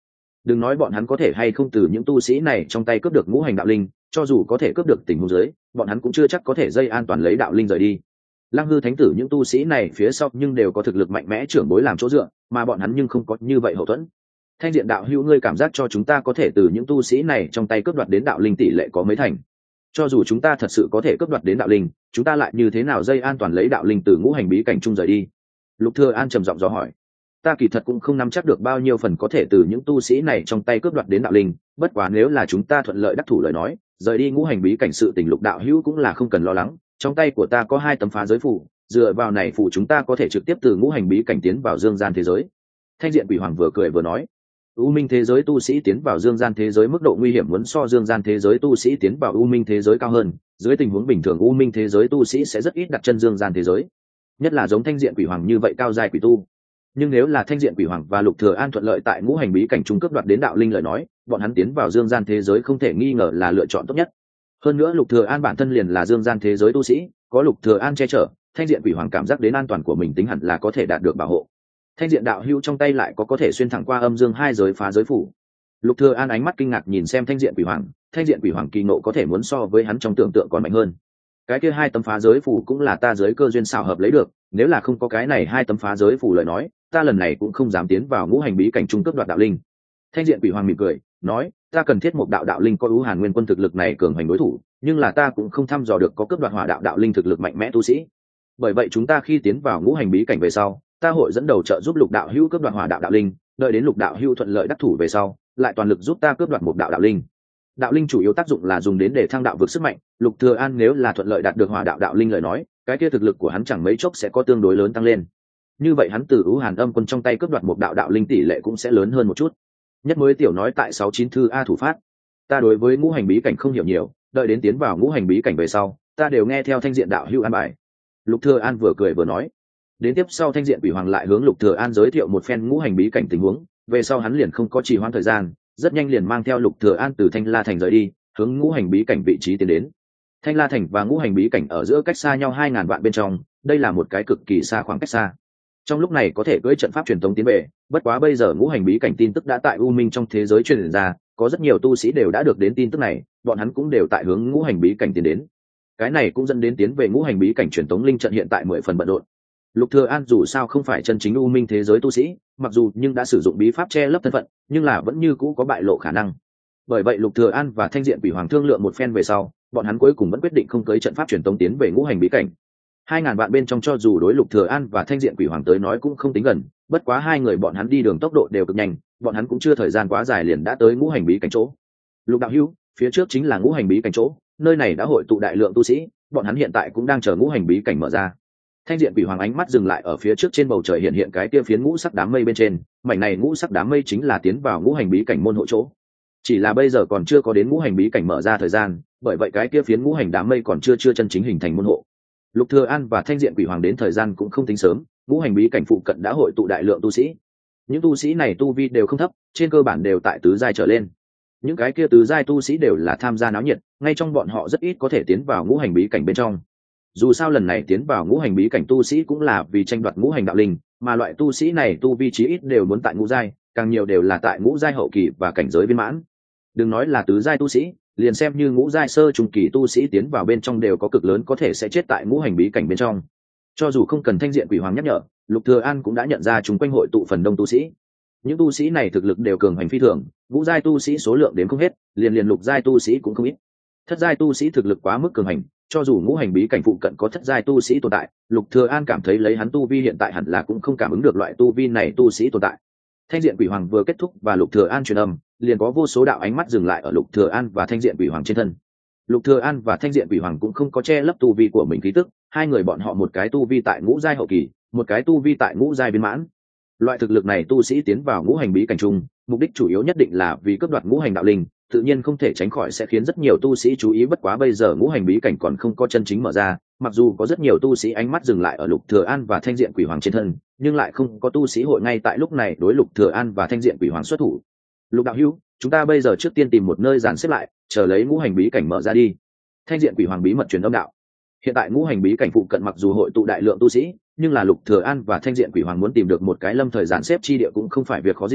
Đừng nói bọn hắn có thể hay không từ những tu sĩ này trong tay cướp được ngũ hành đạo linh, cho dù có thể cướp được tình huống dưới, bọn hắn cũng chưa chắc có thể dây an toàn lấy đạo linh rời đi. Lăng hư thánh tử những tu sĩ này phía sau nhưng đều có thực lực mạnh mẽ trưởng bối làm chỗ dựa, mà bọn hắn nhưng không có như vậy hậu thuẫn. Thanh diện đạo hữu, ngươi cảm giác cho chúng ta có thể từ những tu sĩ này trong tay cướp đoạt đến đạo linh tỷ lệ có mấy thành? Cho dù chúng ta thật sự có thể cướp đoạt đến đạo linh, chúng ta lại như thế nào dây an toàn lấy đạo linh từ ngũ hành bí cảnh chung rời đi? Lục Thừa An trầm giọng dò hỏi. Ta kỳ thật cũng không nắm chắc được bao nhiêu phần có thể từ những tu sĩ này trong tay cướp đoạt đến đạo linh, bất quá nếu là chúng ta thuận lợi đắc thủ lời nói, rời đi ngũ hành bí cảnh sự tình Lục đạo hữu cũng là không cần lo lắng, trong tay của ta có 2 tấm phá giới phù, dựa vào này phù chúng ta có thể trực tiếp từ ngũ hành bí cảnh tiến vào dương gian thế giới. Thanh diện quỷ hoàng vừa cười vừa nói, u minh thế giới tu sĩ tiến vào dương gian thế giới mức độ nguy hiểm muốn so dương gian thế giới tu sĩ tiến vào u minh thế giới cao hơn, dưới tình huống bình thường u minh thế giới tu sĩ sẽ rất ít đặt chân dương gian thế giới, nhất là giống thanh diện quỷ hoàng như vậy cao giai quỷ tu. Nhưng nếu là thanh diện quỷ hoàng và Lục Thừa An thuận lợi tại ngũ hành bí cảnh trung cấp đoạt đến đạo linh lời nói, bọn hắn tiến vào dương gian thế giới không thể nghi ngờ là lựa chọn tốt nhất. Hơn nữa Lục Thừa An bản thân liền là dương gian thế giới tu sĩ, có Lục Thừa An che chở, thanh diện quỷ hoàng cảm giác đến an toàn của mình tính hẳn là có thể đạt được bảo hộ. Thanh diện đạo hữu trong tay lại có thể xuyên thẳng qua âm dương 2 giới phá giới phủ. Lục Thừa An ánh mắt kinh ngạc nhìn xem thanh diện quỷ hoàng kỳ nộ có thể muốn so với hắn trong tưởng tượng còn mạnh hơn. Cái kia 2 tấm phá giới phủ cũng là ta giới cơ duyên xảo hợp lấy được, nếu là không có cái này 2 tấm phá giới phủ lời nói, ta lần này cũng không dám tiến vào ngũ hành bí cảnh trung cấp đoạt đạo linh. Thanh diện quỷ hoàng mỉm cười nói, ta cần thiết một đạo linh có ưu hàn nguyên quân thực lực này cường hành đối thủ, nhưng là ta cũng không thăm dò được có cấp đoạt hỏa đạo linh thực lực mạnh mẽ tu sĩ. Bởi vậy chúng ta khi tiến vào ngũ hành bí cảnh về sau, ta hội dẫn đầu trợ giúp Lục đạo hữu cướp đoạt hỏa đạo linh, đợi đến Lục đạo hữu thuận lợi đắc thủ về sau, lại toàn lực giúp ta cướp đoạt một đạo linh. Đạo linh chủ yếu tác dụng là dùng đến để thăng đạo vực sức mạnh, Lục Thừa An nếu là thuận lợi đạt được hỏa đạo linh lời nói, cái kia thực lực của hắn chẳng mấy chốc sẽ có tương đối lớn tăng lên. Như vậy hắn từ Hàn Âm quân trong tay cướp đoạt một đạo linh tỷ lệ cũng sẽ lớn hơn một chút. Nhất mới tiểu nói tại 69 thư a thủ phát. Ta đối với ngũ hành bí cảnh không hiểu nhiều, đợi đến tiến vào ngũ hành bí cảnh về sau, ta đều nghe theo thanh diện đạo hữu an bài. Lục Thừa An vừa cười vừa nói. Đến tiếp sau thanh diện quỷ hoàng lại hướng Lục Thừa An giới thiệu một phen ngũ hành bí cảnh tình huống, về sau hắn liền không có trì hoãn thời gian, rất nhanh liền mang theo Lục Thừa An từ Thanh La thành rời đi, hướng ngũ hành bí cảnh vị trí tiến đến. Thanh La thành và ngũ hành bí cảnh ở giữa cách xa nhau 2000 vạn bên trong, đây là một cái cực kỳ xa khoảng cách xa. Trong lúc này có thể cưỡi trận pháp truyền tống tiến về, bất quá bây giờ ngũ hành bí cảnh tin tức đã tại u minh trong thế giới truyền ra, có rất nhiều tu sĩ đều đã được đến tin tức này, bọn hắn cũng đều tại hướng ngũ hành bí cảnh tiến đến. Cái này cũng dẫn đến tiến về ngũ hành bí cảnh truyền tống linh trận hiện tại 10 phần bận rộn. Lục Thừa An dù sao không phải chân chính u minh thế giới tu sĩ, mặc dù nhưng đã sử dụng bí pháp che lấp thân phận, nhưng là vẫn như cũ có bại lộ khả năng. Bởi vậy Lục Thừa An và Thanh diện quỷ hoàng thương lượng một phen về sau, bọn hắn cuối cùng vẫn quyết định không cưỡi trận pháp truyền tống tiến về ngũ hành bí cảnh. 2000 vạn bên trong cho dù đối Lục Thừa An và Thanh diện quỷ hoàng tới nói cũng không tính gần, bất quá hai người bọn hắn đi đường tốc độ đều cực nhanh, bọn hắn cũng chưa thời gian quá dài liền đã tới ngũ hành bí cảnh chỗ. Lục đạo hữu, phía trước chính là ngũ hành bí cảnh chỗ, nơi này đã hội tụ đại lượng tu sĩ, bọn hắn hiện tại cũng đang chờ ngũ hành bí cảnh mở ra. Thanh diện quỷ hoàng ánh mắt dừng lại ở phía trước trên bầu trời hiện cái kia phiến ngũ sắc đám mây bên trên, mảnh này ngũ sắc đám mây chính là tiến vào ngũ hành bí cảnh môn hộ chỗ. Chỉ là bây giờ còn chưa có đến ngũ hành bí cảnh mở ra thời gian, bởi vậy cái kia phiến ngũ hành đám mây còn chưa chân chính hình thành môn hộ. Lục Thừa An và Thanh diện quỷ hoàng đến thời gian cũng không tính sớm, ngũ hành bí cảnh phụ cận đã hội tụ đại lượng tu sĩ. Những tu sĩ này tu vi đều không thấp, trên cơ bản đều tại tứ giai trở lên. Những cái kia tứ giai tu sĩ đều là tham gia náo nhiệt, ngay trong bọn họ rất ít có thể tiến vào ngũ hành bí cảnh bên trong. Dù sao lần này tiến vào ngũ hành bí cảnh tu sĩ cũng là vì tranh đoạt ngũ hành đạo linh, mà loại tu sĩ này tu vi chí ít đều muốn tại ngũ giai, càng nhiều đều là tại ngũ giai hậu kỳ và cảnh giới viên mãn. Đừng nói là tứ giai tu sĩ, liền xem như ngũ giai sơ trung kỳ tu sĩ tiến vào bên trong đều có cực lớn có thể sẽ chết tại ngũ hành bí cảnh bên trong. Cho dù không cần Thanh diện quỷ hoàng nhắc nhở, Lục Thừa An cũng đã nhận ra chúng quanh hội tụ phần đông tu sĩ. Những tu sĩ này thực lực đều cường hành phi thường, ngũ giai tu sĩ số lượng đến không hết, liền lục giai tu sĩ cũng không ít. Thất giai tu sĩ thực lực quá mức cường hành, cho dù ngũ hành bí cảnh phụ cận có thất giai tu sĩ tồn tại, Lục Thừa An cảm thấy lấy hắn tu vi hiện tại hẳn là cũng không cảm ứng được loại tu vi này tu sĩ tồn tại. Thanh diện quỷ hoàng vừa kết thúc và Lục Thừa An truyền âm, liền có vô số đạo ánh mắt dừng lại ở Lục Thừa An và Thanh diện quỷ hoàng trên thân. Lục Thừa An và Thanh diện quỷ hoàng cũng không có che lấp tu vi của mình khí tức, hai người bọn họ một cái tu vi tại ngũ giai hậu kỳ, một cái tu vi tại ngũ giai viên mãn. Loại thực lực này tu sĩ tiến vào ngũ hành bí cảnh chung, mục đích chủ yếu nhất định là vì cướp đoạt ngũ hành đạo linh, tự nhiên không thể tránh khỏi sẽ khiến rất nhiều tu sĩ chú ý, bất quá bây giờ ngũ hành bí cảnh còn không có chân chính mở ra, mặc dù có rất nhiều tu sĩ ánh mắt dừng lại ở Lục Thừa An và Thanh diện quỷ hoàng trên thân, nhưng lại không có tu sĩ hội ngay tại lúc này đối Lục Thừa An và Thanh diện quỷ hoàng xuất thủ. Lục đạo hữu, chúng ta bây giờ trước tiên tìm một nơi dàn xếp lại, chờ lấy ngũ hành bí cảnh mở ra đi. Thanh diện quỷ hoàng bí mật truyền âm đạo. Hiện tại ngũ hành bí cảnh phụ cận mặc dù hội tụ đại lượng tu sĩ, nhưng là Lục Thừa An và Thanh diện quỷ hoàng muốn tìm được một cái lâm thời dàn xếp chi địa cũng không phải việc khó gì,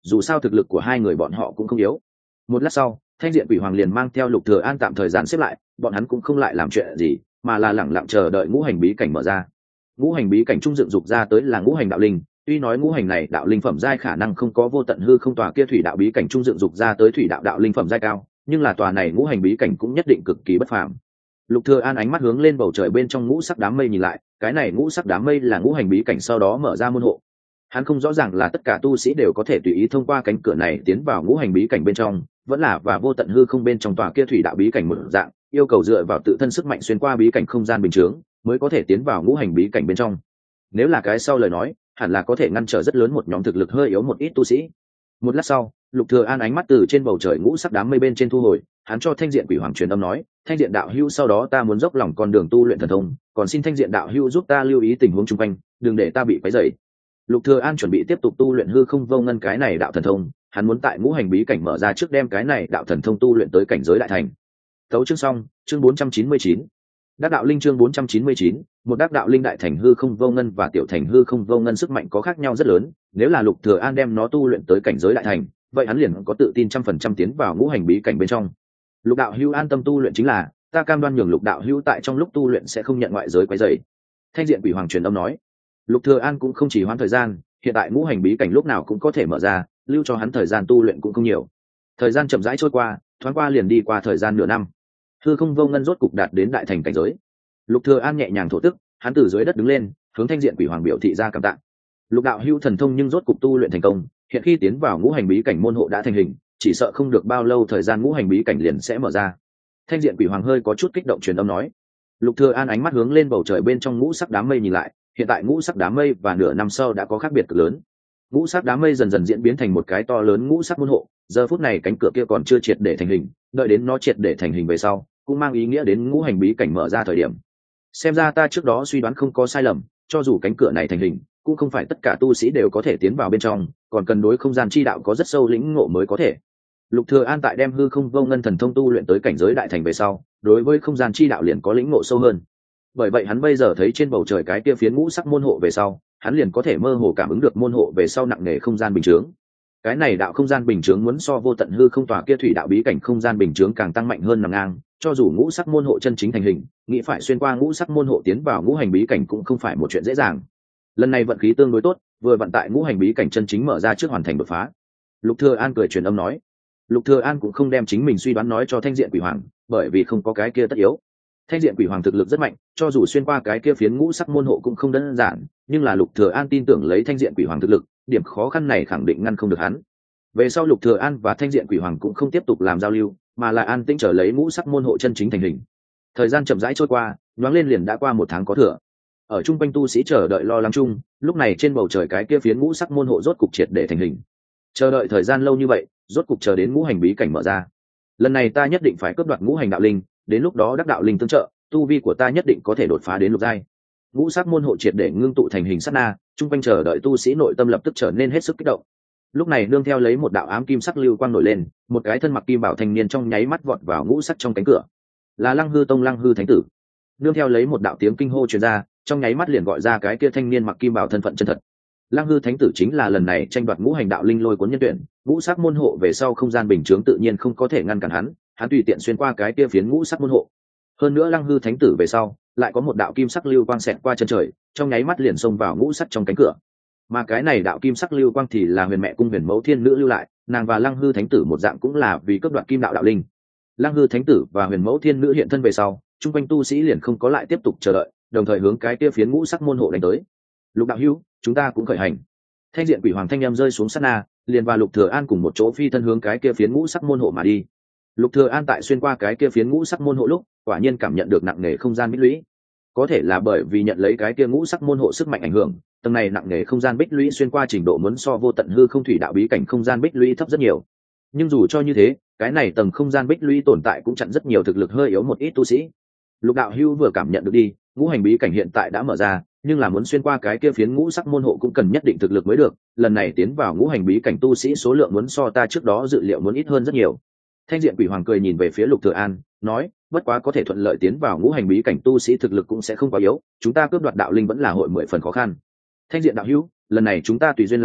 dù sao thực lực của hai người bọn họ cũng không yếu. Một lát sau, Thanh Diện Quỷ Hoàng liền mang theo Lục Thừa An tạm thời dàn xếp lại, bọn hắn cũng không lại làm chuyện gì, mà là lẳng lặng chờ đợi ngũ hành bí cảnh mở ra. Ngũ hành bí cảnh trung dựng dục ra tới là ngũ hành đạo linh, tuy nói ngũ hành này đạo linh phẩm giai khả năng không có vô tận hư không tòa kia thủy đạo bí cảnh trung dựng dục ra tới thủy đạo đạo linh phẩm giai cao, nhưng là tòa này ngũ hành bí cảnh cũng nhất định cực kỳ bất phàm. Lục Thừa An ánh mắt hướng lên bầu trời bên trong ngũ sắc đám mây nhìn lại, cái này ngũ sắc đám mây là ngũ hành bí cảnh sau đó mở ra môn hộ. Hắn không rõ ràng là tất cả tu sĩ đều có thể tùy ý thông qua cánh cửa này tiến vào ngũ hành bí cảnh bên trong, vẫn là và vô tận hư không bên trong tòa kia thủy đạo bí cảnh một dạng, yêu cầu dựa vào tự thân sức mạnh xuyên qua bí cảnh không gian bình thường mới có thể tiến vào ngũ hành bí cảnh bên trong. Nếu là cái sau lời nói, hẳn là có thể ngăn trở rất lớn một nhóm thực lực hơi yếu một ít tu sĩ. Một lát sau, Lục Thừa An ánh mắt từ trên bầu trời ngũ sắc đám mây bên trên thu hồi, hắn cho Thanh Diện Quỷ Hoàng truyền âm nói, Thanh Diện đạo hữu sau đó ta muốn dốc lòng con đường tu luyện thần thông, còn xin Thanh Diện đạo hữu giúp ta lưu ý tình huống xung quanh, đừng để ta bị quấy rầy. Lục Thừa An chuẩn bị tiếp tục tu luyện hư không vô ngân cái này đạo thần thông, hắn muốn tại ngũ hành bí cảnh mở ra trước đem cái này đạo thần thông tu luyện tới cảnh giới đại thành. Tấu chương xong, chương 499. Đắc đạo linh chương 499, một đắc đạo linh đại thành hư không vô ngân và tiểu thành hư không vô ngân sức mạnh có khác nhau rất lớn, nếu là Lục Thừa An đem nó tu luyện tới cảnh giới đại thành, vậy hắn liền có tự tin 100% tiến vào ngũ hành bí cảnh bên trong. Lục đạo hữu an tâm tu luyện chính là, ta cam đoan nhường Lục đạo hữu tại trong lúc tu luyện sẽ không nhận ngoại giới quấy rầy. Thanh Diện Quỷ Hoàng truyền âm nói. Lục Thừa An cũng không chỉ hoãn thời gian, hiện tại ngũ hành bí cảnh lúc nào cũng có thể mở ra, lưu cho hắn thời gian tu luyện cũng không nhiều. Thời gian chậm rãi trôi qua, thoáng qua liền đi qua thời gian nửa năm. Hư không vô ngân rốt cục đạt đến đại thành cảnh giới. Lục Thừa An nhẹ nhàng thổ tức, hắn từ dưới đất đứng lên, hướng Thanh Diện Quỷ Hoàng biểu thị ra cảm tạ. Lục đạo hữu thần thông nhưng rốt cục tu luyện thành công, hiện khi tiến vào ngũ hành bí cảnh môn hộ đã thành hình, chỉ sợ không được bao lâu thời gian ngũ hành bí cảnh liền sẽ mở ra. Thanh Diện Quỷ Hoàng hơi có chút kích động truyền âm nói. Lục Thừa An ánh mắt hướng lên bầu trời bên trong ngũ sắc đám mây nhìn lại, hiện tại ngũ sắc đám mây và nửa năm sau đã có khác biệt cực lớn. Ngũ sắc đám mây dần dần diễn biến thành một cái to lớn ngũ sắc môn hộ, giờ phút này cánh cửa kia còn chưa triệt để thành hình, đợi đến nó triệt để thành hình về sau, cũng mang ý nghĩa đến ngũ hành bí cảnh mở ra thời điểm. Xem ra ta trước đó suy đoán không có sai lầm, cho dù cánh cửa này thành hình, cũng không phải tất cả tu sĩ đều có thể tiến vào bên trong, còn cần đối không gian chi đạo có rất sâu lĩnh ngộ mới có thể. Lục Thừa An tại đem hư không vô ngân thần thông tu luyện tới cảnh giới đại thành về sau, đối với không gian chi đạo liền có lĩnh ngộ sâu hơn. Bởi vậy hắn bây giờ thấy trên bầu trời cái kia phiến ngũ sắc môn hộ về sau, hắn liền có thể mơ hồ cảm ứng được môn hộ về sau nặng nề không gian bình chướng. Cái này đạo không gian bình chướng muốn so vô tận hư không tòa kia thủy đạo bí cảnh không gian bình chướng càng tăng mạnh hơn nằm ngang, cho dù ngũ sắc môn hộ chân chính thành hình, nghĩ phải xuyên qua ngũ sắc môn hộ tiến vào ngũ hành bí cảnh cũng không phải một chuyện dễ dàng. Lần này vận khí tương đối tốt, vừa vận tại ngũ hành bí cảnh chân chính mở ra trước hoàn thành đột phá. Lục Thừa An cười truyền âm nói. Lục Thừa An cũng không đem chính mình suy đoán nói cho Thanh Diện Quỷ Hoàng, bởi vì không có cái kia tất yếu. Thanh Diện Quỷ Hoàng thực lực rất mạnh, cho dù xuyên qua cái kia phiến ngũ sắc môn hộ cũng không đơn giản, nhưng là Lục Thừa An tin tưởng lấy Thanh Diện Quỷ Hoàng thực lực, điểm khó khăn này khẳng định ngăn không được hắn. Về sau Lục Thừa An và Thanh Diện Quỷ Hoàng cũng không tiếp tục làm giao lưu, mà là an tĩnh chờ lấy ngũ sắc môn hộ chân chính thành hình. Thời gian chậm rãi trôi qua, nhoáng lên liền đã qua một tháng có thừa. Ở trung quanh tu sĩ chờ đợi lo lắng chung, lúc này trên bầu trời cái kia phiến ngũ sắc môn hộ rốt cục triệt để thành hình. Chờ đợi thời gian lâu như vậy, rốt cục chờ đến ngũ hành bí cảnh mở ra. Lần này ta nhất định phải cướp đoạt ngũ hành đạo linh, đến lúc đó đắc đạo linh tương trợ, tu vi của ta nhất định có thể đột phá đến lục giai. Ngũ sắc môn hộ triệt để ngưng tụ thành hình sát na, trung quanh chờ đợi tu sĩ nội tâm lập tức trở nên hết sức kích động. Lúc này nương theo lấy một đạo ám kim sắc lưu quang nổi lên, một cái thân mặc kim bảo thanh niên trong nháy mắt vọt vào ngũ sắc trong cánh cửa. Là Lăng Hư Tông Lăng Hư Thánh tử. Nương theo lấy một đạo tiếng kinh hô truyền ra, trong nháy mắt liền gọi ra cái kia thanh niên mặc kim bảo thân phận chân thật. Lăng Hư Thánh tử chính là lần này tranh đoạt ngũ hành đạo linh lôi cuốn nhân tuyển, ngũ sắc môn hộ về sau không gian bình chướng tự nhiên không có thể ngăn cản hắn tùy tiện xuyên qua cái kia phiến ngũ sắc môn hộ. Hơn nữa Lăng Hư Thánh tử về sau, lại có một đạo kim sắc lưu quang xẹt qua chân trời, trong nháy mắt liền xông vào ngũ sắc trong cánh cửa. Mà cái này đạo kim sắc lưu quang thì là Huyền Mẹ Cung Huyền Mẫu Thiên Nữ lưu lại, nàng và Lăng Hư Thánh tử một dạng cũng là vì cướp đoạt kim đạo đạo linh. Lăng Hư Thánh tử và Huyền Mẫu Thiên Nữ hiện thân về sau, trung quanh tu sĩ liền không có lại tiếp tục chờ đợi, đồng thời hướng cái kia phiến ngũ sắc môn hộ đánh tới. Lục đạo hữu, chúng ta cũng khởi hành. Thanh Diện Quỷ Hoàng thanh âm rơi xuống sát na, liền và Lục Thừa An cùng một chỗ phi thân hướng cái kia phiến ngũ sắc môn hộ mà đi. Lục Thừa An tại xuyên qua cái kia phiến ngũ sắc môn hộ lúc, quả nhiên cảm nhận được nặng nề không gian bích lũy. Có thể là bởi vì nhận lấy cái kia ngũ sắc môn hộ sức mạnh ảnh hưởng, tầng này nặng nề không gian bích lũy xuyên qua trình độ muốn so vô tận hư không thủy đạo bí cảnh không gian bích lũy thấp rất nhiều. Nhưng dù cho như thế, cái này tầng không gian bích lũy tồn tại cũng chặn rất nhiều thực lực hơi yếu một ít tu sĩ. Lục đạo hưu vừa cảm nhận được đi, ngũ hành bí cảnh hiện tại đã mở ra, nhưng là muốn xuyên qua cái kia phiến ngũ sắc môn hộ cũng cần nhất định thực lực mới được. Lần này tiến vào ngũ hành bí cảnh tu sĩ số lượng muốn so ta trước đó dự liệu muốn ít hơn rất nhiều. Thanh Diện Quỷ Hoàng cười nhìn về phía Lục Thừa An, nói, bất quá có thể thuận lợi tiến vào ngũ hành bí cảnh tu sĩ thực lực cũng sẽ không quá yếu, chúng ta cướp đoạt đạo linh vẫn là hội 10 phần khó khăn. Thanh Diện đạo hữu, lần này chúng ta tùy duyên là được,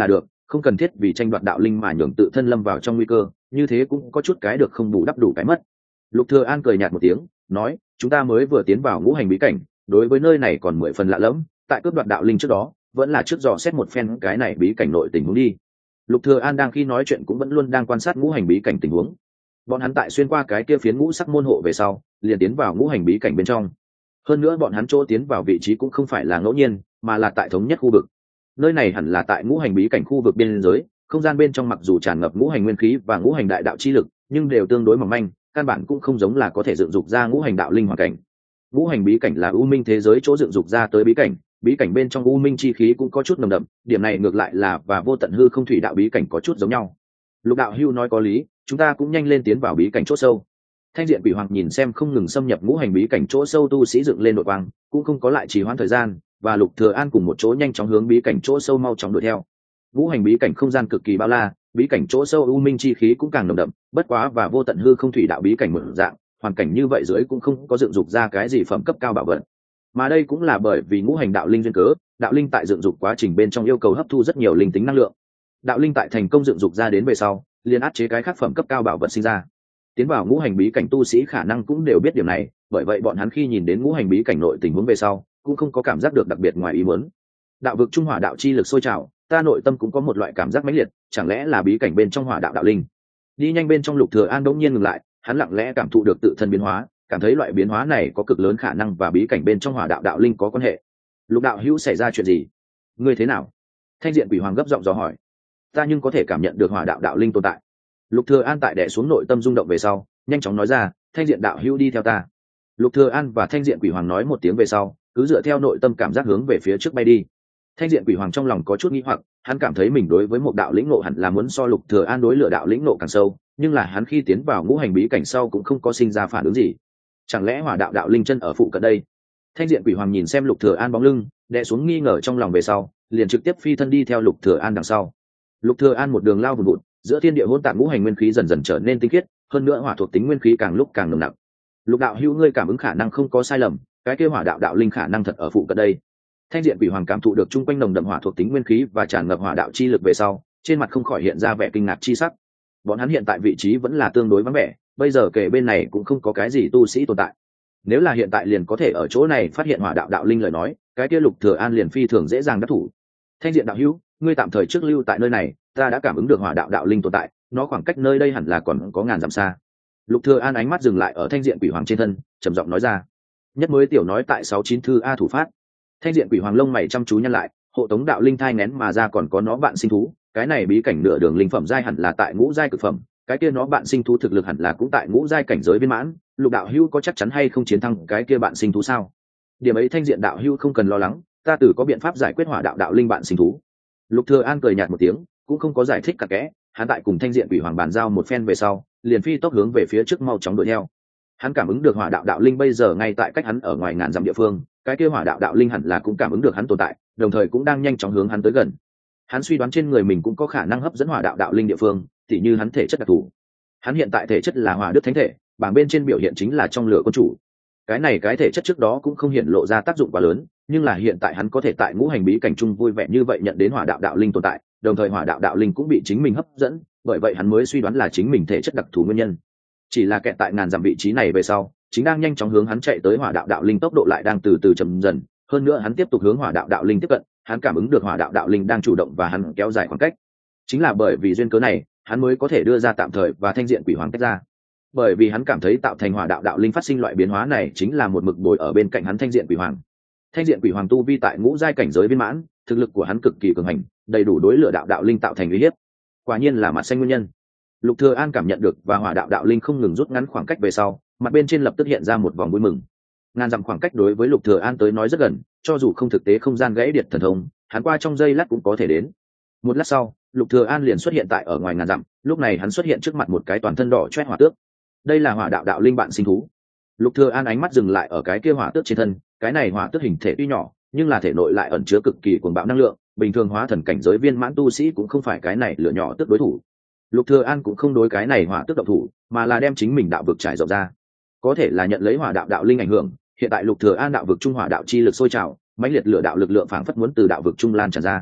không cần thiết vì tranh đoạt đạo linh mà nhường tự thân lâm vào trong nguy cơ, như thế cũng có chút cái được không bù đắp đủ cái mất. Lục Thừa An cười nhạt một tiếng, nói, chúng ta mới vừa tiến vào ngũ hành bí cảnh, đối với nơi này còn 10 phần lạ lẫm, tại cướp đoạt đạo linh trước đó, vẫn là trước dò xét một phen cái này bí cảnh nội tình huống đi. Lục Thừa An đang khi nói chuyện cũng vẫn luôn đang quan sát ngũ hành bí cảnh tình huống. Bọn hắn tại xuyên qua cái kia phiến ngũ sắc môn hộ về sau, liền tiến vào ngũ hành bí cảnh bên trong. Hơn nữa bọn hắn chỗ tiến vào vị trí cũng không phải là ngẫu nhiên, mà là tại thống nhất khu vực. Nơi này hẳn là tại ngũ hành bí cảnh khu vực biên giới, không gian bên trong mặc dù tràn ngập ngũ hành nguyên khí và ngũ hành đại đạo chi lực, nhưng đều tương đối mỏng manh, căn bản cũng không giống là có thể dựng dục ra ngũ hành đạo linh hoàn cảnh. Ngũ hành bí cảnh là u minh thế giới chỗ dựng dục ra tới bí cảnh bên trong u minh chi khí cũng có chút nồng đậm, điểm này ngược lại là và vô tận hư không thủy đạo bí cảnh có chút giống nhau. Lục đạo hưu nói có lý, chúng ta cũng nhanh lên tiến vào bí cảnh chỗ sâu. Thanh diện quỷ hoàng nhìn xem không ngừng xâm nhập ngũ hành bí cảnh chỗ sâu tu sĩ dựng lên đội quang, cũng không có lại trì hoãn thời gian, và Lục Thừa An cùng một chỗ nhanh chóng hướng bí cảnh chỗ sâu mau chóng đuổi theo. Ngũ hành bí cảnh không gian cực kỳ bao la, bí cảnh chỗ sâu u minh chi khí cũng càng nồng đậm, bất quá và vô tận hư không thủy đạo bí cảnh mở dạng, hoàn cảnh như vậy dưới cũng không có dựng dục ra cái gì phẩm cấp cao bảo vật. Mà đây cũng là bởi vì ngũ hành đạo linh duyên cớ, đạo linh tại dựng dục quá trình bên trong yêu cầu hấp thu rất nhiều linh tính năng lượng. Đạo linh tại thành công dựng dục ra đến về sau, liền áp chế cái khác phẩm cấp cao bảo vật sinh ra. Tiến vào ngũ hành bí cảnh tu sĩ khả năng cũng đều biết điểm này, bởi vậy bọn hắn khi nhìn đến ngũ hành bí cảnh nội tình huống về sau, cũng không có cảm giác được đặc biệt ngoài ý muốn. Đạo vực trung hỏa đạo chi lực sôi trào, ta nội tâm cũng có một loại cảm giác mãnh liệt, chẳng lẽ là bí cảnh bên trong hỏa đạo đạo linh. Đi nhanh bên trong Lục Thừa An đột nhiên ngừng lại, hắn lặng lẽ cảm thụ được tự thân biến hóa, cảm thấy loại biến hóa này có cực lớn khả năng và bí cảnh bên trong hỏa đạo đạo linh có quan hệ. Lục đạo hữu xảy ra chuyện gì? Ngươi thế nào? Thanh diện quỷ hoàng gấp giọng dò hỏi. Ta nhưng có thể cảm nhận được hỏa đạo đạo linh tồn tại. Lục Thừa An tại đè xuống nội tâm rung động về sau, nhanh chóng nói ra, Thanh diện đạo hữu đi theo ta. Lục Thừa An và Thanh diện quỷ hoàng nói một tiếng về sau, cứ dựa theo nội tâm cảm giác hướng về phía trước bay đi. Thanh diện quỷ hoàng trong lòng có chút nghi hoặc, hắn cảm thấy mình đối với một đạo lĩnh ngộ hẳn là muốn so Lục Thừa An đối lửa đạo lĩnh ngộ càng sâu, nhưng là hắn khi tiến vào ngũ hành bí cảnh sau cũng không có sinh ra phản ứng gì. Chẳng lẽ hỏa đạo đạo linh chân ở phụ cận đây? Thanh diện quỷ hoàng nhìn xem Lục Thừa An bóng lưng, đè xuống nghi ngờ trong lòng về sau, liền trực tiếp phi thân đi theo Lục Thừa An đằng sau. Lục Thừa An một đường lao vùn vụt, giữa thiên địa hỗn tạp ngũ hành nguyên khí dần dần trở nên tinh khiết, hơn nữa hỏa thuộc tính nguyên khí càng lúc càng nồng nặc. Lục đạo hữu ngươi cảm ứng khả năng không có sai lầm, cái kia hỏa đạo đạo linh khả năng thật ở phụ cận đây. Thanh diện quỷ hoàng cảm thụ được trung quanh nồng đậm hỏa thuộc tính nguyên khí và tràn ngập hỏa đạo chi lực về sau, trên mặt không khỏi hiện ra vẻ kinh ngạc chi sắc. Bọn hắn hiện tại vị trí vẫn là tương đối vắng vẻ, bây giờ kể bên này cũng không có cái gì tu sĩ tồn tại. Nếu là hiện tại liền có thể ở chỗ này phát hiện hỏa đạo đạo linh lời nói, cái kia Lục Thừa An liền phi thường dễ dàng đắc thủ. Thanh diện đạo hữu, ngươi tạm thời trước lưu tại nơi này, ta đã cảm ứng được hỏa đạo đạo linh tồn tại, nó khoảng cách nơi đây hẳn là còn có ngàn dặm xa. Lục Thừa An ánh mắt dừng lại ở thanh diện quỷ hoàng trên thân, trầm giọng nói ra. Nhất mới tiểu nói tại 69 thư a thủ phát. Thanh diện quỷ hoàng lông mày chăm chú nhăn lại, hộ tống đạo linh thai nén mà ra còn có nó bạn sinh thú, cái này bí cảnh nửa đường linh phẩm giai hẳn là tại ngũ giai cực phẩm, cái kia nó bạn sinh thú thực lực hẳn là cũng tại ngũ giai cảnh giới viên mãn. Lục đạo hữu có chắc chắn hay không chiến thắng cái kia bạn sinh thú sao? Điểm ấy thanh diện đạo hữu không cần lo lắng, ta tự có biện pháp giải quyết hỏa đạo đạo linh bạn sinh thú. Lục Thừa An cười nhạt một tiếng, cũng không có giải thích cả kẽ, hắn tại cùng thanh diện quỷ hoàng bàn giao một phen về sau, liền phi tốc hướng về phía trước mau chóng đuổi theo. Hắn cảm ứng được hỏa đạo đạo linh bây giờ ngay tại cách hắn ở ngoài ngàn dặm địa phương, cái kia hỏa đạo đạo linh hẳn là cũng cảm ứng được hắn tồn tại, đồng thời cũng đang nhanh chóng hướng hắn tới gần. Hắn suy đoán trên người mình cũng có khả năng hấp dẫn hỏa đạo đạo linh địa phương, tỉ như hắn thể chất đặc thù. Hắn hiện tại thể chất là hỏa đức thánh thể, bảng bên trên biểu hiện chính là trong lửa quân chủ. Cái thể chất trước đó cũng không hiện lộ ra tác dụng quá lớn, nhưng là hiện tại hắn có thể tại ngũ hành bí cảnh chung vui vẻ như vậy nhận đến hỏa đạo đạo linh tồn tại, đồng thời hỏa đạo đạo linh cũng bị chính mình hấp dẫn, bởi vậy hắn mới suy đoán là chính mình thể chất đặc thù nguyên nhân. Chỉ là kẹt tại ngàn dặm vị trí này về sau, chính đang nhanh chóng hướng hắn chạy tới hỏa đạo đạo linh tốc độ lại đang từ từ chậm dần, hơn nữa hắn tiếp tục hướng hỏa đạo đạo linh tiếp cận, hắn cảm ứng được hỏa đạo đạo linh đang chủ động và hắn kéo dài khoảng cách. Chính là bởi vì duyên cớ này, hắn mới có thể đưa ra tạm thời và thanh diện quỷ hoàng tách ra. Bởi vì hắn cảm thấy tạo thành hỏa đạo đạo linh phát sinh loại biến hóa này chính là một mực bồi ở bên cạnh hắn thanh diện quỷ hoàng. Thanh diện quỷ hoàng tu vi tại ngũ giai cảnh giới viên mãn, thực lực của hắn cực kỳ cường hành, đầy đủ đối lửa đạo đạo linh tạo thành uy hiếp. Quả nhiên là mặt xanh nguyên nhân. Lục Thừa An cảm nhận được và hỏa đạo đạo linh không ngừng rút ngắn khoảng cách về sau, mặt bên trên lập tức hiện ra một vòng vui mừng. Ngàn dặm khoảng cách đối với Lục Thừa An tới nói rất gần, cho dù không thực tế không gian gãy điệt thần thông, hắn qua trong giây lát cũng có thể đến. Một lát sau, Lục Thừa An liền xuất hiện tại ở ngoài ngàn dặm, lúc này hắn xuất hiện trước mặt một cái toàn thân đỏ chót hỏa tước. Đây là hỏa đạo đạo linh bạn sinh thú. Lục Thừa An ánh mắt dừng lại ở cái kia hỏa tước trên thân, cái này hỏa tước hình thể tuy nhỏ, nhưng là thể nội lại ẩn chứa cực kỳ cuồng bạo năng lượng, bình thường hóa thần cảnh giới viên mãn tu sĩ cũng không phải cái này lửa nhỏ tước đối thủ. Lục Thừa An cũng không đối cái này hỏa tước động thủ, mà là đem chính mình đạo vực trải rộng ra. Có thể là nhận lấy hỏa đạo đạo linh ảnh hưởng, hiện tại Lục Thừa An đạo vực trung hỏa đạo chi lực sôi trào, mãnh liệt lửa đạo lực lượng phảng phất muốn từ đạo vực trung lan tràn ra.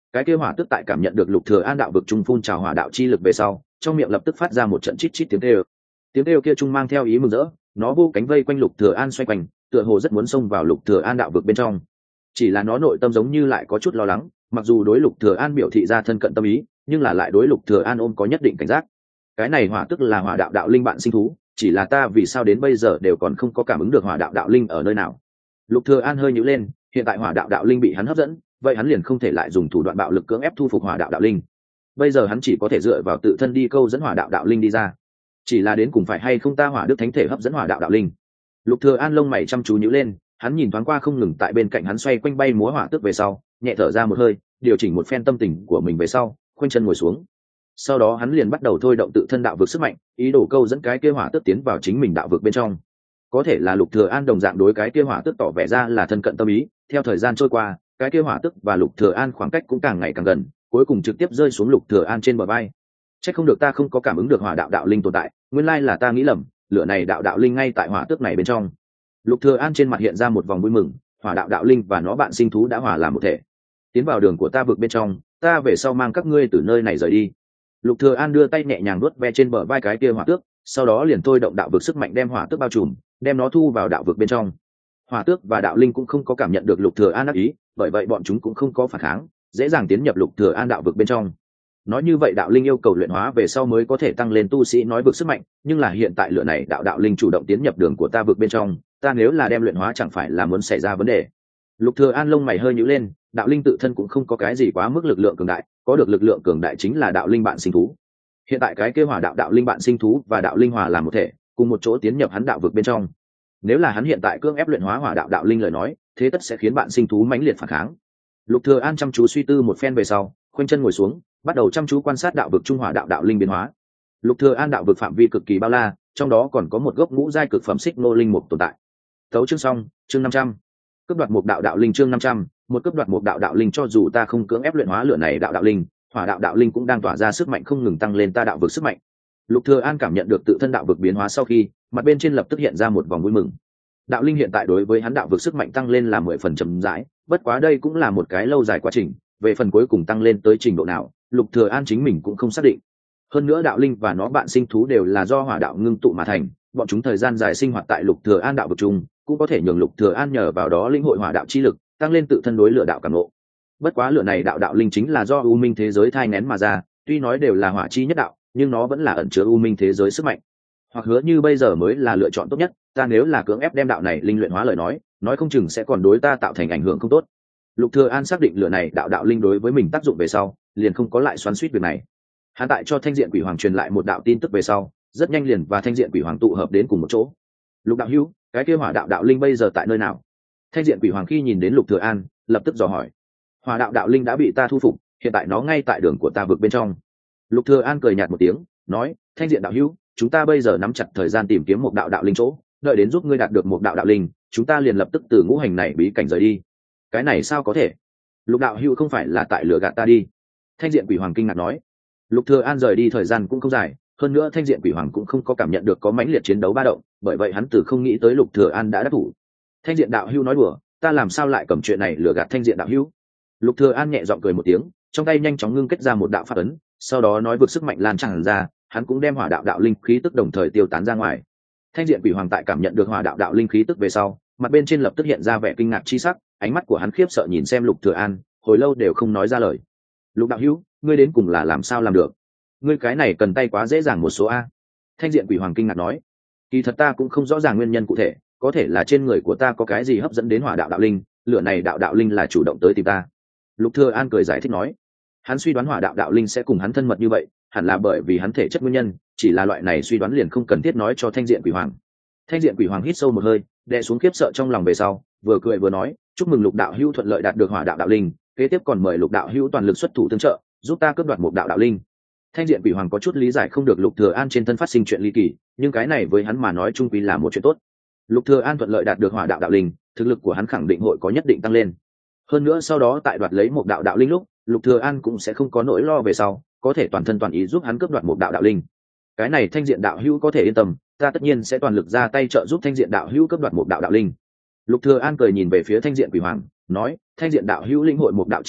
cái kia hỏa tức tại cảm nhận được Lục Thừa An đạo vực trung phun trào hỏa đạo chi lực về sau, trong miệng lập tức phát ra một trận chít chít tiếng kêu. Tiếng kêu kia trung mang theo ý mừng rỡ, nó vô cánh vây quanh Lục Thừa An xoay quanh, tựa hồ rất muốn xông vào Lục Thừa An đạo vực bên trong. Chỉ là nó nội tâm giống như lại có chút lo lắng, mặc dù đối Lục Thừa An biểu thị ra thân cận tâm ý, nhưng là lại đối Lục Thừa An ôm có nhất định cảnh giác. Cái này hỏa tức là hỏa đạo đạo linh bạn sinh thú, chỉ là ta vì sao đến bây giờ đều còn không có cảm ứng được hỏa đạo đạo linh ở nơi nào. Lục Thừa An hơi nhíu lên, hiện tại hỏa đạo đạo linh bị hắn hấp dẫn, vậy hắn liền không thể lại dùng thủ đoạn bạo lực cưỡng ép thu phục hỏa đạo đạo linh. Bây giờ hắn chỉ có thể dựa vào tự thân đi câu dẫn hỏa đạo đạo linh đi ra. Chỉ là đến cùng phải hay không ta hỏa đức thánh thể hấp dẫn hỏa đạo đạo linh. Lục Thừa An lông mày chăm chú nhíu lên, hắn nhìn thoáng qua không ngừng tại bên cạnh hắn xoay quanh bay múa hỏa tức về sau, nhẹ thở ra một hơi, điều chỉnh một phen tâm tình của mình về sau, khoanh chân ngồi xuống. Sau đó hắn liền bắt đầu thôi động tự thân đạo vực sức mạnh, ý đồ câu dẫn cái kia hỏa tức tiến vào chính mình đạo vực bên trong. Có thể là Lục Thừa An đồng dạng đối cái kia hỏa tức tỏ vẻ ra là thân cận tâm ý, theo thời gian trôi qua, cái kia hỏa tức và Lục Thừa An khoảng cách cũng càng ngày càng gần, cuối cùng trực tiếp rơi xuống Lục Thừa An trên bờ vai. Chắc không được ta không có cảm ứng được hỏa đạo đạo linh tồn tại, nguyên lai là ta nghĩ lầm, lửa này đạo đạo linh ngay tại hỏa tức này bên trong. Lục Thừa An trên mặt hiện ra một vòng vui mừng, hỏa đạo đạo linh và nó bạn sinh thú đã hòa làm một thể. Tiến vào đường của ta vực bên trong, ta về sau mang các ngươi từ nơi này rời đi. Lục Thừa An đưa tay nhẹ nhàng vuốt ve trên bờ vai cái kia hỏa tước, sau đó liền thôi động đạo vực sức mạnh đem hỏa tước bao trùm, đem nó thu vào đạo vực bên trong. Hỏa tước và đạo linh cũng không có cảm nhận được Lục Thừa An ác ý, bởi vậy bọn chúng cũng không có phản kháng, dễ dàng tiến nhập Lục Thừa An đạo vực bên trong. Nói như vậy đạo linh yêu cầu luyện hóa về sau mới có thể tăng lên tu sĩ nói vực sức mạnh, nhưng là hiện tại lựa này đạo linh chủ động tiến nhập đường của ta vực bên trong, ta nếu là đem luyện hóa chẳng phải là muốn xảy ra vấn đề. Lục Thừa An lông mày hơi nhíu lên, đạo linh tự thân cũng không có cái gì quá mức lực lượng cường đại, có được lực lượng cường đại chính là đạo linh bạn sinh thú. Hiện tại cái kế hỏa đạo đạo linh bạn sinh thú và đạo linh hòa làm một thể, cùng một chỗ tiến nhập hắn đạo vực bên trong. Nếu là hắn hiện tại cưỡng ép luyện hóa hỏa đạo đạo linh lời nói, thế tất sẽ khiến bạn sinh thú mãnh liệt phản kháng. Lục Thừa An chăm chú suy tư một phen về sau, khoanh chân ngồi xuống, bắt đầu chăm chú quan sát đạo vực trung hỏa đạo đạo linh biến hóa. Lục Thừa An đạo vực phạm vi cực kỳ bao la, trong đó còn có một gốc ngũ giai cực phẩm xích nô linh mục tồn tại. Tấu chương xong, chương 500. Cấp đoạt một đạo đạo linh chương 500, một cấp đoạt một đạo đạo linh cho dù ta không cưỡng ép luyện hóa lửa này đạo đạo linh, hỏa đạo đạo linh cũng đang tỏa ra sức mạnh không ngừng tăng lên ta đạo vực sức mạnh. Lục Thừa An cảm nhận được tự thân đạo vực biến hóa sau khi, mặt bên trên lập tức hiện ra một vòng vui mừng. Đạo linh hiện tại đối với hắn đạo vực sức mạnh tăng lên là 10 phần chậm rãi, bất quá đây cũng là một cái lâu dài quá trình, về phần cuối cùng tăng lên tới trình độ nào, Lục Thừa An chính mình cũng không xác định. Hơn nữa đạo linh và nó bạn sinh thú đều là do hỏa đạo ngưng tụ mà thành, bọn chúng thời gian dài sinh hoạt tại Lục Thừa An đạo vực chung, cũng có thể nhường Lục Thừa An nhờ vào đó linh hội hỏa đạo chi lực, tăng lên tự thân đối lửa đạo cảm ngộ. Bất quá lửa này đạo đạo linh chính là do u minh thế giới thai nén mà ra, tuy nói đều là hỏa chi nhất đạo, nhưng nó vẫn là ẩn chứa u minh thế giới sức mạnh. Hoặc hứa như bây giờ mới là lựa chọn tốt nhất, ta nếu là cưỡng ép đem đạo này linh luyện hóa lời nói không chừng sẽ còn đối ta tạo thành ảnh hưởng không tốt. Lục Thừa An xác định lửa này đạo đạo linh đối với mình tác dụng về sau, liền không có lại xoắn xuýt việc này. Hắn tại cho Thanh Diện Quỷ Hoàng truyền lại một đạo tin tức về sau, rất nhanh liền và Thanh Diện Quỷ Hoàng tụ hợp đến cùng một chỗ. Lục đạo hữu, cái kia hỏa đạo đạo linh bây giờ tại nơi nào? Thanh Diện Quỷ Hoàng khi nhìn đến Lục Thừa An, lập tức dò hỏi. Hỏa đạo đạo linh đã bị ta thu phục, hiện tại nó ngay tại đường của ta vực bên trong. Lục Thừa An cười nhạt một tiếng, nói: Thanh Diện đạo hữu, chúng ta bây giờ nắm chặt thời gian tìm kiếm một đạo đạo linh chỗ, đợi đến giúp ngươi đạt được một đạo đạo linh, chúng ta liền lập tức từ ngũ hành này bí cảnh rời đi. Cái này sao có thể? Lục đạo hữu không phải là tại lừa gạt ta đi? Thanh Diện Quỷ Hoàng kinh ngạc nói. Lục Thừa An rời đi thời gian cũng không dài, hơn nữa Thanh Diện Quỷ Hoàng cũng không có cảm nhận được có mãnh liệt chiến đấu ba động, bởi vậy hắn từ không nghĩ tới Lục Thừa An đã đắc thủ. Thanh Diện đạo hữu nói đùa, ta làm sao lại cầm chuyện này lừa gạt Thanh Diện đạo hữu? Lục Thừa An nhẹ giọng cười một tiếng, trong tay nhanh chóng ngưng kết ra một đạo pháp ấn, sau đó nói vượt sức mạnh lan tràn ra, hắn cũng đem hỏa đạo đạo linh khí tức đồng thời tiêu tán ra ngoài. Thanh Diện Quỷ Hoàng tại cảm nhận được hỏa đạo đạo linh khí tức về sau, mặt bên trên lập tức hiện ra vẻ kinh ngạc chi sắc, ánh mắt của hắn khiếp sợ nhìn xem Lục Thừa An, hồi lâu đều không nói ra lời. Lục đạo hữu, ngươi đến cùng là làm sao làm được? Ngươi cái này cần tay quá dễ dàng một số a. Thanh Diện Quỷ Hoàng kinh ngạc nói, kỳ thật ta cũng không rõ ràng nguyên nhân cụ thể, có thể là trên người của ta có cái gì hấp dẫn đến hỏa đạo đạo linh, lửa này đạo đạo linh là chủ động tới tìm ta. Lục Thừa An cười giải thích nói, hắn suy đoán hỏa đạo đạo linh sẽ cùng hắn thân mật như vậy, hẳn là bởi vì hắn thể chất nguyên nhân, chỉ là loại này suy đoán liền không cần thiết nói cho Thanh Diện Quỷ Hoàng. Thanh Diện Quỷ Hoàng hít sâu một hơi, đè xuống khiếp sợ trong lòng về sau, vừa cười vừa nói, chúc mừng Lục đạo hữu thuận lợi đạt được hỏa đạo đạo linh, kế tiếp còn mời Lục đạo hữu toàn lực xuất thủ tương trợ, giúp ta cướp đoạt một đạo đạo linh. Thanh Diện Quỷ Hoàng có chút lý giải không được Lục Thừa An trên thân phát sinh chuyện ly kỳ, nhưng cái này với hắn mà nói chung quy là một chuyện tốt. Lục Thừa An thuận lợi đạt được hỏa đạo đạo linh, thực lực của hắn khẳng định hội có nhất định tăng lên. Hơn nữa sau đó tại đoạt lấy một đạo đạo linh lúc, Lục Thừa An cũng sẽ không có nỗi lo về sau, có thể toàn thân toàn ý giúp hắn cướp đoạt một đạo đạo linh. Cái này Thanh Diện đạo hữu có thể yên tâm, ta tất nhiên sẽ toàn lực ra tay trợ giúp Thanh Diện đạo hữu cướp đoạt một đạo đạo linh. Lục Thừa An cười nhìn về phía Thanh Diện Quỷ Hoàng, nói: Thanh Diện đạo hữu linh hội một đạo chi lực,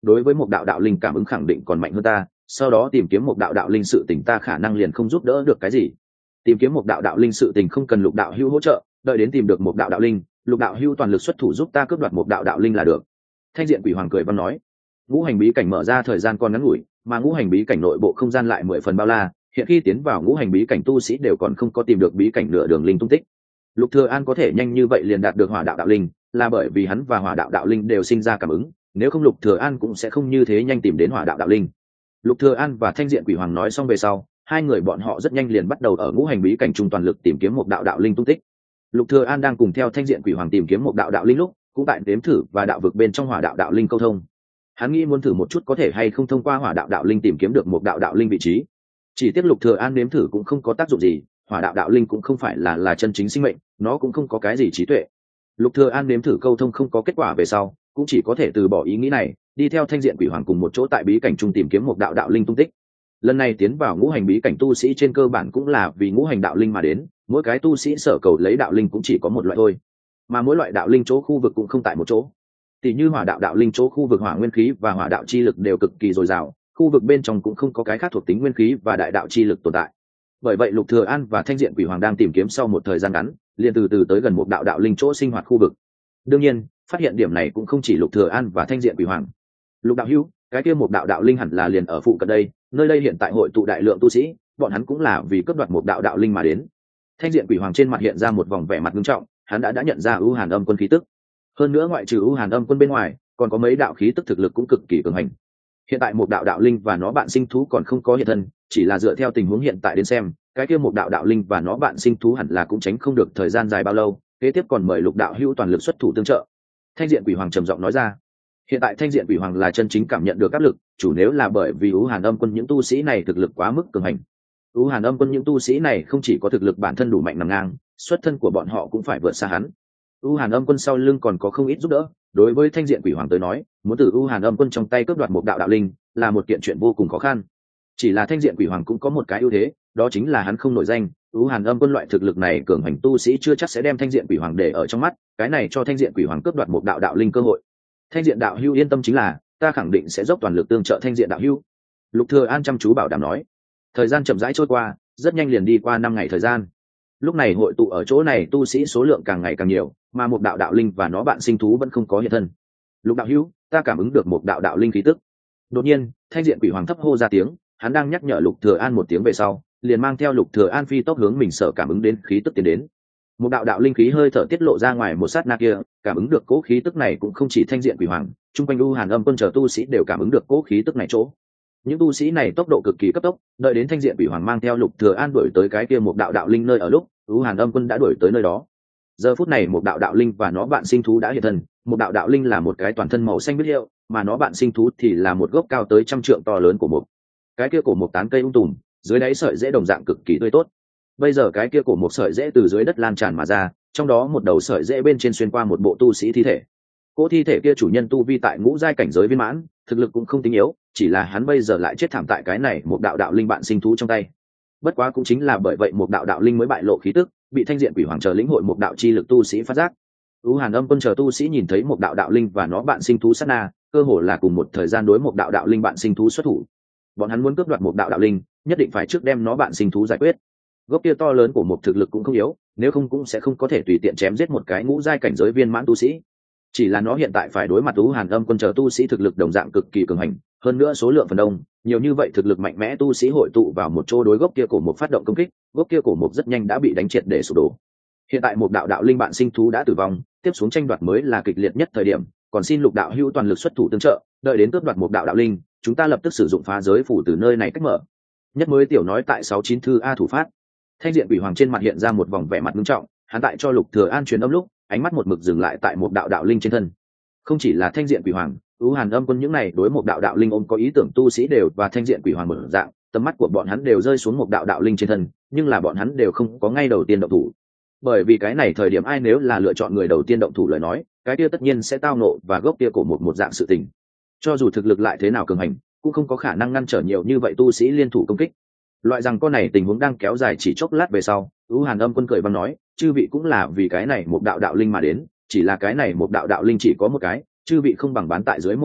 đối với một đạo đạo linh cảm ứng khẳng định còn mạnh hơn ta, sau đó tìm kiếm một đạo đạo linh sự tình ta khả năng liền không giúp đỡ được cái gì. Tìm kiếm một đạo đạo linh sự tình không cần Lục đạo hữu hỗ trợ, đợi đến tìm được một đạo đạo linh, Lục đạo hữu toàn lực xuất thủ giúp ta cướp đoạt một đạo đạo linh là được. Thanh diện quỷ hoàng cười văn nói. Ngũ hành bí cảnh mở ra thời gian còn ngắn ngủi, mà ngũ hành bí cảnh nội bộ không gian lại 10 phần bao la, hiện khi tiến vào ngũ hành bí cảnh tu sĩ đều còn không có tìm được bí cảnh nửa đường linh tung tích. Lục Thừa An có thể nhanh như vậy liền đạt được hỏa đạo đạo linh, là bởi vì hắn và hỏa đạo đạo linh đều sinh ra cảm ứng, nếu không Lục Thừa An cũng sẽ không như thế nhanh tìm đến hỏa đạo đạo linh. Lục Thừa An và Thanh diện quỷ hoàng nói xong về sau, hai người bọn họ rất nhanh liền bắt đầu ở ngũ hành bí cảnh trung toàn lực tìm kiếm một đạo đạo linh tung tích. Lục Thừa An đang cùng theo Thanh diện quỷ hoàng tìm kiếm một đạo đạo linh lúc, cũng tại đếm thử và đạo vực bên trong hỏa đạo đạo linh câu thông. Hắn nghĩ muốn thử một chút có thể hay không thông qua hỏa đạo đạo linh tìm kiếm được một đạo đạo linh vị trí. Chỉ tiếc Lục Thừa An nếm thử cũng không có tác dụng gì, hỏa đạo đạo linh cũng không phải là chân chính sinh mệnh, nó cũng không có cái gì trí tuệ. Lục Thừa An nếm thử câu thông không có kết quả về sau, cũng chỉ có thể từ bỏ ý nghĩ này, đi theo Thanh diện quỷ hoàng cùng một chỗ tại bí cảnh trung tìm kiếm một đạo đạo linh tung tích. Lần này tiến vào ngũ hành bí cảnh tu sĩ trên cơ bản cũng là vì ngũ hành đạo linh mà đến, mỗi cái tu sĩ sở cầu lấy đạo linh cũng chỉ có một loại thôi, mà mỗi loại đạo linh chỗ khu vực cũng không tại một chỗ. Tỷ như hỏa đạo đạo linh chỗ khu vực hỏa nguyên khí và hỏa đạo chi lực đều cực kỳ dồi dào, khu vực bên trong cũng không có cái khác thuộc tính nguyên khí và đại đạo chi lực tồn tại. Bởi vậy Lục Thừa An và Thanh diện quỷ hoàng đang tìm kiếm sau một thời gian ngắn, liền từ từ tới gần một đạo đạo linh chỗ sinh hoạt khu vực. Đương nhiên, phát hiện điểm này cũng không chỉ Lục Thừa An và Thanh diện quỷ hoàng. Lục đạo hữu, cái kia một đạo đạo linh hẳn là liền ở phụ cận đây, nơi đây hiện tại hội tụ đại lượng tu sĩ, bọn hắn cũng là vì cướp đoạt một đạo đạo linh mà đến. Thanh diện quỷ hoàng trên mặt hiện ra một vòng vẻ mặt nghiêm trọng, hắn đã nhận ra ưu hàn âm quân khí tức. Hơn nữa ngoại trừ ưu hàn âm quân bên ngoài, còn có mấy đạo khí tức thực lực cũng cực kỳ cường hành. Hiện tại một đạo đạo linh và nó bạn sinh thú còn không có hiện thân, chỉ là dựa theo tình huống hiện tại đến xem, cái kia một đạo đạo linh và nó bạn sinh thú hẳn là cũng tránh không được thời gian dài bao lâu, kế tiếp còn mời Lục đạo hữu toàn lực xuất thủ tương trợ. Thanh diện quỷ hoàng trầm giọng nói ra. Hiện tại Thanh diện quỷ hoàng là chân chính cảm nhận được áp lực, chủ nếu là bởi vì ưu hàn âm quân những tu sĩ này thực lực quá mức cường hành. ưu hàn âm quân những tu sĩ này không chỉ có thực lực bản thân đủ mạnh nằm ngang, xuất thân của bọn họ cũng phải vượt xa hắn. ưu hàn âm quân sau lưng còn có không ít giúp đỡ, đối với Thanh diện quỷ hoàng tới nói, muốn từ ưu hàn âm quân trong tay cướp đoạt một đạo đạo linh là một kiện chuyện vô cùng khó khăn. Chỉ là Thanh diện quỷ hoàng cũng có một cái ưu thế, đó chính là hắn không nổi danh, ưu hàn âm quân loại thực lực này cường hành tu sĩ chưa chắc sẽ đem Thanh diện quỷ hoàng để ở trong mắt, cái này cho Thanh diện quỷ hoàng cướp đoạt một đạo đạo linh cơ hội. Thanh diện đạo hữu yên tâm, chính là ta khẳng định sẽ dốc toàn lực tương trợ Thanh diện đạo hữu. Lục Thừa An chăm chú bảo đảm nói. Thời gian chậm rãi trôi qua, rất nhanh liền đi qua 5 ngày thời gian. Lúc này hội tụ ở chỗ này tu sĩ số lượng càng ngày càng nhiều, mà một đạo đạo linh và nó bạn sinh thú vẫn không có hiện thân. Lục đạo hữu, ta cảm ứng được một đạo đạo linh khí tức. Đột nhiên, Thanh diện quỷ hoàng thấp hô ra tiếng, hắn đang nhắc nhở Lục Thừa An một tiếng về sau, liền mang theo Lục Thừa An phi tốc hướng mình sở cảm ứng đến khí tức tiến đến. Một đạo đạo linh khí hơi thở tiết lộ ra ngoài một sát na kia, cảm ứng được cỗ khí tức này cũng không chỉ Thanh diện quỷ hoàng, chung quanh u hàn âm quân chờ tu sĩ đều cảm ứng được cỗ khí tức này chỗ. Những tu sĩ này tốc độ cực kỳ cấp tốc, đợi đến Thanh diện quỷ hoàng mang theo Lục Thừa An đuổi tới cái kia một đạo đạo linh nơi ở lúc, u hàn âm quân đã đuổi tới nơi đó. Giờ phút này một đạo đạo linh và nó bạn sinh thú đã hiện thân, một đạo đạo linh là một cái toàn thân màu xanh biết hiệu, mà nó bạn sinh thú thì là một gốc cao tới 100 trượng to lớn của một. Cái kia cổ một tán cây tùm, dưới đáy sợi rễ đồng dạng cực kỳ tươi tốt. Bây giờ cái kia cổ một sợi rễ từ dưới đất lan tràn mà ra, trong đó một đầu sợi rễ bên trên xuyên qua một bộ tu sĩ thi thể. Cỗ thi thể kia chủ nhân tu vi tại ngũ giai cảnh giới viên mãn, thực lực cũng không tính yếu, chỉ là hắn bây giờ lại chết thảm tại cái này một đạo đạo linh bạn sinh thú trong tay. Bất quá cũng chính là bởi vậy một đạo đạo linh mới bại lộ khí tức, bị Thanh diện quỷ hoàng chờ lĩnh hội một đạo chi lực tu sĩ phát giác. U Hàn Âm quân chờ tu sĩ nhìn thấy một đạo đạo linh và nó bạn sinh thú sát na, cơ hồ là cùng một thời gian đối một đạo đạo linh bạn sinh thú xuất thủ. Bọn hắn muốn cướp đoạt một đạo đạo linh, nhất định phải trước đem nó bạn sinh thú giải quyết. Gốc kia to lớn của một thực lực cũng không yếu, nếu không cũng sẽ không có thể tùy tiện chém giết một cái ngũ giai cảnh giới viên mãn tu sĩ. Chỉ là nó hiện tại phải đối mặt U Hàn Âm quân chờ tu sĩ thực lực đồng dạng cực kỳ cường hành, hơn nữa số lượng phần đông, nhiều như vậy thực lực mạnh mẽ tu sĩ hội tụ vào một chỗ đối gốc kia cổ một phát động công kích, gốc kia cổ một rất nhanh đã bị đánh triệt để sụp đổ. Hiện tại một đạo đạo linh bạn sinh thú đã tử vong, tiếp xuống tranh đoạt mới là kịch liệt nhất thời điểm, còn xin Lục đạo hữu toàn lực xuất thủ tương trợ, đợi đến cướp đoạt một đạo đạo linh, chúng ta lập tức sử dụng phá giới phủ từ nơi này cách mở. Nhất mới tiểu nói tại 69 thư a thủ phát. Thanh diện quỷ hoàng trên mặt hiện ra một vòng vẻ mặt nghiêm trọng, hắn tại cho Lục Thừa An truyền âm lúc, ánh mắt một mực dừng lại tại một đạo đạo linh trên thân. Không chỉ là Thanh diện quỷ hoàng, U Hàn Âm quân những này đối một đạo đạo linh ôm có ý tưởng tu sĩ đều và Thanh diện quỷ hoàng một dạng, tầm mắt của bọn hắn đều rơi xuống một đạo đạo linh trên thân, nhưng là bọn hắn đều không có ngay đầu tiên động thủ. Bởi vì cái này thời điểm ai nếu là lựa chọn người đầu tiên động thủ lời nói, cái kia tất nhiên sẽ tao nộ và gốc kia cổ một dạng sự tình. Cho dù thực lực lại thế nào cường hành, cũng không có khả năng ngăn trở nhiều như vậy tu sĩ liên thủ công kích. Loại rằng con này tình huống đang kéo dài chỉ chốc lát về sau, U Hàn Âm quân cười vang nói, chư vị cũng là vì cái này một đạo đạo linh mà đến, chỉ là cái này một đạo đạo linh chỉ có một cái, chư vị không bằng bán tại dưới một bộ mặt,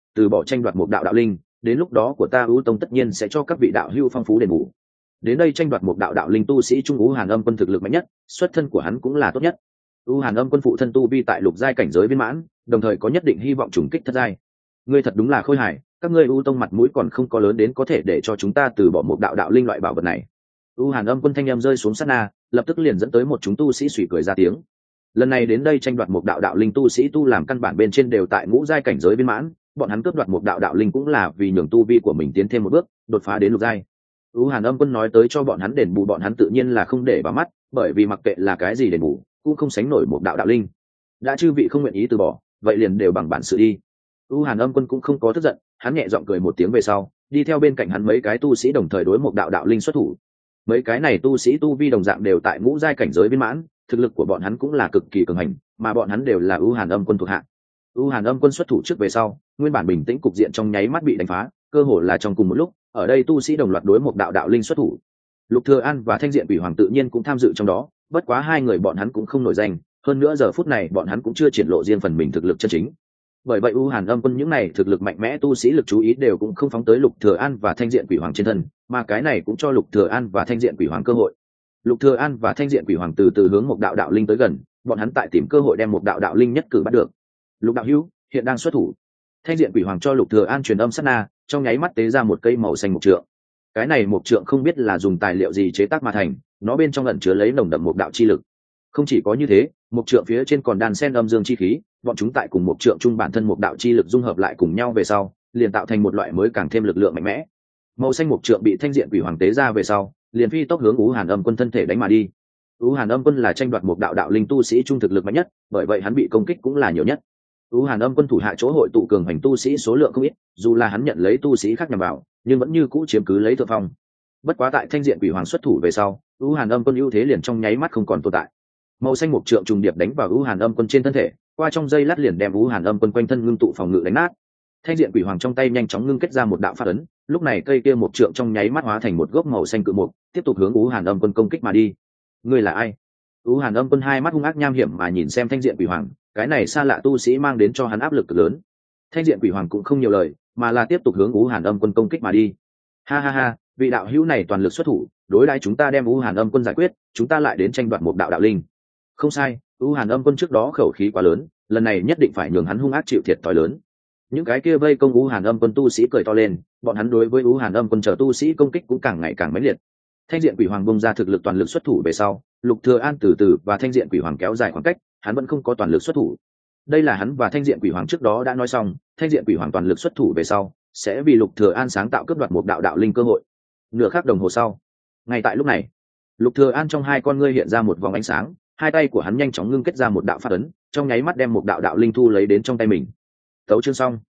từ bỏ tranh đoạt một đạo đạo linh, đến lúc đó của ta ưu tông tất nhiên sẽ cho các vị đạo hữu phong phú đền bù. Đến đây tranh đoạt một đạo đạo linh tu sĩ trung ú Hàn Âm Quân thực lực mạnh nhất, xuất thân của hắn cũng là tốt nhất. U Hàn Âm Quân phụ thân tu vi tại lục giai cảnh giới viên mãn, đồng thời có nhất định hy vọng trùng kích thất giai. Ngươi thật đúng là khôi hài, các ngươi ưu tông mặt mũi còn không có lớn đến có thể để cho chúng ta từ bỏ một đạo đạo linh loại bảo vật này. U Hàn Âm Quân thanh em rơi xuống sát na, lập tức liền dẫn tới một chúng tu sĩ suy cười ra tiếng. Lần này đến đây tranh đoạt một đạo đạo linh tu sĩ tu làm căn bản bên trên đều tại ngũ giai cảnh giới viên mãn, bọn hắn cướp đoạt một đạo đạo linh cũng là vì nhường tu vi của mình tiến thêm một bước, đột phá đến lục giai. U Hàn Âm Quân nói tới cho bọn hắn đền bù, bọn hắn tự nhiên là không để vào mắt, bởi vì mặc kệ là cái gì đền bù, cũng không sánh nổi một đạo đạo linh. Đã chư vị không nguyện ý từ bỏ, vậy liền đều bằng bản sự đi. U Hàn Âm Quân cũng không có tức giận, hắn nhẹ giọng cười một tiếng về sau, đi theo bên cạnh hắn mấy cái tu sĩ đồng thời đối một đạo đạo linh xuất thủ. Mấy cái này tu sĩ tu vi đồng dạng đều tại ngũ giai cảnh giới viên mãn, thực lực của bọn hắn cũng là cực kỳ cường hành, mà bọn hắn đều là U Hàn Âm Quân thuộc hạ. U Hàn Âm Quân xuất thủ trước về sau, nguyên bản bình tĩnh cục diện trong nháy mắt bị đánh phá, cơ hồ là trong cùng một lúc, ở đây tu sĩ đồng loạt đối một đạo đạo linh xuất thủ. Lục Thừa An và Thanh Diện Quỷ Hoàng tự nhiên cũng tham dự trong đó, bất quá hai người bọn hắn cũng không nổi danh, hơn nữa giờ phút này bọn hắn cũng chưa triển lộ riêng phần mình thực lực chân chính. Bởi vậy U Hàn Âm Quân những này thực lực mạnh mẽ tu sĩ lực chú ý đều cũng không phóng tới Lục Thừa An và Thanh Diện Quỷ Hoàng trên thân, mà cái này cũng cho Lục Thừa An và Thanh Diện Quỷ Hoàng cơ hội. Lục Thừa An và Thanh Diện Quỷ Hoàng từ từ hướng một đạo đạo linh tới gần, bọn hắn tại tìm cơ hội đem một đạo đạo linh nhất cử bắt được. Lục đạo hữu hiện đang xuất thủ. Thanh Diện Quỷ Hoàng cho Lục Thừa An truyền âm sát na, trong nháy mắt tế ra một cây màu xanh mộc trượng. Cái này mộc trượng không biết là dùng tài liệu gì chế tác mà thành, nó bên trong ẩn chứa lấy nồng đậm một đạo chi lực. Không chỉ có như thế, mộc trượng phía trên còn đan xen âm dương chi khí, bọn chúng tại cùng mộc trượng chung bản thân một đạo chi lực dung hợp lại cùng nhau về sau, liền tạo thành một loại mới càng thêm lực lượng mạnh mẽ. Màu xanh mộc trượng bị Thanh Diện Quỷ Hoàng tế ra về sau, liền phi tốc hướng Ú Hàn Âm Quân thân thể đánh mà đi. Ú Hàn Âm Quân là tranh đoạt một đạo đạo linh tu sĩ trung thực lực mạnh nhất, bởi vậy hắn bị công kích cũng là nhiều nhất. Ú Hàn Âm Quân thủ hạ chỗ hội tụ cường hành tu sĩ số lượng không ít, dù là hắn nhận lấy tu sĩ khác nhằm vào, nhưng vẫn như cũ chiếm cứ lấy thượng phong. Bất quá tại Thanh Diện Quỷ Hoàng xuất thủ về sau, Ú Hàn Âm Quân ưu thế liền trong nháy mắt không còn tồn tại. Màu xanh mộc trượng trùng điệp đánh vào Ú Hàn Âm Quân trên thân thể, qua trong giây lát liền đem Ú Hàn Âm Quân quanh thân ngưng tụ phòng ngự đánh nát. Thanh Diện Quỷ Hoàng trong tay nhanh chóng ngưng kết ra một đạo pháp ấn, lúc này cây kia mộc trượng trong nháy mắt hóa thành một gốc màu xanh cự mộc, tiếp tục hướng Ú Hàn Âm Quân công kích mà đi. Ngươi là ai? Ú Hàn Âm Quân hai mắt hung ác nham hiểm mà nhìn xem Thanh Diện Quỷ Hoàng, cái này xa lạ tu sĩ mang đến cho hắn áp lực cực lớn. Thanh Diện Quỷ Hoàng cũng không nhiều lời, mà là tiếp tục hướng Ú Hàn Âm Quân công kích mà đi. Ha ha ha, vị đạo hữu này toàn lực xuất thủ, đối đãi chúng ta đem Ú Hàn Âm Quân giải quyết, chúng ta lại đến tranh đoạt một đạo đạo linh. Không sai, Ú Hàn Âm Quân trước đó khẩu khí quá lớn, lần này nhất định phải nhường hắn hung ác chịu thiệt thòi lớn. Những cái kia vây công Ú Hàn Âm Quân tu sĩ cười to lên, bọn hắn đối với Ú Hàn Âm Quân chờ tu sĩ công kích cũng càng ngày càng mãnh liệt. Thanh Diện Quỷ Hoàng bung ra thực lực toàn lực xuất thủ về sau, Lục Thừa An từ từ và Thanh Diện Quỷ Hoàng kéo dài khoảng cách, hắn vẫn không có toàn lực xuất thủ. Đây là hắn và Thanh Diện Quỷ Hoàng trước đó đã nói xong, Thanh Diện Quỷ Hoàng toàn lực xuất thủ về sau, sẽ vì Lục Thừa An sáng tạo cướp đoạt một đạo đạo linh cơ hội. Nửa khắc đồng hồ sau, ngay tại lúc này, Lục Thừa An trong hai con ngươi hiện ra một vòng ánh sáng, hai tay của hắn nhanh chóng ngưng kết ra một đạo pháp ấn, trong nháy mắt đem một đạo đạo linh thu lấy đến trong tay mình. Tấu chương xong.